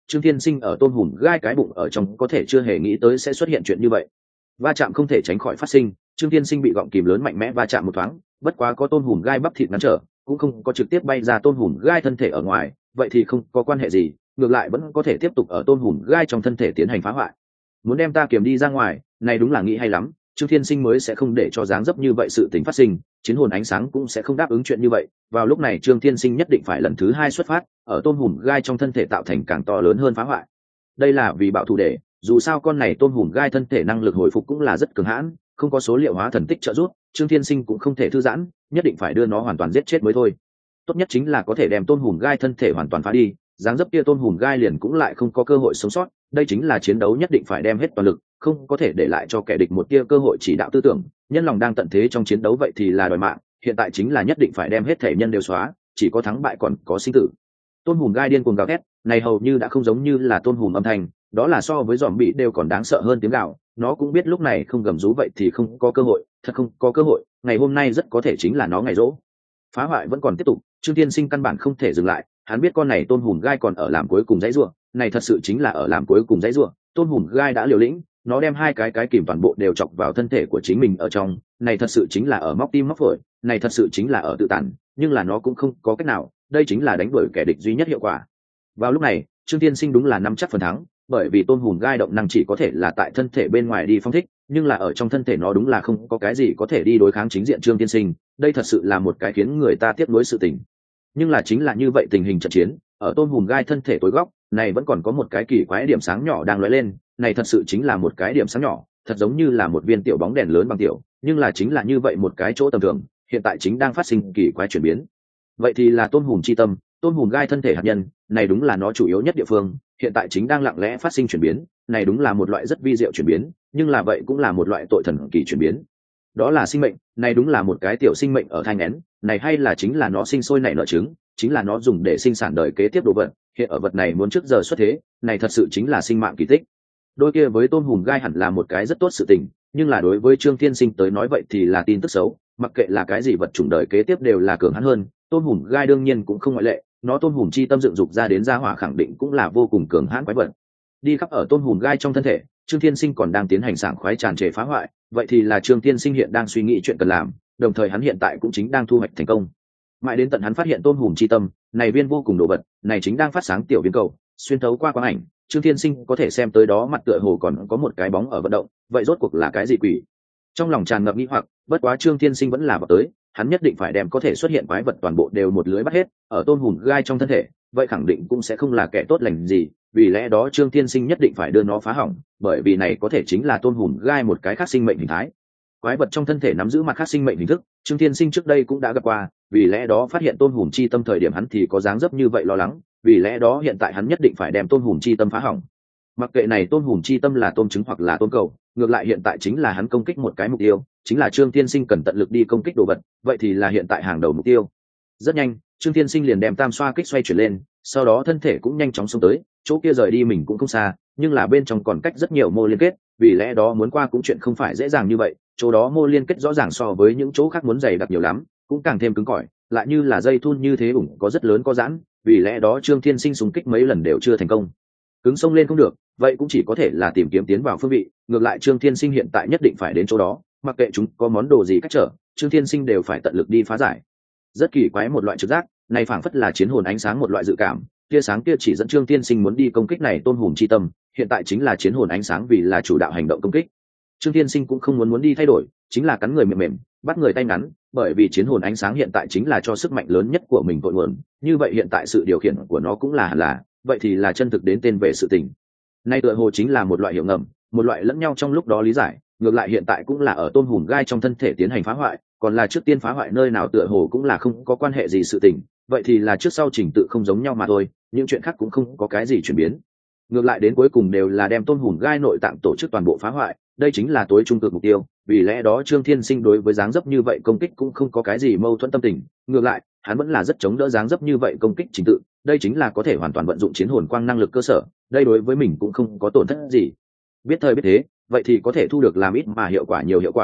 Trương Thiên Sinh ở tôn hùm gai cái bụng ở trong có thể chưa hề nghĩ tới sẽ xuất hiện chuyện như vậy. Va chạm không thể tránh khỏi phát sinh, Trương Thiên Sinh bị gọng kìm lớn mạnh mẽ va chạm một thoáng, bất quá có tôn hùm gai bắp thịt ngăn trở, cũng không có trực tiếp bay ra tôn hùm gai thân thể ở ngoài, vậy thì không có quan hệ gì, ngược lại vẫn có thể tiếp tục ở tôn hùm gai trong thân thể tiến hành phá hoại. Muốn đem ta kiềm đi ra ngoài, này đúng là nghĩ hay lắm, Trương Thiên Sinh mới sẽ không để cho dáng dấp như vậy sự tình phát sinh, chiến hồn ánh sáng cũng sẽ không đáp ứng chuyện như vậy. Vào lúc này Trương Thiên Sinh nhất định phải lần thứ hai xuất phát, ở tôn hùm gai trong thân thể tạo thành càng to lớn hơn phá hoại. Đây là vì bảo thủ để, dù sao con này tôn hùm gai thân thể năng lực hồi phục cũng là rất cường hãn, không có số liệu hóa thần tích trợ giúp, Trương Thiên Sinh cũng không thể thư giãn, nhất định phải đưa nó hoàn toàn giết chết mới thôi. Tốt nhất chính là có thể đem tôn hùm gai thân thể hoàn toàn phá đi, dáng dấp kia tôn hùm gai liền cũng lại không có cơ hội sống sót. Đây chính là chiến đấu nhất định phải đem hết toàn lực, không có thể để lại cho kẻ địch một tia cơ hội chỉ đạo tư tưởng. Nhân lòng đang tận thế trong chiến đấu vậy thì là đòi mạng, hiện tại chính là nhất định phải đem hết thể nhân đều xóa, chỉ có thắng bại còn có sinh tử. Tôn hùm gai điên cuồng gào thét, này hầu như đã không giống như là tôn hùm âm thanh, đó là so với dòm bị đều còn đáng sợ hơn tiếng gào. Nó cũng biết lúc này không gầm rú vậy thì không có cơ hội, thật không có cơ hội, ngày hôm nay rất có thể chính là nó ngày rỗ. Phá hoại vẫn còn tiếp tục, Trương Thiên Sinh căn bản không thể dừng lại, hắn biết con này tôn hùm gai còn ở làm cuối cùng dãy rủa, này thật sự chính là ở làm cuối cùng dãy rủa. Tôn hùm gai đã liều lĩnh, nó đem hai cái kìm toàn bộ đều chọc vào thân thể của chính mình ở trong, này thật sự chính là ở móc tim móc phổi, này thật sự chính là ở tự tàn, nhưng là nó cũng không có cách nào, đây chính là đánh đuổi kẻ địch duy nhất hiệu quả. Vào lúc này, Trương Thiên Sinh đúng là nắm chắc phần thắng, bởi vì tôn hùm gai động năng chỉ có thể là tại thân thể bên ngoài đi phong thích, nhưng là ở trong thân thể nó đúng là không có cái gì có thể đi đối kháng chính diện Trương Thiên Sinh, đây thật sự là một cái khiến người ta tiếc nuối sự tình. Nhưng là chính là như vậy tình hình trận chiến, ở tôn hùm gai thân thể tối góc này vẫn còn có một cái kỳ quái điểm sáng nhỏ đang lóe lên, này thật sự chính là một cái điểm sáng nhỏ, thật giống như là một viên tiểu bóng đèn lớn bằng tiểu, nhưng là chính là như vậy một cái chỗ tầm thường, hiện tại chính đang phát sinh kỳ quái chuyển biến. Vậy thì là tôn hùm chi tâm, tôn hùm gai thân thể hạt nhân, này đúng là nó chủ yếu nhất địa phương, hiện tại chính đang lặng lẽ phát sinh chuyển biến, này đúng là một loại rất vi diệu chuyển biến, nhưng là vậy cũng là một loại tội thần kỳ chuyển biến. Đó là sinh mệnh, này đúng là một cái tiểu sinh mệnh ở thai nghén, này hay là chính là nó sinh sôi nảy nở trứng, chính là nó dùng để sinh sản đời kế tiếp đồ vật, hiện ở vật này muốn trước giờ xuất thế, này thật sự chính là sinh mạng kỳ tích. Đôi kia với tôn hùm gai hẳn là một cái rất tốt sự tình, nhưng là đối với Trương Thiên Sinh tới nói vậy thì là tin tức xấu, mặc kệ là cái gì vật chủng đời kế tiếp đều là cường hắn hơn, tôn hùm gai đương nhiên cũng không ngoại lệ, nó tôn hùm chi tâm dựng dục ra đến gia hỏa khẳng định cũng là vô cùng cường hãn quái vật. Đi khắp ở tôn hùm gai trong thân thể, Trương Thiên Sinh còn đang tiến hành sảng khoái tràn trề phá hoại, vậy thì là Trương Thiên Sinh hiện đang suy nghĩ chuyện cần làm, đồng thời hắn hiện tại cũng chính đang thu hoạch thành công. Mãi đến tận hắn phát hiện tôn hùm chi tâm, này viên vô cùng đồ vật, này chính đang phát sáng tiểu viên cầu, xuyên thấu qua quang ảnh, Trương Thiên Sinh có thể xem tới đó mặt tựa hồ còn có một cái bóng ở vận động, vậy rốt cuộc là cái gì quỷ? Trong lòng tràn ngập nghi hoặc, bất quá Trương Thiên Sinh vẫn là vào tới, hắn nhất định phải đem có thể xuất hiện quái vật toàn bộ đều một lưới bắt hết, ở tôn hùm gai trong thân thể, vậy khẳng định cũng sẽ không là kẻ tốt lành gì, vì lẽ đó Trương Thiên Sinh nhất định phải đưa nó phá hỏng, bởi vì này có thể chính là tôn hùm gai một cái khác sinh mệnh hình thái. Quái vật trong thân thể nắm giữ mặt khác sinh mệnh hình thức, Trương Thiên Sinh trước đây cũng đã gặp qua, vì lẽ đó phát hiện tôn hùm chi tâm thời điểm hắn thì có dáng dấp như vậy lo lắng, vì lẽ đó hiện tại hắn nhất định phải đem tôn hùm chi tâm phá hỏng. Mặc kệ này tôn hùm chi tâm là tôm trứng hoặc là tôm cầu, ngược lại hiện tại chính là hắn công kích một cái mục tiêu, chính là Trương Thiên Sinh cần tận lực đi công kích đồ vật, vậy thì là hiện tại hàng đầu mục tiêu. Rất nhanh, Trương Thiên Sinh liền đem tam xoa kích xoay chuyển lên, sau đó thân thể cũng nhanh chóng xông tới, chỗ kia rời đi mình cũng không xa, nhưng là bên trong còn cách rất nhiều mô liên kết, vì lẽ đó muốn qua cũng chuyện không phải dễ dàng như vậy, chỗ đó mô liên kết rõ ràng so với những chỗ khác muốn dày đặc nhiều lắm, cũng càng thêm cứng cỏi, lại như là dây thun như thế ủng có rất lớn có giãn, vì lẽ đó Trương Thiên Sinh xung kích mấy lần đều chưa thành công. Cứng sông lên không được, vậy cũng chỉ có thể là tìm kiếm tiến vào phương vị, ngược lại Trương Thiên Sinh hiện tại nhất định phải đến chỗ đó, mặc kệ chúng có món đồ gì cách trở, Trương Thiên Sinh đều phải tận lực đi phá giải. Rất kỳ quái một loại trực giác, này phảng phất là chiến hồn ánh sáng một loại dự cảm, tia sáng kia chỉ dẫn Trương Thiên Sinh muốn đi công kích này tôn hùm chi tâm, hiện tại chính là chiến hồn ánh sáng vì là chủ đạo hành động công kích. Trương Thiên Sinh cũng không muốn đi thay đổi, chính là cắn người mềm mềm, bắt người tay ngắn, bởi vì chiến hồn ánh sáng hiện tại chính là cho sức mạnh lớn nhất của mình cội nguồn, như vậy hiện tại sự điều khiển của nó cũng là vậy thì là chân thực đến tên về sự tình. Nay tựa hồ chính là một loại hiệu ngầm, một loại lẫn nhau trong lúc đó lý giải, ngược lại hiện tại cũng là ở tôn hùm gai trong thân thể tiến hành phá hoại, còn là trước tiên phá hoại nơi nào tựa hồ cũng là không có quan hệ gì sự tình, vậy thì là trước sau trình tự không giống nhau mà thôi, những chuyện khác cũng không có cái gì chuyển biến. Ngược lại đến cuối cùng đều là đem tôn hùm gai nội tạng tổ chức toàn bộ phá hoại, đây chính là tối trung cực mục tiêu, vì lẽ đó Trương Thiên Sinh đối với dáng dấp như vậy công kích cũng không có cái gì mâu thuẫn tâm tình, ngược lại hắn vẫn là rất chống đỡ dáng dấp như vậy công kích trình tự, đây chính là có thể hoàn toàn vận dụng chiến hồn quang năng lực cơ sở, đây đối với mình cũng không có tổn thất gì. Biết thời biết thế, vậy thì có thể thu được làm ít mà hiệu quả nhiều hiệu quả,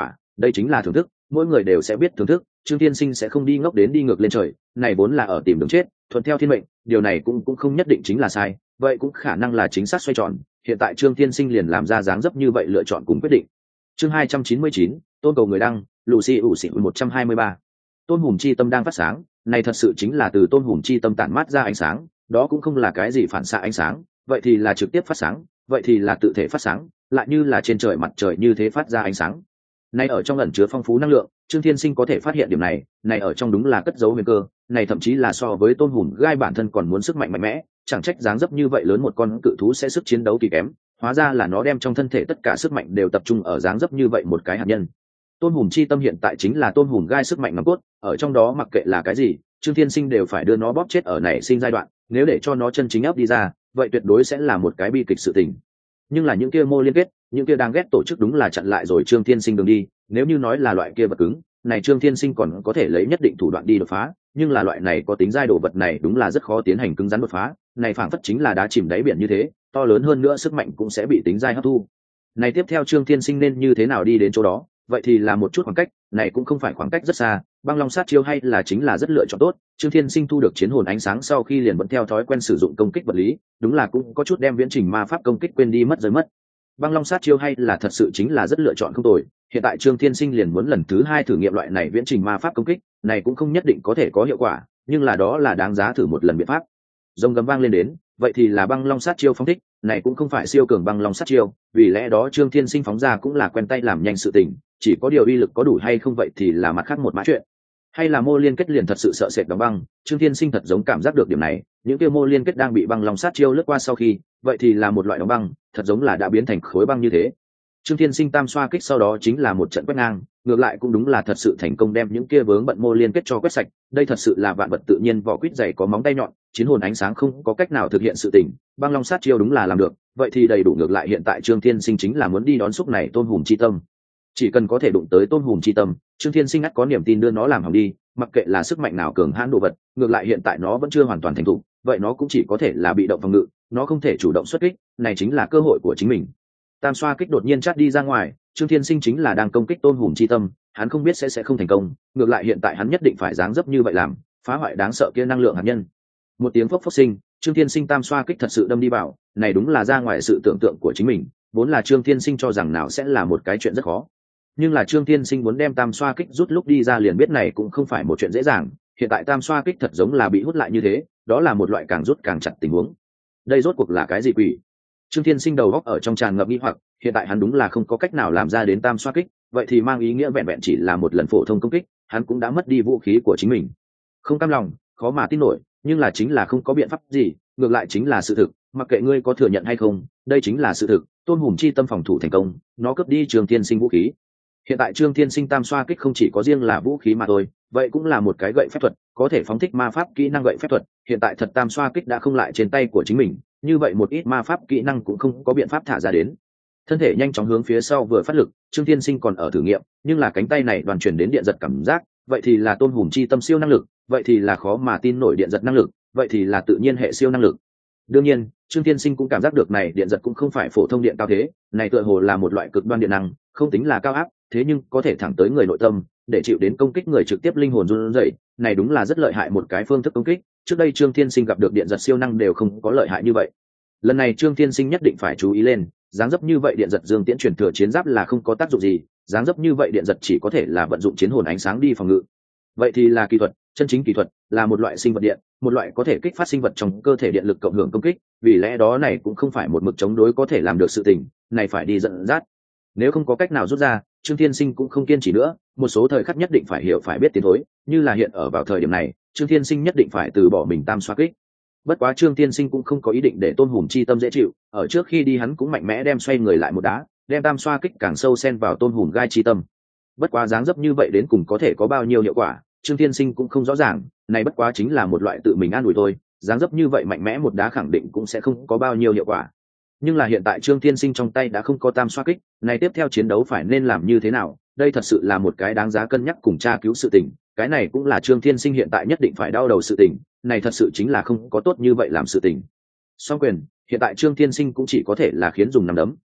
đây chính là thưởng thức, mỗi người đều sẽ biết thưởng thức. Trương Thiên Sinh sẽ không đi ngốc đến đi ngược lên trời, này vốn là ở tìm đường chết, thuận theo thiên mệnh, điều này cũng không nhất định chính là sai, vậy cũng khả năng là chính xác xoay tròn. Hiện tại Trương Thiên Sinh liền làm ra dáng dấp như vậy lựa chọn cùng quyết định. Chương 299, tôn cầu người đăng, Lucy ủ xỉ 123. Tôn hùng chi tâm đang phát sáng, này thật sự chính là từ tôn hùng chi tâm tản mát ra ánh sáng, đó cũng không là cái gì phản xạ ánh sáng, vậy thì là trực tiếp phát sáng, vậy thì là tự thể phát sáng, lại như là trên trời mặt trời như thế phát ra ánh sáng. Này ở trong ẩn chứa phong phú năng lượng, Trương Thiên Sinh có thể phát hiện điểm này, này ở trong đúng là cất giấu huyền cơ, này thậm chí là so với tôn hùng gai bản thân còn muốn sức mạnh mạnh mẽ, chẳng trách dáng dấp như vậy lớn một con cự thú sẽ sức chiến đấu kỳ kém, hóa ra là nó đem trong thân thể tất cả sức mạnh đều tập trung ở dáng dấp như vậy một cái hạt nhân. Tôn hùng chi tâm hiện tại chính là tôn hùng gai sức mạnh nòng cốt, ở trong đó mặc kệ là cái gì, Trương Thiên Sinh đều phải đưa nó bóp chết ở nảy sinh giai đoạn, nếu để cho nó chân chính ấp đi ra, vậy tuyệt đối sẽ là một cái bi kịch sự tình. Nhưng là những kia mô liên kết, những kia đang ghét tổ chức đúng là chặn lại rồi Trương Thiên Sinh đường đi, nếu như nói là loại kia vật cứng, này Trương Thiên Sinh còn có thể lấy nhất định thủ đoạn đi đột phá, nhưng là loại này có tính giai độ vật này đúng là rất khó tiến hành cứng rắn đột phá, này phảng phất chính là đá chìm đáy biển như thế, to lớn hơn nữa sức mạnh cũng sẽ bị tính giai hấp thu. Này tiếp theo Trương Thiên Sinh nên như thế nào đi đến chỗ đó, vậy thì là một chút khoảng cách, này cũng không phải khoảng cách rất xa, băng long sát chiêu hay là chính là rất lựa chọn tốt. Trương Thiên Sinh thu được chiến hồn ánh sáng sau khi liền vẫn theo thói quen sử dụng công kích vật lý, đúng là cũng có chút đem viễn trình ma pháp công kích quên đi mất rơi mất. Băng long sát chiêu hay là thật sự chính là rất lựa chọn không tồi, hiện tại Trương Thiên Sinh liền muốn lần thứ hai thử nghiệm loại này viễn trình ma pháp công kích, này cũng không nhất định có thể có hiệu quả, nhưng là đó là đáng giá thử một lần biện pháp. Rồng gầm vang lên đến, vậy thì là băng long sát chiêu phóng thích, này cũng không phải siêu cường băng long sát chiêu, vì lẽ đó Trương Thiên Sinh phóng ra cũng là quen tay làm nhanh sự tình, chỉ có điều uy lực có đủ hay không vậy thì là mặt khác một mã chuyện. Hay là mô liên kết liền thật sự sợ sệt đóng băng, Trương Thiên Sinh thật giống cảm giác được điểm này, những kia mô liên kết đang bị băng long sát chiêu lướt qua sau khi, vậy thì là một loại đóng băng, thật giống là đã biến thành khối băng như thế. Trương Thiên Sinh tam xoa kích sau đó chính là một trận quét ngang, ngược lại cũng đúng là thật sự thành công đem những kia vướng bận mô liên kết cho quét sạch, đây thật sự là vạn vật tự nhiên vỏ quýt dày có móng tay nhọn, chiến hồn ánh sáng không có cách nào thực hiện sự tình, băng long sát chiêu đúng là làm được, vậy thì đầy đủ. Ngược lại hiện tại Trương Thiên Sinh chính là muốn đi đón xúc này tôn hùng chi tâm, chỉ cần có thể đụng tới tôn hùng chi tâm, Trương Thiên Sinh ắt có niềm tin đưa nó làm hỏng đi, mặc kệ là sức mạnh nào cường hãn đồ vật, ngược lại hiện tại nó vẫn chưa hoàn toàn thành thục, vậy nó cũng chỉ có thể là bị động phòng ngự, nó không thể chủ động xuất kích, này chính là cơ hội của chính mình. Tam xoa kích đột nhiên chát đi ra ngoài, Trương Thiên Sinh chính là đang công kích tôn hùng chi tâm, hắn không biết sẽ không thành công, ngược lại hiện tại hắn nhất định phải dáng dấp như vậy làm, phá hoại đáng sợ kia năng lượng hạt nhân. Một tiếng phốc phốc sinh, Trương Thiên Sinh tam xoa kích thật sự đâm đi vào, này đúng là ra ngoài sự tưởng tượng của chính mình, vốn là Trương Thiên Sinh cho rằng nào sẽ là một cái chuyện rất khó, nhưng là Trương Thiên Sinh muốn đem tam xoa kích rút lúc đi ra liền biết này cũng không phải một chuyện dễ dàng, hiện tại tam xoa kích thật giống là bị hút lại như thế, đó là một loại càng rút càng chặt tình huống. Đây rốt cuộc là cái gì quỷ? Trương Thiên Sinh đầu góc ở trong tràn ngập nghi hoặc, hiện tại hắn đúng là không có cách nào làm ra đến tam xoa kích, vậy thì mang ý nghĩa vẹn vẹn chỉ là một lần phổ thông công kích, hắn cũng đã mất đi vũ khí của chính mình. Không cam lòng, khó mà tin nổi, nhưng là chính là không có biện pháp gì, ngược lại chính là sự thực, mặc kệ ngươi có thừa nhận hay không, đây chính là sự thực, tôn hùng chi tâm phòng thủ thành công, nó cướp đi Trương Thiên Sinh vũ khí. Hiện tại Trương Thiên Sinh tam xoa kích không chỉ có riêng là vũ khí mà thôi, vậy cũng là một cái gậy phép thuật, có thể phóng thích ma pháp kỹ năng gậy phép thuật. Hiện tại thật tam xoa kích đã không lại trên tay của chính mình, như vậy một ít ma pháp kỹ năng cũng không có biện pháp thả ra đến. Thân thể nhanh chóng hướng phía sau vừa phát lực, Trương Thiên Sinh còn ở thử nghiệm, nhưng là cánh tay này đoàn chuyển đến điện giật cảm giác, vậy thì là tôn hùng chi tâm siêu năng lực, vậy thì là khó mà tin nổi điện giật năng lực, vậy thì là tự nhiên hệ siêu năng lực. Đương nhiên, Trương Thiên Sinh cũng cảm giác được này điện giật cũng không phải phổ thông điện cao thế, này tựa hồ là một loại cực đoan điện năng, không tính là cao áp, thế nhưng có thể thẳng tới người nội tâm, để chịu đến công kích người trực tiếp linh hồn run rẩy, này đúng là rất lợi hại một cái phương thức công kích, trước đây Trương Thiên Sinh gặp được điện giật siêu năng đều không có lợi hại như vậy. Lần này Trương Thiên Sinh nhất định phải chú ý lên, dáng dấp như vậy điện giật dương tiễn truyền thừa chiến giáp là không có tác dụng gì, dáng dấp như vậy điện giật chỉ có thể là vận dụng chiến hồn ánh sáng đi phòng ngự. Vậy thì là kỹ thuật, chân chính kỹ thuật, là một loại sinh vật điện, một loại có thể kích phát sinh vật trong cơ thể điện lực cộng hưởng công kích, vì lẽ đó này cũng không phải một mực chống đối có thể làm được sự tình, này phải đi dẫn dắt. Nếu không có cách nào rút ra, Trương Thiên Sinh cũng không kiên trì nữa, một số thời khắc nhất định phải hiểu phải biết tiến thối, như là hiện ở vào thời điểm này, Trương Thiên Sinh nhất định phải từ bỏ mình tam xoa kích. Bất quá Trương Thiên Sinh cũng không có ý định để tôn hùng chi tâm dễ chịu, ở trước khi đi hắn cũng mạnh mẽ đem xoay người lại một đá, đem tam xoa kích càng sâu xen vào tôn hùng gai chi tâm. Bất quá dáng dấp như vậy đến cùng có thể có bao nhiêu hiệu quả, Trương Thiên Sinh cũng không rõ ràng, này bất quá chính là một loại tự mình an ủi thôi, dáng dấp như vậy mạnh mẽ một đá khẳng định cũng sẽ không có bao nhiêu hiệu quả. Nhưng là hiện tại Trương Thiên Sinh trong tay đã không có tam xoa kích, này tiếp theo chiến đấu phải nên làm như thế nào, đây thật sự là một cái đáng giá cân nhắc cùng tra cứu sự tình, cái này cũng là Trương Thiên Sinh hiện tại nhất định phải đau đầu sự tình, này thật sự chính là không có tốt như vậy làm sự tình. Song quyền, hiện tại Trương Thiên Sinh cũng chỉ có thể là khiến dùng nắm đấm,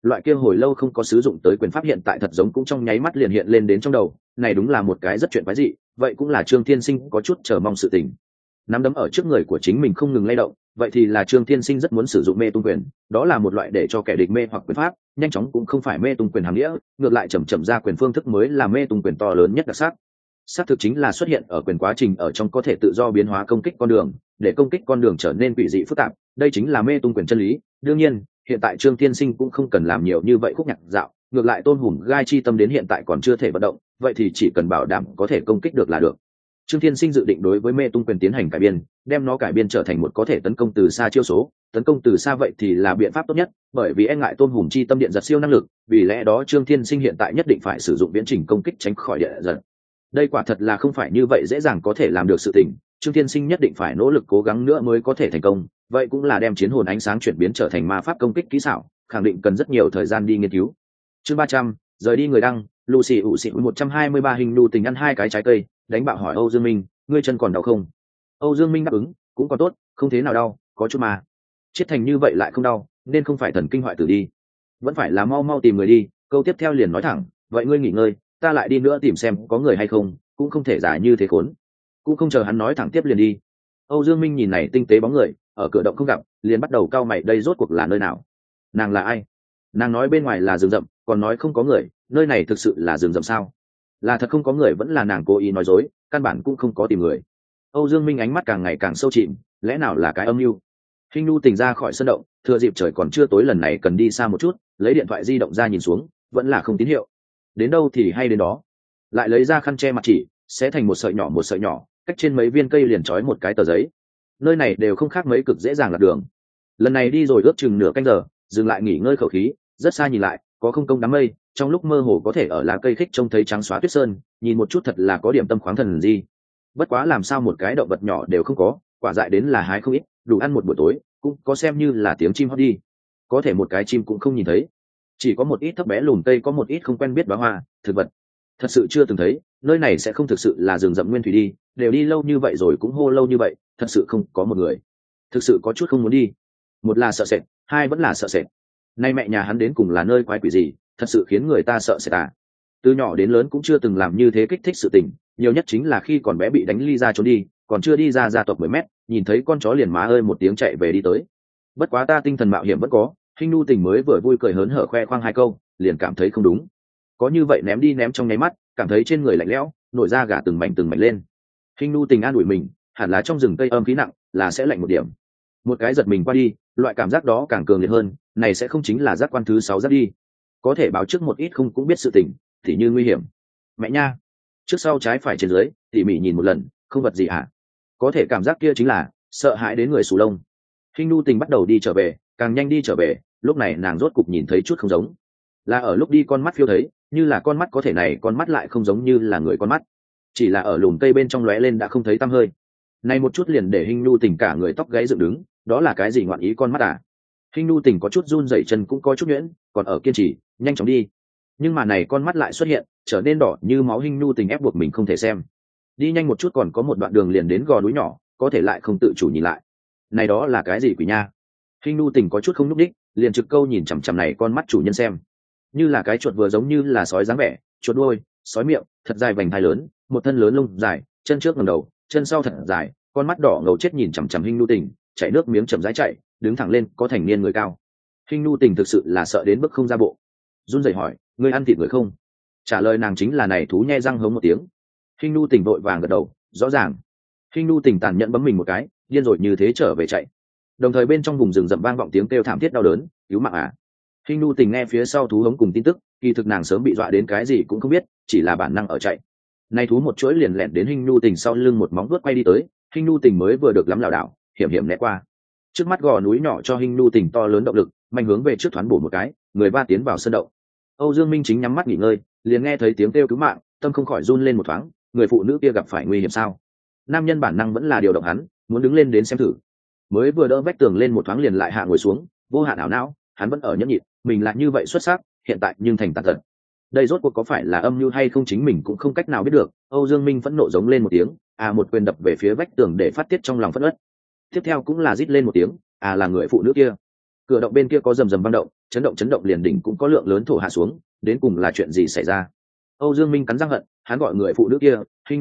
loại kia hồi lâu không có sử dụng tới quyền pháp hiện tại thật giống cũng trong nháy mắt liền hiện lên đến trong đầu, này đúng là một cái rất chuyện quái dị, vậy cũng là Trương Thiên Sinh có chút chờ mong sự tình. Nắm đấm ở trước người của chính mình không ngừng lay động, vậy thì là Trương Thiên Sinh rất muốn sử dụng mê tung quyền, đó là một loại để cho kẻ địch mê hoặc quyền pháp, nhanh chóng cũng không phải mê tung quyền hàm nghĩa, ngược lại chậm chậm ra quyền phương thức mới là mê tung quyền to lớn nhất đặc sắc. Xác thực chính là xuất hiện ở quyền quá trình ở trong có thể tự do biến hóa công kích con đường, để công kích con đường trở nên quỷ dị phức tạp, đây chính là mê tung quyền chân lý. Đương nhiên, hiện tại Trương Thiên Sinh cũng không cần làm nhiều như vậy khúc nhạc dạo, ngược lại Tôn Hùng gai chi tâm đến hiện tại còn chưa thể vận động, vậy thì chỉ cần bảo đảm có thể công kích được là được. Trương Thiên Sinh dự định đối với mê tung quyền tiến hành cải biên, đem nó cải biên trở thành một có thể tấn công từ xa chiêu số, tấn công từ xa vậy thì là biện pháp tốt nhất, bởi vì e ngại Tôn Hùng chi tâm điện giật siêu năng lực, vì lẽ đó Trương Thiên Sinh hiện tại nhất định phải sử dụng viễn trình công kích tránh khỏi điện giật. Đây quả thật là không phải như vậy dễ dàng có thể làm được sự tình, Trương Thiên Sinh nhất định phải nỗ lực cố gắng nữa mới có thể thành công, vậy cũng là đem chiến hồn ánh sáng chuyển biến trở thành ma pháp công kích kỹ xảo, khẳng định cần rất nhiều thời gian đi nghiên cứu. Chương 300, rời đi người đăng, Lucy ủ xị 123 hình nụ tình ăn 2 cái trái cây, đánh bạo hỏi Âu Dương Minh, ngươi chân còn đau không? Âu Dương Minh đáp ứng, cũng còn tốt, không thế nào đau, có chút mà. Chết thành như vậy lại không đau, nên không phải thần kinh hoại tử đi. Vẫn phải là mau mau tìm người đi, câu tiếp theo liền nói thẳng, vậy ngươi nghỉ ngơi, ta lại đi nữa tìm xem có người hay không, cũng không thể giả như thế khốn. Cũng không chờ hắn nói thẳng tiếp liền đi. Âu Dương Minh nhìn này tinh tế bóng người, ở cửa động không gặp, liền bắt đầu cau mày, đây rốt cuộc là nơi nào? Nàng là ai? Nàng nói bên ngoài là rừng rậm, còn nói không có người, nơi này thực sự là rừng rậm sao? Là thật không có người vẫn là nàng cố ý nói dối, căn bản cũng không có tìm người. Âu Dương Minh ánh mắt càng ngày càng sâu chìm, lẽ nào là cái âm mưu? Hinh Nu tỉnh ra khỏi sân động, thừa dịp trời còn chưa tối lần này cần đi xa một chút, lấy điện thoại di động ra nhìn xuống, vẫn là không tín hiệu. Đến đâu thì hay đến đó. Lại lấy ra khăn che mặt chỉ, sẽ thành một sợi nhỏ, cách trên mấy viên cây liền trói một cái tờ giấy. Nơi này đều không khác mấy, cực dễ dàng lạc đường. Lần này đi rồi ước chừng nửa canh giờ, dừng lại nghỉ ngơi khẩu khí, rất xa nhìn lại, có không công đám mây, trong lúc mơ hồ có thể ở lá cây khích trông thấy trắng xóa tuyết sơn, nhìn một chút thật là có điểm tâm khoáng thần gì. Bất quá làm sao một cái động vật nhỏ đều không có, quả dại đến là hái không ít, đủ ăn một buổi tối, cũng có xem như là tiếng chim hót đi. Có thể một cái chim cũng không nhìn thấy, chỉ có một ít thấp bé lùm cây, có một ít không quen biết bá hoa thực vật, thật sự chưa từng thấy. Nơi này sẽ không thực sự là rừng rậm nguyên thủy đi, đều đi lâu như vậy rồi cũng hô lâu như vậy, thật sự không có một người. Thực sự có chút không muốn đi, một là sợ sệt, hai vẫn là sợ sệt. Nay mẹ nhà hắn đến cùng là nơi quái quỷ gì, thật sự khiến người ta sợ sệt à. Từ nhỏ đến lớn cũng chưa từng làm như thế kích thích sự tình, nhiều nhất chính là khi còn bé bị đánh ly ra trốn đi, còn chưa đi ra gia tộc 10 mét, nhìn thấy con chó liền má ơi một tiếng chạy về đi tới. Bất quá ta tinh thần mạo hiểm vẫn có, Hinh Nu Tình mới vừa vui cười hớn hở khoe khoang 2 câu, liền cảm thấy không đúng. Có như vậy ném đi ném trong nháy mắt, cảm thấy trên người lạnh lẽo, nổi da gà từng mảnh lên. Hinh Nu Tình an ủi mình, hẳn là trong rừng cây âm khí nặng, là sẽ lạnh một điểm. Một cái giật mình qua đi, loại cảm giác đó càng cường liệt hơn, này sẽ không chính là giác quan thứ 6 giác đi. Có thể báo trước một ít không cũng biết sự tình, thì như nguy hiểm. Mẹ nha, trước sau trái phải trên dưới, tỉ mỉ nhìn một lần, không vật gì hả? Có thể cảm giác kia chính là sợ hãi đến người sù lông. Hinh Nu Tình bắt đầu đi trở về, càng nhanh đi trở về, lúc này nàng rốt cục nhìn thấy chút không giống. Là ở lúc đi con mắt phiêu thấy, như là con mắt có thể này con mắt lại không giống như là người con mắt. Chỉ là ở lùm cây bên trong lóe lên đã không thấy tăm hơi. Này một chút liền để Hinh Nu Tình cả người tóc gáy dựng đứng, đó là cái gì ngoạn ý con mắt à? Hinh Nu Tình có chút run rẩy, chân cũng có chút nhuyễn, còn ở kiên trì, nhanh chóng đi. Nhưng mà này con mắt lại xuất hiện, trở nên đỏ như máu. Hinh Nu Tình ép buộc mình không thể xem. Đi nhanh một chút còn có một đoạn đường liền đến gò núi nhỏ, có thể lại không tự chủ nhìn lại. Này đó là cái gì quỷ nha? Hinh Nu Tình có chút không nhúc đích, liền trực câu nhìn chằm chằm này con mắt chủ nhân xem. Như là cái chuột vừa giống như là sói dáng vẻ, chuột đuôi, sói miệng, thật dài vành thai lớn, một thân lớn lông dài, chân trước ngẩng đầu, chân sau thật dài, con mắt đỏ ngầu chết nhìn chằm chằm Hinh Nu Tình, chảy nước miếng chậm rãi chạy, đứng thẳng lên, có thành niên người cao. Hinh Nu Tình thực sự là sợ đến mức không ra bộ, run rẩy hỏi, ngươi ăn thịt người không? Trả lời nàng chính là này thú nhe răng hống một tiếng. Hinh Nu Tình vội vàng gật đầu, rõ ràng. Hinh Nu Tình tàn nhẫn bấm mình một cái, điên rồi như thế trở về chạy. Đồng thời bên trong vùng rừng rậm vang vọng tiếng kêu thảm thiết đau đớn, cứu mạng à. Hinh Nu Tình nghe phía sau thú hống cùng tin tức, kỳ thực nàng sớm bị dọa đến cái gì cũng không biết, chỉ là bản năng ở chạy. Nay thú một chuỗi liền lẹn đến Hinh Nu Tình sau lưng, một móng vuốt quay đi tới, Hinh Nu Tình mới vừa được lắm lảo đảo, hiểm hiểm né qua. Trước mắt gò núi nhỏ cho Hinh Nu Tình to lớn động lực, mạnh hướng về trước thoáng bổ một cái, người va tiến vào sân động. Âu Dương Minh chính nhắm mắt nghỉ ngơi, liền nghe thấy tiếng kêu cứu mạng, tâm không khỏi run lên một thoáng, người phụ nữ kia gặp phải nguy hiểm sao? Nam nhân bản năng vẫn là điều động hắn, muốn đứng lên đến xem thử. Mới vừa đỡ vách tường lên một thoáng liền lại hạ ngồi xuống, vô hạn ảo não, hắn vẫn ở nhẫn nhịn, mình lại như vậy xuất sắc, hiện tại nhưng thành tàn tật. Đây rốt cuộc có phải là âm mưu hay không chính mình cũng không cách nào biết được. Âu Dương Minh phẫn nộ giống lên một tiếng, một quyền đập về phía vách tường để phát tiết trong lòng phẫn uất. Tiếp theo cũng là rít lên một tiếng, là người phụ nữ kia. Cửa động bên kia có rầm rầm vang động, chấn động liền đỉnh cũng có lượng lớn thổ hạ xuống, đến cùng là chuyện gì xảy ra? Âu Dương Minh cắn răng hận, hắn gọi người phụ nữ kia,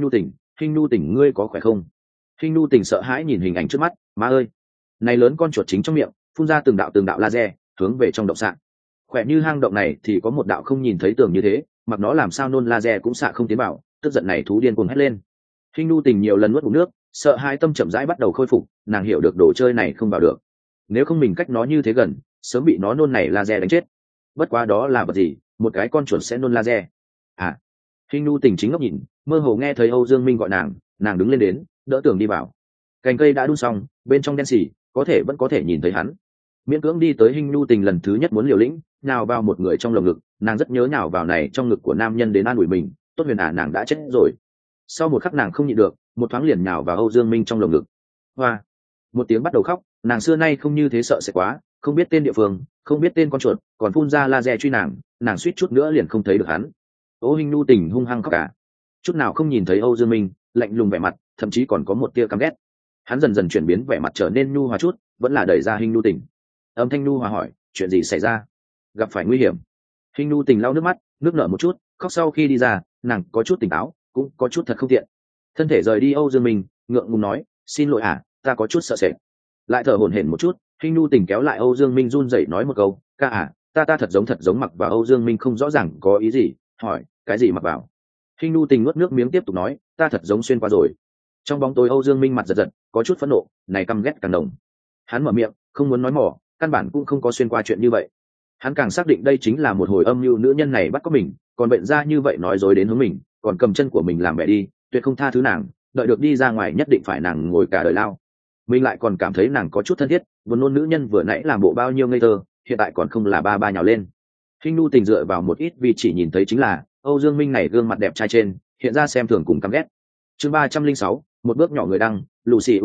Hình Nu Tỉnh, ngươi có khỏe không? Hình Nu Tỉnh sợ hãi nhìn hình ảnh trước mắt, má ơi, này lớn con chuột chính trong miệng, phun ra từng đạo laser, hướng về trong động sạng. Khỏe như hang động này thì có một đạo không nhìn thấy tường như thế, mặc nó làm sao nôn laser cũng xạ không tiến vào, tức giận này thú điên cuồng hét lên. Hình Nu Tỉnh nhiều lần nuốt ngụm nước, sợ hai tâm chậm rãi bắt đầu khôi phục, nàng hiểu được đồ chơi này không vào được. Nếu không mình cách nó như thế gần, sớm bị nó nôn này laser đánh chết. Bất quá đó là vật gì, một cái con chuột sẽ nôn laser? À, Hình Nu Tình chính ngốc nhìn, mơ hồ nghe thấy Âu Dương Minh gọi nàng đứng lên đến, đỡ tường đi vào. Cành cây đã đun xong, bên trong đen xì, vẫn có thể nhìn thấy hắn. Miễn cưỡng đi tới Hình Nu Tình lần thứ nhất muốn liều lĩnh, nào vào một người trong lồng ngực, nàng rất nhớ nhào vào này trong ngực của nam nhân đến an ủi mình, tốt huyền nàng đã chết rồi. Sau một khắc nàng không nhịn được, một thoáng liền nhào vào Âu Dương Minh trong lồng ngực. Hoa, một tiếng bắt đầu khóc, nàng xưa nay không như thế sợ sẽ quá, không biết tên địa phương, không biết tên con chuột, còn phun ra laser truy nàng suýt chút nữa liền không thấy được hắn. Ô Hình Nu Tình hung hăng khóc cả, chút nào không nhìn thấy Âu Dương Minh, lạnh lùng vẻ mặt, thậm chí còn có một tia căm ghét. Hắn dần dần chuyển biến vẻ mặt trở nên nhu hòa chút, vẫn là đẩy ra Hình Nu Tình. Âm thanh nhu hòa hỏi, chuyện gì xảy ra? Gặp phải nguy hiểm? Hình Nu Tình lau nước mắt, nước nở một chút, khóc sau khi đi ra, nàng có chút tỉnh táo, cũng có chút thật không tiện. Thân thể rời đi Âu Dương Minh, ngượng ngùng nói, xin lỗi ta có chút sợ sệt. Lại thở hổn hển một chút, Hình Nu Tình kéo lại Âu Dương Minh run rẩy nói một câu, ca ta thật giống mặc vào. Âu Dương Minh không rõ ràng có ý gì, hỏi, cái gì mặc vào? Hình Nu Tình nuốt nước miếng tiếp tục nói, ta thật giống xuyên qua rồi. Trong bóng tối Âu Dương Minh mặt giật, có chút phẫn nộ, này căm ghét càng đồng. Hắn mở miệng, không muốn nói mỏ, căn bản cũng không có xuyên qua chuyện như vậy. Hắn càng xác định đây chính là một hồi âm mưu nữ nhân này bắt có mình, còn bệnh ra như vậy nói dối đến hướng mình, còn cầm chân của mình làm bẻ đi, tuyệt không tha thứ nàng, đợi được đi ra ngoài nhất định phải nàng ngồi cả đời lao. Mình lại còn cảm thấy nàng có chút thân thiết, vừa nôn nữ nhân vừa nãy làm bộ bao nhiêu ngây thơ, hiện tại còn không là ba nhào lên. Hình Nu Tình dựa vào một ít vì chỉ nhìn thấy chính là Âu Dương Minh này gương mặt đẹp trai trên hiện ra xem thường cùng căm ghét. Chương 306, một bước nhỏ người đăng, lù xì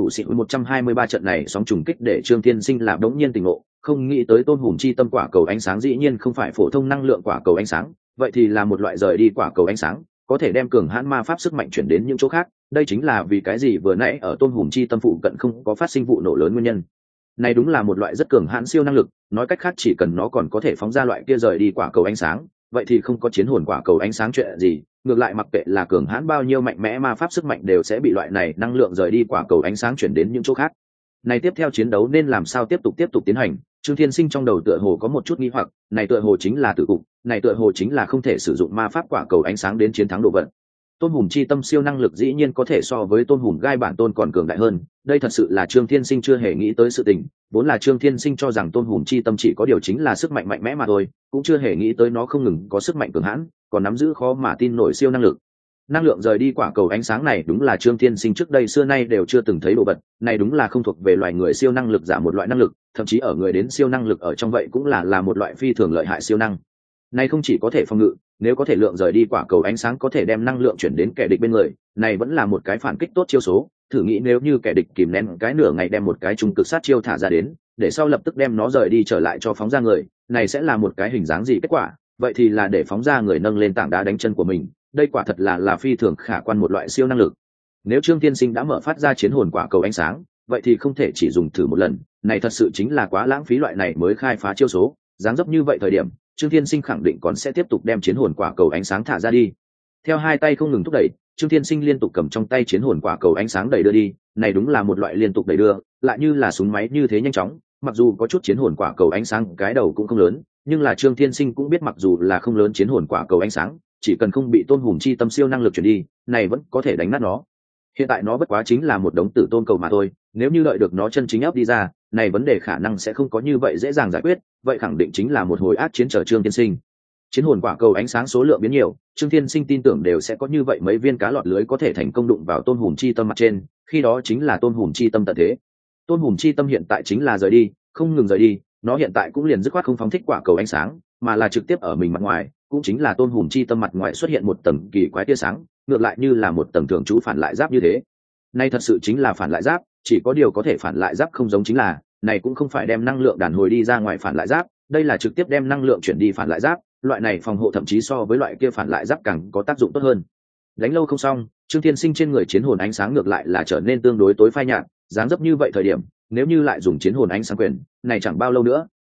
123 trận này sóng trùng kích để Trương Thiên Sinh là đống nhiên tỉnh ngộ, không nghĩ tới Tôn Hùng chi tâm quả cầu ánh sáng dĩ nhiên không phải phổ thông năng lượng quả cầu ánh sáng, vậy thì là một loại rời đi quả cầu ánh sáng, có thể đem cường hãn ma pháp sức mạnh chuyển đến những chỗ khác, đây chính là vì cái gì vừa nãy ở Tôn Hùng chi tâm phụ cận không có phát sinh vụ nổ lớn nguyên nhân. Này đúng là một loại rất cường hãn siêu năng lực, nói cách khác chỉ cần nó còn có thể phóng ra loại kia rời đi quả cầu ánh sáng, vậy thì không có chiến hồn quả cầu ánh sáng chuyện gì, ngược lại mặc kệ là cường hãn bao nhiêu mạnh mẽ ma pháp sức mạnh đều sẽ bị loại này năng lượng rời đi quả cầu ánh sáng chuyển đến những chỗ khác. Này tiếp theo chiến đấu nên làm sao tiếp tục tiến hành? Trương Thiên Sinh trong đầu tựa hồ có một chút nghi hoặc, này tựa hồ chính là tử cục, này tựa hồ chính là không thể sử dụng ma pháp quả cầu ánh sáng đến chiến thắng độ vận. Tôn Hùng chi tâm siêu năng lực dĩ nhiên có thể so với Tôn Hùng gai bản tôn còn cường đại hơn, đây thật sự là Trương Thiên Sinh chưa hề nghĩ tới sự tình, vốn là Trương Thiên Sinh cho rằng Tôn Hùng chi tâm chỉ có điều chính là sức mạnh mạnh mẽ mà thôi, cũng chưa hề nghĩ tới nó không ngừng có sức mạnh cường hãn, còn nắm giữ khó mà tin nổi siêu năng lực. Năng lượng rời đi quả cầu ánh sáng này đúng là Trương Thiên Sinh trước đây xưa nay đều chưa từng thấy đồ vật, này đúng là không thuộc về loài người siêu năng lực giả một loại năng lực, thậm chí ở người đến siêu năng lực ở trong vậy cũng là một loại phi thường lợi hại siêu năng. Này không chỉ có thể phòng ngự, nếu có thể lượng rời đi quả cầu ánh sáng có thể đem năng lượng chuyển đến kẻ địch bên người, này vẫn là một cái phản kích tốt chiêu số, thử nghĩ nếu như kẻ địch kìm nén cái nửa ngày đem một cái trung cực sát chiêu thả ra đến, để sau lập tức đem nó rời đi trở lại cho phóng ra người, này sẽ là một cái hình dáng gì kết quả, vậy thì là để phóng ra người nâng lên tảng đá đánh chân của mình, đây quả thật là phi thường khả quan một loại siêu năng lực. Nếu Trương Tiên Sinh đã mở phát ra chiến hồn quả cầu ánh sáng, vậy thì không thể chỉ dùng thử một lần, này thật sự chính là quá lãng phí loại này mới khai phá chiêu số, dáng dấp như vậy thời điểm Trương Thiên Sinh khẳng định còn sẽ tiếp tục đem chiến hồn quả cầu ánh sáng thả ra đi. Theo hai tay không ngừng thúc đẩy, Trương Thiên Sinh liên tục cầm trong tay chiến hồn quả cầu ánh sáng đẩy đưa đi, này đúng là một loại liên tục đẩy đưa, lại như là súng máy như thế nhanh chóng, mặc dù có chút chiến hồn quả cầu ánh sáng cái đầu cũng không lớn, nhưng là Trương Thiên Sinh cũng biết mặc dù là không lớn chiến hồn quả cầu ánh sáng, chỉ cần không bị Tôn Hùng chi tâm siêu năng lực chuyển đi, này vẫn có thể đánh nát nó. Hiện tại nó bất quá chính là một đống tử tôn cầu mà thôi, nếu như đợi được nó chân chính ấp đi ra, này vấn đề khả năng sẽ không có như vậy dễ dàng giải quyết, vậy khẳng định chính là một hồi ác chiến chờ Trương Thiên Sinh. Chiến hồn quả cầu ánh sáng số lượng biến nhiều, Trương Thiên Sinh tin tưởng đều sẽ có như vậy mấy viên cá lọt lưới có thể thành công đụng vào Tôn Hùng chi tâm mặt trên, khi đó chính là Tôn Hùng chi tâm tận thế. Tôn Hùng chi tâm hiện tại chính là rời đi, không ngừng rời đi, nó hiện tại cũng liền dứt khoát không phóng thích quả cầu ánh sáng, mà là trực tiếp ở mình mặt ngoài, cũng chính là Tôn Hùng chi tâm mặt ngoài xuất hiện một tầng kỳ quái tia sáng, ngược lại như là một tầng thường trú phản lại giáp như thế. Nay thật sự chính là phản lại giáp, chỉ có điều có thể phản lại giáp không giống chính là, này cũng không phải đem năng lượng đàn hồi đi ra ngoài phản lại giáp, đây là trực tiếp đem năng lượng chuyển đi phản lại giáp, loại này phòng hộ thậm chí so với loại kia phản lại giáp càng có tác dụng tốt hơn. Đánh lâu không xong, Trương Thiên Sinh trên người chiến hồn ánh sáng ngược lại là trở nên tương đối tối phai nhạt, dáng dấp như vậy thời điểm, nếu như lại dùng chiến hồn ánh sáng quyền, này chẳng bao lâu nữa,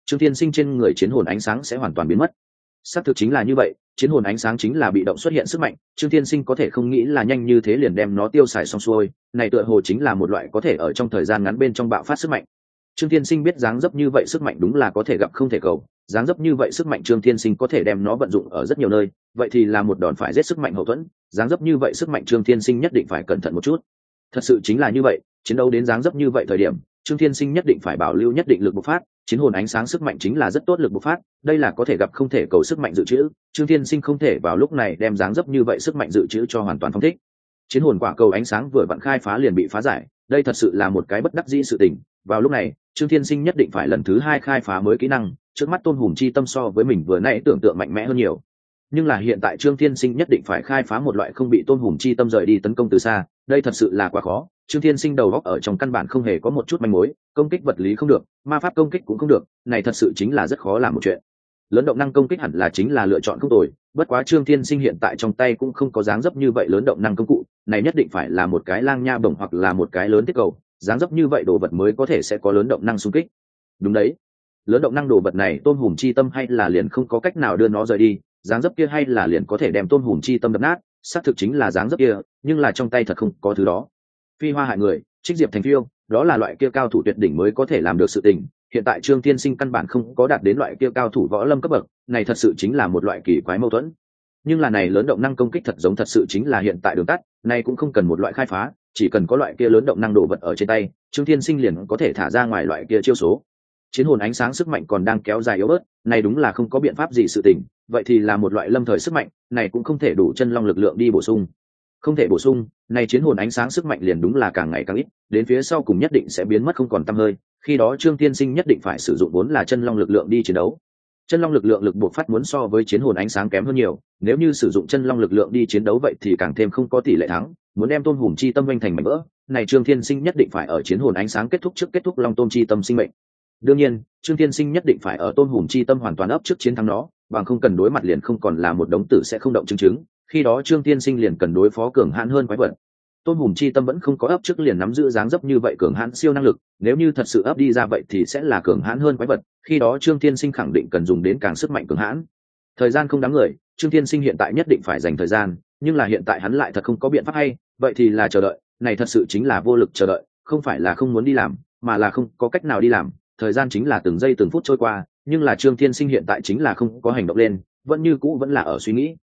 Trương Thiên Sinh trên người chiến hồn ánh sáng sẽ hoàn toàn biến mất. Xác thực chính là như vậy, chiến hồn ánh sáng chính là bị động xuất hiện sức mạnh, Trương Thiên Sinh có thể không nghĩ là nhanh như thế liền đem nó tiêu xài xong xuôi, này tựa hồ chính là một loại có thể ở trong thời gian ngắn bên trong bạo phát sức mạnh. Trương Thiên Sinh biết dáng dấp như vậy sức mạnh đúng là có thể gặp không thể cầu, dáng dấp như vậy sức mạnh Trương Thiên Sinh có thể đem nó vận dụng ở rất nhiều nơi, vậy thì là một đòn phải giết sức mạnh hậu thuẫn, dáng dấp như vậy sức mạnh Trương Thiên Sinh nhất định phải cẩn thận một chút. Thật sự chính là như vậy, chiến đấu đến dáng dấp như vậy thời điểm, Trương Thiên Sinh nhất định phải bảo lưu nhất định lực bộc phát, chiến hồn ánh sáng sức mạnh chính là rất tốt lực bộc phát, đây là có thể gặp không thể cầu sức mạnh dự trữ, Trương Thiên Sinh không thể vào lúc này đem dáng dấp như vậy sức mạnh dự trữ cho hoàn toàn phóng thích. Chiến hồn quả cầu ánh sáng vừa vặn khai phá liền bị phá giải, đây thật sự là một cái bất đắc dĩ sự tình. Vào lúc này, Trương Thiên Sinh nhất định phải lần thứ 2 khai phá mới kỹ năng, trước mắt Tôn Hùng chi tâm so với mình vừa nãy tưởng tượng mạnh mẽ hơn nhiều. Nhưng là hiện tại Trương Thiên Sinh nhất định phải khai phá một loại không bị Tôn Hùng chi tâm rời đi tấn công từ xa, đây thật sự là quá khó. Trương Thiên Sinh đầu óc ở trong căn bản không hề có một chút manh mối, công kích vật lý không được, ma pháp công kích cũng không được, này thật sự chính là rất khó làm một chuyện. Lớn động năng công kích hẳn là chính là lựa chọn không tồi, bất quá Trương Thiên Sinh hiện tại trong tay cũng không có dáng dấp như vậy lớn động năng công cụ, này nhất định phải là một cái lang nha bổng hoặc là một cái lớn thiết cầu, dáng dấp như vậy đồ vật mới có thể sẽ có lớn động năng xung kích. Đúng đấy, lớn động năng đồ vật này Tôn Hùng chi tâm hay là liền không có cách nào đưa nó rời đi, dáng dấp kia hay là liền có thể đem Tôn Hùng chi tâm đập nát, xác thực chính là dáng dấp kia, nhưng là trong tay thật không có thứ đó. Phi hoa hại người, trích diệp thành phiêu, đó là loại kia cao thủ tuyệt đỉnh mới có thể làm được sự tình. Hiện tại Trương Thiên Sinh căn bản không có đạt đến loại kia cao thủ võ lâm cấp bậc, này thật sự chính là một loại kỳ quái mâu thuẫn. Nhưng là này lớn động năng công kích thật giống thật sự chính là hiện tại đường tắt, này cũng không cần một loại khai phá, chỉ cần có loại kia lớn động năng đồ vật ở trên tay, Trương Thiên Sinh liền có thể thả ra ngoài loại kia chiêu số. Chiến hồn ánh sáng sức mạnh còn đang kéo dài yếu bớt, này đúng là không có biện pháp gì sự tình, vậy thì là một loại lâm thời sức mạnh, này cũng không thể đủ chân long lực lượng đi bổ sung. Không thể bổ sung, này chiến hồn ánh sáng sức mạnh liền đúng là càng ngày càng ít, đến phía sau cùng nhất định sẽ biến mất không còn tăm hơi, khi đó Trương Thiên Sinh nhất định phải sử dụng vốn là chân long lực lượng đi chiến đấu. Chân long lực lượng lực buộc phát muốn so với chiến hồn ánh sáng kém hơn nhiều, nếu như sử dụng chân long lực lượng đi chiến đấu vậy thì càng thêm không có tỷ lệ thắng, muốn đem Tôn Hùng chi tâm vênh thành mảnh vỡ, này Trương Thiên Sinh nhất định phải ở chiến hồn ánh sáng kết thúc trước kết thúc long tôn chi tâm sinh mệnh. Đương nhiên, Trương Thiên Sinh nhất định phải ở Tôn Hùng chi tâm hoàn toàn ấp trước chiến thắng nó, bằng không cần đối mặt liền không còn là một đống tử sẽ không động chứng, khi đó Trương Thiên Sinh liền cần đối phó cường hãn hơn quái vật. Tôn Hùng chi tâm vẫn không có ấp trước liền nắm giữ dáng dấp như vậy cường hãn siêu năng lực, nếu như thật sự ấp đi ra vậy thì sẽ là cường hãn hơn quái vật, khi đó Trương Thiên Sinh khẳng định cần dùng đến càng sức mạnh cường hãn. Thời gian không đáng người, Trương Thiên Sinh hiện tại nhất định phải dành thời gian, nhưng là hiện tại hắn lại thật không có biện pháp hay, vậy thì là chờ đợi, này thật sự chính là vô lực chờ đợi, không phải là không muốn đi làm, mà là không có cách nào đi làm, thời gian chính là từng giây từng phút trôi qua, nhưng là Trương Thiên Sinh hiện tại chính là không có hành động lên, vẫn như cũ vẫn là ở suy nghĩ.